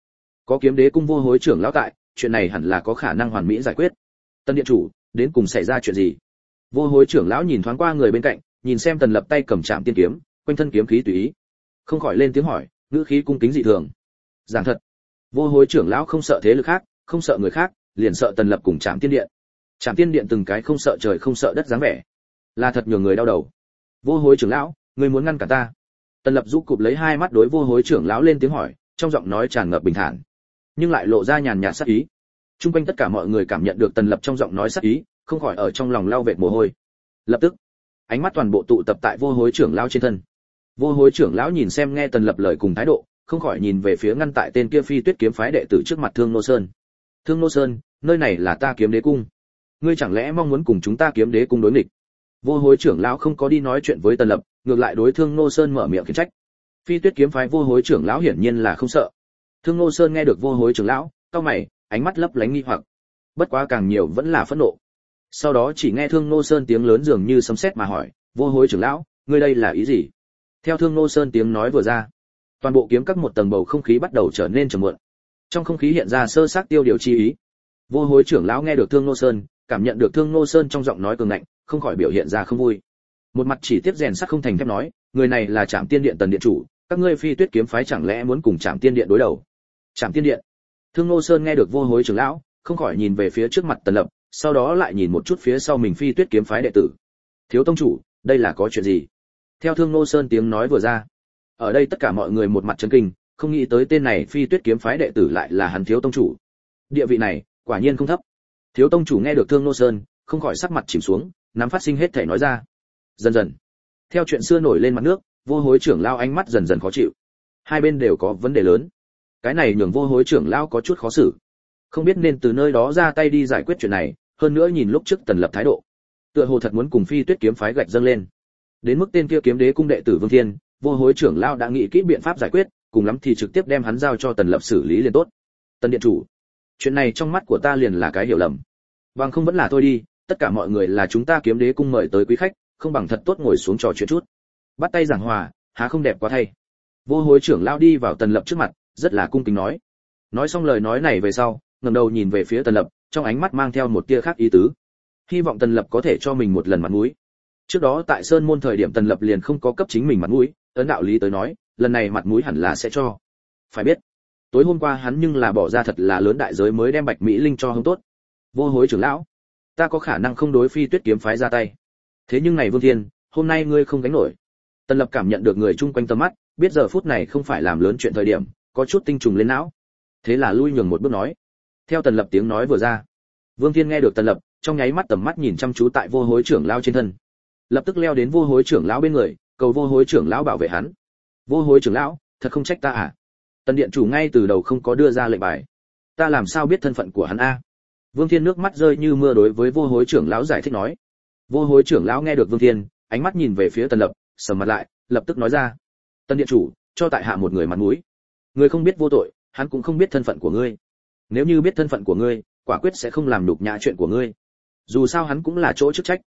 Có kiếm đế cung vô hối trưởng lão tại, chuyện này hẳn là có khả năng hoàn mỹ giải quyết. Tân điện chủ, đến cùng xảy ra chuyện gì? Vô hối trưởng lão nhìn thoáng qua người bên cạnh, nhìn xem Tần Lập tay cầm Trảm Tiên kiếm, quanh thân kiếm khí tùy ý, không khỏi lên tiếng hỏi, ngữ khí cung kính dị thường. Giảng thật, vô hối trưởng lão không sợ thế lực khác, không sợ người khác, liền sợ Tần Lập cùng Trảm Tiên điện. Trảm Tiên điện từng cái không sợ trời không sợ đất dáng vẻ, là thật nhường người đau đầu. Vô hối trưởng lão, ngươi muốn ngăn cản ta? Tần Lập rũ cụp lấy hai mắt đối vô hối trưởng lão lên tiếng hỏi, trong giọng nói tràn ngập bình thản, nhưng lại lộ ra nhàn nhạt sát ý. Trung quanh tất cả mọi người cảm nhận được Tần Lập trong giọng nói sát ý, không khỏi ở trong lòng lau vệt mồ hôi. Lập tức, ánh mắt toàn bộ tụ tập tại vô hối trưởng lão trên thân. Vô hối trưởng lão nhìn xem nghe Tần Lập lời cùng thái độ, không khỏi nhìn về phía ngăn tại tên kia Phi Tuyết kiếm phái đệ tử trước mặt Thương Nô Sơn. Thương Nô Sơn, nơi này là ta Kiếm Đế cung, ngươi chẳng lẽ mong muốn cùng chúng ta Kiếm Đế cung đối nghịch? Vô hối trưởng lão không có đi nói chuyện với Tần Lập, ngược lại đối Thương Nô Sơn mở miệng khiển trách. Phi Tuyết kiếm phái vô hối trưởng lão hiển nhiên là không sợ. Thương Nô Sơn nghe được vô hối trưởng lão, cau mày, ánh mắt lấp lánh nghi hoặc. Bất quá càng nhiều vẫn là phẫn nộ. Sau đó chỉ nghe Thương Nô Sơn tiếng lớn dường như sấm sét mà hỏi, vô hối trưởng lão, ngươi đây là ý gì? Theo Thương Nô Sơn tiếng nói vừa ra, toàn bộ kiếm các một tầng bầu không khí bắt đầu trở nên trầm muộn. Trong không khí hiện ra sơ xác tiêu điều chi ý. Vô hối trưởng lão nghe được Thương Nô Sơn, cảm nhận được Thương Nô Sơn trong giọng nói cường ngạnh, không khỏi biểu hiện ra không vui. Một mặt chỉ tiếp rèn sắt không thành thép nói, người này là Trảm Tiên điện Tần điện chủ, các ngươi Phi Tuyết kiếm phái chẳng lẽ muốn cùng Trảm Tiên điện đối đầu? Trảm Tiên điện? Thương Nô Sơn nghe được vô hối trưởng lão, không khỏi nhìn về phía trước mặt Tần Lập, sau đó lại nhìn một chút phía sau mình Phi Tuyết kiếm phái đệ tử. Thiếu tông chủ, đây là có chuyện gì? Theo Thương Nô Sơn tiếng nói vừa ra, ở đây tất cả mọi người một mặt chấn kinh, không nghĩ tới tên này Phi Tuyết kiếm phái đệ tử lại là hắn Thiếu tông chủ. Địa vị này, quả nhiên không thấp. Thiếu tông chủ nghe được Thương Nô Sơn, không khỏi sắc mặt chìm xuống, nắm phát sinh hết thể nói ra. Dần dần, theo chuyện xưa nổi lên mặt nước, vô hối trưởng lão ánh mắt dần dần khó chịu. Hai bên đều có vấn đề lớn. Cái này nhường vô hối trưởng lão có chút khó xử. Không biết nên từ nơi đó ra tay đi giải quyết chuyện này, hơn nữa nhìn lúc trước Tần Lập thái độ, tựa hồ thật muốn cùng Phi Tuyết kiếm phái gạch dâng lên. Đến mức tên kia Kiếm Đế cung đệ tử Vương Thiên, vô hối trưởng lão đã nghĩ kỹ biện pháp giải quyết, cùng lắm thì trực tiếp đem hắn giao cho Tần Lập xử lý liền tốt. Tần điện chủ, chuyện này trong mắt của ta liền là cái hiểu lầm. Bằng không vẫn là thôi đi, tất cả mọi người là chúng ta Kiếm Đế cung mời tới quý khách, không bằng thật tốt ngồi xuống trò chuyện chút. Bắt tay giảng hòa, há không đẹp quá thay. Vô hối trưởng lão đi vào Tần Lập trước mặt, rất là cung kính nói. Nói xong lời nói này về sau, ngẩng đầu nhìn về phía Tần Lập, trong ánh mắt mang theo một tia khác ý tứ. Hy vọng Tần Lập có thể cho mình một lần mặt mũi. Trước đó tại Sơn môn thời điểm Tần Lập liền không có cấp chính mình mặt mũi, ấn đạo lý tới nói, lần này mặt mũi hẳn là sẽ cho. Phải biết, tối hôm qua hắn nhưng là bỏ ra thật là lớn đại giới mới đem Bạch Mỹ Linh cho hông tốt. Vô hối trưởng lão, ta có khả năng không đối Phi Tuyết kiếm phái ra tay. Thế nhưng này Vương Thiên, hôm nay ngươi không gánh nổi. Tần Lập cảm nhận được người chung quanh tầm mắt, biết giờ phút này không phải làm lớn chuyện thời điểm, có chút tinh trùng lên não. Thế là lui nhường một bước nói. Theo Tần Lập tiếng nói vừa ra, Vương Thiên nghe được Tần Lập, trong nháy mắt tầm mắt nhìn chăm chú tại vô hối trưởng lão trên thân. Lập tức leo đến vô hối trưởng lão bên người, cầu vô hối trưởng lão bảo vệ hắn. Vô hối trưởng lão, thật không trách ta à? Tần điện chủ ngay từ đầu không có đưa ra lệnh bài, ta làm sao biết thân phận của hắn a? Vương Thiên nước mắt rơi như mưa đối với vô hối trưởng lão giải thích nói. Vô hối trưởng lão nghe được Vương Thiên, ánh mắt nhìn về phía Tần Lập, sầm mặt lại, lập tức nói ra: Tần điện chủ, cho tại hạ một người mặt mũi. Người không biết vô tội, hắn cũng không biết thân phận của ngươi. Nếu như biết thân phận của ngươi, quả quyết sẽ không làm nhục nhã chuyện của ngươi. Dù sao hắn cũng là chỗ chức trách.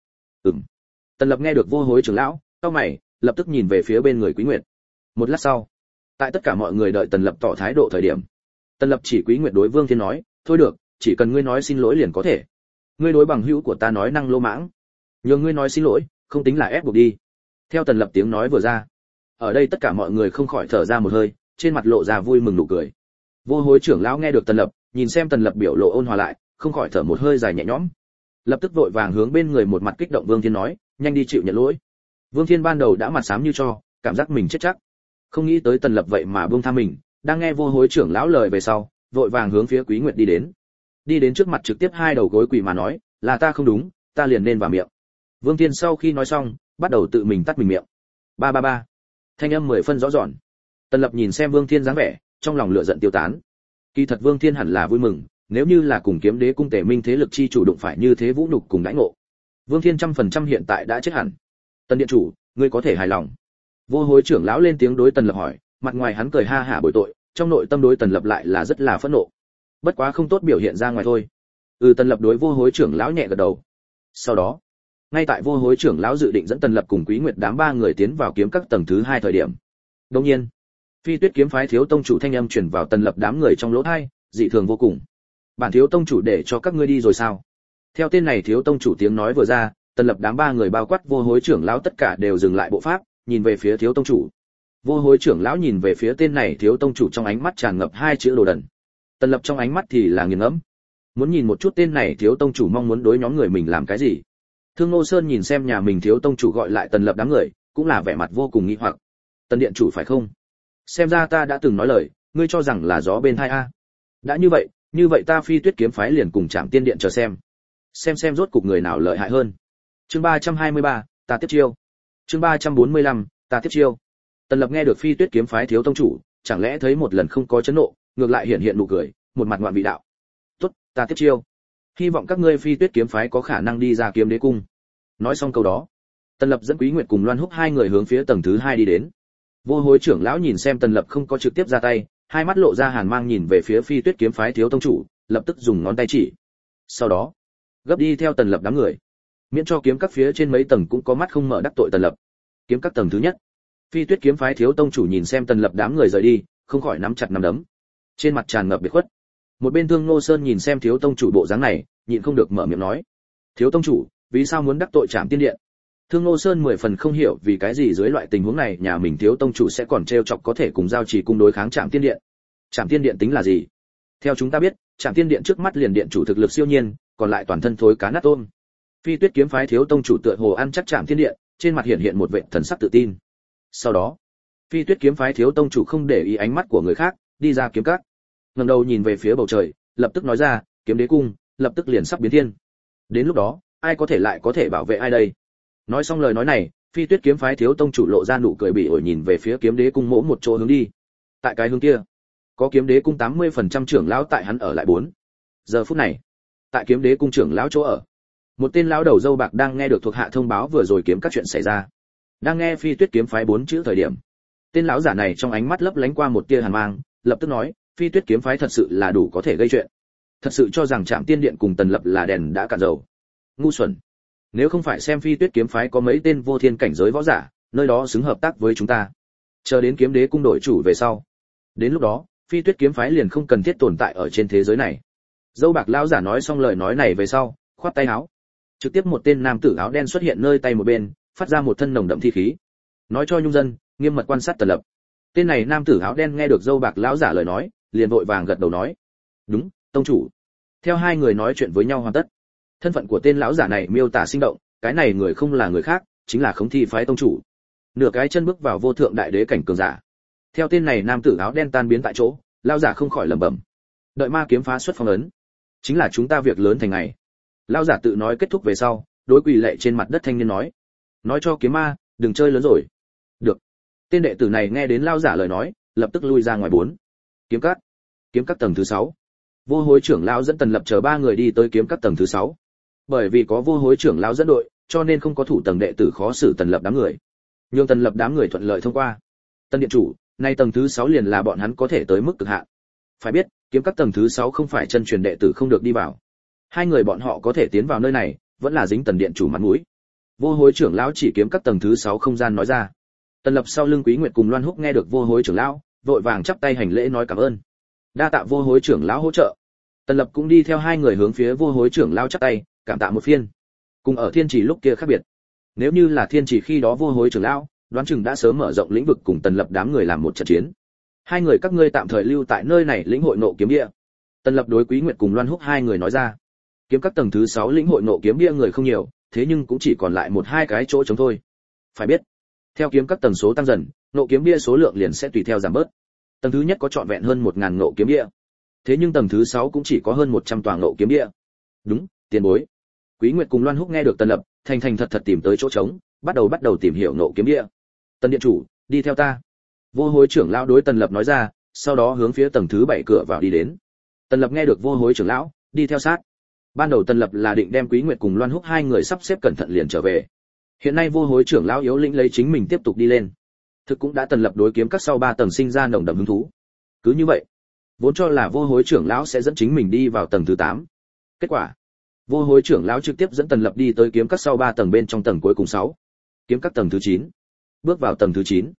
Tần Lập nghe được vô hối trưởng lão, cau mày, lập tức nhìn về phía bên người Quý Nguyệt. Một lát sau, tại tất cả mọi người đợi Tần Lập tỏ thái độ thời điểm, Tần Lập chỉ Quý Nguyệt đối Vương Thiên nói: thôi được, chỉ cần ngươi nói xin lỗi liền có thể. Ngươi đối bằng hữu của ta nói năng lô mãng, nhường ngươi nói xin lỗi, không tính là ép buộc đi. Theo Tần Lập tiếng nói vừa ra, ở đây tất cả mọi người không khỏi thở ra một hơi, trên mặt lộ ra vui mừng nụ cười. Vô hối trưởng lão nghe được Tần Lập, nhìn xem Tần Lập biểu lộ ôn hòa lại, không khỏi thở một hơi dài nhẹ nhõm. Lập tức vội vàng hướng bên người một mặt kích động Vương Thiên nói: nhanh đi chịu nhận lỗi. Vương Thiên ban đầu đã mặt xám như tro, cảm giác mình chết chắc, không nghĩ tới Tần Lập vậy mà buông tha mình. Đang nghe vô hối trưởng lão lời về sau, vội vàng hướng phía Quý Nguyệt đi đến trước mặt trực tiếp hai đầu gối quỳ mà nói: là ta không đúng, ta liền nên vào miệng. Vương Thiên sau khi nói xong, bắt đầu tự mình tắt mình miệng. Ba ba ba. Thanh âm 10 phân rõ ràng. Tần Lập nhìn xem Vương Thiên dáng vẻ, trong lòng lửa giận tiêu tán. Kỳ thật Vương Thiên hẳn là vui mừng, nếu như là cùng Kiếm Đế cung Tề Minh thế lực chi chủ đụng phải như thế vũ nhục cùng đãi ngộ, Vương Thiên 100% hiện tại đã chết hẳn. Tần điện chủ, ngươi có thể hài lòng? Vô hối trưởng lão lên tiếng đối Tần Lập hỏi, mặt ngoài hắn cười ha hả bồi tội, trong nội tâm đối Tần Lập lại là rất là phẫn nộ. Bất quá không tốt biểu hiện ra ngoài thôi. Tần Lập đối vô hối trưởng lão nhẹ gật đầu. Sau đó, ngay tại vô hối trưởng lão dự định dẫn Tần Lập cùng Quý Nguyệt đám ba người tiến vào kiếm các tầng thứ 2 thời điểm, đột nhiên, Phi Tuyết kiếm phái thiếu tông chủ thanh âm truyền vào Tần Lập đám người trong lỗ tai, dị thường vô cùng. Bản thiếu tông chủ để cho các ngươi đi rồi sao? Theo tên này thiếu tông chủ tiếng nói vừa ra, Tần Lập đám ba người bao quát Vô Hối trưởng lão tất cả đều dừng lại bộ pháp, nhìn về phía thiếu tông chủ. Vô Hối trưởng lão nhìn về phía tên này thiếu tông chủ trong ánh mắt tràn ngập hai chữ đồ đần. Tần Lập trong ánh mắt thì là nghiền ngẫm, muốn nhìn một chút tên này thiếu tông chủ mong muốn đối nhóm người mình làm cái gì. Thương Ngô Sơn nhìn xem nhà mình thiếu tông chủ gọi lại Tần Lập đám người, cũng là vẻ mặt vô cùng nghi hoặc. Tần điện chủ phải không? Xem ra ta đã từng nói lời, ngươi cho rằng là gió bên tai a. Đã như vậy ta Phi Tuyết kiếm phái liền cùng Trảm Tiên điện chờ xem rốt cục người nào lợi hại hơn. Chương 323, ta tiếp chiêu. Chương 345, ta tiếp chiêu. Tần Lập nghe được Phi Tuyết kiếm phái thiếu tông chủ, chẳng lẽ thấy một lần không có chấn nộ, ngược lại hiện nụ cười, một mặt ngoạn vị đạo. "Tốt, ta tiếp chiêu. Hy vọng các ngươi Phi Tuyết kiếm phái có khả năng đi ra Kiếm Đế cung." Nói xong câu đó, Tần Lập dẫn Quý Nguyệt cùng Loan Húc hai người hướng phía tầng thứ 2 đi đến. Vô Hối trưởng lão nhìn xem Tần Lập không có trực tiếp ra tay, hai mắt lộ ra hàn mang nhìn về phía Phi Tuyết kiếm phái thiếu tông chủ, lập tức dùng ngón tay chỉ. Sau đó, gấp đi theo Tần Lập đám người, miễn cho kiếm các phía trên mấy tầng cũng có mắt không mở đắc tội Tần Lập. Kiếm các tầng thứ nhất, Phi Tuyết kiếm phái thiếu tông chủ nhìn xem Tần Lập đám người rời đi, không khỏi nắm chặt nắm đấm, trên mặt tràn ngập biệt khuất. Một bên Thương Ngô Sơn nhìn xem thiếu tông chủ bộ dáng này, nhịn không được mở miệng nói: "Thiếu tông chủ, vì sao muốn đắc tội Trảm Tiên điện?" Thương Ngô Sơn 10 phần không hiểu vì cái gì dưới loại tình huống này nhà mình thiếu tông chủ sẽ còn trêu chọc có thể cùng giao trì cung đối kháng Trảm Tiên điện. Trảm Tiên điện tính là gì? Theo chúng ta biết, Trảm Tiên điện trước mắt liền điện chủ thực lực siêu nhiên, còn lại toàn thân thối cá nát tôm. Phi Tuyết kiếm phái thiếu tông chủ tựa hồ ăn chắc Trảm Tiên điện, trên mặt hiện một vẻ thần sắc tự tin. Sau đó, Phi Tuyết kiếm phái thiếu tông chủ không để ý ánh mắt của người khác, đi ra kiếm các. Ngẩng đầu nhìn về phía bầu trời, lập tức nói ra, Kiếm Đế cung, lập tức liền sắp biến thiên. Đến lúc đó, ai có thể bảo vệ ai đây? Nói xong lời nói này, Phi Tuyết kiếm phái thiếu tông chủ lộ ra nụ cười bỉ ổi nhìn về phía Kiếm Đế cung mỗi một chỗ hướng đi. Tại cái hướng kia, có Kiếm Đế cung 80% trưởng lão tại hắn ở lại 4. Giờ phút này, tại Kiếm Đế cung trưởng lão chỗ ở, một tên lão đầu râu bạc đang nghe được thuộc hạ thông báo vừa rồi kiếm các chuyện xảy ra. Đang nghe Phi Tuyết kiếm phái 4 chữ thời điểm, tên lão giả này trong ánh mắt lấp lánh qua một tia hàn mang, lập tức nói, Phi Tuyết kiếm phái thật sự là đủ có thể gây chuyện. Thật sự cho rằng Trảm Tiên điện cùng Tần Lập là đèn đã cạn dầu. Ngu xuẩn. Nếu không phải xem Phi Tuyết kiếm phái có mấy tên vô thiên cảnh giới võ giả, nơi đó xứng hợp tác với chúng ta. Chờ đến Kiếm Đế cung đổi chủ về sau, đến lúc đó, Phi Tuyết kiếm phái liền không cần thiết tồn tại ở trên thế giới này. Dâu bạc lão giả nói xong lời nói này về sau, khoát tay áo. Trực tiếp một tên nam tử áo đen xuất hiện nơi tay một bên, phát ra một thân nồng đậm thi khí. Nói cho nhung dân, nghiêm mật quan sát Tần Lập. Tên này nam tử áo đen nghe được dâu bạc lão giả lời nói, liền vội vàng gật đầu nói: "Đúng, tông chủ." Theo hai người nói chuyện với nhau hoàn tất, thân phận của tên lão giả này miêu tả sinh động, cái này người không là người khác, chính là Khống Thi phái tông chủ. Nửa cái chân bước vào vô thượng đại đế cảnh cường giả. Theo tên này nam tử áo đen tan biến tại chỗ, lão giả không khỏi lẩm bẩm: "Đợi ma kiếm phá xuất phong ấn, chính là chúng ta việc lớn thành ngày." Lão giả tự nói kết thúc về sau, đối quỳ lạy trên mặt đất thanh niên nói cho kiếm ma, đừng chơi lớn rồi. Được. Tên đệ tử này nghe đến lão giả lời nói, lập tức lui ra ngoài 4. Kiếm các tầng thứ 6. Vô Hối trưởng lão dẫn Tần Lập chờ 3 người đi tới kiếm các tầng thứ 6. Bởi vì có Vô Hối trưởng lão dẫn đội, cho nên không có thủ tầng đệ tử khó xử Tần Lập đám người. Nhưng Tần Lập đám người thuận lợi thông qua. Tân điện chủ, nay tầng thứ 6 liền là bọn hắn có thể tới mức cực hạn. Phải biết, kiếm các tầng thứ 6 không phải chân truyền đệ tử không được đi vào. Hai người bọn họ có thể tiến vào nơi này, vẫn là dính Tần điện chủ mặt mũi. Vô Hối trưởng lão chỉ kiếm các tầng thứ 6 không gian nói ra. Tần Lập sau lưng Quý Nguyệt cùng Loan Húc nghe được Vô Hối trưởng lão, vội vàng chắp tay hành lễ nói cảm ơn. Đa tạ Vô Hối trưởng lão hỗ trợ. Tần Lập cũng đi theo hai người hướng phía Vô Hối trưởng lão chắp tay, cảm tạ một phiên. Cùng ở Thiên Chỉ lúc kia khác biệt. Nếu như là Thiên Chỉ khi đó Vô Hối trưởng lão, đoán chừng đã sớm mở rộng lĩnh vực cùng Tần Lập đám người làm một trận chiến. Hai người các ngươi tạm thời lưu tại nơi này lĩnh hội nộ kiếm địa. Tần Lập đối Quý Nguyệt cùng Loan Húc hai người nói ra. Kiếm các tầng thứ 6 lĩnh hội nộ kiếm địa người không nhiều, thế nhưng cũng chỉ còn lại 1-2 cái chỗ trống thôi. Phải biết, theo kiếm các tầng số tăng dần, nộ kiếm địa số lượng liền sẽ tùy theo giảm bớt. Tầng thứ nhất có trọn vẹn hơn 1000 nộ kiếm địa. Thế nhưng tầng thứ 6 cũng chỉ có hơn 100 tòa nộ kiếm địa. Đúng, tiền bối. Quý Nguyệt cùng Loan Húc nghe được Tần Lập, thành thật tìm tới chỗ trống, bắt đầu tìm hiểu nộ kiếm địa. Tần điện chủ, đi theo ta. Vô Hối trưởng lão đối Tần Lập nói ra, sau đó hướng phía tầng thứ 7 cửa vào đi đến. Tần Lập nghe được Vô Hối trưởng lão, đi theo sát. Ban đầu Tần Lập là định đem Quý Nguyệt cùng Loan Húc hai người sắp xếp cẩn thận liền trở về. Hiện nay Vô Hối trưởng lão yếu lĩnh lấy chính mình tiếp tục đi lên. Thực cũng đã Tần Lập đối kiếm các sau 3 tầng sinh ra nồng đậm hứng thú. Cứ như vậy, vốn cho là Vô Hối trưởng lão sẽ dẫn chính mình đi vào tầng thứ 8. Kết quả, Vô Hối trưởng lão trực tiếp dẫn Tần Lập đi tới kiếm các sau 3 tầng bên trong tầng cuối cùng 6. Kiếm các tầng thứ 9. Bước vào tầng thứ 9.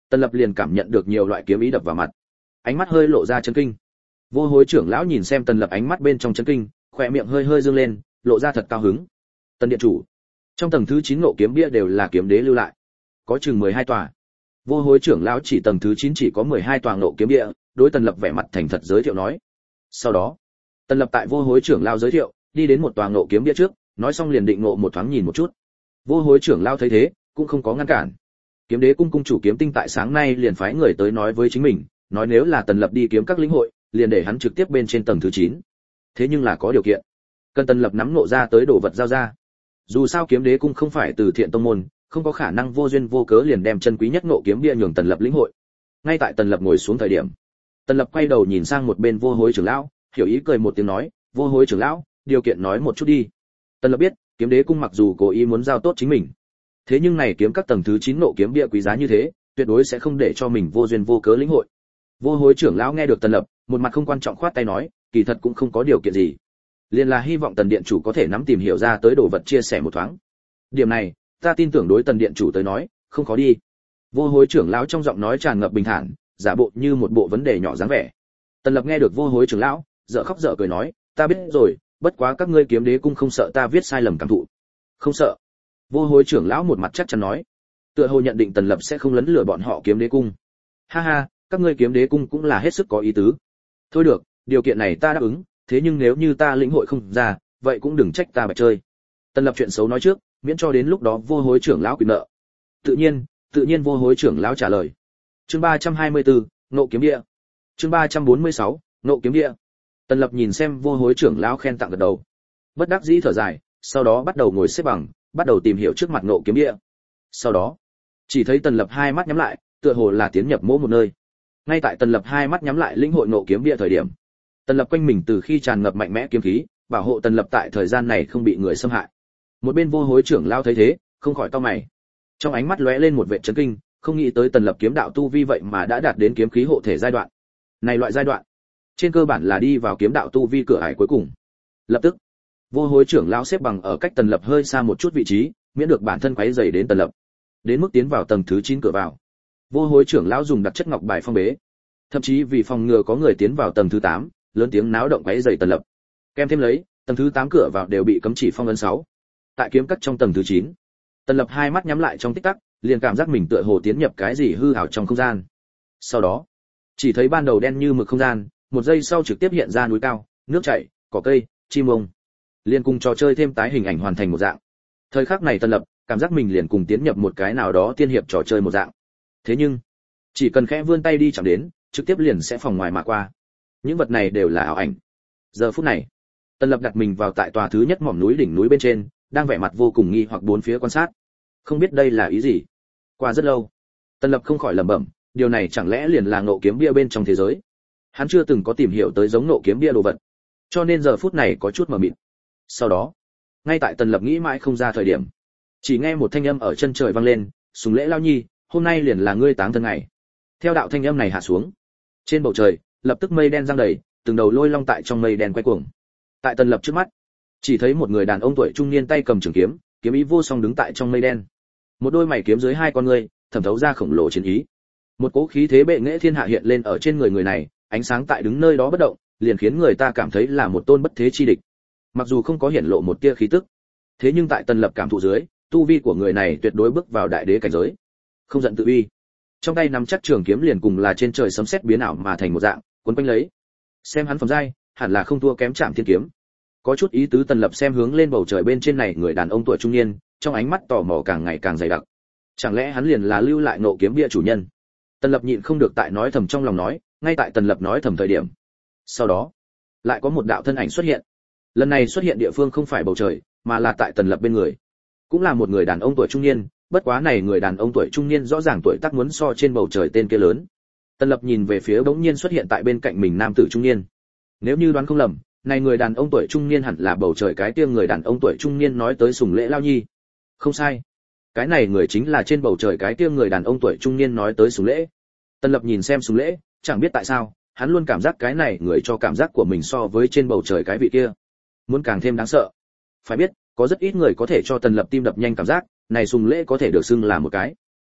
Tần Lập liền cảm nhận được nhiều loại kiếm ý đập vào mặt, ánh mắt hơi lộ ra chấn kinh. Vô Hối trưởng lão nhìn xem Tần Lập ánh mắt bên trong chấn kinh, khóe miệng hơi hơi dương lên, lộ ra thật cao hứng. Tần điện chủ, trong tầng thứ 9 ngộ kiếm bia đều là kiếm đế lưu lại, có chừng 12 tòa. Vô Hối trưởng lão chỉ tầng thứ 9 chỉ có 12 tòa ngộ kiếm bia, đối Tần Lập vẻ mặt thành thật giới thiệu nói. Sau đó, Tần Lập tại Vô Hối trưởng lão giới thiệu, đi đến một tòa ngộ kiếm bia trước, nói xong liền định ngộ một thoáng nhìn một chút. Vô Hối trưởng lão thấy thế, cũng không có ngăn cản. Kiếm đế cung cung chủ Kiếm Tinh tại sáng nay liền phái người tới nói với chính mình, nói nếu là Tần Lập đi kiếm các lĩnh hội, liền để hắn trực tiếp bên trên tầng thứ 9. Thế nhưng là có điều kiện, cần Tần Lập nắm ngộ ra tới đồ vật giao ra. Dù sao kiếm đế cung không phải từ thiện tông môn, không có khả năng vô duyên vô cớ liền đem chân quý nhất ngộ kiếm bia nhường Tần Lập lĩnh hội. Ngay tại Tần Lập ngồi xuống thời điểm, Tần Lập quay đầu nhìn sang một bên Vô Hối trưởng lão, hiểu ý cười một tiếng nói, Vô Hối trưởng lão, điều kiện nói một chút đi. Tần Lập biết, kiếm đế cung mặc dù cố ý muốn giao tốt chính mình, thế nhưng này kiếm các tầng thứ 9 ngộ kiếm bia quý giá như thế, tuyệt đối sẽ không để cho mình vô duyên vô cớ lĩnh hội. Vô Hối trưởng lão nghe được Tần Lập, một mặt không quan trọng khoát tay nói, kỳ thật cũng không có điều kiện gì, liền là hy vọng Tần điện chủ có thể nắm tìm hiểu ra tới đồ vật chia sẻ một thoáng. Điểm này, ta tin tưởng đối Tần điện chủ tới nói, không khó đi. Vô Hối trưởng lão trong giọng nói tràn ngập bình thản, giả bộ như một bộ vấn đề nhỏ dáng vẻ. Tần Lập nghe được Vô Hối trưởng lão, dở khóc dở cười nói, ta biết rồi, bất quá các ngươi kiếm đế cung không sợ ta viết sai lầm cảm thụ. Không sợ. Vô Hối trưởng lão một mặt chắc chắn nói, tựa hồ nhận định Tần Lập sẽ không lấn lừa bọn họ kiếm đế cung. Ha ha, các ngươi kiếm đế cung cũng là hết sức có ý tứ. Thôi được, điều kiện này ta đáp ứng, thế nhưng nếu như ta lĩnh hội không ra, vậy cũng đừng trách ta bạch chơi. Tần Lập chuyện xấu nói trước, miễn cho đến lúc đó Vô Hối trưởng lão quỵt nợ. Tự nhiên Vô Hối trưởng lão trả lời. Chương 324, Ngộ kiếm địa. Chương 346, Ngộ kiếm địa. Tần Lập nhìn xem Vô Hối trưởng lão khen tặng gật đầu, bất đắc dĩ thở dài, sau đó bắt đầu ngồi xếp bằng, bắt đầu tìm hiểu trước mặt Ngộ kiếm địa. Sau đó, chỉ thấy Tần Lập hai mắt nhắm lại, tựa hồ là tiến nhập mỗi một nơi. Ngay tại Tần Lập hai mắt nhắm lại lĩnh hội Ngộ kiếm địa thời điểm, Tần Lập quanh mình từ khi tràn ngập mạnh mẽ kiếm khí, bảo hộ Tần Lập tại thời gian này không bị người xâm hại. Một bên Vô Hối trưởng lão thấy thế, không khỏi cau mày. Trong ánh mắt lóe lên một vẻ chấn kinh, không nghĩ tới Tần Lập kiếm đạo tu vi vậy mà đã đạt đến kiếm khí hộ thể giai đoạn. Này loại giai đoạn, trên cơ bản là đi vào kiếm đạo tu vi cửa ải cuối cùng. Lập tức, Vô Hối trưởng lão xếp bằng ở cách Tần Lập hơi xa một chút vị trí, miễn được bản thân quấy rầy đến Tần Lập. Đến mức tiến vào tầng thứ 9 cửa vào, Vô Hối trưởng lão dùng đặc chất ngọc bài phong bế, thậm chí vì phòng ngừa có người tiến vào tầng thứ 8, lớn tiếng náo động quấy rầy Tần Lập. Kèm thêm lấy, tầng thứ 8 cửa vào đều bị cấm chỉ phong ấn 6. Tại kiếm cắt trong tầng thứ 9, Tần Lập hai mắt nhắm lại trong tích tắc, liền cảm giác mình tựa hồ tiến nhập cái gì hư ảo trong không gian. Sau đó, chỉ thấy ban đầu đen như mực không gian, một giây sau trực tiếp hiện ra núi cao, nước chảy, cỏ cây, chim ông. Liên cùng trò chơi thêm tái hình ảnh hoàn thành một dạng. Thời khắc này Tần Lập cảm giác mình liền cùng tiến nhập một cái nào đó tiên hiệp trò chơi một dạng. Thế nhưng, chỉ cần khẽ vươn tay đi chạm đến, trực tiếp liền sẽ phòng ngoài mà qua. Những vật này đều là ảo ảnh. Giờ phút này, Tần Lập đặt mình vào tại tòa thứ nhất mỏm núi đỉnh núi bên trên, đang vẻ mặt vô cùng nghi hoặc bốn phía quan sát. Không biết đây là ý gì. Qua rất lâu, Tần Lập không khỏi lẩm bẩm, điều này chẳng lẽ liền là ngộ kiếm bia bên trong thế giới? Hắn chưa từng có tìm hiểu tới giống ngộ kiếm bia đồ vật, cho nên giờ phút này có chút mờ mịt. Sau đó, ngay tại Tần Lập nghĩ mãi không ra thời điểm, chỉ nghe một thanh âm ở chân trời vang lên, "Sùng Lễ Lao Nhi, hôm nay liền là ngươi táng thân ngày." Theo đạo thanh âm này hạ xuống, trên bầu trời lập tức mây đen giăng đầy, từng đầu lôi long tại trong mây đen quay cuồng. Tại Tần Lập trước mắt, chỉ thấy một người đàn ông tuổi trung niên tay cầm trường kiếm, kiếm ý vô song đứng tại trong mây đen. Một đôi mày kiếm dưới hai con ngươi, thẩm thấu ra khổng lồ chiến ý. Một cỗ khí thế bệ nghệ thiên hạ hiện lên ở trên người người này, ánh sáng tại đứng nơi đó bất động, liền khiến người ta cảm thấy là một tôn bất thế chi địch. Mặc dù không có hiển lộ một tia khí tức, thế nhưng tại Tần Lập cảm thụ dưới, tu vi của người này tuyệt đối bước vào đại đế cảnh giới. Không giận tự uy, trong tay nắm chắc trường kiếm liền cùng là trên trời sấm sét biến ảo mà thành một dạng, cuốn quanh lấy. Xem hắn phẩm giai, hẳn là không thua kém Trảm Thiên kiếm. Có chút ý tứ. Tần Lập xem hướng lên bầu trời bên trên này người đàn ông tuổi trung niên, trong ánh mắt tò mò càng ngày càng dày đặc. Chẳng lẽ hắn liền là lưu lại ngộ kiếm bia chủ nhân? Tần Lập nhịn không được tại nói thầm trong lòng nói, ngay tại Tần Lập nói thầm thời điểm. Sau đó, lại có một đạo thân ảnh xuất hiện. Lần này xuất hiện địa phương không phải bầu trời, mà là tại Tần Lập bên người. Cũng là một người đàn ông tuổi trung niên, bất quá này người đàn ông tuổi trung niên rõ ràng tuổi tác muốn so trên bầu trời tên kia lớn. Tần Lập nhìn về phía bỗng nhiên xuất hiện tại bên cạnh mình nam tử trung niên. Nếu như đoán không lầm, này người đàn ông tuổi trung niên hẳn là bầu trời cái kia người đàn ông tuổi trung niên nói tới Sùng Lễ Lao Nhi. Không sai, cái này người chính là trên bầu trời cái kia người đàn ông tuổi trung niên nói tới Sùng Lễ. Tần Lập nhìn xem Sùng Lễ, chẳng biết tại sao, hắn luôn cảm giác cái này người cho cảm giác của mình so với trên bầu trời cái vị kia muốn càng thêm đáng sợ. Phải biết, có rất ít người có thể cho Tần Lập tim đập nhanh cảm giác, này Sùng Lễ có thể được xưng là một cái.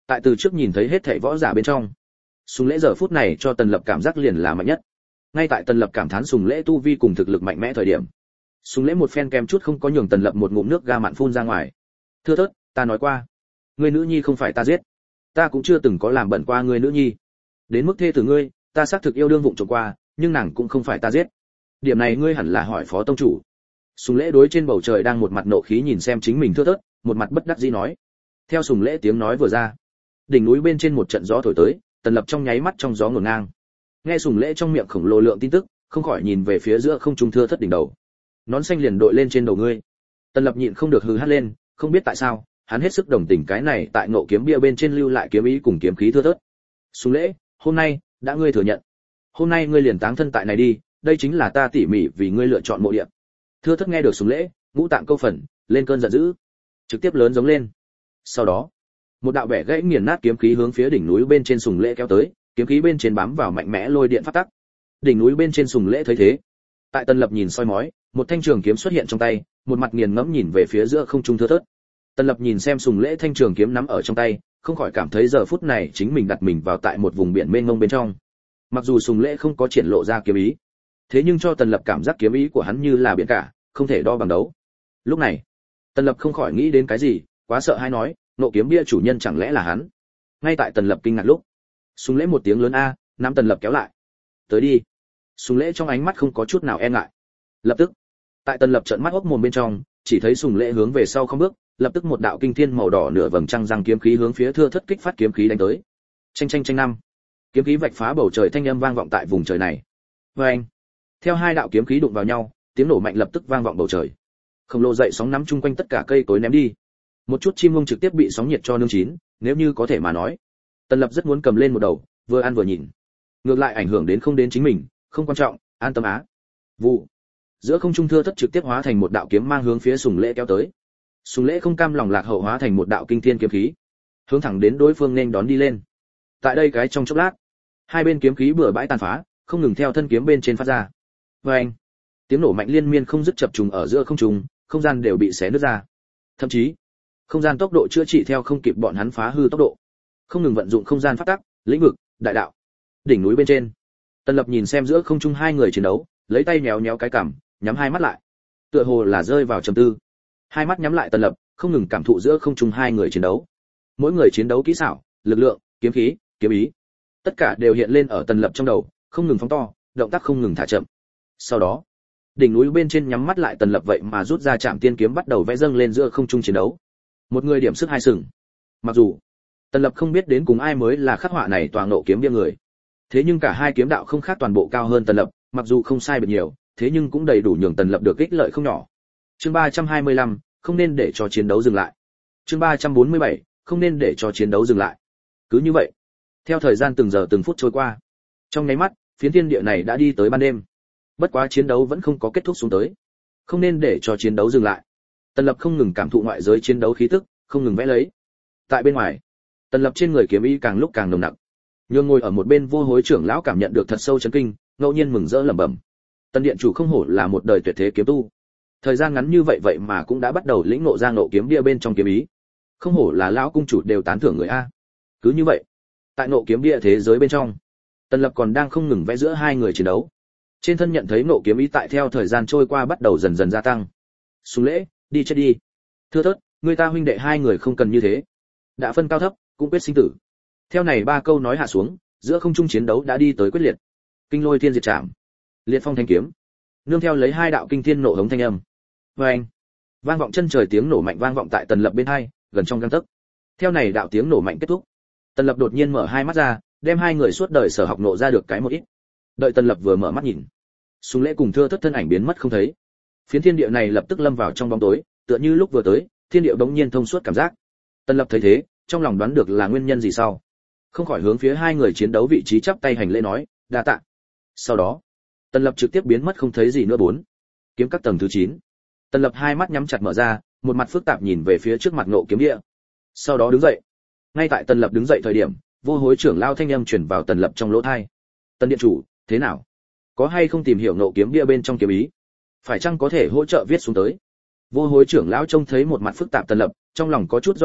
Tại từ trước nhìn thấy hết thảy võ giả bên trong, Sùng Lễ giờ phút này cho Tần Lập cảm giác liền là mạnh nhất. Ngay tại Tần Lập cảm thán Sùng Lễ tu vi cùng thực lực mạnh mẽ thời điểm, Sùng Lễ một phen kem chút không có nhường Tần Lập một ngụm nước ga mặn phun ra ngoài. Thưa thớt, ta nói qua, ngươi nữ nhi không phải ta giết, ta cũng chưa từng có làm bẩn qua ngươi nữ nhi. Đến mức thê tử ngươi, ta xác thực yêu đương vụng trộm qua, nhưng nàng cũng không phải ta giết. Điểm này ngươi hẳn là hỏi phó tông chủ. Sùng Lễ đối trên bầu trời đang một mặt nộ khí nhìn xem chính mình thưa thớt, một mặt bất đắc dĩ nói. Theo Sùng Lễ tiếng nói vừa ra, đỉnh núi bên trên một trận gió thổi tới, Tần Lập trong nháy mắt trong gió ngổn ngang. Nghe Sùng Lễ trong miệng khổng lồ lượng tin tức, không khỏi nhìn về phía giữa không trung thưa thớt đỉnh đầu. Nón xanh liền đội lên trên đầu ngươi. Tần Lập nhịn không được hừ hắt lên, không biết tại sao, hắn hết sức đồng tình cái này tại Ngộ Kiếm bia bên trên lưu lại kiếm ý cùng kiếm khí thưa thớt. Sùng Lễ, hôm nay đã ngươi thừa nhận, hôm nay ngươi liền táng thân tại này đi, đây chính là ta tỉ mỉ vì ngươi lựa chọn mộ địa. Thưa thớt nghe được Sùng Lễ, ngũ tạng câu phần, lên cơn giận dữ, trực tiếp lớn giống lên. Sau đó, một đạo bẻ gãy nghiền nát kiếm khí hướng phía đỉnh núi bên trên Sùng Lễ kéo tới, kiếm khí bên trên bám vào mạnh mẽ lôi điện phát tắc. Đỉnh núi bên trên Sùng Lễ thấy thế, tại Tần Lập nhìn soi mói, một thanh trường kiếm xuất hiện trong tay, một mặt nghiền ngẫm nhìn về phía giữa không trung thưa thớt. Tần Lập nhìn xem Sùng Lễ thanh trường kiếm nắm ở trong tay, không khỏi cảm thấy giờ phút này chính mình đặt mình vào tại một vùng biển mênh mông bên trong. Mặc dù Sùng Lễ không có triển lộ ra kiếm ý, thế nhưng cho Tần Lập cảm giác kiếm ý của hắn như là biển cả, không thể đo bằng đấu. Lúc này, Tần Lập không khỏi nghĩ đến cái gì, quá sợ hãi nói, Ngộ Kiếm bia chủ nhân chẳng lẽ là hắn? Ngay tại Tần Lập kinh ngạc lúc, Sùng Lễ một tiếng lớn a, nắm Tần Lập kéo lại. Tới đi. Sùng Lễ trong ánh mắt không có chút nào e ngại. Lập tức, tại Tần Lập trợn mắt hốc mồm bên trong, chỉ thấy Sùng Lễ hướng về sau không bước, lập tức một đạo kinh thiên màu đỏ nửa vầng trăng răng kiếm khí hướng phía thưa thất kích phát kiếm khí đánh tới. Chanh chanh chanh năm. Kiếm khí vạch phá bầu trời thanh âm vang vọng tại vùng trời này. Oeng. Theo hai đạo kiếm khí đụng vào nhau, tiếng nổ mạnh lập tức vang vọng bầu trời. Khổng lồ dậy sóng nắm chung quanh tất cả cây cối ném đi. Một chút chim muông trực tiếp bị sóng nhiệt cho nướng chín, nếu như có thể mà nói, Tần Lập rất muốn cầm lên một đầu, vừa ăn vừa nhìn. Ngược lại ảnh hưởng đến không đến chính mình, không quan trọng, an tâm á. Vụ. Giữa không trung thưa thất trực tiếp hóa thành một đạo kiếm mang hướng phía Sùng Lễ kéo tới. Sùng Lễ không cam lòng lạc hậu hóa thành một đạo kinh thiên kiếm khí, hướng thẳng đến đối phương nên đón đi lên. Tại đây cái trong chốc lát, hai bên kiếm khí bừa bãi tàn phá, không ngừng theo thân kiếm bên trên phát ra. Oeng. Tiếng nổ mạnh liên miên không dứt chập trùng ở giữa không trung, không gian đều bị xé nứt ra. Thậm chí, không gian tốc độ chữa trị theo không kịp bọn hắn phá hư tốc độ, không ngừng vận dụng không gian pháp tắc, lĩnh vực, đại đạo. Đỉnh núi bên trên, Tần Lập nhìn xem giữa không trung hai người chiến đấu, lấy tay nhéo nhéo cái cằm, nhắm hai mắt lại, tựa hồ là rơi vào trầm tư. Hai mắt nhắm lại Tần Lập, không ngừng cảm thụ giữa không trung hai người chiến đấu. Mỗi người chiến đấu kỹ xảo, lực lượng, kiếm khí, kiếm ý, tất cả đều hiện lên ở Tần Lập trong đầu, không ngừng phóng to, động tác không ngừng thả chậm. Sau đó, đỉnh núi bên trên nhắm mắt lại Tần Lập vậy mà rút ra Trảm Tiên kiếm bắt đầu vẽ dâng lên giữa không trung chiến đấu. Một người điểm sức hai sừng. Mặc dù Tần Lập không biết đến cùng ai mới là khắc họa này tòa Ngộ Kiếm bia người, thế nhưng cả hai kiếm đạo không khác toàn bộ cao hơn Tần Lập, mặc dù không sai biệt nhiều, thế nhưng cũng đầy đủ nhường Tần Lập được ích lợi không nhỏ. Chương 325, không nên để cho chiến đấu dừng lại. Chương 347, không nên để cho chiến đấu dừng lại. Cứ như vậy, theo thời gian từng giờ từng phút trôi qua, trong nháy mắt, phiến thiên địa này đã đi tới ban đêm. Bất quá chiến đấu vẫn không có kết thúc xuống tới. Không nên để cho chiến đấu dừng lại. Tần Lập không ngừng cảm thụ ngoại giới chiến đấu khí tức, không ngừng vẽ lấy. Tại bên ngoài, Tần Lập trên người kiếm ý càng lúc càng nồng nặc. Nhường ngồi ở một bên Vô Hối trưởng lão cảm nhận được thật sâu chấn kinh, ngẫu nhiên mừng rỡ lẩm bẩm. Tần điện chủ không hổ là một đời tuyệt thế kiếm tu. Thời gian ngắn như vậy mà cũng đã bắt đầu lĩnh ngộ ra Ngộ Kiếm bia bên trong kiếm ý. Không hổ là lão cung chủ đều tán thưởng người a. Cứ như vậy, tại Ngộ Kiếm bia thế giới bên trong, Tần Lập còn đang không ngừng vẽ giữa hai người chiến đấu. Trên thân nhận thấy Ngộ Kiếm ý tại theo thời gian trôi qua bắt đầu dần dần gia tăng. Sùng Lễ, đi chết đi. Thưa thớt, người ta huynh đệ hai người không cần như thế. Đã phân cao thấp, cũng quyết sinh tử. Theo này ba câu nói hạ xuống, giữa không trung chiến đấu đã đi tới quyết liệt. Kinh lôi thiên diệt trảm, liệt phong thanh kiếm, nương theo lấy hai đạo kinh thiên nổ hống thanh âm. Oeng! Vang vọng chân trời tiếng nổ mạnh vang vọng tại Tần Lập bên hai, gần trong gang tấc. Theo này đạo tiếng nổ mạnh kết thúc, Tần Lập đột nhiên mở hai mắt ra, đem hai người suốt đời sở học nộ ra được cái một ít. Đợi Tần Lập vừa mở mắt nhìn, Sùng Lễ cùng thưa thất thân ảnh biến mất không thấy. Phiến thiên địa này lập tức lâm vào trong bóng tối, tựa như lúc vừa tới, thiên địa bỗng nhiên thông suốt cảm giác. Tần Lập thấy thế, trong lòng đoán được là nguyên nhân gì sau, không khỏi hướng phía hai người chiến đấu vị trí chắp tay hành lễ nói, đa tạ. Sau đó, Tần Lập trực tiếp biến mất không thấy gì nữa. Bốn. Kiếm các tầng thứ 9. Tần Lập hai mắt nhắm chặt mở ra, một mặt phức tạp nhìn về phía trước mặt Ngộ Kiếm địa. Sau đó đứng dậy. Ngay tại Tần Lập đứng dậy thời điểm, Vô Hối trưởng lao thanh âm truyền vào Tần Lập trong lỗ tai. Tần điện chủ, thế nào? Có hay không tìm hiểu Ngộ Kiếm bia bên trong kiếm ý? Phải chăng có thể hỗ trợ viết xuống tới? Vô Hối trưởng lão trông thấy một mặt phức tạp Tần Lập, trong lòng có chút do dự,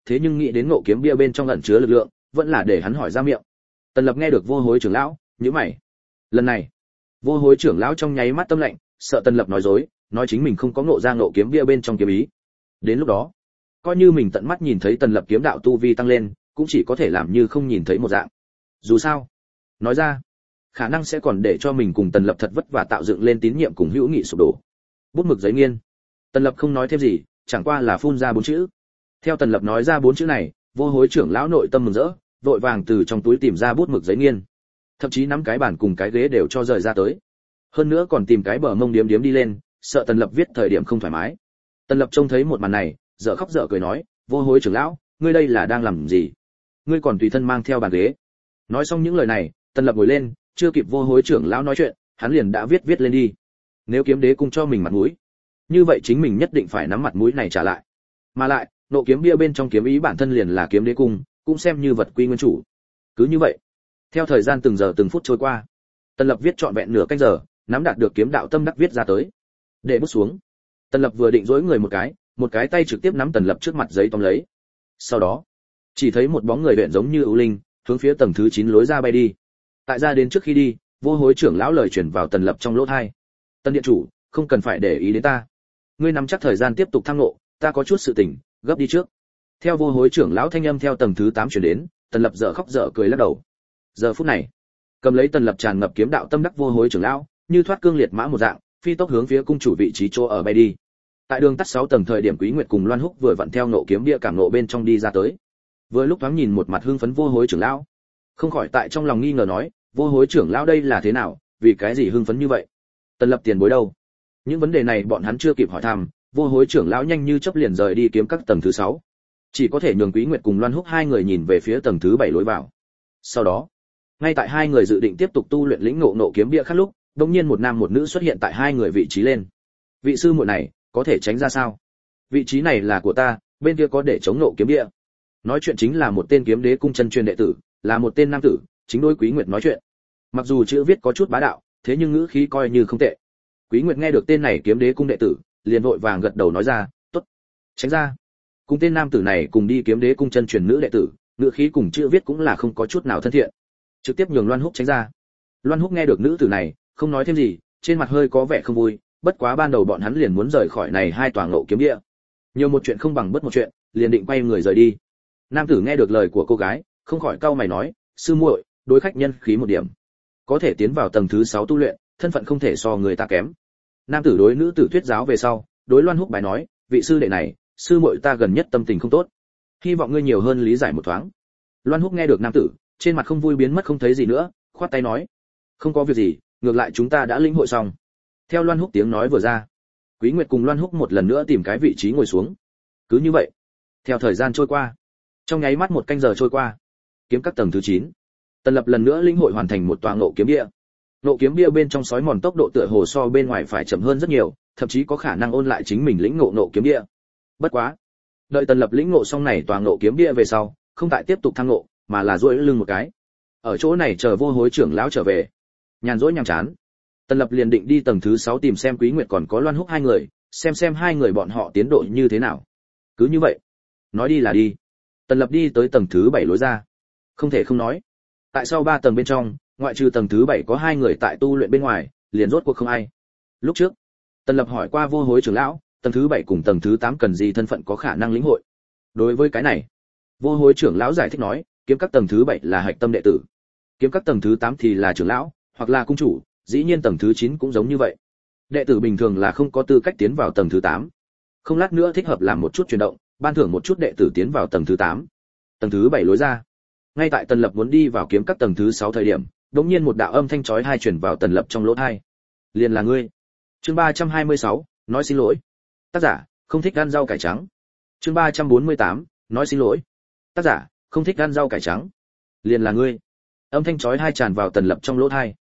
thế nhưng nghĩ đến ngộ kiếm bia bên trong ẩn chứa lực lượng, vẫn là để hắn hỏi ra miệng. Tần Lập nghe được vô hối trưởng lão, nhíu mày. Lần này, vô hối trưởng lão trong nháy mắt tâm lạnh, sợ Tần Lập nói dối, nói chính mình không có ngộ ra ngộ kiếm bia bên trong kiếm ý. Đến lúc đó, coi như mình tận mắt nhìn thấy Tần Lập kiếm đạo tu vi tăng lên, cũng chỉ có thể làm như không nhìn thấy một dạng. Dù sao, nói ra, khả năng sẽ còn để cho mình cùng Tần Lập thật vất vả tạo dựng lên tín nhiệm cùng hữu nghị sụp đổ. Bút mực giấy nghiên. Tần Lập không nói thêm gì, chẳng qua là phun ra 4 chữ. Theo Tần Lập nói ra 4 chữ này, vô hối trưởng lão nội tâm mừng rỡ, vội vàng từ trong túi tìm ra bút mực giấy nghiên, thậm chí nắm cái bàn cùng cái ghế đều cho rời ra tới. Hơn nữa còn tìm cái bờ mông điếm điếm đi lên, sợ Tần Lập viết thời điểm không thoải mái. Tần Lập trông thấy một màn này, dở khóc dở cười nói, vô hối trưởng lão, ngươi đây là đang làm gì? Ngươi còn tùy thân mang theo bàn ghế. Nói xong những lời này, Tần Lập ngồi lên, chưa kịp vô hối trưởng lão nói chuyện, hắn liền đã viết lên đi. Nếu kiếm đế cung cho mình mặt mũi, như vậy chính mình nhất định phải nắm mặt mũi này trả lại. Mà lại, nộ kiếm bia bên trong kiếm ý bản thân liền là kiếm đế cung, cũng xem như vật quy nguyên chủ. Cứ như vậy, theo thời gian từng giờ từng phút trôi qua, Tần Lập viết trọn vẹn nửa canh giờ, nắm đạt được kiếm đạo tâm đắc viết ra tới. Để bút xuống, Tần Lập vừa định dối người một cái tay trực tiếp nắm Tần Lập trước mặt giấy tóm lấy. Sau đó, chỉ thấy một bóng người luyện giống như ưu linh, hướng phía tầng thứ 9 lối ra bay đi. Tại ra đến trước khi đi, vô hối trưởng lão lời truyền vào Tần Lập trong lỗ tai. Tần điện chủ, không cần phải để ý đến ta. Ngươi nắm chắc thời gian tiếp tục thăng ngộ, ta có chút sự tình, gấp đi trước. Theo vô hối trưởng lão thanh âm theo tầng thứ 8 truyền đến, Tần Lập dở khóc dở cười lắc đầu. Giờ phút này, cầm lấy Tần Lập tràn ngập kiếm đạo tâm đắc vô hối trưởng lão, như thoát cương liệt mã một dạng, phi tốc hướng phía cung chủ vị trí chỗ ở bay đi. Tại đường tắt 6 tầng thời điểm Quý Nguyệt cùng Loan Húc vừa vặn theo nộ kiếm bia cảm nộ bên trong đi ra tới. Vừa lúc thoáng nhìn một mặt hưng phấn vô hối trưởng lão, không khỏi tại trong lòng nghi ngờ nói, vô hối trưởng lão đây là thế nào, vì cái gì hưng phấn như vậy? Tần Lập tiền bối đâu? Những vấn đề này bọn hắn chưa kịp hỏi thăm, vô hối trưởng lão nhanh như chớp liền rời đi kiếm các tầng thứ 6. Chỉ có thể nhường Quý Nguyệt cùng Loan Húc hai người nhìn về phía tầng thứ 7 lối vào. Sau đó, ngay tại hai người dự định tiếp tục tu luyện lĩnh ngộ nộ kiếm bia khác lúc, đột nhiên một nam một nữ xuất hiện tại hai người vị trí lên. Vị sư muội này, có thể tránh ra sao? Vị trí này là của ta, bên kia có để chống nộ kiếm bia. Nói chuyện chính là một tên kiếm đế cung chân truyền đệ tử, là một tên nam tử, chính đối Quý Nguyệt nói chuyện. Mặc dù chữ viết có chút bá đạo, thế nhưng ngữ khí coi như không tệ. Quý Nguyệt nghe được tên này kiếm đế cung đệ tử, liền vội vàng gật đầu nói ra, "Tốt, tránh ra." Cùng tên nam tử này cùng đi kiếm đế cung chân truyền nữ đệ tử, ngữ khí cùng chữ viết cũng là không có chút nào thân thiện. Trực tiếp nhường Loan Húc tránh ra. Loan Húc nghe được nữ tử này, không nói thêm gì, trên mặt hơi có vẻ không vui, bất quá ban đầu bọn hắn liền muốn rời khỏi này hai tòa ngộ kiếm địa. Nhiều một chuyện không bằng bất một chuyện, liền định quay người rời đi. Nam tử nghe được lời của cô gái, không khỏi cau mày nói, "Sư muội, đối khách nhân khí một điểm. Có thể tiến vào tầng thứ 6 tu luyện, thân phận không thể so người ta kém." Nam tử đối nữ tử thuyết giáo về sau, đối Loan Húc bài nói, "Vị sư đệ này, sư muội ta gần nhất tâm tình không tốt, hy vọng ngươi nhiều hơn lý giải một thoáng." Loan Húc nghe được nam tử, trên mặt không vui biến mất không thấy gì nữa, khoát tay nói, "Không có việc gì, ngược lại chúng ta đã lĩnh hội xong." Theo Loan Húc tiếng nói vừa ra, Quý Nguyệt cùng Loan Húc một lần nữa tìm cái vị trí ngồi xuống. Cứ như vậy, theo thời gian trôi qua, trong nháy mắt một canh giờ trôi qua, kiếm các tầng thứ 9, Tần Lập lần nữa lĩnh hội hoàn thành một tòa ngộ kiếm bia. Ngộ kiếm bia bên trong sói mòn tốc độ tựa hồ so bên ngoài phải chậm hơn rất nhiều, thậm chí có khả năng ôn lại chính mình lĩnh ngộ kiếm bia. Bất quá, đợi Tần Lập lĩnh ngộ xong này tòa ngộ kiếm bia về sau, không tại tiếp tục thăng ngộ, mà là duỗi lưng một cái. Ở chỗ này chờ vô hối trưởng lão trở về. Nhàn rỗi nhàm chán, Tần Lập liền định đi tầng thứ 6 tìm xem Quý Nguyệt còn có Loan Húc hai người, xem hai người bọn họ tiến độ như thế nào. Cứ như vậy, nói đi là đi. Tần Lập đi tới tầng thứ 7 lối ra. Không thể không nói, tại sau 3 tầng bên trong, ngoại trừ tầng thứ 7 có 2 người tại tu luyện bên ngoài, liền rốt cuộc không ai. Lúc trước, Tần Lập hỏi qua vô hối trưởng lão, tầng thứ 7 cùng tầng thứ 8 cần gì thân phận có khả năng lĩnh hội. Đối với cái này, vô hối trưởng lão giải thích nói, kiếm các tầng thứ 7 là hạch tâm đệ tử, kiếm các tầng thứ 8 thì là trưởng lão hoặc là cung chủ, dĩ nhiên tầng thứ 9 cũng giống như vậy. Đệ tử bình thường là không có tư cách tiến vào tầng thứ 8. Không lát nữa thích hợp làm một chút chuyển động, ban thưởng một chút đệ tử tiến vào tầng thứ 8. Tầng thứ 7 lối ra. Ngay tại Tần Lập muốn đi vào kiếm các tầng thứ 6 thời điểm, đột nhiên một đạo âm thanh chói tai truyền vào Tần Lập trong lỗ tai. Liền là ngươi. Chương 326, nói xin lỗi. Tác giả, không thích ăn rau cải trắng. Chương 348, nói xin lỗi. Tác giả, không thích ăn rau cải trắng. Liền là ngươi. Âm thanh chói tai tràn vào Tần Lập trong lỗ tai.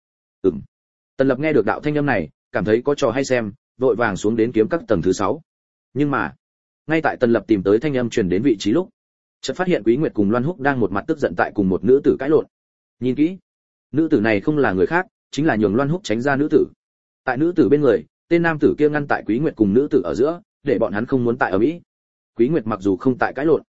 Tần Lập nghe được đạo thanh âm này, cảm thấy có trò hay xem, vội vàng xuống đến kiếm các tầng thứ 6. Nhưng mà, ngay tại Tần Lập tìm tới thanh âm truyền đến vị trí lúc, chợt phát hiện Quý Nguyệt cùng Loan Húc đang một mặt tức giận tại cùng một nữ tử cãi lộn. Nhìn kỹ, nữ tử này không là người khác, chính là nhường Loan Húc tránh ra nữ tử. Tại nữ tử bên người, tên nam tử kia ngăn tại Quý Nguyệt cùng nữ tử ở giữa, để bọn hắn không muốn tại ở mỹ. Quý Nguyệt mặc dù không tại cãi lộn,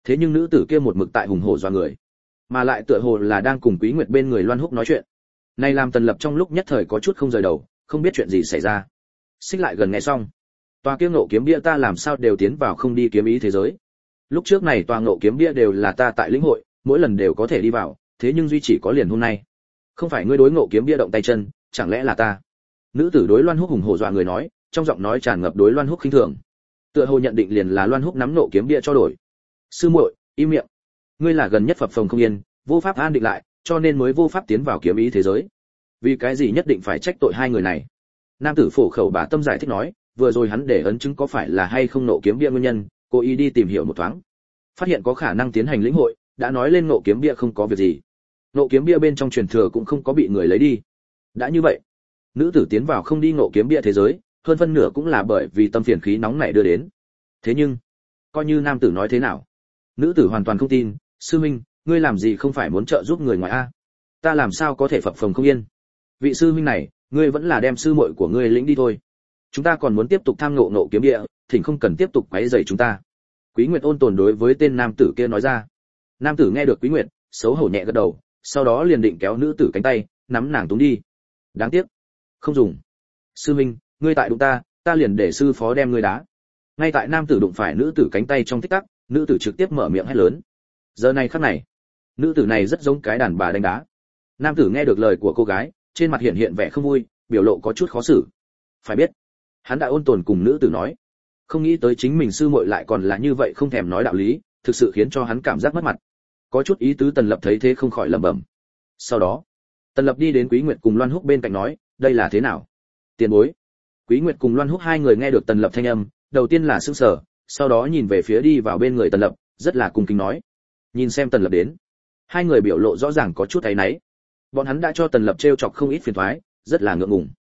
Thế nhưng nữ tử kia một mực tại hùng hổ dọa người, mà lại tựa hồ là đang cùng Quý Nguyệt bên người Loan Húc nói chuyện. Này làm Tần Lập trong lúc nhất thời có chút không rời đầu, không biết chuyện gì xảy ra. Xích lại gần nghe xong, tòa kiếm ngộ kiếm bia ta làm sao đều tiến vào không đi kiếm ý thế giới. Lúc trước này tòa ngộ kiếm bia đều là ta tại lĩnh hội, mỗi lần đều có thể đi vào, thế nhưng duy chỉ có liền hôm nay. Không phải ngươi đối ngộ kiếm bia động tay chân, chẳng lẽ là ta? Nữ tử đối Loan Húc hùng hổ dọa người nói, trong giọng nói tràn ngập đối Loan Húc khinh thường. Tựa hồ nhận định liền là Loan Húc nắm ngộ kiếm bia cho đổi. Sư muội, im miệng. Ngươi là gần nhất phập phồng không yên, vô pháp an định lại, cho nên mới vô pháp tiến vào kiếm ý thế giới. Vì cái gì nhất định phải trách tội hai người này? Nam tử phổ khẩu bà tâm giải thích nói, vừa rồi hắn để ấn chứng có phải là hay không nộ kiếm bia nguyên nhân, cố ý đi tìm hiểu một thoáng, phát hiện có khả năng tiến hành lĩnh hội, đã nói lên nộ kiếm bia không có việc gì, nộ kiếm bia bên trong truyền thừa cũng không có bị người lấy đi. Đã như vậy, nữ tử tiến vào không đi nộ kiếm bia thế giới, hơn phân nửa cũng là bởi vì tâm phiền khí nóng này đưa đến. Thế nhưng, coi như nam tử nói thế nào, nữ tử hoàn toàn không tin. Sư minh, ngươi làm gì không phải muốn trợ giúp người ngoài a? Ta làm sao có thể phập phồng không yên? Vị sư minh này, ngươi vẫn là đem sư muội của ngươi lĩnh đi thôi. Chúng ta còn muốn tiếp tục tham ngộ nộ kiếm địa, thỉnh không cần tiếp tục quấy rầy chúng ta. Quý Nguyệt ôn tồn đối với tên nam tử kia nói ra. Nam tử nghe được Quý Nguyệt, xấu hổ nhẹ gật đầu, sau đó liền định kéo nữ tử cánh tay, nắm nàng túng đi. Đáng tiếc, không dùng. Sư minh, ngươi tại đụng ta, ta liền để sư phó đem ngươi đá. Ngay tại nam tử đụng phải nữ tử cánh tay trong tích tắc, nữ tử trực tiếp mở miệng hét lớn. Giờ này khắc này, nữ tử này rất giống cái đàn bà đánh đá. Nam tử nghe được lời của cô gái, trên mặt hiện vẻ không vui, biểu lộ có chút khó xử. Phải biết, hắn đã ôn tồn cùng nữ tử nói, không nghĩ tới chính mình sư muội lại còn là như vậy không thèm nói đạo lý, thực sự khiến cho hắn cảm giác mất mặt. Có chút ý tứ. Tần Lập thấy thế không khỏi lẩm bẩm. Sau đó, Tần Lập đi đến Quý Nguyệt cùng Loan Húc bên cạnh nói, đây là thế nào? Tiền bối. Quý Nguyệt cùng Loan Húc hai người nghe được Tần Lập thanh âm, đầu tiên là sững sờ, sau đó nhìn về phía đi vào bên người Tần Lập, rất là cung kính nói. Nhìn xem Tần Lập đến, hai người biểu lộ rõ ràng có chút áy náy. Bọn hắn đã cho Tần Lập trêu chọc không ít phiền toái, rất là ngượng ngùng.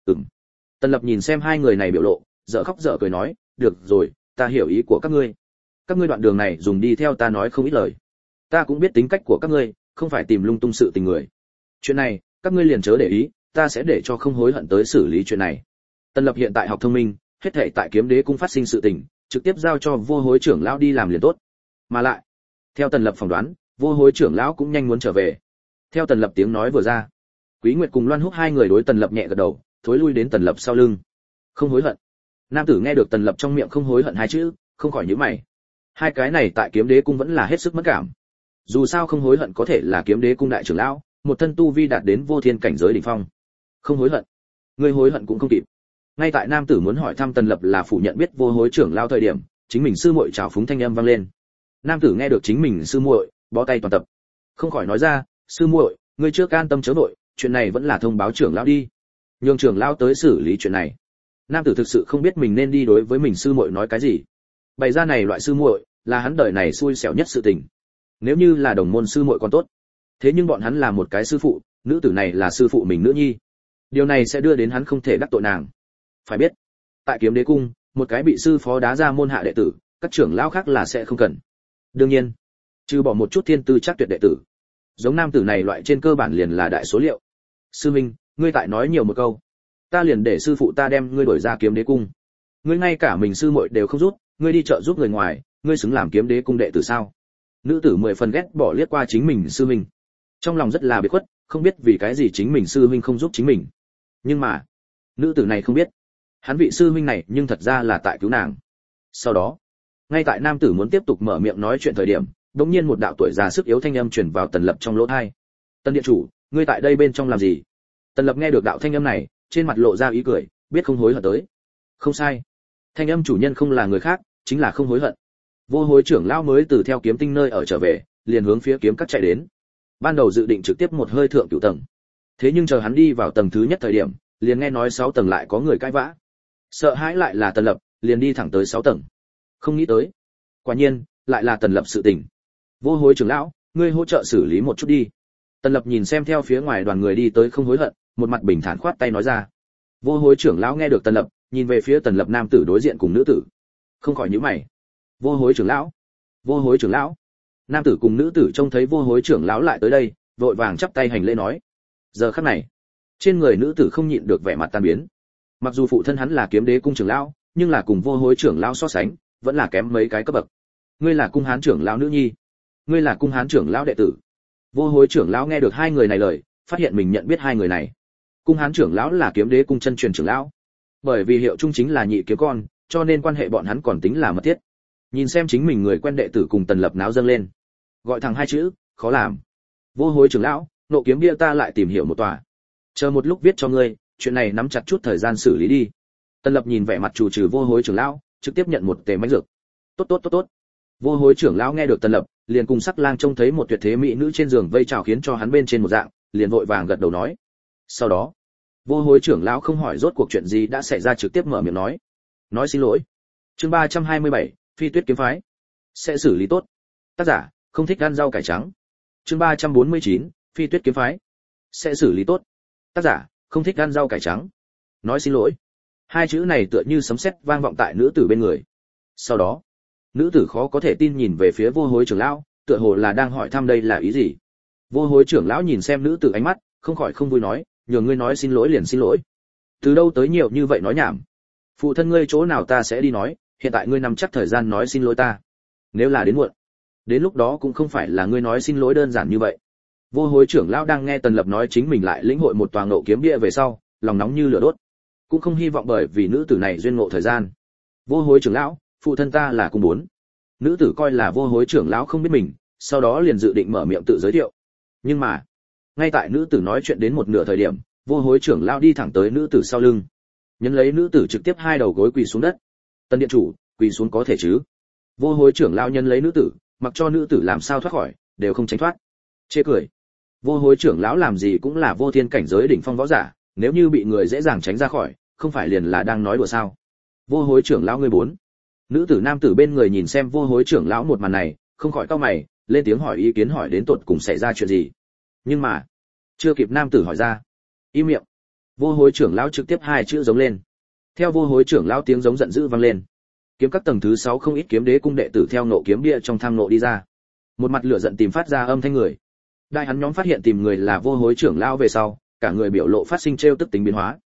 Tần Lập nhìn xem hai người này biểu lộ, dở khóc dở cười nói, được rồi, ta hiểu ý của các ngươi. Các ngươi đoạn đường này dùng đi theo ta nói không ít lời. Ta cũng biết tính cách của các ngươi, không phải tìm lung tung sự tình người. Chuyện này, các ngươi liền chớ để ý, ta sẽ để cho không hối hận tới xử lý chuyện này. Tần Lập hiện tại học thông minh, hết thảy tại Kiếm Đế cung phát sinh sự tình, trực tiếp giao cho vô hối trưởng lão đi làm liền tốt. Mà lại, theo Tần Lập phỏng đoán, vô hối trưởng lão cũng nhanh muốn trở về. Theo Tần Lập tiếng nói vừa ra, Quý Nguyệt cùng Loan Húc hai người đối Tần Lập nhẹ gật đầu, thối lui đến Tần Lập sau lưng. Không hối hận. Nam tử nghe được Tần Lập trong miệng không hối hận hai chữ, không khỏi nhíu mày. Hai cái này tại Kiếm Đế cung vẫn là hết sức mẫn cảm. Dù sao không hối hận có thể là Kiếm Đế cung đại trưởng lão, một thân tu vi đạt đến vô thiên cảnh giới đỉnh phong. Không hối hận. Người hối hận cũng không kịp. Ngay tại nam tử muốn hỏi thăm Tần Lập là phủ nhận biết vô hối trưởng lão thời điểm, chính mình sư muội trào phúng thanh âm vang lên. Nam tử nghe được chính mình sư muội, bó tay toàn tập. Không khỏi nói ra, sư muội, ngươi chưa can tâm chớ vội, chuyện này vẫn là thông báo trưởng lão đi, nhường trưởng lão tới xử lý chuyện này. Nam tử thực sự không biết mình nên đi đối với mình sư muội nói cái gì. Bày ra này loại sư muội là hắn đời này xui xẻo nhất sự tình. Nếu như là đồng môn sư muội còn tốt, thế nhưng bọn hắn là một cái sư phụ, nữ tử này là sư phụ mình nữ nhi, điều này sẽ đưa đến hắn không thể đắc tội nàng. Phải biết, tại Kiếm Đế cung, một cái bị sư phó đá ra môn hạ đệ tử, các trưởng lão khác là sẽ không cần. Đương nhiên, trừ bỏ một chút thiên tư chắc tuyệt đệ tử, giống nam tử này loại trên cơ bản liền là đại số liệu. Sư minh, ngươi tại nói nhiều một câu, ta liền để sư phụ ta đem ngươi đuổi ra Kiếm Đế cung. Ngươi ngay cả mình sư muội đều không giúp, ngươi đi trợ giúp người ngoài, ngươi xứng làm Kiếm Đế cung đệ tử sao? Nữ tử 10 phần ghét bỏ liếc qua chính mình sư minh, trong lòng rất là biệt khuất, không biết vì cái gì chính mình sư huynh không giúp chính mình. Nhưng mà, nữ tử này không biết, hắn vị sư huynh này nhưng thật ra là tại cứu nàng. Sau đó, ngay tại nam tử muốn tiếp tục mở miệng nói chuyện thời điểm, đột nhiên một đạo tuổi già sức yếu thanh âm truyền vào Tần Lập trong lỗ tai. Tần điện chủ, ngươi tại đây bên trong làm gì? Tần Lập nghe được đạo thanh âm này, trên mặt lộ ra ý cười, biết không hối hận tới. Không sai, thanh âm chủ nhân không là người khác, chính là không hối hận. Vô hối trưởng lão mới từ theo kiếm tinh nơi ở trở về, liền hướng phía kiếm cắt chạy đến. Ban đầu dự định trực tiếp một hơi thượng cửu tầng, thế nhưng chờ hắn đi vào tầng thứ nhất thời điểm, liền nghe nói 6 tầng lại có người cãi vã. Sợ hãi lại là Tần Lập, liền đi thẳng tới 6 tầng. Không nghĩ tới, quả nhiên lại là Tần Lập sự tình. Vô hối trưởng lão, ngươi hỗ trợ xử lý một chút đi. Tần Lập nhìn xem theo phía ngoài đoàn người đi tới không hối hận, một mặt bình thản khoát tay nói ra. Vô hối trưởng lão nghe được Tần Lập, nhìn về phía Tần Lập nam tử đối diện cùng nữ tử, không khỏi nhíu mày. Vô hối trưởng lão, vô hối trưởng lão. Nam tử cùng nữ tử trông thấy vô hối trưởng lão lại tới đây, vội vàng chắp tay hành lễ nói. Giờ khắc này, trên người nữ tử không nhịn được vẻ mặt tan biến. Mặc dù phụ thân hắn là Kiếm Đế cung trưởng lão, nhưng là cùng vô hối trưởng lão so sánh, vẫn là kém mấy cái cấp bậc. ngươi là cung hán trưởng lão nữ nhi, ngươi là cung hán trưởng lão đệ tử. Vô Hối trưởng lão nghe được hai người này lời, phát hiện mình nhận biết hai người này. Cung hán trưởng lão là Kiếm Đế cung chân truyền trưởng lão, bởi vì hiệu chung chính là nhị kiếm con, cho nên quan hệ bọn hắn còn tính là mật thiết. Nhìn xem chính mình người quen đệ tử cùng Tần Lập náo dâng lên, gọi thẳng hai chữ, khó làm. Vô Hối trưởng lão, nộ kiếm bia ta lại tìm hiểu một tòa, chờ một lúc viết cho ngươi, chuyện này nắm chặt chút thời gian xử lý đi. Tần Lập nhìn vẻ mặt chủ trừ Vô Hối trưởng lão, trực tiếp nhận một tề mãnh dược. Tốt. Vô Hối trưởng lão nghe được Tần Lập, liền cùng Sắc Lang trông thấy một tuyệt thế mỹ nữ trên giường vây chào khiến cho hắn bên trên một dạng, liền vội vàng gật đầu nói. Sau đó, Vô Hối trưởng lão không hỏi rốt cuộc chuyện gì đã xảy ra, trực tiếp mở miệng nói xin lỗi. Chương 327, Phi Tuyết kiếm phái. Sẽ xử lý tốt. Tác giả, không thích ăn rau cải trắng. Chương 349, Phi Tuyết kiếm phái. Sẽ xử lý tốt. Tác giả, không thích ăn rau cải trắng. Nói xin lỗi. Hai chữ này tựa như sấm sét vang vọng tại nữ tử bên người. Sau đó, nữ tử khó có thể tin nhìn về phía Vô Hối trưởng lão, tựa hồ là đang hỏi thăm đây là ý gì. Vô Hối trưởng lão nhìn xem nữ tử ánh mắt, không khỏi không vui nói, nhường ngươi nói xin lỗi liền xin lỗi. Từ đâu tới nhiều như vậy nói nhảm. Phụ thân ngươi chỗ nào ta sẽ đi nói, hiện tại ngươi nắm chắc thời gian nói xin lỗi ta. Nếu là đến muộn, đến lúc đó cũng không phải là ngươi nói xin lỗi đơn giản như vậy. Vô Hối trưởng lão đang nghe Tần Lập nói chính mình lại lĩnh hội một tòa ngộ kiếm bia về sau, lòng nóng như lửa đốt, cũng không hy vọng bởi vì nữ tử này duyên ngộ thời gian. Vô Hối trưởng lão, phụ thân ta là cung bốn. Nữ tử coi là Vô Hối trưởng lão không biết mình, sau đó liền dự định mở miệng tự giới thiệu. Nhưng mà, ngay tại nữ tử nói chuyện đến một nửa thời điểm, Vô Hối trưởng lão đi thẳng tới nữ tử sau lưng, nhấn lấy nữ tử trực tiếp hai đầu gối quỳ xuống đất. Tân điện chủ, quỳ xuống có thể chứ? Vô Hối trưởng lão nhấn lấy nữ tử, mặc cho nữ tử làm sao thoát khỏi, đều không tránh thoát. Chê cười. Vô Hối trưởng lão làm gì cũng là vô thiên cảnh giới đỉnh phong võ giả, nếu như bị người dễ dàng tránh ra khỏi, không phải liền là đang nói đùa sao? Vô Hối trưởng lão ngươi bốn. Nữ tử nam tử bên người nhìn xem Vô Hối trưởng lão một màn này, không khỏi cau mày, lên tiếng hỏi ý kiến hỏi đến tột cùng xảy ra chuyện gì. Nhưng mà, chưa kịp nam tử hỏi ra, im miệng. Vô Hối trưởng lão trực tiếp hai chữ giống lên. Theo Vô Hối trưởng lão tiếng giống giận dữ vang lên, kiếm các tầng thứ 6 không ít kiếm đế cung đệ tử theo nộ kiếm bia trong thang nộ đi ra, một mặt lửa giận tìm phát ra âm thanh người. Đại hắn nhóm phát hiện tìm người là Vô Hối trưởng lão về sau, cả người biểu lộ phát sinh trêu tức tính biến hóa.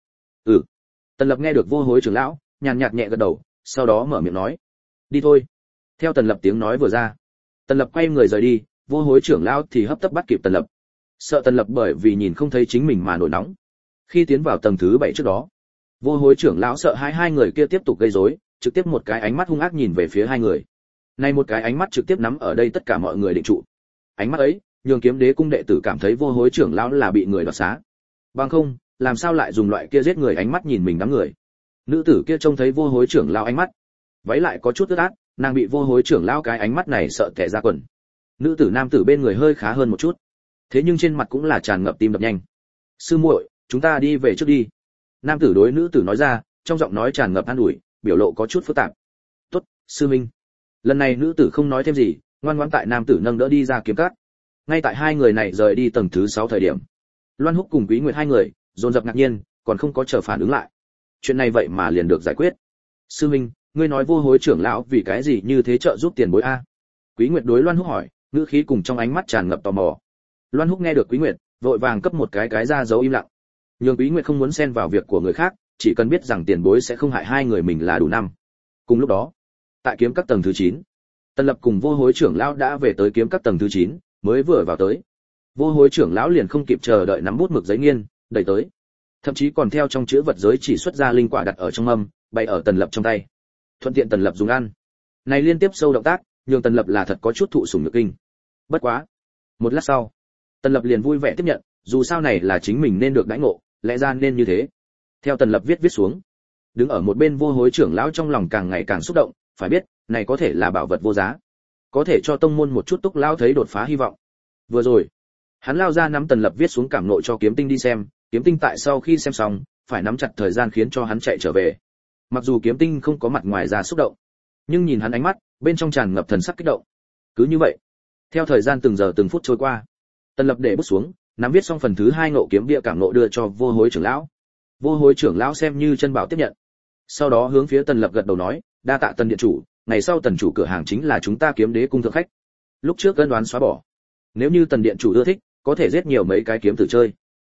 Tần Lập nghe được Vô Hối trưởng lão, nhàn nhạt nhẹ gật đầu, sau đó mở miệng nói, đi thôi. Theo Tần Lập tiếng nói vừa ra, Tần Lập quay người rời đi, Vô Hối trưởng lão thì hấp tấp bắt kịp Tần Lập, sợ Tần Lập bởi vì nhìn không thấy chính mình mà nổi nóng. Khi tiến vào tầng thứ 7 trước đó, Vô Hối trưởng lão sợ hai người kia tiếp tục gây rối, trực tiếp một cái ánh mắt hung ác nhìn về phía hai người. Này một cái ánh mắt trực tiếp nắm ở đây tất cả mọi người định trụ. Ánh mắt ấy, nhường Kiếm Đế cung đệ tử cảm thấy Vô Hối trưởng lão là bị người đoạt xá. Bằng không, làm sao lại dùng loại kia giết người ánh mắt nhìn mình đám người. Nữ tử kia trông thấy Vô Hối trưởng lão ánh mắt, váy lại có chút ướt át, nàng bị Vô Hối trưởng lão cái ánh mắt này sợ tè ra quần. Nữ tử nam tử bên người hơi khá hơn một chút, thế nhưng trên mặt cũng là tràn ngập tim đập nhanh. Sư muội, chúng ta đi về trước đi. Nam tử đối nữ tử nói ra, trong giọng nói tràn ngập an ủi, biểu lộ có chút phức tạp. Tốt, sư minh. Lần này nữ tử không nói thêm gì, ngoan ngoãn tại nam tử nâng đỡ đi ra kiếm cát. Ngay tại hai người này rời đi tầng thứ 6 thời điểm, Loan Húc cùng Quý Nguyệt hai người dồn dập ngạc nhiên, còn không có chờ phản ứng lại. Chuyện này vậy mà liền được giải quyết. Sư minh, ngươi nói Vô Hối trưởng lão vì cái gì như thế trợ giúp tiền bối a? Quý Nguyệt đối Loan Húc hỏi, ngữ khí cùng trong ánh mắt tràn ngập tò mò. Loan Húc nghe được Quý Nguyệt, vội vàng cấp một cái ra dấu im lặng. Nhưng Quý Nguyệt không muốn xen vào việc của người khác, chỉ cần biết rằng tiền bối sẽ không hại hai người mình là đủ năm. Cùng lúc đó, tại kiếm các tầng thứ 9, Tần Lập cùng Vô Hối trưởng lão đã về tới kiếm các tầng thứ 9, mới vừa vào tới, Vô Hối trưởng lão liền không kịp chờ đợi nắm bút mực giấy nghiên, đẩy tới. Thậm chí còn theo trong chữ vật giới chỉ xuất ra linh quả đặt ở trong mâm, bày ở Tần Lập trong tay. Thuận tiện Tần Lập dùng ăn. Này liên tiếp sâu động tác, nhường Tần Lập là thật có chút thụ sủng nhược kinh. Bất quá, một lát sau, Tần Lập liền vui vẻ tiếp nhận, dù sao này là chính mình nên được đãi ngộ, lẽ ra nên như thế. Theo Tần Lập viết xuống, đứng ở một bên Vô Hối trưởng lão trong lòng càng ngày càng xúc động, phải biết, này có thể là bảo vật vô giá, có thể cho tông môn một chút túc lão thấy đột phá hy vọng. Vừa rồi, hắn lao ra nắm Tần Lập viết xuống cảm ngộ cho Kiếm Tinh đi xem, Kiếm Tinh tại sau khi xem xong, phải nắm chặt thời gian khiến cho hắn chạy trở về. Mặc dù Kiếm Tinh không có mặt ngoài ra xúc động, nhưng nhìn hắn ánh mắt, bên trong tràn ngập thần sắc kích động. Cứ như vậy, theo thời gian từng giờ từng phút trôi qua, Tần Lập để bút xuống, nắm viết xong phần thứ 2 ngộ kiếm bia cảm ngộ đưa cho Vô Hối trưởng lão. Vô Hối trưởng lão xem như chân bảo tiếp nhận. Sau đó hướng phía Tần Lập gật đầu nói, đa tạ Tần điện chủ, ngày sau Tần chủ cửa hàng chính là chúng ta Kiếm Đế cung thượng khách. Lúc trước cân đoán xóa bỏ. Nếu như Tần điện chủ ưa thích, có thể giết nhiều mấy cái kiếm tử chơi.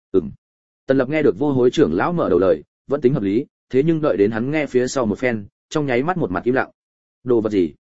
Tần Lập nghe được Vô Hối trưởng lão mở đầu lời, vẫn tính hợp lý, thế nhưng đợi đến hắn nghe phía sau một phen, trong nháy mắt một mặt im lặng. Đồ vật gì?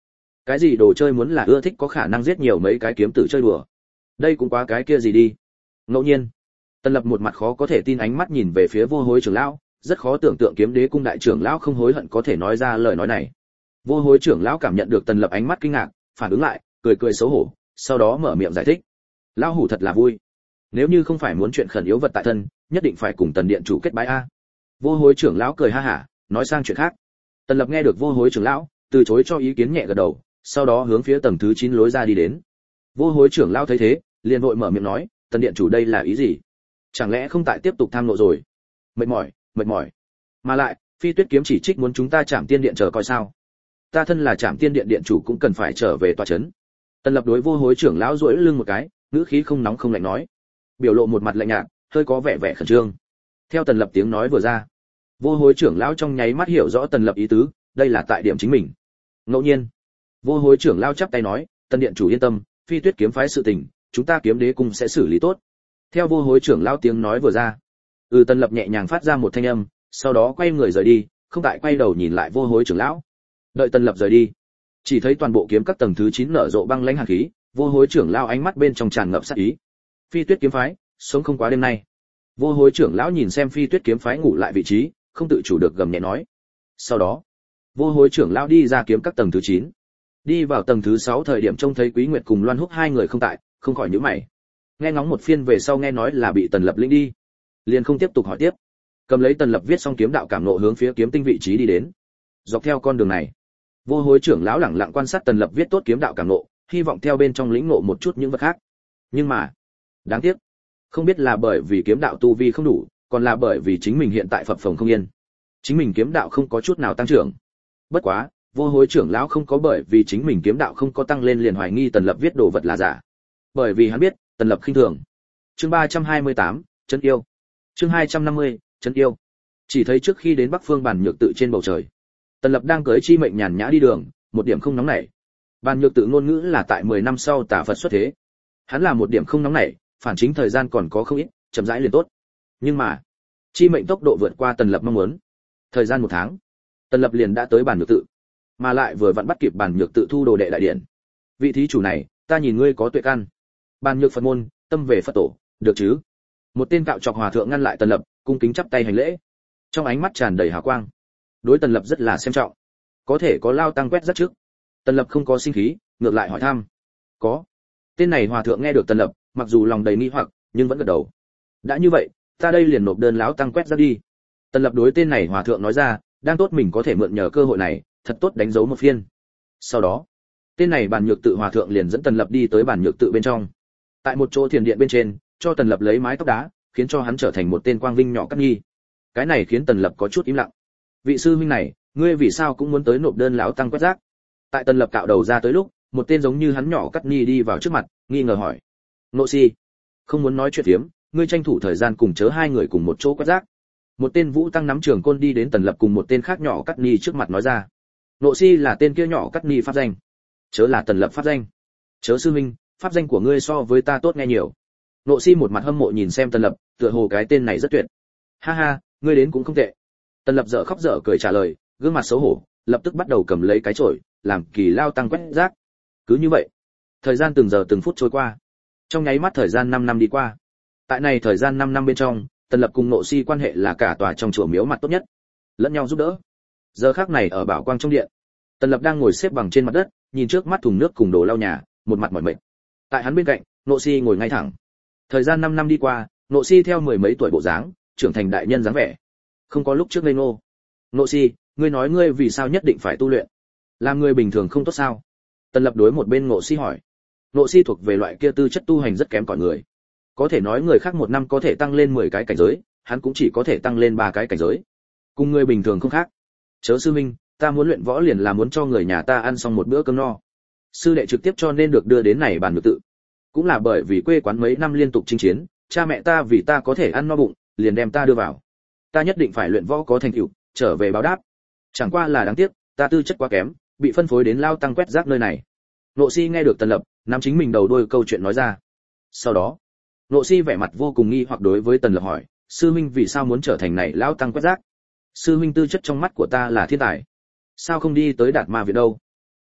Cái gì đồ chơi muốn là ưa thích có khả năng giết nhiều mấy cái kiếm tử chơi đùa. Đây cũng quá cái kia gì đi. Ngẫu nhiên, Tần Lập một mặt khó có thể tin ánh mắt nhìn về phía Vô Hối trưởng lão, rất khó tưởng tượng Kiếm Đế cung đại trưởng lão không hối hận có thể nói ra lời nói này. Vô Hối trưởng lão cảm nhận được Tần Lập ánh mắt kinh ngạc, phản ứng lại, cười cười xấu hổ, sau đó mở miệng giải thích. Lão hủ thật là vui. Nếu như không phải muốn chuyện khẩn yếu vật tại thân, nhất định phải cùng Tần điện chủ kết bái a. Vô Hối trưởng lão cười ha hả, nói sang chuyện khác. Tần Lập nghe được Vô Hối trưởng lão, từ chối cho ý kiến nhẹ gật đầu, sau đó hướng phía tầng thứ 9 lối ra đi đến. Vô Hối trưởng lão thấy thế, liền vội mở miệng nói, Tần điện chủ đây là ý gì? Chẳng lẽ không tại tiếp tục tham nộ rồi? Mệt mỏi. Mà lại, Phi Tuyết kiếm chỉ trích muốn chúng ta Trảm Tiên điện chờ coi sao? Ta thân là Trảm Tiên điện điện chủ cũng cần phải trở về tòa trấn. Tần Lập đối Vô Hối trưởng lão duỗi lưng một cái, ngữ khí không nóng không lạnh nói, biểu lộ một mặt lạnh nhạt, hơi có vẻ khẩn trương. Theo Tần Lập tiếng nói vừa ra, Vô Hối trưởng lão trong nháy mắt hiểu rõ Tần Lập ý tứ, đây là tại điểm chính mình. Ngẫu nhiên, Vô Hối trưởng lão chắp tay nói, Tần điện chủ yên tâm, Phi Tuyết kiếm phái sự tình, chúng ta Kiếm Đế cung sẽ xử lý tốt. Theo Vô Hối trưởng lão tiếng nói vừa ra, Tần Lập nhẹ nhàng phát ra một thanh âm, sau đó quay người rời đi, không tại quay đầu nhìn lại Vô Hối trưởng lão. Đợi Tần Lập rời đi, chỉ thấy toàn bộ kiếm các tầng thứ 9 nở rộ băng lãnh hàn khí, Vô Hối trưởng lão ánh mắt bên trong tràn ngập sát ý. Phi Tuyết kiếm phái, sống không quá đêm nay. Vô Hối trưởng lão nhìn xem Phi Tuyết kiếm phái ngủ lại vị trí, không tự chủ được gầm nhẹ nói. Sau đó, Vô Hối trưởng lão đi ra kiếm các tầng thứ 9. Đi vào tầng thứ 6 thời điểm trông thấy Quý Nguyệt cùng Loan Húc hai người không tại, không khỏi nhíu mày. Nghe ngóng một phiên về sau nghe nói là bị Tần Lập lĩnh đi, liền không tiếp tục hỏi tiếp. Cầm lấy Tần Lập viết xong kiếm đạo cảm ngộ hướng phía kiếm tinh vị trí đi đến. Dọc theo con đường này, Vô Hối trưởng lão lẳng lặng quan sát Tần Lập viết tốt kiếm đạo cảm ngộ, hy vọng theo bên trong lĩnh ngộ một chút những vật khác. Nhưng mà, đáng tiếc, không biết là bởi vì kiếm đạo tu vi không đủ, còn là bởi vì chính mình hiện tại phập phồng không yên. Chính mình kiếm đạo không có chút nào tăng trưởng. Bất quá, Vô Hối trưởng lão không có bởi vì chính mình kiếm đạo không có tăng lên liền hoài nghi Tần Lập viết đồ vật là giả. Bởi vì hắn biết, Tần Lập khinh thường. Chương 328, Trấn yêu. Chương 250, Trấn yêu. Chỉ thấy trước khi đến Bắc Phương Bàn Nhược tự trên bầu trời, Tần Lập đang cưỡi chi mệnh nhàn nhã đi đường, một điểm không nóng nảy. Bàn Nhược tự ngôn ngữ là tại 10 năm sau Tả Phật xuất thế. Hắn là một điểm không nóng nảy, phản chính thời gian còn có không ít, chậm rãi liền tốt. Nhưng mà, chi mệnh tốc độ vượt qua Tần Lập mong muốn. Thời gian 1 tháng, Tần Lập liền đã tới Bàn Nhược tự, mà lại vừa vặn bắt kịp Bàn Nhược tự thu đồ đệ đại điện. Vị thí chủ này, ta nhìn ngươi có tuệ căn. Bàn Nhược Phật môn, tâm về Phật tổ, được chứ? Một tên cạo trọc hòa thượng ngăn lại Tần Lập, cung kính chắp tay hành lễ. Trong ánh mắt tràn đầy hào quang. Đối Tần Lập rất là xem trọng. Có thể có lao tăng quét rất trước. Tần Lập không có sinh khí, ngược lại hỏi thăm. Có. Tên này hòa thượng nghe được Tần Lập, mặc dù lòng đầy nghi hoặc, nhưng vẫn gật đầu. Đã như vậy, ta đây liền nộp đơn lão tăng quét ra đi. Tần Lập đối tên này hòa thượng nói ra, đang tốt mình có thể mượn nhờ cơ hội này, thật tốt đánh dấu một phiên. Sau đó, tên này Bàn Nhược tự hòa thượng liền dẫn Tần Lập đi tới Bàn Nhược tự bên trong. Tại một chỗ thiền điện bên trên, cho Tần Lập lấy mái tóc đá, khiến cho hắn trở thành một tên quang vinh nhỏ cắt nhi. Cái này khiến Tần Lập có chút im lặng. Vị sư huynh này, ngươi vì sao cũng muốn tới nộp đơn lão tăng quét rác? Tại Tần Lập cạo đầu ra tới lúc, một tên giống như hắn nhỏ cắt nhi đi vào trước mặt, nghi ngờ hỏi. Nộ si, không muốn nói chuyện phiếm, ngươi tranh thủ thời gian cùng chớ hai người cùng một chỗ quét rác. Một tên vũ tăng nắm trường côn đi đến Tần Lập cùng một tên khác nhỏ cắt nhi trước mặt nói ra. Nộ si là tên kia nhỏ cắt nhi pháp danh, chớ là Tần Lập pháp danh. Chớ sư huynh, pháp danh của ngươi so với ta tốt nghe nhiều. Nộ si một mặt hâm mộ nhìn xem Tần Lập, tựa hồ cái tên này rất tuyệt. Ha ha, ngươi đến cũng không tệ. Tần Lập dở khóc dở cười trả lời, gương mặt xấu hổ, lập tức bắt đầu cầm lấy cái chổi, làm kỳ lao tăng quét rác. Cứ như vậy, thời gian từng giờ từng phút trôi qua. Trong nháy mắt thời gian 5 năm đi qua. Tại này thời gian 5 năm bên trong, Tần Lập cùng Nộ si quan hệ là cả tòa trong chùa miếu mặt tốt nhất, lẫn nhau giúp đỡ. Giờ khắc này ở bảo quang trong điện, Tần Lập đang ngồi xếp bằng trên mặt đất, nhìn trước mắt thùng nước cùng đồ lau nhà, một mặt mỏi mệt. Tại hắn bên cạnh, Nộ si ngồi ngay thẳng. Thời gian 5 năm đi qua, Nộ si theo mười mấy tuổi bộ dáng, trưởng thành đại nhân dáng vẻ, không có lúc trước ngây ngô. Nộ si, ngươi nói ngươi vì sao nhất định phải tu luyện? Làm người bình thường không tốt sao? Tần Lập đối một bên Nộ si hỏi. Nộ si thuộc về loại kia tư chất tu hành rất kém cỏi người. Có thể nói người khác một năm có thể tăng lên 10 cái cảnh giới, hắn cũng chỉ có thể tăng lên 3 cái cảnh giới. Cùng người bình thường không khác. Chớ sư minh, ta muốn luyện võ liền là muốn cho người nhà ta ăn xong một bữa cơm no. Sư đệ trực tiếp cho nên được đưa đến này Bàn Nhược tự. Cũng là bởi vì quê quán mấy năm liên tục chinh chiến, cha mẹ ta vì ta có thể ăn no bụng, liền đem ta đưa vào. Ta nhất định phải luyện võ có thành tựu, trở về báo đáp. Chẳng qua là đáng tiếc, ta tư chất quá kém, bị phân phối đến lao tăng quét rác nơi này. Nộ si nghe được Tần Lập, nắm chính mình đầu đuôi câu chuyện nói ra. Sau đó, Nộ si vẻ mặt vô cùng nghi hoặc đối với Tần Lập hỏi, sư huynh vì sao muốn trở thành này lao tăng quét rác? Sư huynh tư chất trong mắt của ta là thiên tài, sao không đi tới Đạt Ma viện đâu?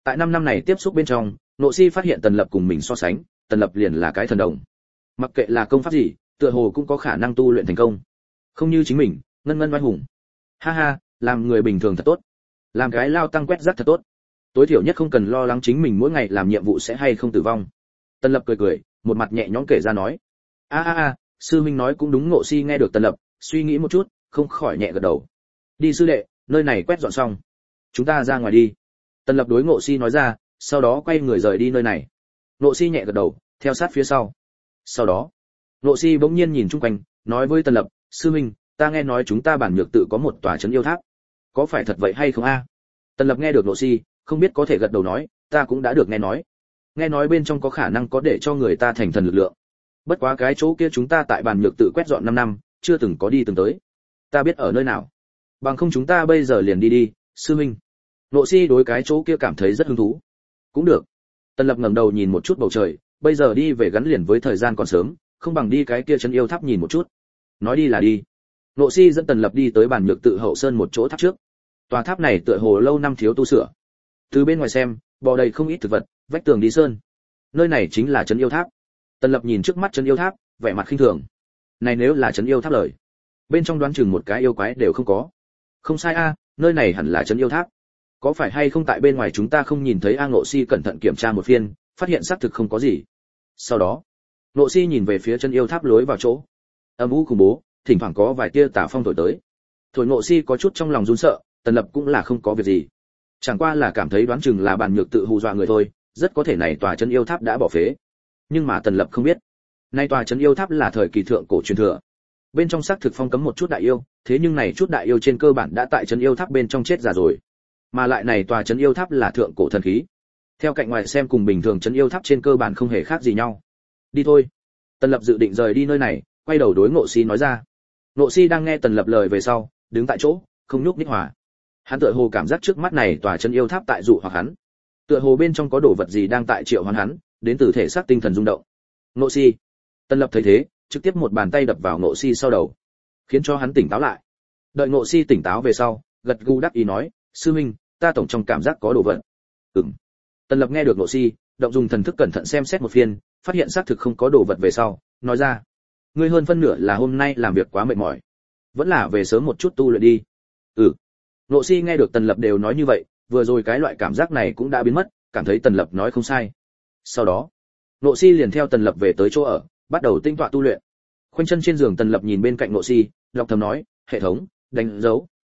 Tại 5 năm này tiếp xúc bên trong, Nộ Si phát hiện Tần Lập cùng mình so sánh, Tần Lập liền là cái thần đồng. Mặc kệ là công pháp gì, tựa hồ cũng có khả năng tu luyện thành công. Không như chính mình, ngân ngân oai hùng. Ha ha, làm người bình thường thật tốt. Làm cái lao tăng quét rác thật tốt. Tối thiểu nhất không cần lo lắng chính mình mỗi ngày làm nhiệm vụ sẽ hay không tử vong. Tần Lập cười cười, một mặt nhẹ nhõm kể ra nói. Sư huynh nói cũng đúng. Ngộ Si nghe được Tần Lập, suy nghĩ một chút, không khỏi nhẹ gật đầu. Đi sư đệ, nơi này quét dọn xong, chúng ta ra ngoài đi. Tần Lập đối Ngộ Si nói ra, sau đó quay người rời đi nơi này. Ngộ Si nhẹ gật đầu, theo sát phía sau. Sau đó, Ngộ Si bỗng nhiên nhìn chung quanh, nói với Tần Lập, sư huynh, ta nghe nói chúng ta bản nhược tự có một tòa trấn yêu tháp, có phải thật vậy hay không a? Tần Lập nghe được Ngộ Si, không biết có thể gật đầu nói, ta cũng đã được nghe nói bên trong có khả năng có để cho người ta thành thần lực lượng. Bất quá cái chỗ kia chúng ta tại bản nhược tự quét dọn 5 năm, chưa từng có đi từng tới. Ta biết ở nơi nào. Bằng không chúng ta bây giờ liền đi, sư huynh. Ngộ Si đối cái chỗ kia cảm thấy rất hứng thú. Cũng được. Tần Lập ngẩng đầu nhìn một chút bầu trời, bây giờ đi về gắn liền với thời gian còn sớm, không bằng đi cái kia trấn yêu tháp nhìn một chút. Nói đi là đi. Ngộ Si dẫn Tần Lập đi tới bản nhược tự hậu sơn một chỗ tháp trước. Tòa tháp này tựa hồ lâu năm thiếu tu sửa. Từ bên ngoài xem, bò đầy không ít thực vật, vách tường đi sơn. Nơi này chính là trấn yêu tháp. Tần Lập nhìn trước mắt trấn yêu tháp, vẻ mặt khinh thường. Này nếu là trấn yêu tháp lời, bên trong đoán chừng một cái yêu quái đều không có. Không sai a, nơi này hẳn là trấn yêu tháp. Có phải hay không tại bên ngoài chúng ta không nhìn thấy a? Ngộ Si cẩn thận kiểm tra một phiên, phát hiện xác thực không có gì. Sau đó, Ngộ Si nhìn về phía trấn yêu tháp lối vào chỗ. Âm u khủng bố, thỉnh thoảng có vài tia tà phong thổi tới. Thổi Ngộ Si có chút trong lòng run sợ, Tần Lập cũng là không có việc gì. Chẳng qua là cảm thấy đoán chừng là bản nhược tự hù dọa người thôi, rất có thể này tòa trấn yêu tháp đã bỏ phế. Nhưng mà Tần Lập không biết, nay tòa trấn yêu tháp là thời kỳ thượng cổ truyền thừa. Bên trong xác thực phong cấm một chút đại yêu, thế nhưng này chút đại yêu trên cơ bản đã tại trấn yêu tháp bên trong chết già rồi. Mà lại này tòa trấn yêu tháp là thượng cổ thần khí. Theo cạnh ngoài xem cùng bình thường trấn yêu tháp trên cơ bản không hề khác gì nhau. Đi thôi. Tần Lập dự định rời đi nơi này, quay đầu đối Ngộ Si nói ra. Ngộ Si đang nghe Tần Lập lời về sau, đứng tại chỗ, không nhúc nhích hòa. Hắn tựa hồ cảm giác trước mắt này tòa trấn yêu tháp tại dụ hoặc hắn. Tựa hồ bên trong có đồ vật gì đang tại triệu hoán hắn, đến từ thể xác tinh thần rung động. Ngộ Si. Tần Lập thấy thế, trực tiếp một bàn tay đập vào Ngộ Si sau đầu, khiến cho hắn tỉnh táo lại. Đợi Ngộ Si tỉnh táo về sau, gật gù đáp ý nói, sư huynh, ta tổng trong cảm giác có đồ vật. Tần Lập nghe được Ngộ Si, động dùng thần thức cẩn thận xem xét một phiên, phát hiện xác thực không có đồ vật về sau, nói ra, ngươi hơn phân nửa là hôm nay làm việc quá mệt mỏi, vẫn là về sớm một chút tu luyện đi. Ngộ Si nghe được Tần Lập đều nói như vậy, vừa rồi cái loại cảm giác này cũng đã biến mất, cảm thấy Tần Lập nói không sai. Sau đó, Ngộ Si liền theo Tần Lập về tới chỗ ở, bắt đầu tinh tọa tu luyện. Khoanh chân trên giường, Tần Lập nhìn bên cạnh Ngộ Si, đọc thầm nói, hệ thống, đánh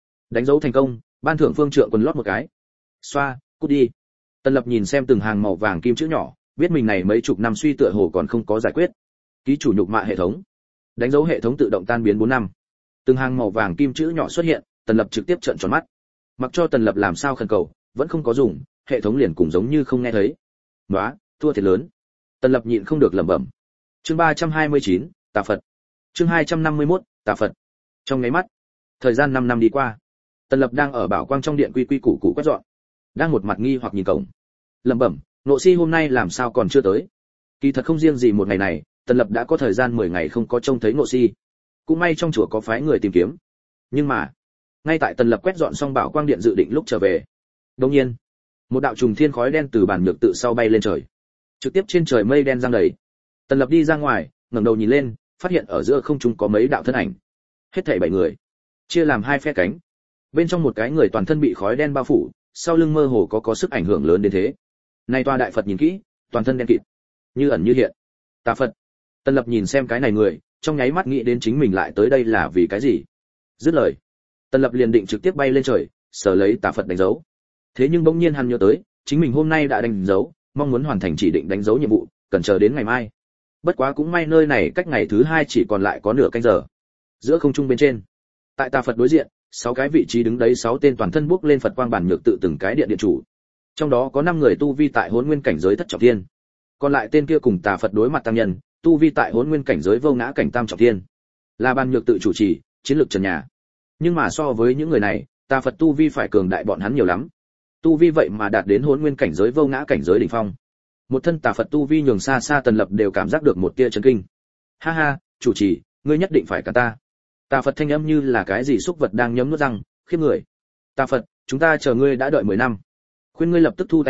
dấu thành công, ban thưởng phương trượng quần lót một cái. Xoa, cút đi. Tần Lập nhìn xem từng hàng màu vàng kim chữ nhỏ, biết mình này mấy chục năm suy tựa hồ còn không có giải quyết. Ký chủ nhục mạ hệ thống. Đánh dấu hệ thống tự động tan biến 4 năm. Từng hàng màu vàng kim chữ nhỏ xuất hiện, Tần Lập trực tiếp trợn tròn mắt. Mặc cho Tần Lập làm sao khẩn cầu, vẫn không có dùng, hệ thống liền cùng giống như không nghe thấy. Nóa, thua thiệt lớn. Tần Lập nhịn không được lẩm bẩm. Chương 329, Tà Phật. Chương 251, Tà Phật. Trong nháy mắt, thời gian 5 năm đi qua. Tần Lập đang ở bảo quang trong điện quy quy củ củ quét dọn, đang một mặt nghi hoặc nhìn cổng. Lẩm bẩm, Ngộ Si hôm nay làm sao còn chưa tới? Kỳ thật không riêng gì một ngày này, Tần Lập đã có thời gian 10 ngày không có trông thấy Ngộ Si. Cũng may trong chùa có phái người tìm kiếm. Nhưng mà, ngay tại Tần Lập quét dọn xong bảo quang điện dự định lúc trở về, đột nhiên, một đạo trùng thiên khói đen từ bản nhược tự sau bay lên trời, trực tiếp trên trời mây đen giăng đầy. Tần Lập đi ra ngoài, ngẩng đầu nhìn lên, phát hiện ở giữa không trung có mấy đạo thân ảnh, hết thảy 7 người, chia làm 2 phe cánh. Bên trong một cái người toàn thân bị khói đen bao phủ, sau lưng mơ hồ có sức ảnh hưởng lớn đến thế. Này toa đại Phật nhìn kỹ, toàn thân đen kịt, như ẩn như hiện. Tà Phật. Tần Lập nhìn xem cái này người, trong nháy mắt nghĩ đến chính mình lại tới đây là vì cái gì. Dứt lời, Tần Lập liền định trực tiếp bay lên trời, sở lấy Tà Phật đánh dấu. Thế nhưng bỗng nhiên hắn nhớ tới, chính mình hôm nay đã đánh dấu, mong muốn hoàn thành chỉ định đánh dấu nhiệm vụ, cần chờ đến ngày mai. Bất quá cũng may nơi này cách ngày thứ 2 chỉ còn lại có nửa canh giờ. Giữa không trung bên trên, tại Tà Phật đối diện, 6 cái vị trí đứng đấy 6 tên toàn thân bốc lên Phật quang bản nhược tự từng cái điện điện chủ. Trong đó có 5 người tu vi tại Hỗn Nguyên cảnh giới thất trọng thiên. Còn lại tên kia cùng Tà Phật đối mặt tăng nhân, tu vi tại Hỗn Nguyên cảnh giới vô ngã cảnh tam trọng thiên. Là bản nhược tự chủ trì, chiến lược trần nhà. Nhưng mà so với những người này, Tà Phật tu vi phải cường đại bọn hắn nhiều lắm. Tu vi vậy mà đạt đến Hỗn Nguyên cảnh giới vô ngã cảnh giới đỉnh phong. Một thân Tà Phật tu vi nhường xa xa Tần Lập đều cảm giác được một tia chấn kinh. Ha ha, chủ trì, ngươi nhất định phải cả ta. Tà Phật thanh âm như là cái gì xúc vật đang nhấm nuốt răng, khiếp người. Tà Phật, chúng ta chờ ngươi đã đợi 10 năm. Khuyên ngươi lập tức thu tay lại,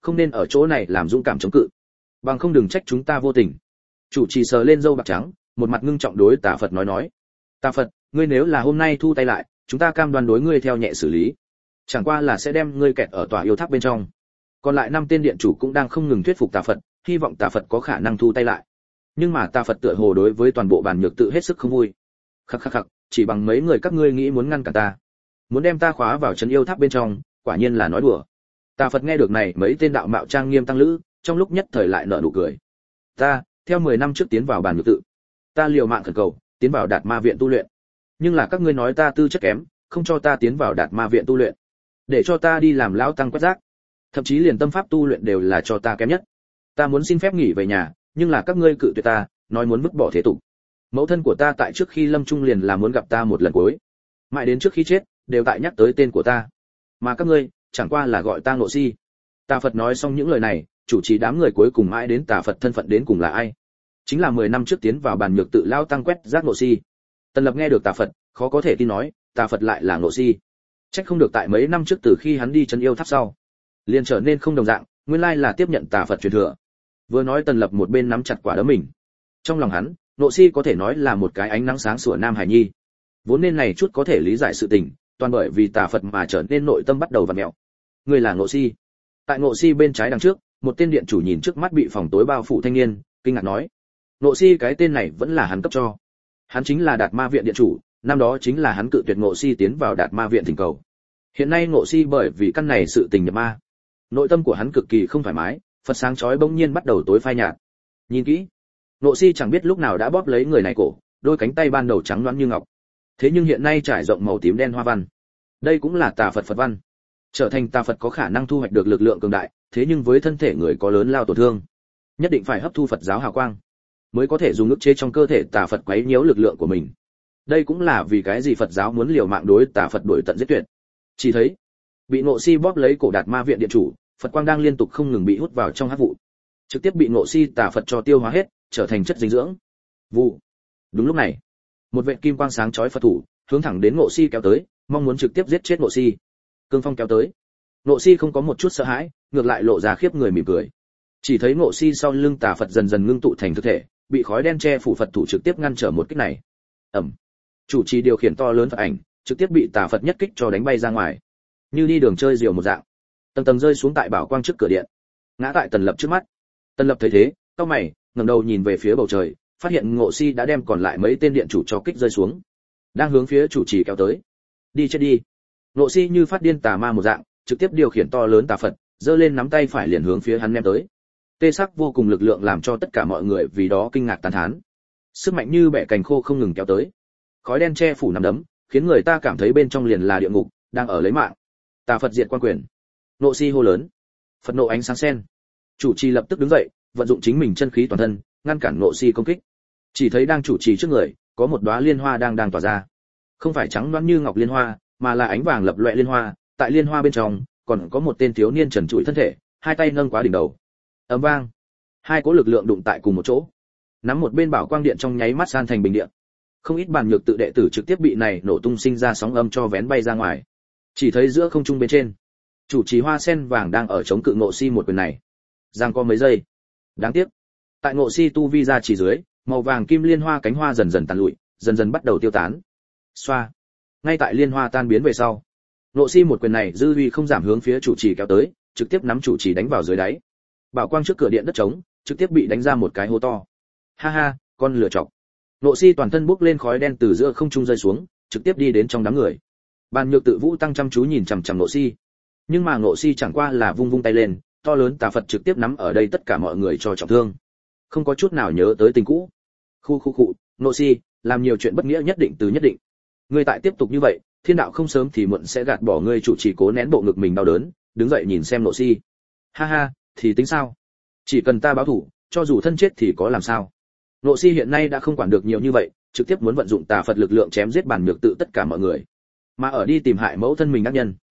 không nên ở chỗ này làm dũng cảm chống cự, bằng không đừng trách chúng ta vô tình. Chủ trì sờ lên râu bạc trắng, một mặt ngưng trọng đối Tà Phật nói. Tà Phật, ngươi nếu là hôm nay thu tay lại, chúng ta cam đoan đối ngươi theo nhẹ xử lý, chẳng qua là sẽ đem ngươi kẹt ở tòa yêu tháp bên trong. Còn lại 5 tên điện chủ cũng đang không ngừng thuyết phục Tà Phật, hy vọng Tà Phật có khả năng thu tay lại. Nhưng mà Tà Phật tựa hồ đối với toàn bộ bàn nhược tự hết sức không vui. Khắc khắc khắc, chỉ bằng mấy người các ngươi nghĩ muốn ngăn cản ta, muốn đem ta khóa vào trấn yêu tháp bên trong, quả nhiên là nói đùa. Tà Phật nghe được này mấy tên đạo mạo trang nghiêm tăng lữ, trong lúc nhất thời lại nở nụ cười. Ta, theo 10 năm trước tiến vào bàn nhược tự, ta liều mạng khẩn cầu, tiến vào Đạt Ma viện tu luyện. Nhưng là các ngươi nói ta tư chất kém, không cho ta tiến vào Đạt Ma viện tu luyện, để cho ta đi làm lão tăng quét rác, thậm chí liền tâm pháp tu luyện đều là cho ta kém nhất. Ta muốn xin phép nghỉ về nhà, nhưng là các ngươi cự tuyệt ta, nói muốn vứt bỏ thế tục. Mẫu thân của ta tại trước khi lâm chung liền là muốn gặp ta một lần cuối, mãi đến trước khi chết đều tại nhắc tới tên của ta, mà các ngươi chẳng qua là gọi ta Ngộ Si. Tà Phật nói xong những lời này, chủ trì đám người cuối cùng mãi đến Tà Phật thân phận đến cùng là ai, chính là 10 năm trước tiến vào bàn nhược tự lao tăng quét rác Ngộ Si. Tần Lập nghe được Tà Phật, khó có thể tin nói, Tà Phật lại là Ngộ Si. Trách không được tại mấy năm trước từ khi hắn đi trấn yêu tháp sau, liền trở nên không đồng dạng, nguyên lai là tiếp nhận Tà Phật truyền thừa. Vừa nói Tần Lập một bên nắm chặt quả đấm mình. Trong lòng hắn, Ngộ Si có thể nói là một cái ánh nắng sáng sủa nam hải nhi. Vốn nên này chút có thể lý giải sự tình, toàn bởi vì Tà Phật mà trở nên nội tâm bắt đầu vặn mèo. Người là Ngộ Si. Tại Ngộ Si bên trái đằng trước, một tên điện chủ nhìn trước mắt bị phòng tối bao phủ thanh niên, kinh ngạc nói: Ngộ Si cái tên này vẫn là hắn cấp cho. Hắn chính là Đạt Ma viện điện chủ, năm đó chính là hắn cự tuyệt Ngộ Si tiến vào Đạt Ma viện thỉnh cầu. Hiện nay Ngộ Si bởi vì căn này sự tình nhập ma, nội tâm của hắn cực kỳ không thoải mái, Phật sáng chói bỗng nhiên bắt đầu tối phai nhạt. Nhìn kỹ, Ngộ Si chẳng biết lúc nào đã bóp lấy người này cổ, đôi cánh tay ban đầu trắng loáng như ngọc, thế nhưng hiện nay trải rộng màu tím đen hoa văn. Đây cũng là Tà Phật Phật văn. Trở thành Tà Phật có khả năng thu hoạch được lực lượng cường đại, thế nhưng với thân thể người có lớn lao tổn thương, nhất định phải hấp thu Phật giáo hào quang, mới có thể dùng ức chế trong cơ thể Tà Phật quấy nhiễu lực lượng của mình. Đây cũng là vì cái gì Phật giáo muốn liều mạng đối Tà Phật đuổi tận giết tuyệt. Chỉ thấy, bị Ngộ Si bóp lấy cổ Đạt Ma viện điện chủ, Phật quang đang liên tục không ngừng bị hút vào trong hắc vụ, trực tiếp bị Ngộ Si Tà Phật cho tiêu hóa hết, trở thành chất dinh dưỡng. Vụ. Đúng lúc này, một vệt kim quang sáng chói Phật thủ hướng thẳng đến Ngộ Si kéo tới, mong muốn trực tiếp giết chết Ngộ Si. Cương phong kéo tới, Ngộ Si không có một chút sợ hãi, ngược lại lộ ra khiếp người mỉm cười. Chỉ thấy Ngộ Si sau lưng Tà Phật dần dần ngưng tụ thành thực thể, bị khói đen che phủ Phật thủ trực tiếp ngăn trở một kích này. Ầm. Chủ trì điều khiển to lớn Phật ảnh, trực tiếp bị Tà Phật nhất kích cho đánh bay ra ngoài, như đi đường chơi diều một dạng, tầng tầng rơi xuống tại bảo quang trước cửa điện, ngã tại Tần Lập trước mắt. Tần Lập thấy thế, cau mày, ngẩng đầu nhìn về phía bầu trời, phát hiện Ngộ Si đã đem còn lại mấy tên điện chủ cho kích rơi xuống, đang hướng phía chủ trì kéo tới. Đi chết đi. Ngộ Si như phát điên tà ma một dạng, trực tiếp điều khiển to lớn Tà Phật, giơ lên nắm tay phải liền hướng phía hắn ném tới. Tê sắc vô cùng lực lượng làm cho tất cả mọi người vì đó kinh ngạc tán thán. Sức mạnh như bẻ cành khô không ngừng kéo tới. Khói đen che phủ nắm đấm, khiến người ta cảm thấy bên trong liền là địa ngục, đang ở lấy mạng. Tà Phật diệt quan quyền. Ngộ Si hô lớn. Phật nộ ánh sáng sen. Chủ trì lập tức đứng dậy, vận dụng chính mình chân khí toàn thân, ngăn cản Ngộ Si công kích. Chỉ thấy đang chủ trì trước người, có một đóa liên hoa đang tỏa ra. Không phải trắng loáng như ngọc liên hoa, mà là ánh vàng lập loè liên hoa, tại liên hoa bên trong, còn có một tên thiếu niên trần trụi thân thể, hai tay nâng quá đỉnh đầu. Ầm vang, hai cỗ lực lượng đụng tại cùng một chỗ, nắm một bên bảo quang điện trong nháy mắt san thành bình điện. Không ít bàn nhược tự đệ tử trực tiếp bị này nổ tung sinh ra sóng âm cho vén bay ra ngoài. Chỉ thấy giữa không trung bên trên, chủ trì hoa sen vàng đang ở chống cự Ngộ Si một quyền này. Giang có mấy giây. Đáng tiếc, tại Ngộ Si tu vi ra chỉ dưới, màu vàng kim liên hoa cánh hoa dần dần tàn lụi, dần dần bắt đầu tiêu tán. Xoa. Ngay tại liên hoa tan biến về sau, Ngộ Si một quyền này dư uy không giảm hướng phía chủ trì kéo tới, trực tiếp nắm chủ trì đánh vào dưới đáy. Bảo quang trước cửa điện đất trống, trực tiếp bị đánh ra một cái hố to. Ha ha, con lửa chọc. Ngộ Si toàn thân bốc lên khói đen từ giữa không trung rơi xuống, trực tiếp đi đến trong đám người. Bàn nhược tự Vũ tăng chăm chú nhìn chằm chằm Ngộ Si. Nhưng mà Ngộ Si chẳng qua là vung vung tay lên, to lớn Tà Phật trực tiếp nắm ở đây tất cả mọi người cho trọng thương. Không có chút nào nhớ tới tình cũ. Khu, Ngộ Si, làm nhiều chuyện bất nghĩa nhất định từ nhất định. Ngươi tại tiếp tục như vậy, thiên đạo không sớm thì muộn sẽ gạt bỏ ngươi. Chủ trì cố nén bộ ngực mình đau đớn, đứng dậy nhìn xem Ngộ Si. Ha ha, thì tính sao? Chỉ cần ta báo thủ, cho dù thân chết thì có làm sao? Ngộ Si hiện nay đã không quản được nhiều như vậy, trực tiếp muốn vận dụng Tà Phật lực lượng chém giết bản nhược tự tất cả mọi người, mà ở đi tìm hại mẫu thân mình ác nhân.